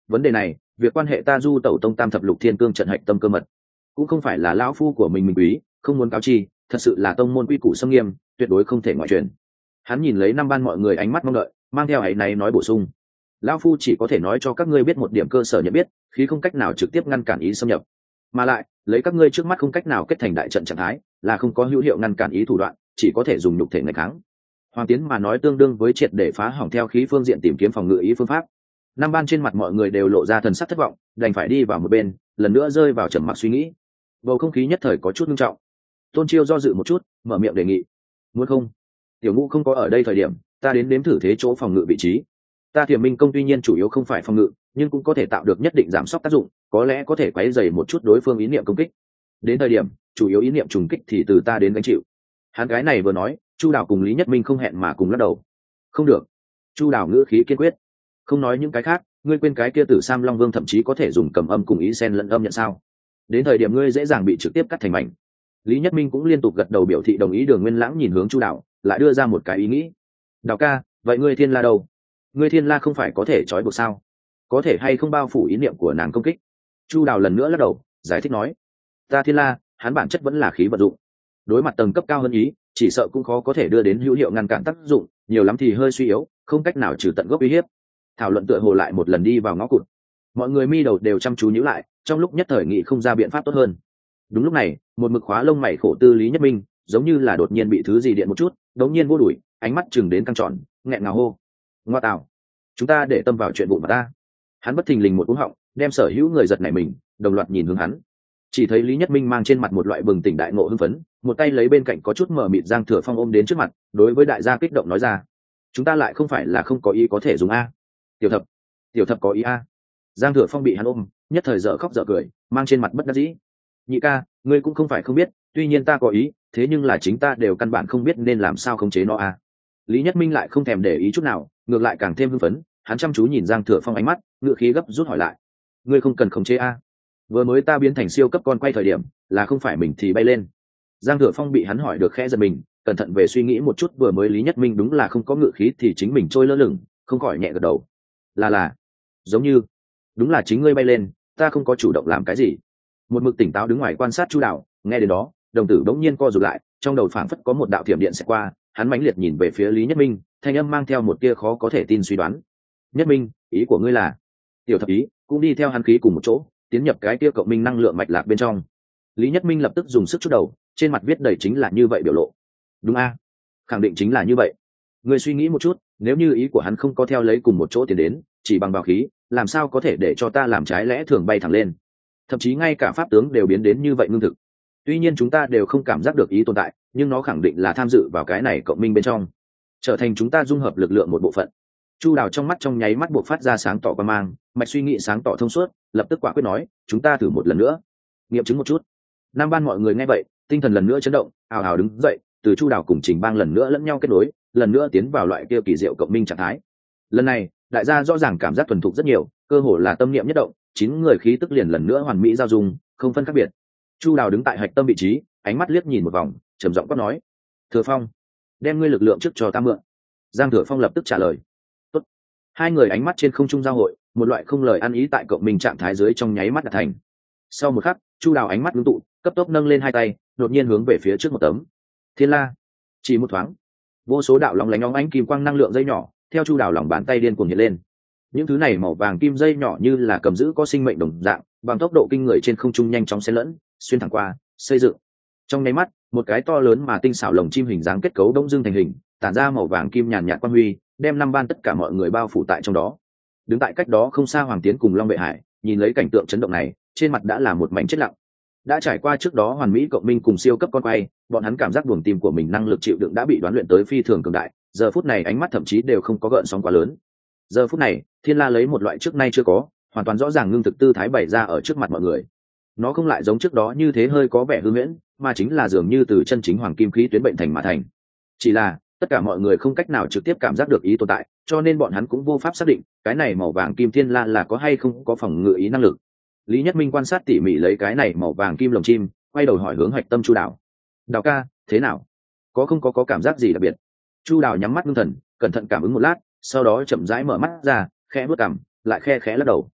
vấn đề này việc quan hệ ta du tẩu tông tam thập lục thiên cương trận hạch tâm cơ mật, cũng không phải là lão phu của mình mình quý không muốn cáo chi, thật sự là tông môn quy củ xâm nghiêm, tuyệt đối không thể ngoại truyền. Hắn nhìn lấy năm ban mọi người ánh mắt mong đợi, mang theo hãy này nói bổ sung: lão phu chỉ có thể nói cho các ngươi biết một điểm cơ sở nhận biết, khi không cách nào trực tiếp ngăn cản ý xâm nhập, mà lại lấy các ngươi trước mắt không cách nào kết thành đại trận trạng thái, là không có hữu hiệu ngăn cản ý thủ đoạn, chỉ có thể dùng nhục thể ngày kháng. Hoàng Tiến mà nói tương đương với triệt để phá hỏng theo khí phương diện tìm kiếm phòng ngự ý phương pháp. Năm ban trên mặt mọi người đều lộ ra thần sắc thất vọng, đành phải đi vào một bên, lần nữa rơi vào trầm mặc suy nghĩ. Bầu không khí nhất thời có chút nghiêm trọng. Tôn Chiêu do dự một chút, mở miệng đề nghị: muốn không, tiểu ngũ không có ở đây thời điểm, ta đến đếm thử thế chỗ phòng ngự vị trí. Ta Thiểm Minh công tuy nhiên chủ yếu không phải phòng ngự, nhưng cũng có thể tạo được nhất định giảm sốc tác dụng, có lẽ có thể quấy dày một chút đối phương ý niệm công kích. Đến thời điểm chủ yếu ý niệm trùng kích thì từ ta đến gánh chịu. Hắn gái này vừa nói, Chu Đào cùng Lý Nhất Minh không hẹn mà cùng lắc đầu. Không được. Chu Đào ngữ khí kiên quyết. Không nói những cái khác, ngươi quên cái kia Tử Sam Long Vương thậm chí có thể dùng cầm âm cùng ý sen lẫn âm nhận sao? Đến thời điểm ngươi dễ dàng bị trực tiếp cắt thành mảnh. Lý Nhất Minh cũng liên tục gật đầu biểu thị đồng ý. Đường Nguyên Lãng nhìn hướng Chu Đào, lại đưa ra một cái ý nghĩ. Đào ca, vậy ngươi Thiên La đâu? Ngươi Thiên La không phải có thể trói buộc sao? Có thể hay không bao phủ ý niệm của nàng công kích? Chu Đào lần nữa lắc đầu, giải thích nói: ta Thiên La, hắn bản chất vẫn là khí vật dụng, đối mặt tầng cấp cao hơn ý, chỉ sợ cũng khó có thể đưa đến hữu hiệu ngăn cản tác dụng, nhiều lắm thì hơi suy yếu, không cách nào trừ tận gốc uy hiếp. Thảo luận tựa hồ lại một lần đi vào ngõ cụt, mọi người mi đầu đều chăm chú nhíu lại, trong lúc nhất thời nghị không ra biện pháp tốt hơn. Đúng lúc này, một mực khóa lông mày khổ tư Lý Nhất Minh giống như là đột nhiên bị thứ gì điện một chút, đống nhiên vô đuổi, ánh mắt chừng đến căng tròn, nghẹn ngào hô: ngoa tào, chúng ta để tâm vào chuyện vụn mà ta. Hắn bất thình lình một cú họng, đem sở hữu người giật nảy mình, đồng loạt nhìn hướng hắn. Chỉ thấy Lý Nhất Minh mang trên mặt một loại bừng tỉnh đại ngộ hưng phấn, một tay lấy bên cạnh có chút mờ mịt Giang Thừa Phong ôm đến trước mặt, đối với đại gia kích động nói ra: chúng ta lại không phải là không có ý có thể dùng a. Tiểu thập, tiểu thập có ý a. Giang Thừa Phong bị hắn ôm, nhất thời dở khóc dở cười, mang trên mặt bất đắc dĩ. Nhị ca, ngươi cũng không phải không biết, tuy nhiên ta có ý, thế nhưng là chính ta đều căn bản không biết nên làm sao khống chế nó a. Lý Nhất Minh lại không thèm để ý chút nào, ngược lại càng thêm hưng phấn, hắn chăm chú nhìn Giang Thừa Phong ánh mắt, ngựa khí gấp rút hỏi lại: ngươi không cần khống chế a? Vừa mới ta biến thành siêu cấp con quay thời điểm, là không phải mình thì bay lên. Giang Thừa Phong bị hắn hỏi được khẽ giật mình, cẩn thận về suy nghĩ một chút, vừa mới Lý Nhất Minh đúng là không có ngự khí thì chính mình trôi lơ lửng, không khỏi nhẹ gật đầu. Là là, giống như, đúng là chính ngươi bay lên, ta không có chủ động làm cái gì. Một mực tỉnh táo đứng ngoài quan sát Chu Đào, nghe đến đó, đồng tử đống nhiên co rụt lại, trong đầu phảng phất có một đạo thiểm điện sẽ qua, hắn mãnh liệt nhìn về phía Lý Nhất Minh, thanh âm mang theo một tia khó có thể tin suy đoán. Nhất Minh, ý của ngươi là? Tiểu thập ý cũng đi theo hắn khí cùng một chỗ, tiến nhập cái tia cộng minh năng lượng mạch lạc bên trong. Lý Nhất Minh lập tức dùng sức chút đầu, trên mặt viết đầy chính là như vậy biểu lộ. Đúng a, khẳng định chính là như vậy. Ngươi suy nghĩ một chút, nếu như ý của hắn không có theo lấy cùng một chỗ tiến đến, chỉ bằng vào khí, làm sao có thể để cho ta làm trái lẽ thường bay thẳng lên? Thậm chí ngay cả pháp tướng đều biến đến như vậy ngưng thực. Tuy nhiên chúng ta đều không cảm giác được ý tồn tại, nhưng nó khẳng định là tham dự vào cái này cộng minh bên trong, trở thành chúng ta dung hợp lực lượng một bộ phận. Chu Đào trong mắt trong nháy mắt buộc phát ra sáng tỏ quan mang, mạch suy nghĩ sáng tỏ thông suốt, lập tức quả quyết nói: chúng ta thử một lần nữa, nghiệm chứng một chút. Nam ban mọi người nghe vậy, tinh thần lần nữa chấn động, ào ào đứng dậy, từ Chu Đào cùng Trình Bang lần nữa lẫn nhau kết nối, lần nữa tiến vào loại kia kỳ diệu cộng minh trạng thái. Lần này, đại gia rõ ràng cảm giác thuần thục rất nhiều, cơ hồ là tâm niệm nhất động, chín người khí tức liền lần nữa hoàn mỹ giao dung, không phân khác biệt. Chu Đào đứng tại hạch tâm vị trí, ánh mắt liếc nhìn một vòng, trầm giọng quát nói: Thừa Phong, đem ngươi lực lượng trước cho ta mượn. Giang Thừa Phong lập tức trả lời: Tốt. Hai người ánh mắt trên không trung giao hội, một loại không lời ăn ý tại cộng minh trạng thái dưới trong nháy mắt đạt thành. Sau một khắc, Chu Đào ánh mắt ngưng tụ, cấp tốc nâng lên hai tay, đột nhiên hướng về phía trước một tấm Thiên La. Chỉ một thoáng, vô số đạo lóng lánh óng ánh kim quang năng lượng dây nhỏ theo Chu Đào lòng bàn tay điên cuồng hiện lên. Những thứ này màu vàng kim dây nhỏ như là cầm giữ có sinh mệnh đồng dạng, bằng tốc độ kinh người trên không trung nhanh chóng xen lẫn, xuyên thẳng qua, xây dựng. Trong nháy mắt, một cái to lớn mà tinh xảo lồng chim hình dáng kết cấu đông dương thành hình, tản ra màu vàng kim nhàn nhạt quang huy, đem năm ban tất cả mọi người bao phủ tại trong đó. Đứng tại cách đó không xa Hoàng Tiến cùng Long Bệ Hải, nhìn lấy cảnh tượng chấn động này, trên mặt đã là một mảnh chết lặng. Đã trải qua trước đó hoàn mỹ cộng minh cùng siêu cấp con quay, bọn hắn cảm giác buồng tim của mình năng lực chịu đựng đã bị đoán luyện tới phi thường cường đại, giờ phút này ánh mắt thậm chí đều không có gợn sóng quá lớn. Giờ phút này, Thiên La lấy một loại trước nay chưa có, hoàn toàn rõ ràng ngưng thực tư thái bày ra ở trước mặt mọi người. Nó không lại giống trước đó như thế hơi có vẻ hư huyễn, mà chính là dường như từ chân chính hoàng kim khí tuyến bệnh thành mà thành. Chỉ là tất cả mọi người không cách nào trực tiếp cảm giác được ý tồn tại, cho nên bọn hắn cũng vô pháp xác định cái này màu vàng kim Thiên La là có hay không có phòng ngự ý năng lực. Lý Nhất Minh quan sát tỉ mỉ lấy cái này màu vàng kim lồng chim, quay đầu hỏi hướng Hạch Tâm Chu Đào: Đào ca, thế nào? Có không có có cảm giác gì đặc biệt? Chu Đào nhắm mắt ngưng thần, cẩn thận cảm ứng một lát, sau đó chậm rãi mở mắt ra, khẽ bước cằm, lại khe khẽ lắc đầu.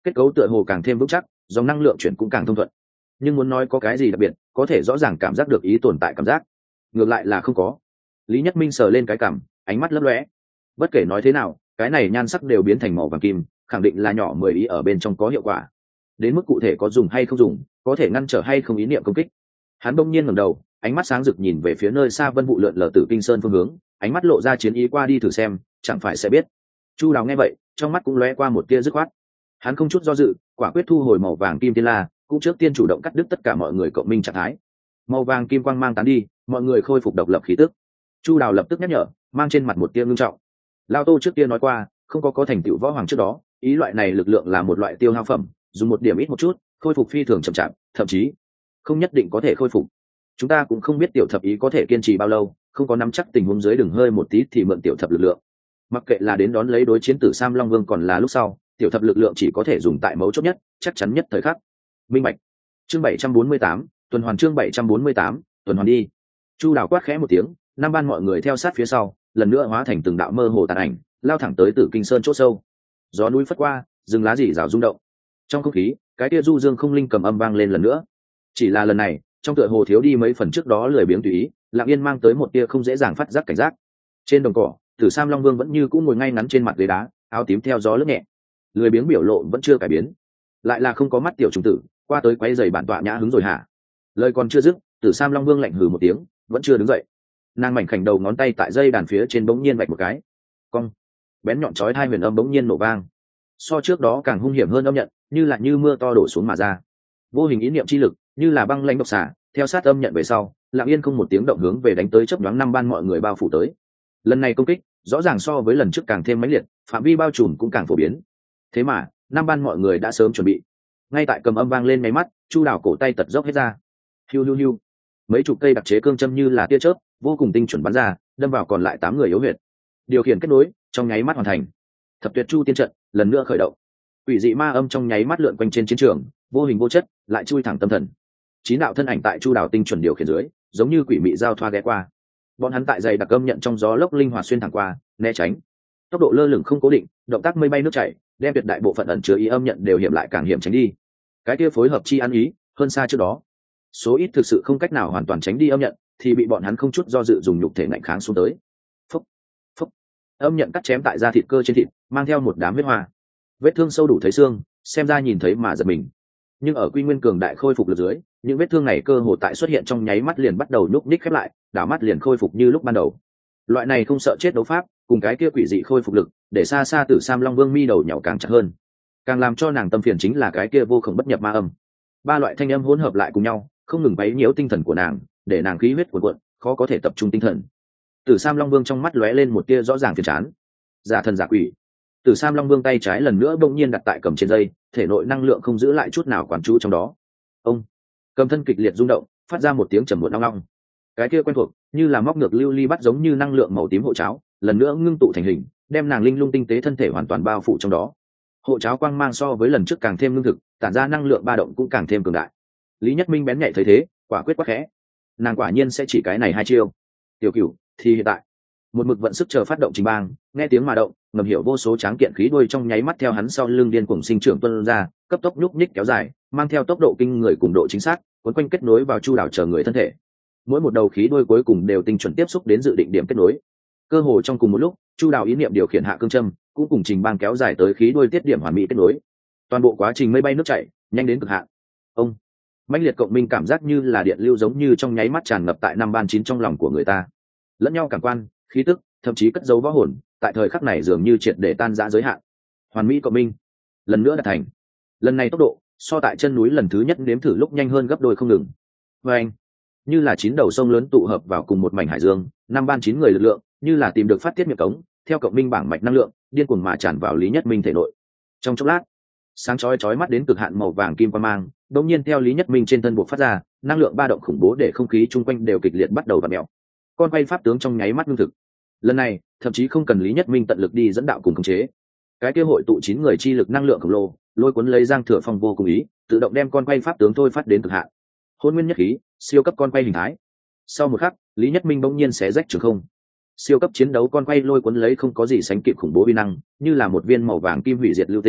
kết cấu tựa hồ càng thêm vững chắc, dòng năng lượng chuyển cũng càng thông thuận. Nhưng muốn nói có cái gì đặc biệt, có thể rõ ràng cảm giác được ý tồn tại cảm giác, ngược lại là không có. Lý Nhất Minh sờ lên cái cằm, ánh mắt lấp lóe. Bất kể nói thế nào, cái này nhan sắc đều biến thành màu vàng kim, khẳng định là nhỏ mười ý ở bên trong có hiệu quả. Đến mức cụ thể có dùng hay không dùng, có thể ngăn trở hay không ý niệm công kích. Hắn bỗng nhiên ngẩng đầu, ánh mắt sáng rực nhìn về phía nơi xa vân vụ lượn lờ Tử Kinh Sơn phương hướng, ánh mắt lộ ra chiến ý, qua đi thử xem, chẳng phải sẽ biết. Chu Đào nghe vậy, trong mắt cũng lóe qua một tia dứt khoát. Hắn không chút do dự, quả quyết thu hồi màu vàng kim tiên la, cũng trước tiên chủ động cắt đứt tất cả mọi người cộng minh trạng thái. Màu vàng kim quang mang tán đi, mọi người khôi phục độc lập khí tức. Chu Đào lập tức nhắc nhở, mang trên mặt một tia ngưng trọng. Lao Tô trước tiên nói qua, không có có thành tựu võ hoàng trước đó, ý loại này lực lượng là một loại tiêu hao phẩm, dùng một điểm ít một chút, khôi phục phi thường chậm chạp, thậm chí không nhất định có thể khôi phục. Chúng ta cũng không biết tiểu thập ý có thể kiên trì bao lâu, không có nắm chắc tình huống dưới đừng hơi một tí thì mượn tiểu thập lực lượng. Mặc kệ là đến đón lấy đối chiến tử Sam Long Vương còn là lúc sau, tiểu thập lực lượng chỉ có thể dùng tại mấu chốt nhất, chắc chắn nhất thời khắc. Minh bạch. Chương bảy trăm bốn mươi tám, tuần hoàn chương bảy trăm bốn mươi tám, tuần hoàn đi. Chu Đào quát khẽ một tiếng, năm ban mọi người theo sát phía sau, lần nữa hóa thành từng đạo mơ hồ tàn ảnh, lao thẳng tới Tử Kinh Sơn chỗ sâu. Gió núi phất qua, rừng lá rỉ rào rung động. Trong không khí, cái tia du dương không linh cầm âm vang lên lần nữa. Chỉ là lần này, trong tựa hồ thiếu đi mấy phần trước đó lười biếng tùy ý, lặng yên mang tới một tia không dễ dàng phát giác cảnh giác. Trên đồng cỏ, Tử Sam Long Vương vẫn như cũ ngồi ngay ngắn trên mặt ghế đá, áo tím theo gió lướt nhẹ, lười biếng biểu lộ vẫn chưa cải biến. Lại là không có mắt tiểu trùng tử, qua tới quấy giày bản tọa nhã hứng rồi hả? Lời còn chưa dứt, Tử Sam Long Vương lạnh hừ một tiếng, vẫn chưa đứng dậy. Nàng mảnh khảnh đầu ngón tay tại dây đàn phía trên bỗng nhiên vạch một cái, cong, bén nhọn chói hai huyền âm bỗng nhiên nổ vang. So trước đó càng hung hiểm hơn âm nhận, như là như mưa to đổ xuống mà ra. Vô hình ý niệm chi lực, như là băng lãnh độc xả, theo sát âm nhận về sau, lặng yên không một tiếng động hướng về đánh tới chớp nhoáng năm ban mọi người bao phủ tới. Lần này công kích, rõ ràng so với lần trước càng thêm mãnh liệt, phạm vi bao trùm cũng càng phổ biến. Thế mà, năm ban mọi người đã sớm chuẩn bị. Ngay tại cầm âm vang lên máy mắt, Chu Đào cổ tay tật dốc hết ra. Hiu hiu hiu. Mấy chục cây đặc chế cương châm như là tia chớp, vô cùng tinh chuẩn bắn ra, đâm vào còn lại tám người yếu huyệt. Điều khiển kết nối, trong nháy mắt hoàn thành. Thập Tuyệt Chu tiên trận lần nữa khởi động. Quỷ dị ma âm trong nháy mắt lượn quanh trên chiến trường, vô hình vô chất, lại chui thẳng tâm thần. Chín đạo thân ảnh tại Chu Đào tinh chuẩn điều khiển dưới, giống như quỷ mị giao thoa ghé qua. Bọn hắn tại dày đặc âm nhận trong gió lốc linh hoạt xuyên thẳng qua, né tránh. Tốc độ lơ lửng không cố định, động tác mây bay nước chảy, đem tuyệt đại bộ phận ẩn chứa ý âm nhận đều hiểm lại càng hiểm tránh đi. Cái kia phối hợp chi ăn ý, hơn xa trước đó. Số ít thực sự không cách nào hoàn toàn tránh đi âm nhận, thì bị bọn hắn không chút do dự dùng nhục thể ngạnh kháng xuống tới. Phúc, phúc. Âm nhận cắt chém tại da thịt cơ trên thịt, mang theo một đám vết hoa. Vết thương sâu đủ thấy xương, xem ra nhìn thấy mà giật mình. Nhưng ở quy nguyên cường đại khôi phục lực dưới, những vết thương này cơ hồ tại xuất hiện trong nháy mắt liền bắt đầu nhúc nhích khép lại, đảo mắt liền khôi phục như lúc ban đầu. Loại này không sợ chết đấu pháp, cùng cái kia quỷ dị khôi phục lực, để xa xa Tử Sam Long Vương mi đầu nhàu càng chặt hơn. Càng làm cho nàng tâm phiền chính là cái kia vô cùng bất nhập ma âm. Ba loại thanh âm hỗn hợp lại cùng nhau, không ngừng quấy nhiễu tinh thần của nàng, để nàng khí huyết cuộn cuộn, khó có thể tập trung tinh thần. Tử Sam Long Vương trong mắt lóe lên một tia rõ ràng phiền chán. Giả thần giả quỷ. Tử Sam Long Vương tay trái lần nữa bỗng nhiên đặt tại cầm trên dây, thể nội năng lượng không giữ lại chút nào quán trú trong đó. Ông cầm thân kịch liệt rung động, phát ra một tiếng trầm muộn long long. Cái kia quen thuộc, như là móc ngược lưu ly bắt giống như năng lượng màu tím hộ cháo, lần nữa ngưng tụ thành hình, đem nàng linh lung tinh tế thân thể hoàn toàn bao phủ trong đó. Hộ cháo quang mang so với lần trước càng thêm lương thực, tản ra năng lượng ba động cũng càng thêm cường đại. Lý Nhất Minh bén nhạy thấy thế, quả quyết quá khẽ. Nàng quả nhiên sẽ chỉ cái này hai chiêu. Tiểu Cửu thì hiện tại một mực vận sức chờ phát động trình bang, nghe tiếng mà động, ngầm hiểu vô số tráng kiện khí đuôi trong nháy mắt theo hắn sau lưng điên cuồng sinh trưởng tuôn ra, cấp tốc nhúc nhích kéo dài, mang theo tốc độ kinh người cùng độ chính xác, cuốn quanh kết nối vào Chu Đào chờ người thân thể. Mỗi một đầu khí đuôi cuối cùng đều tinh chuẩn tiếp xúc đến dự định điểm kết nối. Cơ hồ trong cùng một lúc, Chu Đào ý niệm điều khiển hạ cương châm, cũng cùng trình bang kéo dài tới khí đuôi tiết điểm hoàn mỹ kết nối. Toàn bộ quá trình mây bay nước chảy, nhanh đến cực hạn. Ông mãnh liệt cộng minh cảm giác như là điện lưu giống như trong nháy mắt tràn ngập tại năm ban chín trong lòng của người ta. Lẫn nhau cảm quan, khí tức, thậm chí cất giấu võ hồn, tại thời khắc này dường như triệt để tan rã giới hạn. Hoàn mỹ cộng minh, lần nữa đạt thành. Lần này tốc độ so tại chân núi lần thứ nhất nếm thử lúc nhanh hơn gấp đôi không ngừng. Và anh, như là chín đầu sông lớn tụ hợp vào cùng một mảnh hải dương, năm ban chín người lực lượng, như là tìm được phát tiết miệng cống, theo cộng minh bảng mạch năng lượng, điên cuồng mà tràn vào Lý Nhất Minh thể nội. Trong chốc lát, sáng chói chói mắt đến cực hạn màu vàng kim quang mang, đột nhiên theo Lý Nhất Minh trên thân buộc phát ra, năng lượng ba động khủng bố để không khí chung quanh đều kịch liệt bắt đầu vặn mèo. Con quay pháp tướng trong nháy mắt ngưng thực. Lần này, thậm chí không cần Lý Nhất Minh tận lực đi dẫn đạo cùng khống chế. Cái kia hội tụ chín người chi lực năng lượng khổng lồ, lôi cuốn lấy Giang Thừa Phong vô cùng ý, tự động đem con quay pháp tướng thôi phát đến cực hạn. Hôn nguyên nhất khí, siêu cấp con quay hình thái. Sau một khắc, Lý Nhất Minh bỗng nhiên xé rách trường không. Siêu cấp chiến đấu con quay lôi cuốn lấy không có gì sánh kịp khủng bố uy năng, như là một viên màu vàng kim hủy diệt lưu tinh,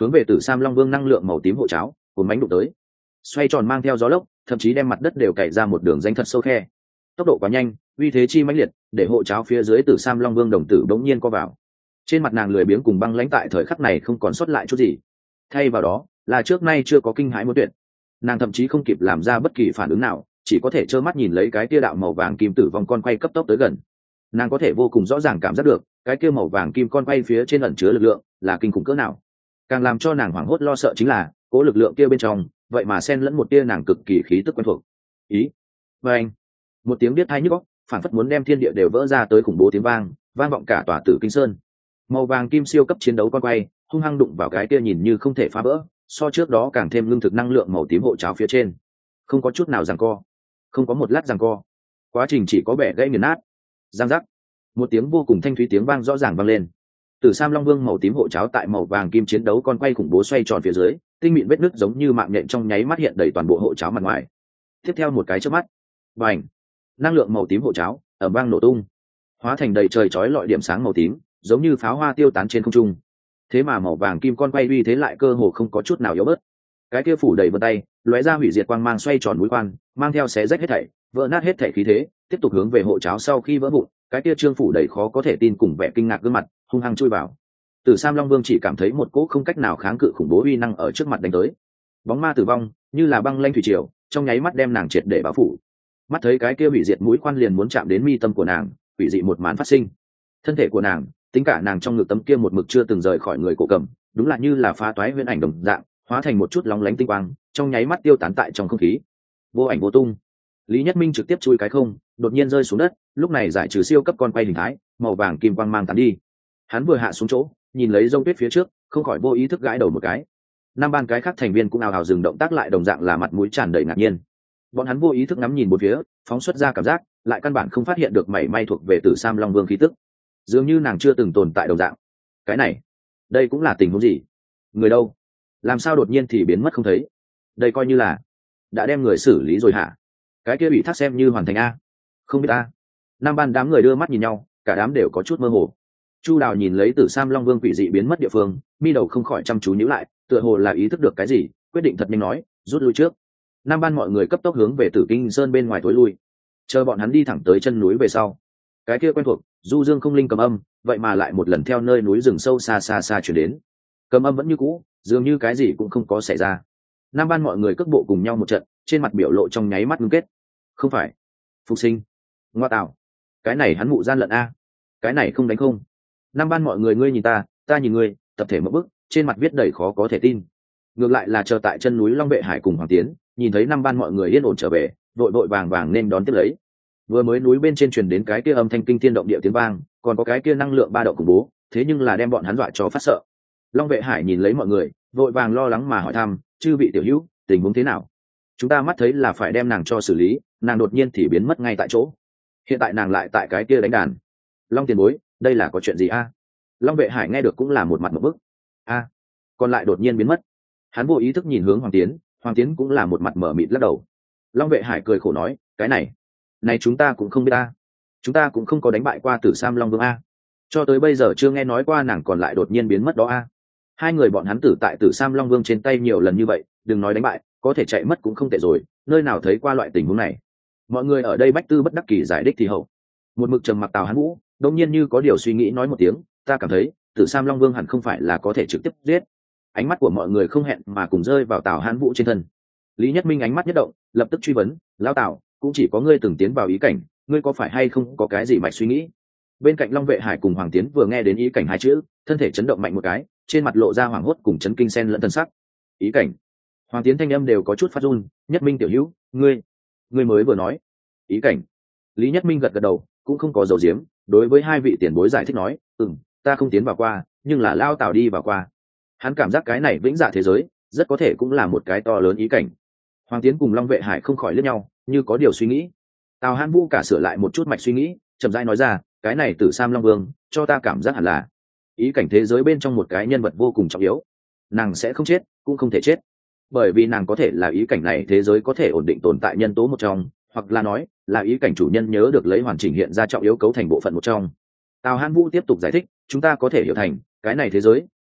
hướng về Tử Sam Long Vương năng lượng màu tím hộ cháo cuốn bánh đụng tới, xoay tròn mang theo gió lốc, thậm chí đem mặt đất đều cày ra một đường danh thật sâu khe. Tốc độ quá nhanh, uy thế chi mãnh liệt, để hộ cháo phía dưới Tử Sam Long Vương đồng tử bỗng nhiên co vào. Trên mặt nàng lười biếng cùng băng lãnh tại thời khắc này không còn sót lại chút gì, thay vào đó là trước nay chưa có kinh hãi muốn tuyệt. Nàng thậm chí không kịp làm ra bất kỳ phản ứng nào, chỉ có thể trơ mắt nhìn lấy cái kia đạo màu vàng kim tử vong con quay cấp tốc tới gần. Nàng có thể vô cùng rõ ràng cảm giác được cái kia màu vàng kim con quay phía trên ẩn chứa lực lượng là kinh khủng cỡ nào. Càng làm cho nàng hoảng hốt lo sợ chính là cố lực lượng kia bên trong vậy mà xen lẫn một tia nàng cực kỳ khí tức quen thuộc. Ý, và anh, một tiếng biết thay nhức óc, phản phất muốn đem thiên địa đều vỡ ra tới khủng bố tiếng vang, vang vọng cả tòa Tử Kinh Sơn. Màu vàng kim siêu cấp chiến đấu con quay hung hăng đụng vào cái kia nhìn như không thể phá vỡ, so trước đó càng thêm lương thực năng lượng màu tím hộ cháo phía trên. Không có chút nào giằng co, không có một lát giằng co, quá trình chỉ có bẻ gãy nghiền nát. Giang giác, một tiếng vô cùng thanh thúy tiếng vang rõ ràng vang lên. Tử Sam Long Vương màu tím hộ cháo tại màu vàng kim chiến đấu con quay khủng bố xoay tròn phía dưới, tinh mịn vết nứt giống như mạng nhện trong nháy mắt hiện đầy toàn bộ hộ cháo mặt ngoài. Tiếp theo một cái chớp mắt, bành, năng lượng màu tím hộ cháo ở vang nổ tung, hóa thành đầy trời chói lọi điểm sáng màu tím, giống như pháo hoa tiêu tán trên không trung. Thế mà màu vàng kim con quay uy thế lại cơ hồ không có chút nào yếu bớt. Cái kia phủ đầy vân tay, lóe ra hủy diệt quang mang xoay tròn mũi khoan, mang theo xé rách hết thảy, vỡ nát hết thảy khí thế, tiếp tục hướng về hộ cháo sau khi vỡ vụn, cái kia trương phủ đầy khó có thể tin cùng vẻ kinh ngạc gương mặt, hung hăng chui vào. Tử Sam Long Vương chỉ cảm thấy một cỗ không cách nào kháng cự khủng bố uy năng ở trước mặt đánh tới. Bóng ma tử vong, như là băng lanh thủy triều, trong nháy mắt đem nàng triệt để bao phủ. Mắt thấy cái kia hủy diệt mũi khoan liền muốn chạm đến mi tâm của nàng, hủy dị một màn phát sinh. Thân thể của nàng, tính cả nàng trong ngực tấm kia một mực chưa từng rời khỏi người cổ cầm, đúng là như là phá toái huyễn ảnh đồng dạng, hóa thành một chút lóng lánh tinh quang, trong nháy mắt tiêu tán tại trong không khí, vô ảnh vô tung. Lý Nhất Minh trực tiếp chui cái không, đột nhiên rơi xuống đất, lúc này giải trừ siêu cấp con quay hình thái, màu vàng kim quang mang tán đi. Hắn vừa hạ xuống chỗ, nhìn lấy rông tuyết phía trước, không khỏi vô ý thức gãi đầu một cái. Năm ban cái khác thành viên cũng ào ào dừng động tác lại, đồng dạng là mặt mũi tràn đầy ngạc nhiên. Bọn hắn vô ý thức ngắm nhìn bốn phía, phóng xuất ra cảm giác, lại căn bản không phát hiện được mảy may thuộc về Tử Sam Long Vương khí tức, dường như nàng chưa từng tồn tại đồng dạng. Cái này, đây cũng là tình huống gì? Người đâu? Làm sao đột nhiên thì biến mất không thấy? Đây coi như là đã đem người xử lý rồi hả? Cái kia bị thác xem như hoàn thành a? Không biết a. Năm ban đám người đưa mắt nhìn nhau, cả đám đều có chút mơ hồ. Chu Đào nhìn lấy Tử Sam Long Vương quỷ dị biến mất địa phương, mi đầu không khỏi chăm chú nhíu lại, tựa hồ là ý thức được cái gì, quyết định thật nhanh nói, rút lui trước. Năm ban mọi người cấp tốc hướng về Tử Kinh Sơn bên ngoài tối lui, chờ bọn hắn đi thẳng tới chân núi về sau. Cái kia quen thuộc, du dương không linh cầm âm, vậy mà lại một lần theo nơi núi rừng sâu xa xa xa chuyển đến. Cầm âm vẫn như cũ, dường như cái gì cũng không có xảy ra. Năm ban mọi người cước bộ cùng nhau một trận, trên mặt biểu lộ trong nháy mắt ngưng kết. Không phải phục sinh, ngoa tạo, cái này hắn mụ gian lận a, cái này không đánh không. Năm ban mọi người ngươi nhìn ta, ta nhìn ngươi, tập thể một bức, trên mặt viết đầy khó có thể tin. Ngược lại là chờ tại chân núi Long Vệ Hải cùng Hoàng Tiến, nhìn thấy năm ban mọi người yên ổn trở về, vội vội vàng vàng nên đón tiếp lấy. Vừa mới núi bên trên truyền đến cái kia âm thanh kinh thiên động địa tiếng vang, còn có cái kia năng lượng ba động khủng bố, thế nhưng là đem bọn hắn dọa cho phát sợ. Long Vệ Hải nhìn lấy mọi người, vội vàng lo lắng mà hỏi thăm, chư vị tiểu hữu, tình huống thế nào? Chúng ta mắt thấy là phải đem nàng cho xử lý, nàng đột nhiên thì biến mất ngay tại chỗ. Hiện tại nàng lại tại cái kia đánh đàn. Long tiền bối, đây là có chuyện gì a? Long Vệ Hải nghe được cũng là một mặt một bức. A, còn lại đột nhiên biến mất. Hắn vô ý thức nhìn hướng Hoàng Tiến, Hoàng Tiến cũng là một mặt mở mịt lắc đầu. Long Vệ Hải cười khổ nói, cái này, này chúng ta cũng không biết a, chúng ta cũng không có đánh bại qua Tử Sam Long Vương a, cho tới bây giờ chưa nghe nói qua nàng còn lại đột nhiên biến mất đó a. Hai người bọn hắn tử tại Tử Sam Long Vương trên tay nhiều lần như vậy, đừng nói đánh bại, có thể chạy mất cũng không tệ rồi, nơi nào thấy qua loại tình huống này. Mọi người ở đây bách tư bất đắc kỳ giải đích thì hậu. Một mực trầm mặc Tào Hán Vũ đột nhiên như có điều suy nghĩ nói một tiếng, ta cảm thấy Tử Sam Long Vương hẳn không phải là có thể trực tiếp giết. Ánh mắt của mọi người không hẹn mà cùng rơi vào Tào Hán Vũ trên thân. Lý Nhất Minh ánh mắt nhất động, lập tức truy vấn, lão Tào, cũng chỉ có ngươi từng tiến vào ý cảnh, ngươi có phải hay không có cái gì mạch suy nghĩ? Bên cạnh Long Vệ Hải cùng Hoàng Tiến vừa nghe đến ý cảnh hai chữ, thân thể chấn động mạnh một cái, trên mặt lộ ra hoảng hốt cùng chấn kinh xen lẫn thân sắc. Ý cảnh? Hoàng Tiến thanh âm đều có chút phát run. Nhất Minh tiểu hữu, ngươi, ngươi mới vừa nói ý cảnh? Lý Nhất Minh gật gật đầu, cũng không có dầu diếm, đối với hai vị tiền bối giải thích nói, ừm, ta không tiến vào qua, nhưng là Lao Tào đi vào qua. Hắn cảm giác cái này vĩnh dạ thế giới, rất có thể cũng là một cái to lớn ý cảnh. Hoàng Tiến cùng Long Vệ Hải không khỏi liếc nhau, như có điều suy nghĩ. Tào Hán Vũ cả sửa lại một chút mạch suy nghĩ, chậm rãi nói ra, cái này Tử Sam Long Vương, cho ta cảm giác hẳn là ý cảnh thế giới bên trong một cái nhân vật vô cùng trọng yếu. Nàng sẽ không chết, cũng không thể chết, bởi vì nàng có thể là ý cảnh này thế giới có thể ổn định tồn tại nhân tố một trong, hoặc là nói là ý cảnh chủ nhân nhớ được lấy hoàn chỉnh hiện ra trọng yếu cấu thành bộ phận một trong. Tào Hán Vũ tiếp tục giải thích, chúng ta có thể hiểu thành cái này thế giới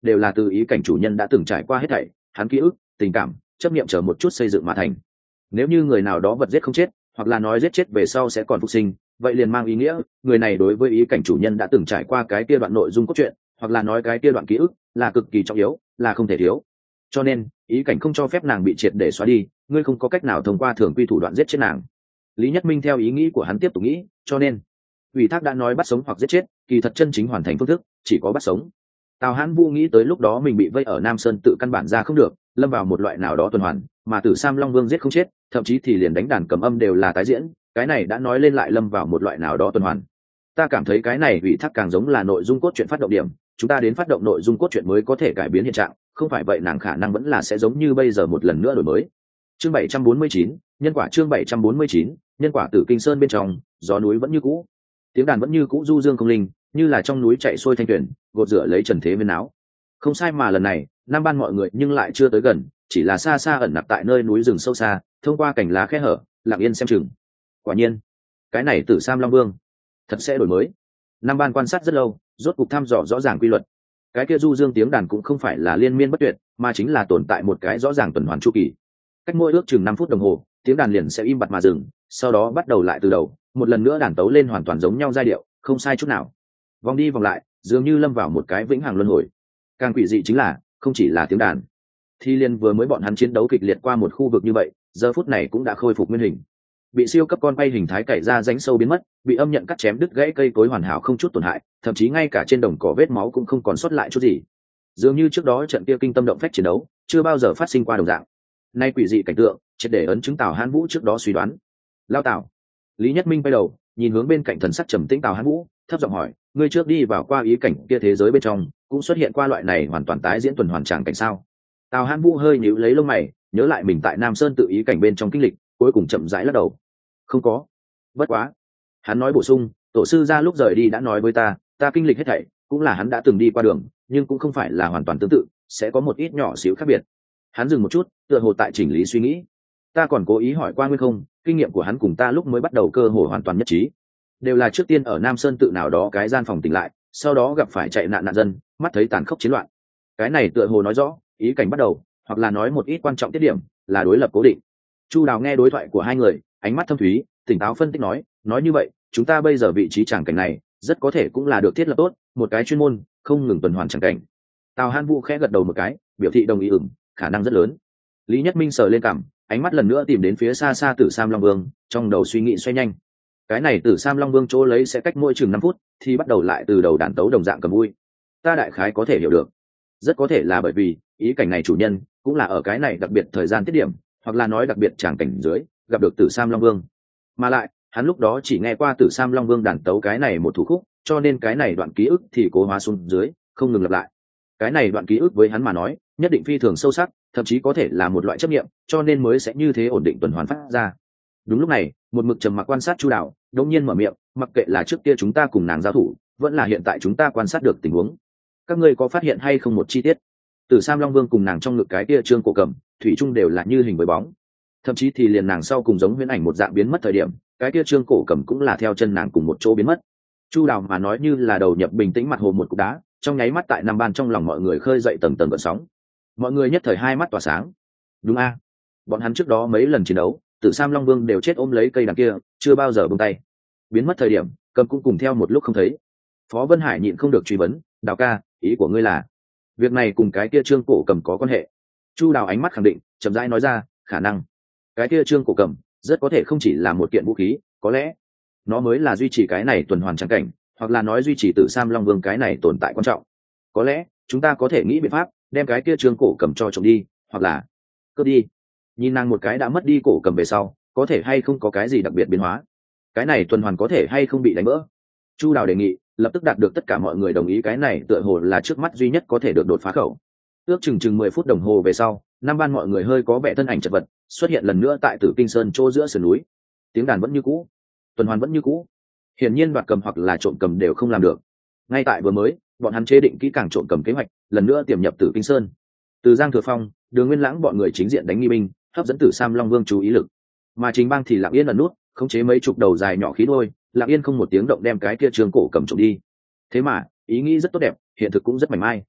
đều là từ ý cảnh chủ nhân đã từng trải qua hết thảy, hắn ký ức, tình cảm, chấp niệm chờ một chút xây dựng mà thành. Nếu như người nào đó vật giết không chết, hoặc là nói giết chết về sau sẽ còn phục sinh, vậy liền mang ý nghĩa người này đối với ý cảnh chủ nhân đã từng trải qua cái kia đoạn nội dung cốt truyện, hoặc là nói cái kia đoạn ký ức là cực kỳ trọng yếu, là không thể thiếu. Cho nên ý cảnh không cho phép nàng bị triệt để xóa đi, ngươi không có cách nào thông qua thường quy thủ đoạn giết chết nàng. Lý Nhất Minh theo ý nghĩ của hắn tiếp tục nghĩ, cho nên ủy thác đã nói bắt sống hoặc giết chết, kỳ thật chân chính hoàn thành phương thức chỉ có bắt sống. Tào Hãn Vũ nghĩ tới lúc đó mình bị vây ở Nam Sơn tự căn bản ra không được, lâm vào một loại nào đó tuần hoàn, mà Tử Sam Long Vương giết không chết, thậm chí thì liền đánh đàn cầm âm đều là tái diễn, cái này đã nói lên lại lâm vào một loại nào đó tuần hoàn. Ta cảm thấy cái này ủy thác càng giống là nội dung cốt truyện phát động điểm, chúng ta đến phát động nội dung cốt truyện mới có thể cải biến hiện trạng, không phải vậy nàng khả năng vẫn là sẽ giống như bây giờ một lần nữa đổi mới. Chương bảy trăm bốn mươi chín, nhân quả chương bảy trăm bốn mươi chín, nhân quả Tử Kinh Sơn bên trong, gió núi vẫn như cũ, tiếng đàn vẫn như cũ du dương không linh, như là trong núi chạy xuôi thanh tuyển, gột rửa lấy trần thế viên áo. Không sai, mà lần này năm ban mọi người nhưng lại chưa tới gần, chỉ là xa xa ẩn nặc tại nơi núi rừng sâu xa, thông qua cành lá khe hở lặng yên xem chừng. Quả nhiên cái này Tử Sam Long Vương thật sẽ đổi mới. Năm ban quan sát rất lâu, rốt cục thăm dò rõ ràng quy luật. Cái kia du dương tiếng đàn cũng không phải là liên miên bất tuyệt, mà chính là tồn tại một cái rõ ràng tuần hoàn chu kỳ. Cách mỗi ước chừng năm phút đồng hồ, tiếng đàn liền sẽ im bặt mà dừng, sau đó bắt đầu lại từ đầu, một lần nữa đàn tấu lên hoàn toàn giống nhau giai điệu, không sai chút nào. Vòng đi vòng lại, dường như lâm vào một cái vĩnh hằng luân hồi. Càng quỷ dị chính là, không chỉ là tiếng đàn, thì liên vừa mới bọn hắn chiến đấu kịch liệt qua một khu vực như vậy, giờ phút này cũng đã khôi phục nguyên hình. Bị siêu cấp con bay hình thái cày ra rãnh sâu biến mất, bị âm nhận cắt chém đứt gãy cây cối hoàn hảo không chút tổn hại, thậm chí ngay cả trên đồng cỏ vết máu cũng không còn sót lại chút gì. Dường như trước đó trận kia kinh tâm động phách chiến đấu chưa bao giờ phát sinh qua đồng dạng. Nay quỷ dị cảnh tượng, triệt để ấn chứng Tào Hãn Vũ trước đó suy đoán. Lao Tào. Lý Nhất Minh quay đầu, nhìn hướng bên cạnh thần sắc trầm tĩnh Tào Hãn Vũ, thấp giọng hỏi, ngươi trước đi vào qua ý cảnh kia thế giới bên trong, cũng xuất hiện qua loại này hoàn toàn tái diễn tuần hoàn tràng cảnh sao? Tào Hãn Vũ hơi nhíu lấy lông mày, nhớ lại mình tại Nam Sơn tự ý cảnh bên trong kinh lịch, cuối cùng chậm rãi lắc đầu. Không có. Bất quá. Hắn nói bổ sung, tổ sư gia lúc rời đi đã nói với ta, ta kinh lịch hết thảy, cũng là hắn đã từng đi qua đường, nhưng cũng không phải là hoàn toàn tương tự, sẽ có một ít nhỏ xíu khác biệt. Hắn dừng một chút, tựa hồ tại chỉnh lý suy nghĩ. Ta còn cố ý hỏi qua nguyên không, kinh nghiệm của hắn cùng ta lúc mới bắt đầu cơ hồ hoàn toàn nhất trí, đều là trước tiên ở Nam Sơn tự nào đó cái gian phòng tỉnh lại, sau đó gặp phải chạy nạn nạn dân, mắt thấy tàn khốc chiến loạn. Cái này tựa hồ nói rõ ý cảnh bắt đầu, hoặc là nói một ít quan trọng tiết điểm là đối lập cố định. Chu Đào nghe đối thoại của hai người, ánh mắt thâm thúy, tỉnh táo phân tích nói, nói như vậy chúng ta bây giờ vị trí tràng cảnh này rất có thể cũng là được thiết lập tốt, một cái chuyên môn không ngừng tuần hoàn tràng cảnh. Tào Hãn Vũ khẽ gật đầu một cái, biểu thị đồng ý. Ừm, khả năng rất lớn. Lý Nhất Minh sờ lên cằm, ánh mắt lần nữa tìm đến phía xa xa Tử Sam Long Vương, trong đầu suy nghĩ xoay nhanh. Cái này Tử Sam Long Vương chỗ lấy sẽ cách mỗi chừng năm phút thì bắt đầu lại từ đầu đàn tấu đồng dạng cầm vui. Ta đại khái có thể hiểu được, rất có thể là bởi vì ý cảnh này chủ nhân cũng là ở cái này đặc biệt thời gian tiết điểm, hoặc là nói đặc biệt tràng cảnh dưới gặp được Tử Sam Long Vương, mà lại hắn lúc đó chỉ nghe qua Tử Sam Long Vương đàn tấu cái này một thủ khúc, cho nên cái này đoạn ký ức thì cố hóa xuống dưới, không ngừng lặp lại. Cái này đoạn ký ức với hắn mà nói nhất định phi thường sâu sắc, thậm chí có thể là một loại chấp niệm, cho nên mới sẽ như thế ổn định tuần hoàn phát ra. Đúng lúc này, một mực trầm mặc quan sát Chu Đạo đột nhiên mở miệng, mặc kệ là trước kia chúng ta cùng nàng giao thủ, vẫn là hiện tại chúng ta quan sát được tình huống, các ngươi có phát hiện hay không một chi tiết? Tử Sam Long Vương cùng nàng trong ngực cái kia trương cổ cầm, thủy chung đều là như hình với bóng, thậm chí thì liền nàng sau cùng giống huyễn ảnh một dạng biến mất thời điểm, cái kia trương cổ cầm cũng là theo chân nàng cùng một chỗ biến mất. Chu Đào mà nói như là đầu nhập bình tĩnh mặt hồ một cục đá, trong nháy mắt tại năm ban trong lòng mọi người khơi dậy tầng tầng gợn sóng. Mọi người nhất thời hai mắt tỏa sáng. Đúng a, bọn hắn trước đó mấy lần chiến đấu, Tử Sam Long Vương đều chết ôm lấy cây đằng kia, chưa bao giờ buông tay. Biến mất thời điểm, cầm cũng cùng theo một lúc không thấy. Phó Vân Hải nhịn không được truy vấn, Đào ca, ý của ngươi là việc này cùng cái kia trương cổ cầm có quan hệ? Chu Đào ánh mắt khẳng định, chậm rãi nói ra, khả năng cái kia trương cổ cầm rất có thể không chỉ là một kiện vũ khí, có lẽ nó mới là duy trì cái này tuần hoàn trắng cảnh, hoặc là nói duy trì Tử Sam Long Vương cái này tồn tại quan trọng. Có lẽ chúng ta có thể nghĩ biện pháp đem cái kia trương cổ cầm cho trộm đi, hoặc là cướp đi. Nhìn nàng một cái đã mất đi cổ cầm về sau, có thể hay không có cái gì đặc biệt biến hóa, cái này tuần hoàn có thể hay không bị đánh vỡ. Chu Đào đề nghị, lập tức đạt được tất cả mọi người đồng ý, cái này tựa hồ là trước mắt duy nhất có thể được đột phá khẩu. Ước chừng chừng mười phút đồng hồ về sau, năm ban mọi người hơi có vẻ thân ảnh chật vật xuất hiện lần nữa tại Tử Kinh Sơn chỗ giữa sườn núi. Tiếng đàn vẫn như cũ, tuần hoàn vẫn như cũ. Hiển nhiên đoạt cầm hoặc là trộm cầm đều không làm được. Ngay tại vừa mới, bọn hắn chế định kỹ càng trộm cầm kế hoạch, lần nữa tiềm nhập Tử Kinh Sơn. Từ Giang Thừa Phong, Đường Nguyên Lãng bọn người chính diện đánh nghi binh, hấp dẫn Tử Sam Long Vương chú ý lực. Mà Trình Bang thì lặng yên ẩn nút, khống chế mấy chục đầu dài nhỏ khí đôi, lặng yên không một tiếng động đem cái kia trường cổ cầm trộm đi. Thế mà, ý nghĩ rất tốt đẹp, hiện thực cũng rất mảnh mai.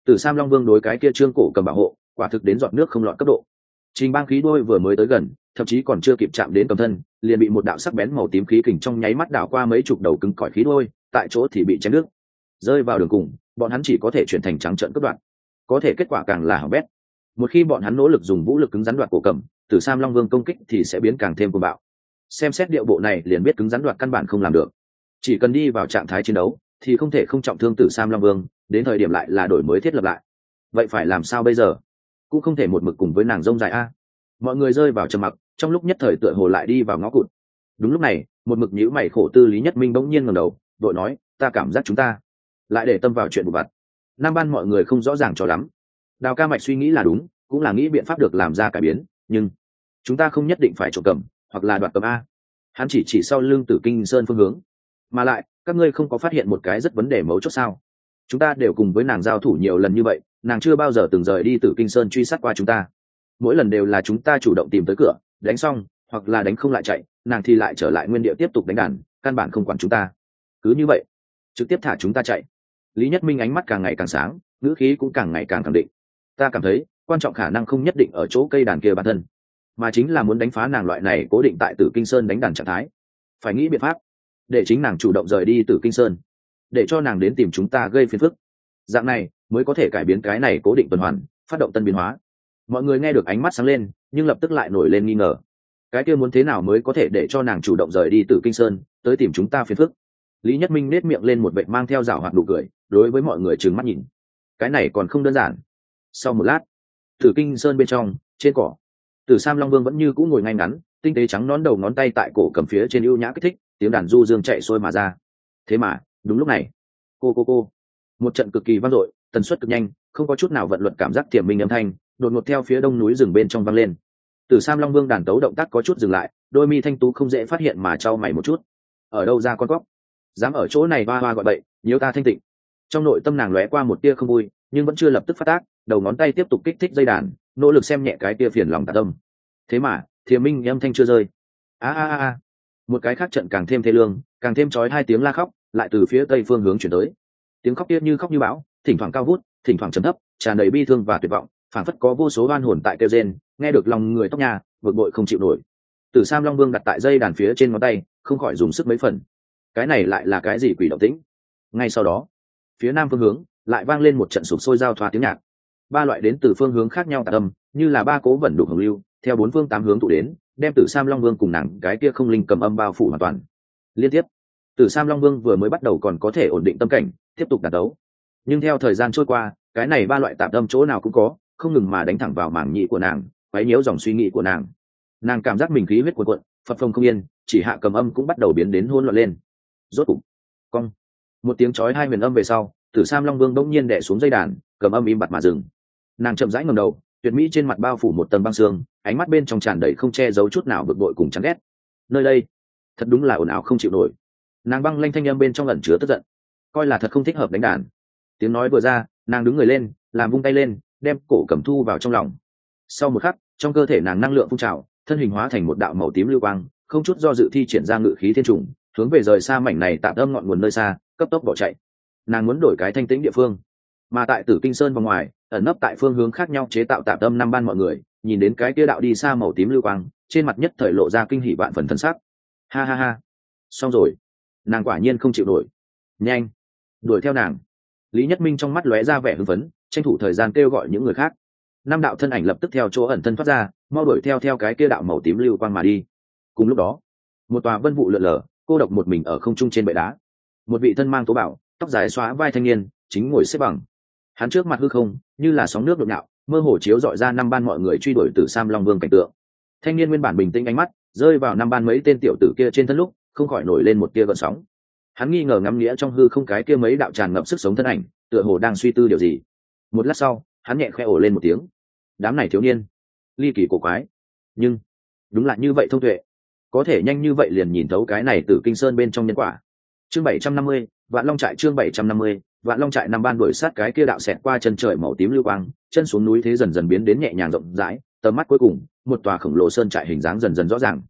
Tử Sam Long Vương đối cái kia trương cổ cầm bảo hộ quả thực đến giọt nước không lọt cấp độ. Trình Bang khí đôi vừa mới tới gần, thậm chí còn chưa kịp chạm đến cầm thân, liền bị một đạo sắc bén màu tím khí kình trong nháy mắt đảo qua mấy chục đầu cứng cỏi khí đôi, tại chỗ thì bị chém đứt. Rơi vào đường cùng, bọn hắn chỉ có thể chuyển thành trắng trợn cướp đoạt. Có thể kết quả càng là hỏng bét. Một khi bọn hắn nỗ lực dùng vũ lực cứng rắn đoạt cổ cầm, Tử Sam Long Vương công kích thì sẽ biến càng thêm cuồng bạo. Xem xét điệu bộ này liền biết cứng rắn đoạt căn bản không làm được. Chỉ cần đi vào trạng thái chiến đấu, thì không thể không trọng thương Tử Sam Long Vương, đến thời điểm lại là đổi mới thiết lập lại. Vậy phải làm sao bây giờ? Cũng không thể một mực cùng với nàng rông dài a. Mọi người rơi vào trầm mặc, trong lúc nhất thời tựa hồ lại đi vào ngõ cụt. Đúng lúc này, một mực nhíu mày khổ tư Lý Nhất Minh bỗng nhiên ngẩng đầu, vội nói, ta cảm giác chúng ta lại để tâm vào chuyện vụ vặt. Nam ban mọi người không rõ ràng cho lắm. Đào Ca Mạch suy nghĩ là đúng, cũng là nghĩ biện pháp được làm ra cải biến, nhưng chúng ta không nhất định phải trộm cầm hoặc là đoạt cầm a. Hắn chỉ chỉ sau lưng Tử Kinh Sơn phương hướng. Mà lại, các ngươi không có phát hiện một cái rất vấn đề mấu chốt sao? Chúng ta đều cùng với nàng giao thủ nhiều lần như vậy, nàng chưa bao giờ từng rời đi Tử Kinh Sơn truy sát qua chúng ta. Mỗi lần đều là chúng ta chủ động tìm tới cửa, đánh xong hoặc là đánh không lại chạy, nàng thì lại trở lại nguyên địa tiếp tục đánh đàn, căn bản không quản chúng ta. Cứ như vậy, trực tiếp thả chúng ta chạy. Lý Nhất Minh ánh mắt càng ngày càng sáng, ngữ khí cũng càng ngày càng khẳng định. Ta cảm thấy, quan trọng khả năng không nhất định ở chỗ cây đàn kia bản thân, mà chính là muốn đánh phá nàng loại này cố định tại Tử Kinh Sơn đánh đàn trạng thái. Phải nghĩ biện pháp để chính nàng chủ động rời đi Tử Kinh Sơn, để cho nàng đến tìm chúng ta gây phiền phức. Dạng này mới có thể cải biến cái này cố định tuần hoàn, phát động tân biến hóa. Mọi người nghe được ánh mắt sáng lên, nhưng lập tức lại nổi lên nghi ngờ. Cái kia muốn thế nào mới có thể để cho nàng chủ động rời đi Tử Kinh Sơn, tới tìm chúng ta phiền phức? Lý Nhất Minh nét miệng lên một vệt mang theo giảo hoạt nụ cười, đối với mọi người trừng mắt nhìn. Cái này còn không đơn giản. Sau một lát, Tử Kinh Sơn bên trong, trên cỏ, Tử Sam Long Vương vẫn như cũ ngồi ngay ngắn, tinh tế trắng nón đầu ngón tay tại cổ cầm phía trên ưu nhã kích thích, tiếng đàn du dương chạy xuôi mà ra. Thế mà, đúng lúc này, cô cô cô, một trận cực kỳ vang dội, tần suất cực nhanh, không có chút nào vận luật cảm giác tiềm minh âm thanh, đột ngột theo phía đông núi rừng bên trong vang lên. Tử Sam Long Vương đàn tấu động tác có chút dừng lại, đôi mi thanh tú không dễ phát hiện mà trao mày một chút. Ở đâu ra con cóc? Dám ở chỗ này hoa hoa gọi bậy, nhiễu ta thanh tịnh. Trong nội tâm nàng lóe qua một tia không vui, nhưng vẫn chưa lập tức phát tác, đầu ngón tay tiếp tục kích thích dây đàn, nỗ lực xem nhẹ cái tia phiền lòng tà tâm. Thế mà, thiềm minh âm thanh chưa rơi. A a a a. Một cái khác trận càng thêm thê lương, càng thêm chói hai tiếng la khóc, lại từ phía tây phương hướng chuyển tới. Tiếng khóc tiết như khóc như bão, thỉnh thoảng cao vút, thỉnh thoảng trầm thấp, tràn đầy bi thương và tuyệt vọng, phảng phất có vô số oan hồn tại kêu rên, nghe được lòng người tóc nhà, vượt bội không chịu nổi. Tử Sam Long Vương đặt tại dây đàn phía trên ngón tay, không khỏi dùng sức mấy phần. Cái này lại là cái gì quỷ động tĩnh? Ngay sau đó, phía nam phương hướng lại vang lên một trận sục sôi giao thoa tiếng nhạc. Ba loại đến từ phương hướng khác nhau tà âm, như là ba cố vẩn đục hồng lưu, theo bốn phương tám hướng tụ đến, đem Tử Sam Long Vương cùng nàng cái kia không linh cầm âm bao phủ hoàn toàn. Liên tiếp, Tử Sam Long Vương vừa mới bắt đầu còn có thể ổn định tâm cảnh, tiếp tục đàn đấu. Nhưng theo thời gian trôi qua, cái này ba loại tạp âm chỗ nào cũng có, không ngừng mà đánh thẳng vào mảng nhĩ của nàng, quấy nhiễu dòng suy nghĩ của nàng. Nàng cảm giác mình khí huyết cuộn cuộn, phập phồng không yên, chỉ hạ cầm âm cũng bắt đầu biến đến hỗn loạn lên. Rốt cục, cong, một tiếng chói hai huyền âm về sau, Tử Sam Long Vương đống nhiên đè xuống dây đàn, cầm âm im bặt mà dừng. Nàng chậm rãi ngẩng đầu, tuyệt mỹ trên mặt bao phủ một tầng băng sương, ánh mắt bên trong tràn đầy không che giấu chút nào bực bội cùng chán ghét. Nơi đây, thật đúng là ồn ào không chịu nổi. Nàng băng lanh thanh âm bên trong ẩn chứa tức giận, coi là thật không thích hợp đánh đàn. Tiếng nói vừa ra, nàng đứng người lên, làm vung tay lên, đem cổ cầm thu vào trong lòng. Sau một khắc, trong cơ thể nàng năng lượng phun trào, thân hình hóa thành một đạo màu tím lưu quang, không chút do dự thi triển ra ngự khí thiên trùng, hướng về rời xa mảnh này tạm âm ngọn nguồn nơi xa, cấp tốc bỏ chạy. Nàng muốn đổi cái thanh tĩnh địa phương, mà tại Tử Kinh Sơn vòng ngoài, ẩn nấp tại phương hướng khác nhau chế tạo tạm âm năm ban mọi người, nhìn đến cái kia đạo đi xa màu tím lưu quang, trên mặt nhất thời lộ ra kinh hỉ vạn phần thân sắc. Ha ha ha, xong rồi, nàng quả nhiên không chịu nổi. Nhanh, đuổi theo nàng. Lý Nhất Minh trong mắt lóe ra vẻ hưng phấn, tranh thủ thời gian kêu gọi những người khác. Năm đạo thân ảnh lập tức theo chỗ ẩn thân thoát ra, mau đuổi theo theo cái kia đạo màu tím lưu quang mà đi. Cùng lúc đó, một tòa vân vụ lượn lờ, cô độc một mình ở không trung trên bệ đá. Một vị thân mang tố bảo, tóc dài xóa vai thanh niên, chính ngồi xếp bằng. Hắn trước mặt hư không, như là sóng nước nhộn nhạo, mơ hồ chiếu dọi ra năm ban mọi người truy đuổi Tử Sam Long Vương cảnh tượng. Thanh niên nguyên bản bình tĩnh ánh mắt, rơi vào năm ban mấy tên tiểu tử kia trên thân lúc, không khỏi nổi lên một tia gợn sóng. Hắn nghi ngờ ngắm nghĩa trong hư không cái kia mấy đạo tràn ngập sức sống thân ảnh, tựa hồ đang suy tư điều gì. Một lát sau, hắn nhẹ khẽ ồ lên một tiếng. Đám này thiếu niên, ly kỳ cổ quái, nhưng đúng là như vậy thông tuệ, có thể nhanh như vậy liền nhìn thấu cái này Tử Kinh Sơn bên trong nhân quả. Chương bảy trăm năm mươi, Vạn Long trại chương bảy trăm năm mươi, Vạn Long trại năm ban đuổi sát cái kia đạo xẹt qua chân trời màu tím lưu quang, chân xuống núi thế dần dần biến đến nhẹ nhàng rộng rãi, tầm mắt cuối cùng, một tòa khổng lồ sơn trại hình dáng dần dần rõ ràng.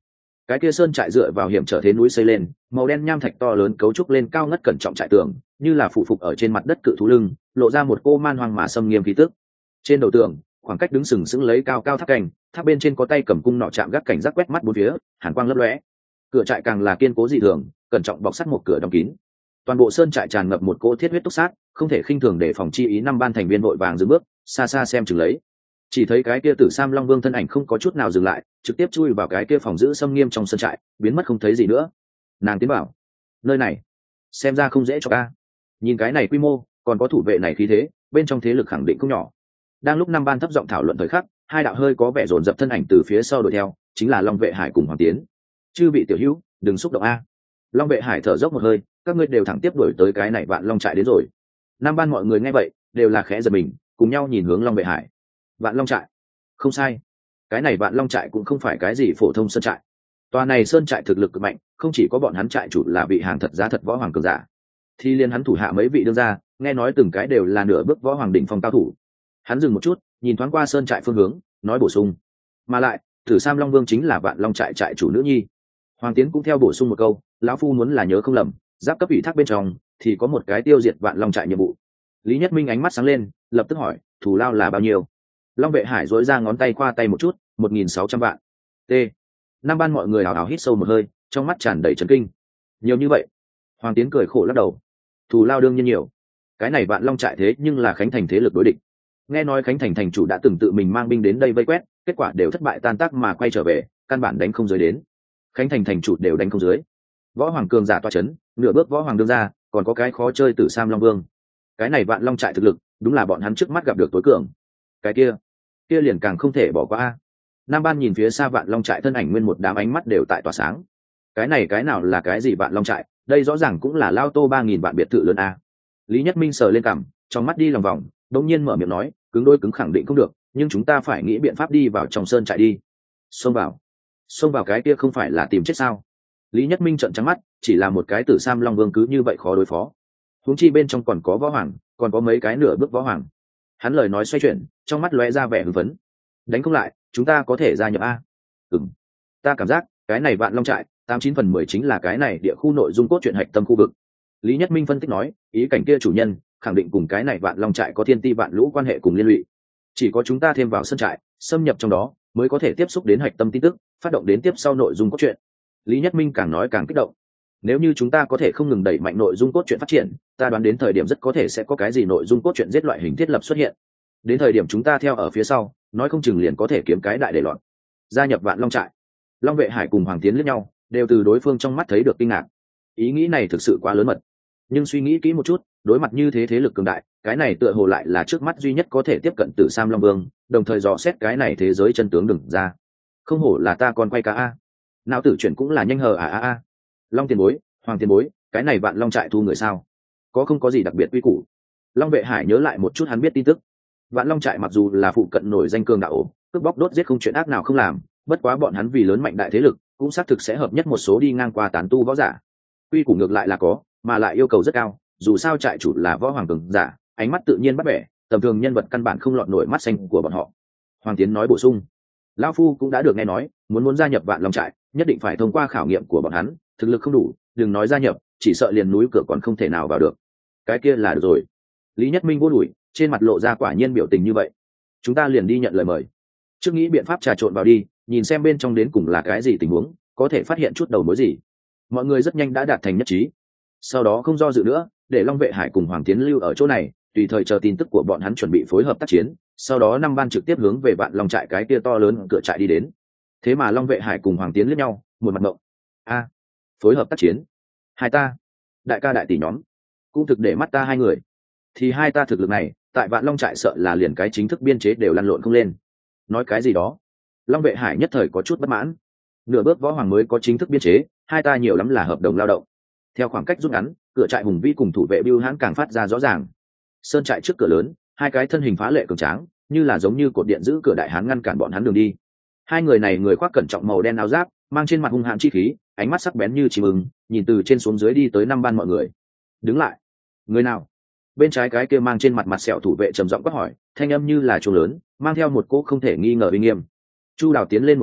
Cái kia sơn trại dựa vào hiểm trở thế núi xây lên, màu đen nham thạch to lớn cấu trúc lên cao ngất cẩn trọng trại tường, như là phụ phục ở trên mặt đất cự thú lưng, lộ ra một cô man hoang mà xâm nghiêm khí tức. Trên đầu tường, khoảng cách đứng sừng sững lấy cao cao tháp cành, tháp bên trên có tay cầm cung nọ chạm gác cảnh giác quét mắt bốn phía, hàn quang lấp lóe. Cửa trại càng là kiên cố dị thường, cẩn trọng bọc sắt một cửa đóng kín. Toàn bộ sơn trại tràn ngập một cỗ thiết huyết túc sát, không thể khinh thường để phòng chi ý. Năm ban thành viên vội vàng dừng bước, xa xa xem chừng lấy. Chỉ thấy cái kia Tử Sam Long Vương thân ảnh không có chút nào dừng lại, trực tiếp chui vào cái kia phòng giữ xâm nghiêm trong sân trại, biến mất không thấy gì nữa. Nàng tiến bảo, nơi này xem ra không dễ cho ca. Nhìn cái này quy mô, còn có thủ vệ này khí thế, bên trong thế lực khẳng định không nhỏ. Đang lúc năm ban thấp giọng thảo luận thời khắc, hai đạo hơi có vẻ dồn dập thân ảnh từ phía sau đuổi theo, chính là Long Vệ Hải cùng Hoàng Tiến. Chư vị tiểu hữu, đừng xúc động a. Long Vệ Hải thở dốc một hơi, các ngươi đều thẳng tiếp đuổi tới cái này Vạn Long trại đến rồi. Năm ban mọi người nghe vậy, đều là khẽ giật mình, cùng nhau nhìn hướng Long Vệ Hải. Vạn Long trại? Không sai, cái này Vạn Long trại cũng không phải cái gì phổ thông sơn trại. Tòa này sơn trại thực lực cực mạnh, không chỉ có bọn hắn trại chủ là vị hàng thật giá thật võ hoàng cường giả, thì liên hắn thủ hạ mấy vị đương gia, nghe nói từng cái đều là nửa bước võ hoàng đỉnh phong cao thủ. Hắn dừng một chút, nhìn thoáng qua sơn trại phương hướng, nói bổ sung, mà lại Tử Sam Long Vương chính là Vạn Long trại trại chủ nữ nhi. Hoàng Tiến cũng theo bổ sung một câu, lão phu muốn là nhớ không lầm, giáp cấp ủy thác bên trong thì có một cái tiêu diệt Vạn Long trại nhiệm vụ. Lý Nhất Minh ánh mắt sáng lên, lập tức hỏi, thù lao là bao nhiêu? Long Vệ Hải dối ra ngón tay khoa tay một chút, một nghìn sáu trăm vạn. T. Năm ban mọi người hào hào hít sâu một hơi, trong mắt tràn đầy chấn kinh. Nhiều như vậy? Hoàng Tiến cười khổ lắc đầu. Thù lao đương nhiên nhiều. Cái này Vạn Long trại thế nhưng là Khánh Thành thế lực đối địch. Nghe nói Khánh Thành thành chủ đã từng tự mình mang binh đến đây vây quét, kết quả đều thất bại tan tác mà quay trở về, căn bản đánh không dưới đến. Khánh Thành thành chủ đều đánh không dưới. Võ hoàng cường giả toa chấn, nửa bước võ hoàng đương ra, còn có cái khó chơi Tử Sam Long Vương. Cái này Vạn Long trại thực lực, đúng là bọn hắn trước mắt gặp được tối cường. Cái kia, kia liền càng không thể bỏ qua a. Nam ban nhìn phía xa Vạn Long trại thân ảnh nguyên một đám ánh mắt đều tại tỏa sáng. Cái này cái nào là cái gì Vạn Long trại, đây rõ ràng cũng là lao tô ba nghìn vạn biệt thự lớn a. Lý Nhất Minh sờ lên cằm, trong mắt đi lòng vòng, đống nhiên mở miệng nói, cứng đôi cứng khẳng định không được, nhưng chúng ta phải nghĩ biện pháp đi vào trong sơn trại đi. Xông vào? Xông vào cái kia không phải là tìm chết sao? Lý Nhất Minh trợn trắng mắt, chỉ là một cái Tử Sam Long Vương cứ như vậy khó đối phó. Huống chi bên trong còn có võ hoàng, còn có mấy cái nửa bước võ hoàng. Hắn lời nói xoay chuyển, trong mắt lóe ra vẻ hưng phấn. Đánh không lại, chúng ta có thể gia nhập a. Ừm, ta cảm giác cái này Vạn Long trại tám chín phần mười chính là cái này địa khu nội dung cốt truyện hạch tâm khu vực. Lý Nhất Minh phân tích nói, ý cảnh kia chủ nhân khẳng định cùng cái này Vạn Long trại có thiên ti vạn lũ quan hệ cùng liên lụy. Chỉ có chúng ta thêm vào sân trại, xâm nhập trong đó, mới có thể tiếp xúc đến hạch tâm tin tức, phát động đến tiếp sau nội dung cốt truyện. Lý Nhất Minh càng nói càng kích động. Nếu như chúng ta có thể không ngừng đẩy mạnh nội dung cốt truyện phát triển, ta đoán đến thời điểm rất có thể sẽ có cái gì nội dung cốt truyện giết loại hình thiết lập xuất hiện. Đến thời điểm chúng ta theo ở phía sau, nói không chừng liền có thể kiếm cái đại để loạn. Gia nhập Vạn Long trại. Long Vệ Hải cùng Hoàng Tiến liếc nhau, đều từ đối phương trong mắt thấy được kinh ngạc. Ý nghĩ này thực sự quá lớn mật. Nhưng suy nghĩ kỹ một chút, đối mặt như thế thế lực cường đại, cái này tựa hồ lại là trước mắt duy nhất có thể tiếp cận Tử Sam Long Vương, đồng thời dò xét cái này thế giới chân tướng đừng ra. Không hổ là ta còn quay cá a. Não tử chuyển cũng là nhanh hờ à a a. Long tiền bối, Hoàng tiền bối, cái này Vạn Long trại thu người sao? Có không có gì đặc biệt quy củ? Long Vệ Hải nhớ lại một chút hắn biết tin tức. Vạn Long trại mặc dù là phụ cận nổi danh cường đạo ổ, cướp bóc đốt giết không chuyện ác nào không làm, bất quá bọn hắn vì lớn mạnh đại thế lực, cũng xác thực sẽ hợp nhất một số đi ngang qua tán tu võ giả. Quy củ ngược lại là có, mà lại yêu cầu rất cao, dù sao trại chủ là võ hoàng cường giả, ánh mắt tự nhiên bắt bẻ, tầm thường nhân vật căn bản không lọt nổi mắt xanh của bọn họ. Hoàng Tiến nói bổ sung, lão phu cũng đã được nghe nói, muốn muốn gia nhập Vạn Long trại, nhất định phải thông qua khảo nghiệm của bọn hắn, thực lực không đủ, đừng nói gia nhập, chỉ sợ liền núi cửa còn không thể nào vào được. Cái kia là được rồi. Lý Nhất Minh vô đuổi, trên mặt lộ ra quả nhiên biểu tình như vậy. Chúng ta liền đi nhận lời mời. Trước nghĩ biện pháp trà trộn vào đi, nhìn xem bên trong đến cùng là cái gì tình huống, có thể phát hiện chút đầu mối gì. Mọi người rất nhanh đã đạt thành nhất trí. Sau đó không do dự nữa, để Long Vệ Hải cùng Hoàng Tiến lưu ở chỗ này, tùy thời chờ tin tức của bọn hắn chuẩn bị phối hợp tác chiến. Sau đó năm ban trực tiếp hướng về Vạn Long trại cái kia to lớn cửa trại đi đến. Thế mà Long Vệ Hải cùng Hoàng Tiến liếc nhau, một mặt ngộng. A, phối hợp tác chiến? Hai ta, đại ca đại tỷ nhóm, cũng thực để mắt ta hai người. Thì hai ta thực lực này, tại Vạn Long trại sợ là liền cái chính thức biên chế đều lăn lộn không lên. Nói cái gì đó? Long Vệ Hải nhất thời có chút bất mãn. Nửa bước võ hoàng mới có chính thức biên chế, hai ta nhiều lắm là hợp đồng lao động. Theo khoảng cách rút ngắn, cửa trại hùng vĩ cùng thủ vệ bưu hãn càng phát ra rõ ràng. Sơn trại trước cửa lớn, hai cái thân hình phá lệ cường tráng, như là giống như cột điện giữ cửa đại hán ngăn cản bọn hắn đường đi. Hai người này người khoác cẩn trọng màu đen áo giáp, mang trên mặt hung hãn chi khí, ánh mắt sắc bén như chim ưng, nhìn từ trên xuống dưới đi tới năm ban mọi người. Đứng lại. Người nào? Bên trái cái kia mang trên mặt mặt sẹo thủ vệ trầm giọng quát hỏi, thanh âm như là chuông lớn, mang theo một cỗ không thể nghi ngờ uy nghiêm. Chu Đào tiến lên một bước,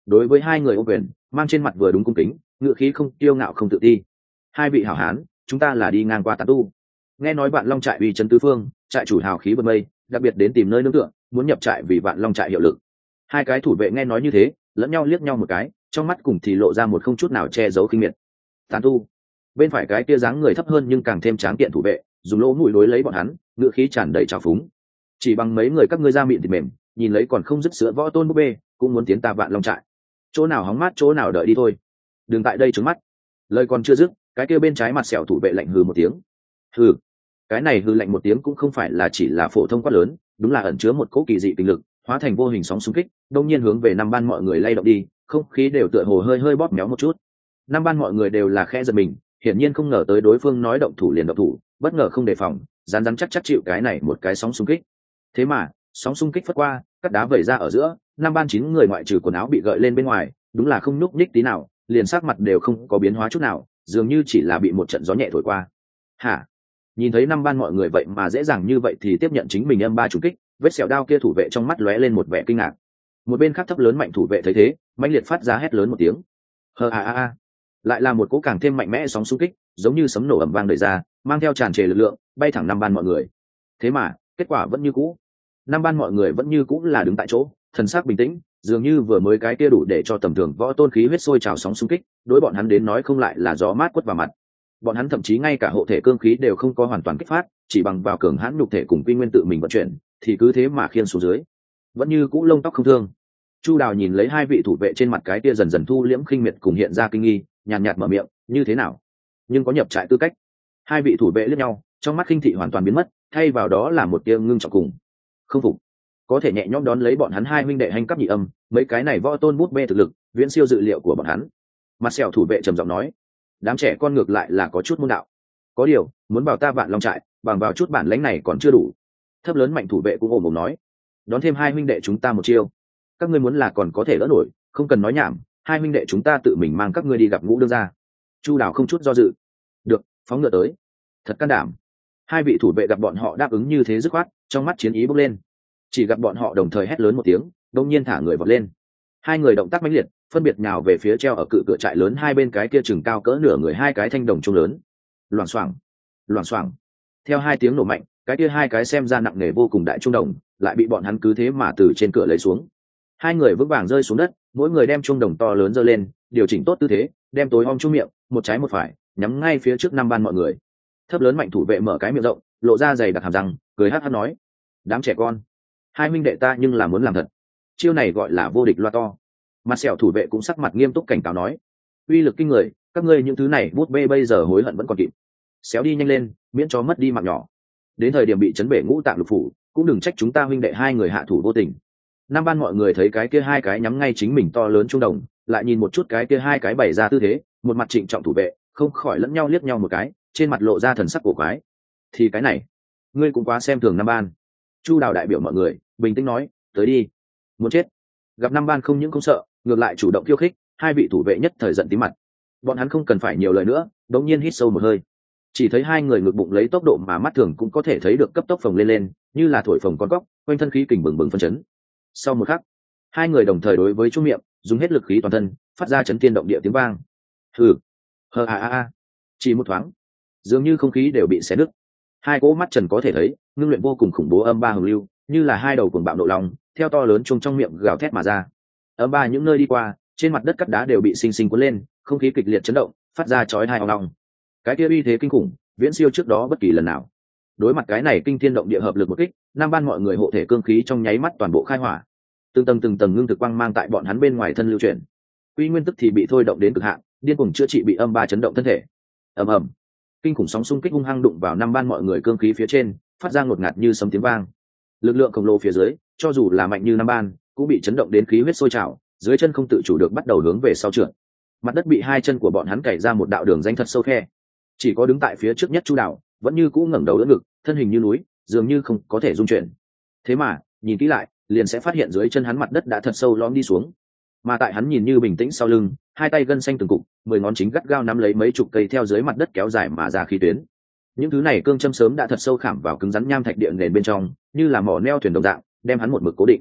đối với hai người ô quyền, mang trên mặt vừa đúng cung kính, ngựa khí không kiêu ngạo không tự ti. Hai vị hảo hán, chúng ta là đi ngang qua tán tu, nghe nói vạn long trại uy trấn tứ phương, trại chủ hào khí vượt mây, đặc biệt đến tìm nơi nương tựa, muốn nhập trại vì vạn long trại hiệu lực. Hai cái thủ vệ nghe nói như thế, lẫn nhau liếc nhau một cái, trong mắt cùng thì lộ ra một không chút nào che giấu khinh miệt. Tán tu. Bên phải cái kia dáng người thấp hơn nhưng càng thêm tráng kiện thủ vệ, dùng lỗ mũi đối lấy bọn hắn, ngựa khí tràn đầy trào phúng. Chỉ bằng mấy người các ngươi ra miệng thịt mềm, nhìn lấy còn không dứt sữa võ tôn búp bê, cũng muốn tiến ta vạn long trại. Chỗ nào hóng mát chỗ nào đợi đi thôi, đừng tại đây trướng mắt. Lời còn chưa dứt, cái kia bên trái mặt sẹo thủ vệ lạnh hừ một tiếng. Hừ. Cái này hừ lạnh một tiếng cũng không phải là chỉ là phổ thông quát lớn, đúng là ẩn chứa một cỗ kỳ dị tình lực, hóa thành vô hình sóng xung kích, đông nhiên hướng về năm ban mọi người lay động đi, không khí đều tựa hồ hơi hơi bóp méo một chút. Năm ban mọi người đều là khẽ giật mình, hiển nhiên không ngờ tới đối phương nói động thủ liền động thủ, bất ngờ không đề phòng, rắn rắn chắc chắc chịu cái này một cái sóng xung kích. Thế mà, sóng xung kích phất qua, cắt đá vẩy ra ở giữa, năm ban chín người ngoại trừ quần áo bị gợi lên bên ngoài, đúng là không nhúc nhích tí nào, liền sắc mặt đều không có biến hóa chút nào, dường như chỉ là bị một trận gió nhẹ thổi qua. Hả? Nhìn thấy năm ban mọi người vậy mà dễ dàng như vậy thì tiếp nhận chính mình âm ba chủ kích, vết sẹo đao kia thủ vệ trong mắt lóe lên một vẻ kinh ngạc. Một bên khác thấp lớn mạnh thủ vệ thấy thế, mãnh liệt phát ra hét lớn một tiếng. Hờ a a a. Lại là một cỗ càng thêm mạnh mẽ sóng xung kích, giống như sấm nổ ầm vang đời ra, mang theo tràn trề lực lượng, bay thẳng năm ban mọi người. Thế mà, kết quả vẫn như cũ. Năm ban mọi người vẫn như cũ là đứng tại chỗ, thần sắc bình tĩnh, dường như vừa mới cái kia đủ để cho tầm thường võ tôn khí huyết sôi trào sóng xung kích, đối bọn hắn đến nói không lại là gió mát quất vào mặt. Bọn hắn thậm chí ngay cả hộ thể cương khí đều không có hoàn toàn kích phát, chỉ bằng vào cường hãn nhục thể cùng quy nguyên tự mình vận chuyển, thì cứ thế mà khiên xuống dưới, vẫn như cũ lông tóc không thương. Chu Đào nhìn lấy hai vị thủ vệ trên mặt cái kia dần dần thu liễm khinh miệt cùng hiện ra kinh nghi, nhàn nhạt mở miệng, như thế nào? Nhưng có nhập trại tư cách. Hai vị thủ vệ liếc nhau, trong mắt khinh thị hoàn toàn biến mất, thay vào đó là một tia ngưng trọng cùng không phục. Có thể nhẹ nhõm đón lấy bọn hắn hai huynh đệ hành cấp nhị âm, mấy cái này võ tôn bút bê thực lực, viễn siêu dự liệu của bọn hắn. Mặt sẹo thủ vệ trầm giọng nói, đám trẻ con ngược lại là có chút môn đạo, có điều muốn vào ta vạn long trại, bằng vào chút bản lãnh này còn chưa đủ. Thấp lớn mạnh thủ vệ cũng ồm ồm nói, đón thêm hai huynh đệ chúng ta một chiêu, các ngươi muốn là còn có thể đỡ nổi, không cần nói nhảm, hai huynh đệ chúng ta tự mình mang các ngươi đi gặp Ngũ đương gia. Chu Đào không chút do dự, được, phóng ngựa tới. Thật can đảm. Hai vị thủ vệ gặp bọn họ đáp ứng như thế dứt khoát, trong mắt chiến ý bốc lên. Chỉ gặp bọn họ đồng thời hét lớn một tiếng, đông nhiên thả người vọt lên. Hai người động tác mãnh liệt, phân biệt nhào về phía treo ở cự cửa trại lớn hai bên cái kia chừng cao cỡ nửa người hai cái thanh đồng trung lớn. Loảng xoảng, loảng xoảng. Theo hai tiếng nổ mạnh, cái kia hai cái xem ra nặng nề vô cùng đại trung đồng, lại bị bọn hắn cứ thế mà từ trên cửa lấy xuống. Hai người vững vàng rơi xuống đất, mỗi người đem trung đồng to lớn giơ lên, điều chỉnh tốt tư thế, đem tối om chung miệng, một trái một phải, nhắm ngay phía trước năm ban mọi người. Thấp lớn mạnh thủ vệ mở cái miệng rộng, lộ ra dày đặc hàm răng, cười hắt hắt nói, đám trẻ con, hai minh đệ ta nhưng là muốn làm thật. Chiêu này gọi là vô địch loa to. Mặt sẹo thủ vệ cũng sắc mặt nghiêm túc cảnh cáo nói, uy lực kinh người, các ngươi những thứ này bút bê bây giờ hối hận vẫn còn kịp. Xéo đi nhanh lên, miễn cho mất đi mạng nhỏ. Đến thời điểm bị chấn bể ngũ tạng lục phủ, cũng đừng trách chúng ta huynh đệ hai người hạ thủ vô tình. Năm ban mọi người thấy cái kia hai cái nhắm ngay chính mình to lớn trung đồng, lại nhìn một chút cái kia hai cái bày ra tư thế, một mặt trịnh trọng thủ vệ, không khỏi lẫn nhau liếc nhau một cái, trên mặt lộ ra thần sắc cổ quái. Thì cái này, ngươi cũng quá xem thường năm ban. Chu Đào đại biểu mọi người, bình tĩnh nói, tới đi. Muốn chết. Gặp năm ban không những không sợ, ngược lại chủ động khiêu khích, hai vị thủ vệ nhất thời giận tím mặt. Bọn hắn không cần phải nhiều lời nữa, đống nhiên hít sâu một hơi. Chỉ thấy hai người ngực bụng lấy tốc độ mà mắt thường cũng có thể thấy được cấp tốc phồng lên lên, như là thổi phồng con góc, quanh thân khí kình bừng bừng phân chấn. Sau một khắc, hai người đồng thời đối với chu miệng, dùng hết lực khí toàn thân, phát ra chấn thiên động địa tiếng vang. Hừ, hờ a a a. Chỉ một thoáng, dường như không khí đều bị xé nứt. Hai cỗ mắt trần có thể thấy, ngưng luyện vô cùng khủng bố âm ba hồng lưu, như là hai đầu cuồng bạo nộ lòng, theo to lớn chuông trong miệng gào thét mà ra. Âm ba những nơi đi qua, trên mặt đất cắt đá đều bị sinh sinh cuốn lên, không khí kịch liệt chấn động, phát ra chói tai ong ong. Cái kia uy thế kinh khủng, viễn siêu trước đó bất kỳ lần nào. Đối mặt cái này kinh thiên động địa hợp lực một kích, năm ban mọi người hộ thể cương khí trong nháy mắt toàn bộ khai hỏa. Từng tầng từng tầng ngưng thực quang mang tại bọn hắn bên ngoài thân lưu chuyển. Quy nguyên tức thì bị thôi động đến cực hạn, điên cuồng chữa trị bị âm ba chấn động thân thể. Ầm ầm. Kinh khủng sóng xung kích hung hăng đụng vào năm ban mọi người cương khí phía trên, phát ra ngột ngạt như sấm tiếng vang. Lực lượng khổng lồ phía dưới, cho dù là mạnh như năm ban, cũng bị chấn động đến khí huyết sôi trào, dưới chân không tự chủ được bắt đầu hướng về sau trượt. Mặt đất bị hai chân của bọn hắn cày ra một đạo đường danh thật sâu khe. Chỉ có đứng tại phía trước nhất Chu Đào, vẫn như cũ ngẩng đầu đỡ ngực, thân hình như núi, dường như không có thể dung chuyển. Thế mà, nhìn kỹ lại, liền sẽ phát hiện dưới chân hắn mặt đất đã thật sâu lõm đi xuống. Mà tại hắn nhìn như bình tĩnh sau lưng, hai tay gân xanh từng cục, mười ngón chính gắt gao nắm lấy mấy chục cây theo dưới mặt đất kéo dài mà ra khí tuyến. Những thứ này cương châm sớm đã thật sâu khảm vào cứng rắn nham thạch địa nền bên trong, như là mỏ neo thuyền đồng dạng, đem hắn một mực cố định.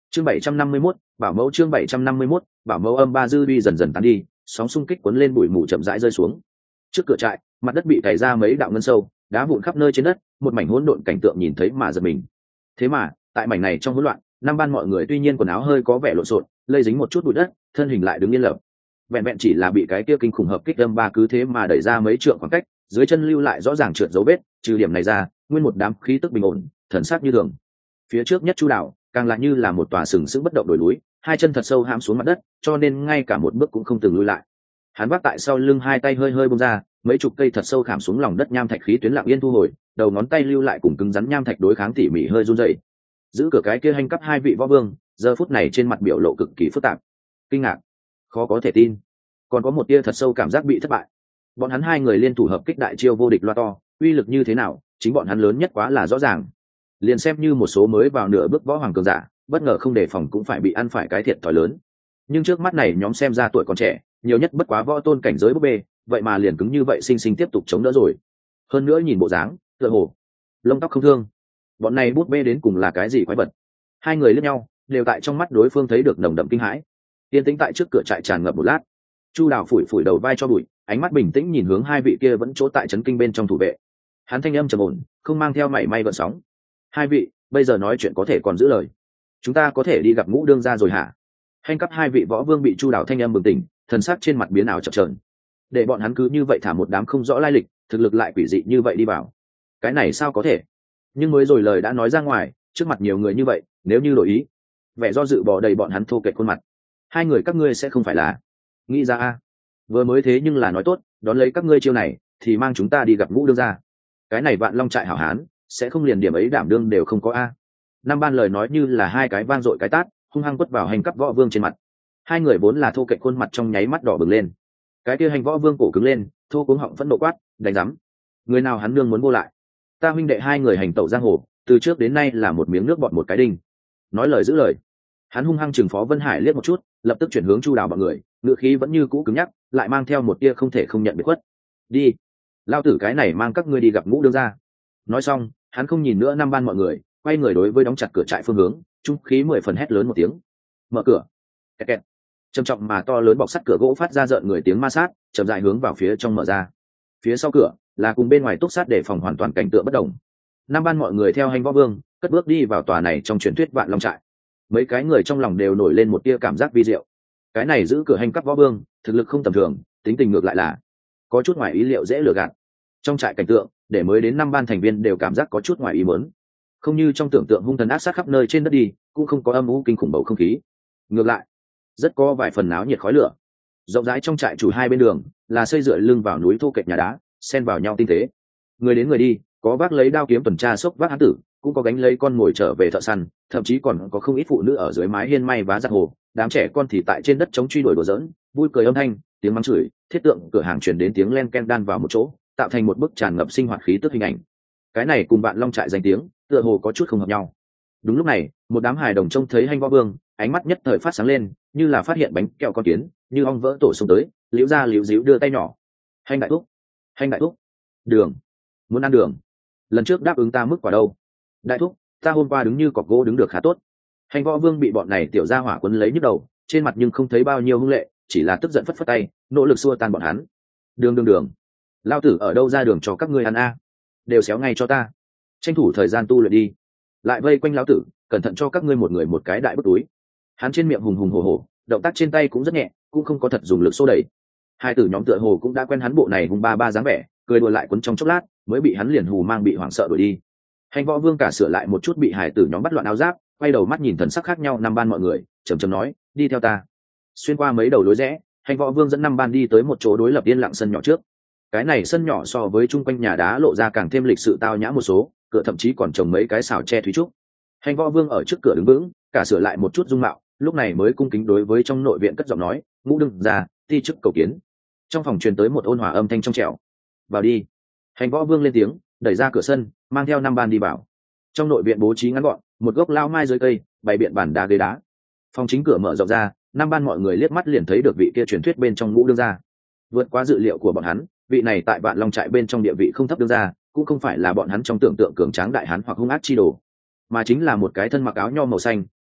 chương bảy trăm năm mươi mốt, bảo mẫu chương bảy trăm năm mươi mốt, bảo mẫu âm ba dư uy dần dần tán đi, sóng xung kích cuốn lên bụi mù chậm rãi rơi xuống. Trước cửa trại, mặt đất bị cày ra mấy đạo ngân sâu, đá vụn khắp nơi trên đất, một mảnh hỗn độn cảnh tượng nhìn thấy mà giật mình. Thế mà, tại mảnh này trong hỗn loạn, năm ban mọi người tuy nhiên quần áo hơi có vẻ lộn xộn, lây dính một chút bụi đất, thân hình lại đứng yên lập. Vẹn vẹn chỉ là bị cái kia kinh khủng hợp kích âm ba cứ thế mà đẩy ra mấy trượng khoảng cách, dưới chân lưu lại rõ ràng trượt dấu vết, trừ điểm này ra, nguyên một đám khí tức bình ổn, thần sắc như thường. Phía trước nhất Chu Đảo, càng lại như là một tòa sừng sững bất động đồi núi, hai chân thật sâu hãm xuống mặt đất, cho nên ngay cả một bước cũng không từng lùi lại. Hắn vác tại sau lưng, hai tay hơi hơi bung ra, mấy chục cây thật sâu khảm xuống lòng đất nham thạch khí tuyến lặng yên thu hồi, đầu ngón tay lưu lại cùng cứng rắn nham thạch đối kháng tỉ mỉ hơi run rẩy. Giữ cửa cái kia hành cấp hai vị võ vương, giờ phút này trên mặt biểu lộ cực kỳ phức tạp, kinh ngạc, khó có thể tin, còn có một tia thật sâu cảm giác bị thất bại. Bọn hắn hai người liên thủ hợp kích đại chiêu vô địch loa to, uy lực như thế nào, chính bọn hắn lớn nhất quá là rõ ràng. Liền xem như một số mới vào nửa bước võ hoàng cường giả, bất ngờ không đề phòng cũng phải bị ăn phải cái thiệt thòi lớn. Nhưng trước mắt này nhóm xem ra tuổi còn trẻ, nhiều nhất bất quá võ tôn cảnh giới búp bê, vậy mà liền cứng như vậy sinh sinh tiếp tục chống đỡ rồi. Hơn nữa nhìn bộ dáng, tựa hồ lông tóc không thương. Bọn này bút bê đến cùng là cái gì quái vật? Hai người liếc nhau, đều tại trong mắt đối phương thấy được nồng đậm kinh hãi. Yên tĩnh tại trước cửa trại tràn ngập một lát. Chu Đào phủi phủi đầu vai cho bụi, ánh mắt bình tĩnh nhìn hướng hai vị kia vẫn chỗ tại trấn kinh bên trong thủ vệ. Hắn thanh âm trầm ổn, không mang theo mảy may gợn sóng. Hai vị, bây giờ nói chuyện có thể còn giữ lời. Chúng ta có thể đi gặp Ngũ đương gia rồi hả? Hành cấp hai vị võ vương bị Chu Đào thanh âm bừng tỉnh, thần sắc trên mặt biến ảo chập chờn. Để bọn hắn cứ như vậy thả một đám không rõ lai lịch, thực lực lại quỷ dị như vậy đi vào. Cái này sao có thể? Nhưng mới rồi lời đã nói ra ngoài, trước mặt nhiều người như vậy, nếu như đổi ý, vẻ do dự bỏ đầy bọn hắn thô kệch khuôn mặt. Hai người các ngươi sẽ không phải là nghĩ ra a? Vừa mới thế nhưng là nói tốt, đón lấy các ngươi chiêu này, thì mang chúng ta đi gặp Ngũ đương gia. Cái này Vạn Long trại hảo hán, sẽ không liền điểm ấy đảm đương đều không có a. Năm ban lời nói như là hai cái vang dội cái tát, hung hăng quất vào hành cấp võ vương trên mặt. Hai người vốn là thô kệch khuôn mặt trong nháy mắt đỏ bừng lên. Cái kia hành võ vương cổ cứng lên, thô cuống họng phẫn nộ quát, đánh rắm. Người nào hắn nương muốn vô lại? Ta huynh đệ hai người hành tẩu giang hồ, từ trước đến nay là một miếng nước bọt một cái đinh. Nói lời giữ lời. Hắn hung hăng chừng Phó Vân Hải liếc một chút, lập tức chuyển hướng Chu Đào bọn người, ngựa khí vẫn như cũ cứng nhắc, lại mang theo một tia không thể không nhận biệt khuất. Đi, lao tử cái này mang các ngươi đi gặp Ngũ đương gia. Nói xong, hắn không nhìn nữa năm ban mọi người, quay người đối với đóng chặt cửa trại phương hướng, trung khí mười phần hét lớn một tiếng. Mở cửa. Kẹt kẹt. Trầm trọng mà to lớn bọc sắt cửa gỗ phát ra rợn người tiếng ma sát, chậm rãi hướng vào phía trong mở ra. Phía sau cửa là cùng bên ngoài túc sát để phòng hoàn toàn cảnh tượng bất động. Năm ban mọi người theo hành võ vương cất bước đi vào tòa này trong truyền thuyết Vạn Long trại. Mấy cái người trong lòng đều nổi lên một tia cảm giác vi diệu. Cái này giữ cửa hành cấp võ vương, thực lực không tầm thường, tính tình ngược lại là có chút ngoài ý liệu dễ lừa gạt. Trong trại cảnh tượng, để mới đến năm ban thành viên đều cảm giác có chút ngoài ý muốn. Không như trong tưởng tượng hung thần ác sát khắp nơi trên đất đi, cũng không có âm u kinh khủng bầu không khí. Ngược lại, rất có vài phần náo nhiệt khói lửa. Rộng rãi trong trại chủ hai bên đường là xây dựa lưng vào núi thô kệch nhà đá, xen vào nhau tinh tế. Người đến người đi, có vác lấy đao kiếm tuần tra sốc vác hán tử, cũng có gánh lấy con mồi trở về thợ săn, thậm chí còn có không ít phụ nữ ở dưới mái hiên may vá giặt hồ, đám trẻ con thì tại trên đất chống truy đuổi đùa giỡn, vui cười âm thanh, tiếng mắng chửi, thiết tượng cửa hàng truyền đến tiếng len ken đan vào một chỗ, tạo thành một bức tràn ngập sinh hoạt khí tức hình ảnh. Cái này cùng Vạn Long trại danh tiếng, tựa hồ có chút không hợp nhau. Đúng lúc này, một đám hài đồng trông thấy hành võ vương, ánh mắt nhất thời phát sáng lên, như là phát hiện bánh kẹo con kiến, như ong vỡ tổ xông tới, liễu ra liễu díu đưa tay nhỏ. Hành đại thúc, hành đại thúc, đường, muốn ăn đường. Lần trước đáp ứng ta mức quả đâu? Đại thúc, ta hôm qua đứng như cọc gỗ đứng được khá tốt. Hành võ vương bị bọn này tiểu gia hỏa quấn lấy nhức đầu, trên mặt nhưng không thấy bao nhiêu hung lệ, chỉ là tức giận phất phất tay, nỗ lực xua tan bọn hắn. Đường đường đường, lao tử ở đâu ra đường cho các ngươi ăn a? Đều xéo ngay cho ta, tranh thủ thời gian tu luyện đi. Lại vây quanh lão tử, cẩn thận cho các ngươi một người một cái đại bức túi. Hắn trên miệng hùng hùng hổ hổ, động tác trên tay cũng rất nhẹ, cũng không có thật dùng lực xô đẩy. Hai tử nhóm tựa hồ cũng đã quen hắn bộ này hùng ba ba dáng vẻ, cười đùa lại quấn trong chốc lát, mới bị hắn liền hù mang bị hoảng sợ đuổi đi. Hành võ vương cả sửa lại một chút bị hải tử nhóm bắt loạn áo giáp, quay đầu mắt nhìn thần sắc khác nhau năm ban mọi người, chầm chầm nói, đi theo ta. Xuyên qua mấy đầu lối rẽ, hành võ vương dẫn năm ban đi tới một chỗ đối lập yên lặng sân nhỏ trước. Cái này sân nhỏ so với chung quanh nhà đá lộ ra càng thêm lịch sự tao nhã một số, cửa thậm chí còn trồng mấy cái xào tre thúy trúc. Hành võ vương ở trước cửa đứng vững, cả sửa lại một chút dung mạo, lúc này mới cung kính đối với trong nội viện cất giọng nói, Ngũ đương ra, ti chức cầu kiến. Trong phòng truyền tới một ôn hòa âm thanh trong trẻo. Vào đi. Hành võ vương lên tiếng, đẩy ra cửa sân, mang theo năm ban đi vào. Trong nội viện bố trí ngắn gọn, một gốc lao mai dưới cây, bày biện bàn đá ghế đá. Phòng chính cửa mở rộng ra, năm ban mọi người liếc mắt liền thấy được vị kia truyền thuyết bên trong Ngũ đương ra. Vượt qua dự liệu của bọn hắn, vị này tại Vạn Long trại bên trong địa vị không thấp đương ra, cũng không phải là bọn hắn trong tưởng tượng cường tráng đại hán hoặc hung ác chi đồ, mà chính là một cái thân mặc áo nho màu xanh,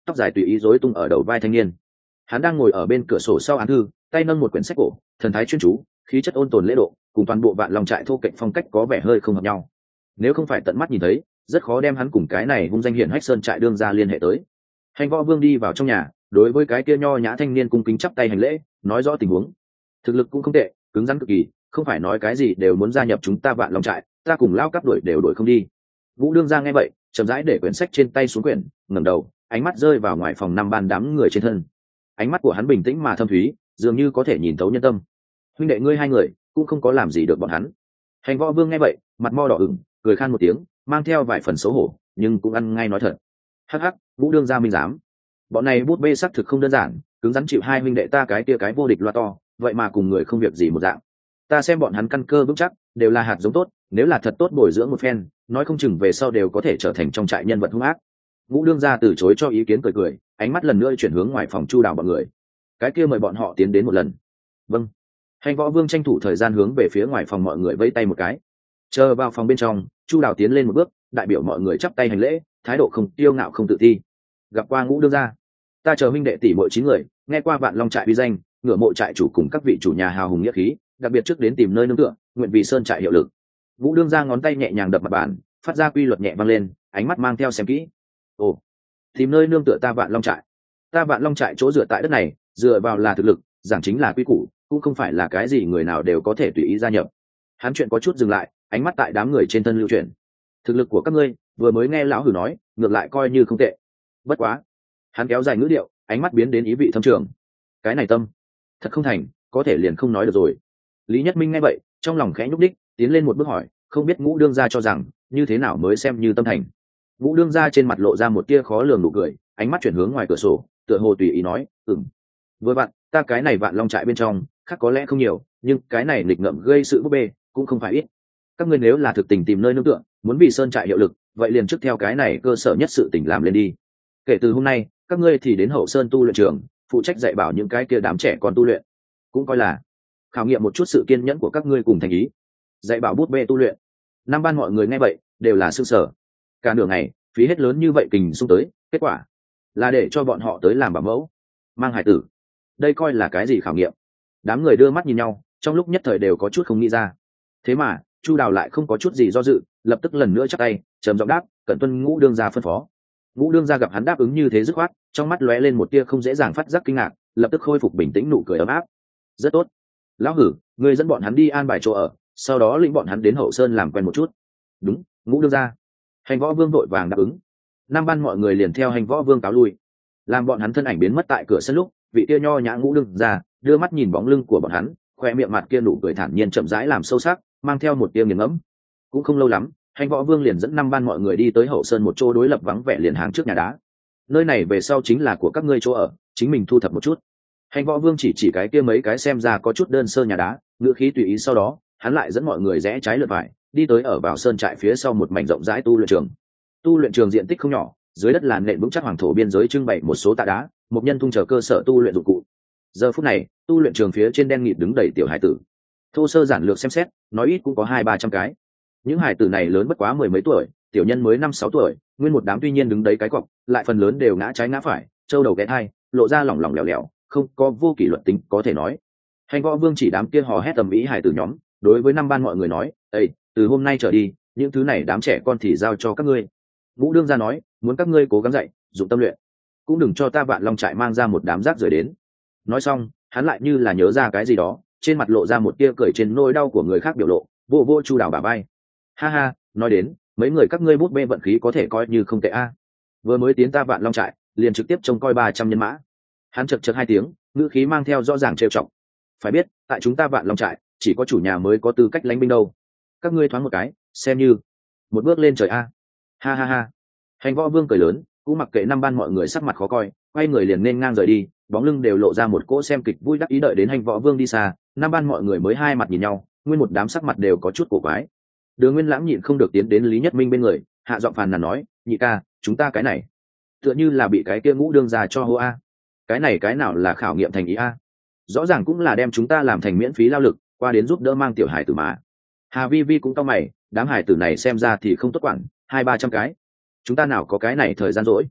tóc dài tùy ý rối tung ở đầu vai thanh niên. Hắn đang ngồi ở bên cửa sổ sau án thư, tay nâng một quyển sách cổ, thần thái chuyên chú, khí chất ôn tồn lễ độ, cùng toàn bộ Vạn Long trại thô kệch phong cách có vẻ hơi không hợp nhau. Nếu không phải tận mắt nhìn thấy, rất khó đem hắn cùng cái này hung danh hiển hách sơn trại đương ra liên hệ tới. Hành Võ Vương đi vào trong nhà, đối với cái kia nho nhã thanh niên cung kính chắp tay hành lễ, nói rõ tình huống. Thực lực cũng không tệ, cứng rắn cực kỳ, không phải nói cái gì đều muốn gia nhập chúng ta Vạn Long trại, ta cùng lao cấp đuổi đều đuổi không đi. Vũ đương ra nghe vậy, chậm rãi để quyển sách trên tay xuống quyển, ngẩng đầu, ánh mắt rơi vào ngoài phòng năm ban đám người trên thân. Ánh mắt của hắn bình tĩnh mà thâm thúy, dường như có thể nhìn thấu nhân tâm. Huynh đệ ngươi hai người cũng không có làm gì được bọn hắn. Hành Võ Vương nghe vậy, mặt mo đỏ ửng, cười khan một tiếng, mang theo vài phần xấu hổ, nhưng cũng ăn ngay nói thật. Hắc hắc, Vũ đương gia minh dám. Bọn này bút bê sắc thực không đơn giản, cứng rắn chịu hai huynh đệ ta cái tia cái vô địch loa to, vậy mà cùng người không việc gì một dạng. Ta xem bọn hắn căn cơ vững chắc, đều là hạt giống tốt, nếu là thật tốt bồi dưỡng một phen, nói không chừng về sau đều có thể trở thành trong trại nhân vật hung ác. Vũ đương gia từ chối cho ý kiến cười cười, ánh mắt lần nữa chuyển hướng ngoài phòng Chu Đào bọn người. Cái kia mời bọn họ tiến đến một lần. Vâng. Hành Võ Vương tranh thủ thời gian hướng về phía ngoài phòng mọi người vẫy tay một cái. Chờ vào phòng bên trong, Chu Đào tiến lên một bước, đại biểu mọi người chắp tay hành lễ, thái độ không tiêu ngạo không tự ti. Gặp qua Ngũ đương gia, ta chờ huynh đệ tỷ muội chín người, nghe qua Vạn Long trại uy danh, ngửa mộ trại chủ cùng các vị chủ nhà hào hùng nghĩa khí, đặc biệt trước đến tìm nơi nương tựa, nguyện vì sơn trại hiệu lực. Vũ đương gia ngón tay nhẹ nhàng đập mặt bàn, phát ra quy luật nhẹ vang lên, ánh mắt mang theo xem kỹ. Ồ, tìm nơi nương tựa ta Vạn Long trại. Ta Vạn Long trại chỗ dựa tại đất này, dựa vào là thực lực, giảng chính là quy củ, cũng không phải là cái gì người nào đều có thể tùy ý gia nhập. Hắn chuyện có chút dừng lại, ánh mắt tại đám người trên thân lưu chuyển. Thực lực của các ngươi, vừa mới nghe lão hử nói, ngược lại coi như không tệ. Bất quá, hắn kéo dài ngữ điệu, ánh mắt biến đến ý vị thâm trường. Cái này tâm, thật không thành, có thể liền không nói được rồi. Lý Nhất Minh nghe vậy, trong lòng khẽ nhúc đích, tiến lên một bước hỏi, không biết Ngũ đương gia cho rằng, như thế nào mới xem như tâm thành. Ngũ đương gia trên mặt lộ ra một tia khó lường nụ cười, ánh mắt chuyển hướng ngoài cửa sổ, tựa hồ tùy ý nói, ừm. Với bạn, ta cái này Vạn Long trại bên trong, khác có lẽ không nhiều, nhưng cái này nghịch ngợm gây sự búp bê, cũng không phải ít. Các ngươi nếu là thực tình tìm nơi nương tựa, muốn vì sơn trại hiệu lực, vậy liền trước theo cái này cơ sở nhất sự tình làm lên đi. Kể từ hôm nay, các ngươi thì đến Hậu Sơn tu luyện trường, phụ trách dạy bảo những cái kia đám trẻ còn tu luyện, cũng coi là khảo nghiệm một chút sự kiên nhẫn của các ngươi cùng thành ý. Dạy bảo bút bê tu luyện. Năm ban mọi người nghe vậy, đều là sương sở. Cả nửa ngày, phí hết lớn như vậy kình xung tới, kết quả là để cho bọn họ tới làm bảo mẫu, mang hải tử. Đây coi là cái gì khảo nghiệm? Đám người đưa mắt nhìn nhau, trong lúc nhất thời đều có chút không nghĩ ra. Thế mà, Chu Đào lại không có chút gì do dự, lập tức lần nữa chắp tay, trầm giọng đáp, cẩn tuân Ngũ đương gia phân phó. Ngũ đương gia gặp hắn đáp ứng như thế dứt khoát, trong mắt lóe lên một tia không dễ dàng phát giác kinh ngạc, lập tức khôi phục bình tĩnh nụ cười ấm áp. Rất tốt. Lão hử, ngươi dẫn bọn hắn đi an bài chỗ ở, sau đó lĩnh bọn hắn đến Hậu Sơn làm quen một chút. Đúng, Ngũ đương gia. Hành Võ Vương vội vàng đáp ứng. Năm ban mọi người liền theo Hành Võ Vương cáo lui. Làm bọn hắn thân ảnh biến mất tại cửa sân lúc, vị tia nho nhã Ngũ đương gia đưa mắt nhìn bóng lưng của bọn hắn, khoe miệng mặt kia nụ cười thản nhiên chậm rãi làm sâu sắc, mang theo một tia nghiền ngẫm. Cũng không lâu lắm, Hành Võ Vương liền dẫn năm ban mọi người đi tới Hậu Sơn một chỗ đối lập vắng vẻ liền hàng trước nhà đá. Nơi này về sau chính là của các ngươi chỗ ở, chính mình thu thập một chút. Hành Võ Vương chỉ chỉ cái kia mấy cái xem ra có chút đơn sơ nhà đá, ngữ khí tùy ý, sau đó hắn lại dẫn mọi người rẽ trái lượt phải, đi tới ở vào sơn trại phía sau một mảnh rộng rãi tu luyện trường. Tu luyện trường diện tích không nhỏ, dưới đất là nền vững chắc hoàng thổ biên giới trưng bày một số tạ đá, một nhân thung chờ cơ sở tu luyện dụng cụ. Giờ phút này, tu luyện trường phía trên đen nghịt đứng đầy tiểu hải tử. Thô sơ giản lược xem xét, nói ít cũng có hai ba trăm cái. Những hải tử này lớn bất quá mười mấy tuổi, tiểu nhân mới năm sáu tuổi, nguyên một đám tuy nhiên đứng đấy cái cọc, lại phần lớn đều ngã trái ngã phải, trâu đầu ghé thai, lộ ra lỏng lỏng lẻo lẻo, không có vô kỷ luật tính có thể nói. Hành Võ Vương chỉ đám kia hò hét tầm ý hải tử nhóm, đối với năm ban mọi người nói, "Ê, từ hôm nay trở đi, những thứ này đám trẻ con thì giao cho các ngươi." Ngũ đương gia nói, "Muốn các ngươi cố gắng dạy, dụng tâm luyện, cũng đừng cho ta Vạn Long trại mang ra một đám rác rưởi đến." Nói xong, hắn lại như là nhớ ra cái gì đó, trên mặt lộ ra một tia cười trên nỗi đau của người khác biểu lộ, vô vô Chu Đào bả vai. "Ha ha, nói đến, mấy người các ngươi bút bê vận khí có thể coi như không tệ a. Vừa mới tiến ta Vạn Long trại, liền trực tiếp trông coi ba trăm nhân mã." Hắn chật chật hai tiếng, ngữ khí mang theo rõ ràng trêu chọc. "Phải biết, tại chúng ta Vạn Long trại, chỉ có chủ nhà mới có tư cách lãnh binh đâu. Các ngươi thoáng một cái, xem như một bước lên trời a." Ha ha ha. Hành Võ Vương cười lớn, cũng mặc kệ năm ban mọi người sắc mặt khó coi, quay người liền nên ngang rời đi, bóng lưng đều lộ ra một cỗ xem kịch vui đắc ý. Đợi đến Hành Võ Vương đi xa, năm ban mọi người mới hai mặt nhìn nhau, nguyên một đám sắc mặt đều có chút cổ quái. Đường Nguyên Lãng nhịn không được tiến đến Lý Nhất Minh bên người, hạ giọng phàn nàn nói, "Nhị ca, chúng ta cái này tựa như là bị cái kia Ngũ đương gia cho hô a. Cái này cái nào là khảo nghiệm thành ý a? Rõ ràng cũng là đem chúng ta làm thành miễn phí lao lực, qua đến giúp đỡ mang tiểu hải tử mà." Hà Vi Vi cũng cau mày, đám hải tử này xem ra thì không tốt quản, hai ba trăm cái, chúng ta nào có cái này thời gian rỗi.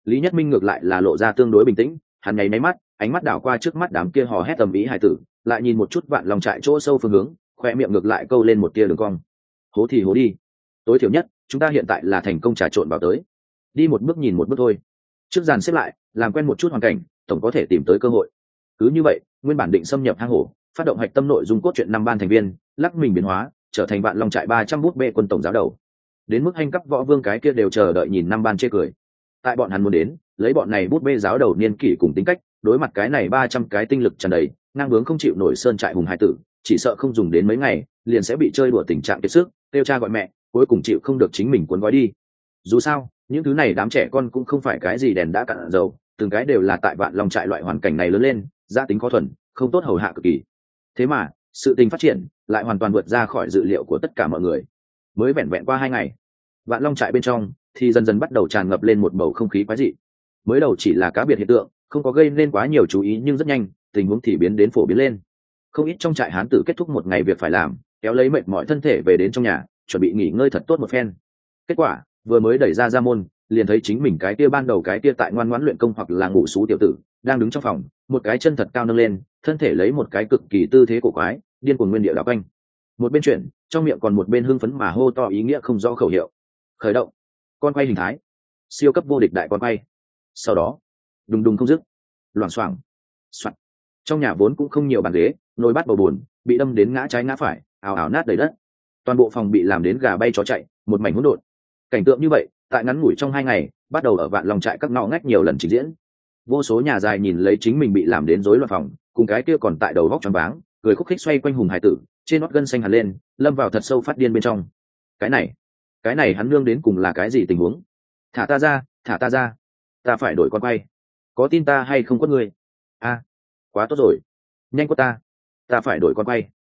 Lý Nhất Minh ngược lại là lộ ra tương đối bình tĩnh, hắn nháy máy mắt, ánh mắt đảo qua trước mắt đám kia hò hét tầm ý hải tử, lại nhìn một chút Vạn Long trại chỗ sâu phương hướng, khoe miệng ngược lại câu lên một tia đường cong. Hố thì hố đi, tối thiểu nhất chúng ta hiện tại là thành công trà trộn vào tới, đi một bước nhìn một bước thôi. Trước dàn xếp lại, làm quen một chút hoàn cảnh, tổng có thể tìm tới cơ hội. Cứ như vậy, nguyên bản định xâm nhập hang hổ, phát động hạch tâm nội dung cốt truyện năm ban thành viên, lắc mình biến hóa, trở thành Vạn Long trại ba trăm bút bê quân tổng giáo đầu. Đến mức hành cấp võ vương cái kia đều chờ đợi nhìn năm ban chê cười. Tại bọn hắn muốn đến, lấy bọn này bút bê giáo đầu niên kỷ cùng tính cách, đối mặt cái này ba trăm cái tinh lực tràn đầy, ngang bướng không chịu nổi sơn trại hùng hải tử, chỉ sợ không dùng đến mấy ngày, liền sẽ bị chơi đùa tình trạng kiệt sức, kêu cha gọi mẹ, cuối cùng chịu không được chính mình cuốn gói đi. Dù sao, những thứ này đám trẻ con cũng không phải cái gì đèn đã cạn dầu, từng cái đều là tại Vạn Long trại loại hoàn cảnh này lớn lên, gia tính khó thuần, không tốt hầu hạ cực kỳ. Thế mà, sự tình phát triển lại hoàn toàn vượt ra khỏi dự liệu của tất cả mọi người. Mới vẹn vẹn qua hai ngày, Vạn Long trại bên trong thì dần dần bắt đầu tràn ngập lên một bầu không khí quái dị. Mới đầu chỉ là cá biệt hiện tượng, không có gây nên quá nhiều chú ý, nhưng rất nhanh, tình huống thì biến đến phổ biến lên. Không ít trong trại hán tử kết thúc một ngày việc phải làm, kéo lấy mệt mỏi thân thể về đến trong nhà, chuẩn bị nghỉ ngơi thật tốt một phen. Kết quả, vừa mới đẩy ra ra môn, liền thấy chính mình cái kia ban đầu cái kia tại ngoan ngoãn luyện công hoặc là ngủ sú tiểu tử, đang đứng trong phòng, một cái chân thật cao nâng lên, thân thể lấy một cái cực kỳ tư thế cổ quái, điên cuồng nguyên điệu đảo quanh. Một bên chuyển, trong miệng còn một bên hưng phấn mà hô to ý nghĩa không rõ khẩu hiệu. Khởi động, con quay hình thái, siêu cấp vô địch đại con quay. Sau đó, đùng đùng không dứt, loảng xoảng, soạt. Trong nhà vốn cũng không nhiều bàn ghế, nồi bát bầu buồn, bị đâm đến ngã trái ngã phải, ào ào nát đầy đất. Toàn bộ phòng bị làm đến gà bay chó chạy, một mảnh hỗn độn. Cảnh tượng như vậy, tại ngắn ngủi trong hai ngày, bắt đầu ở Vạn Long trại các ngõ ngách nhiều lần trình diễn. Vô số nhà dài nhìn lấy chính mình bị làm đến rối loạn phòng, cùng cái kia còn tại đầu góc choáng váng, cười khúc khích xoay quanh hùng hải tử, trên nót gân xanh hẳn lên, lâm vào thật sâu phát điên bên trong. Cái này, cái này hắn nương đến cùng là cái gì tình huống? Thả ta ra, thả ta ra, ta phải đổi con quay. Có tin ta hay không quất ngươi? A, quá tốt rồi, nhanh quất ta, ta phải đổi con quay.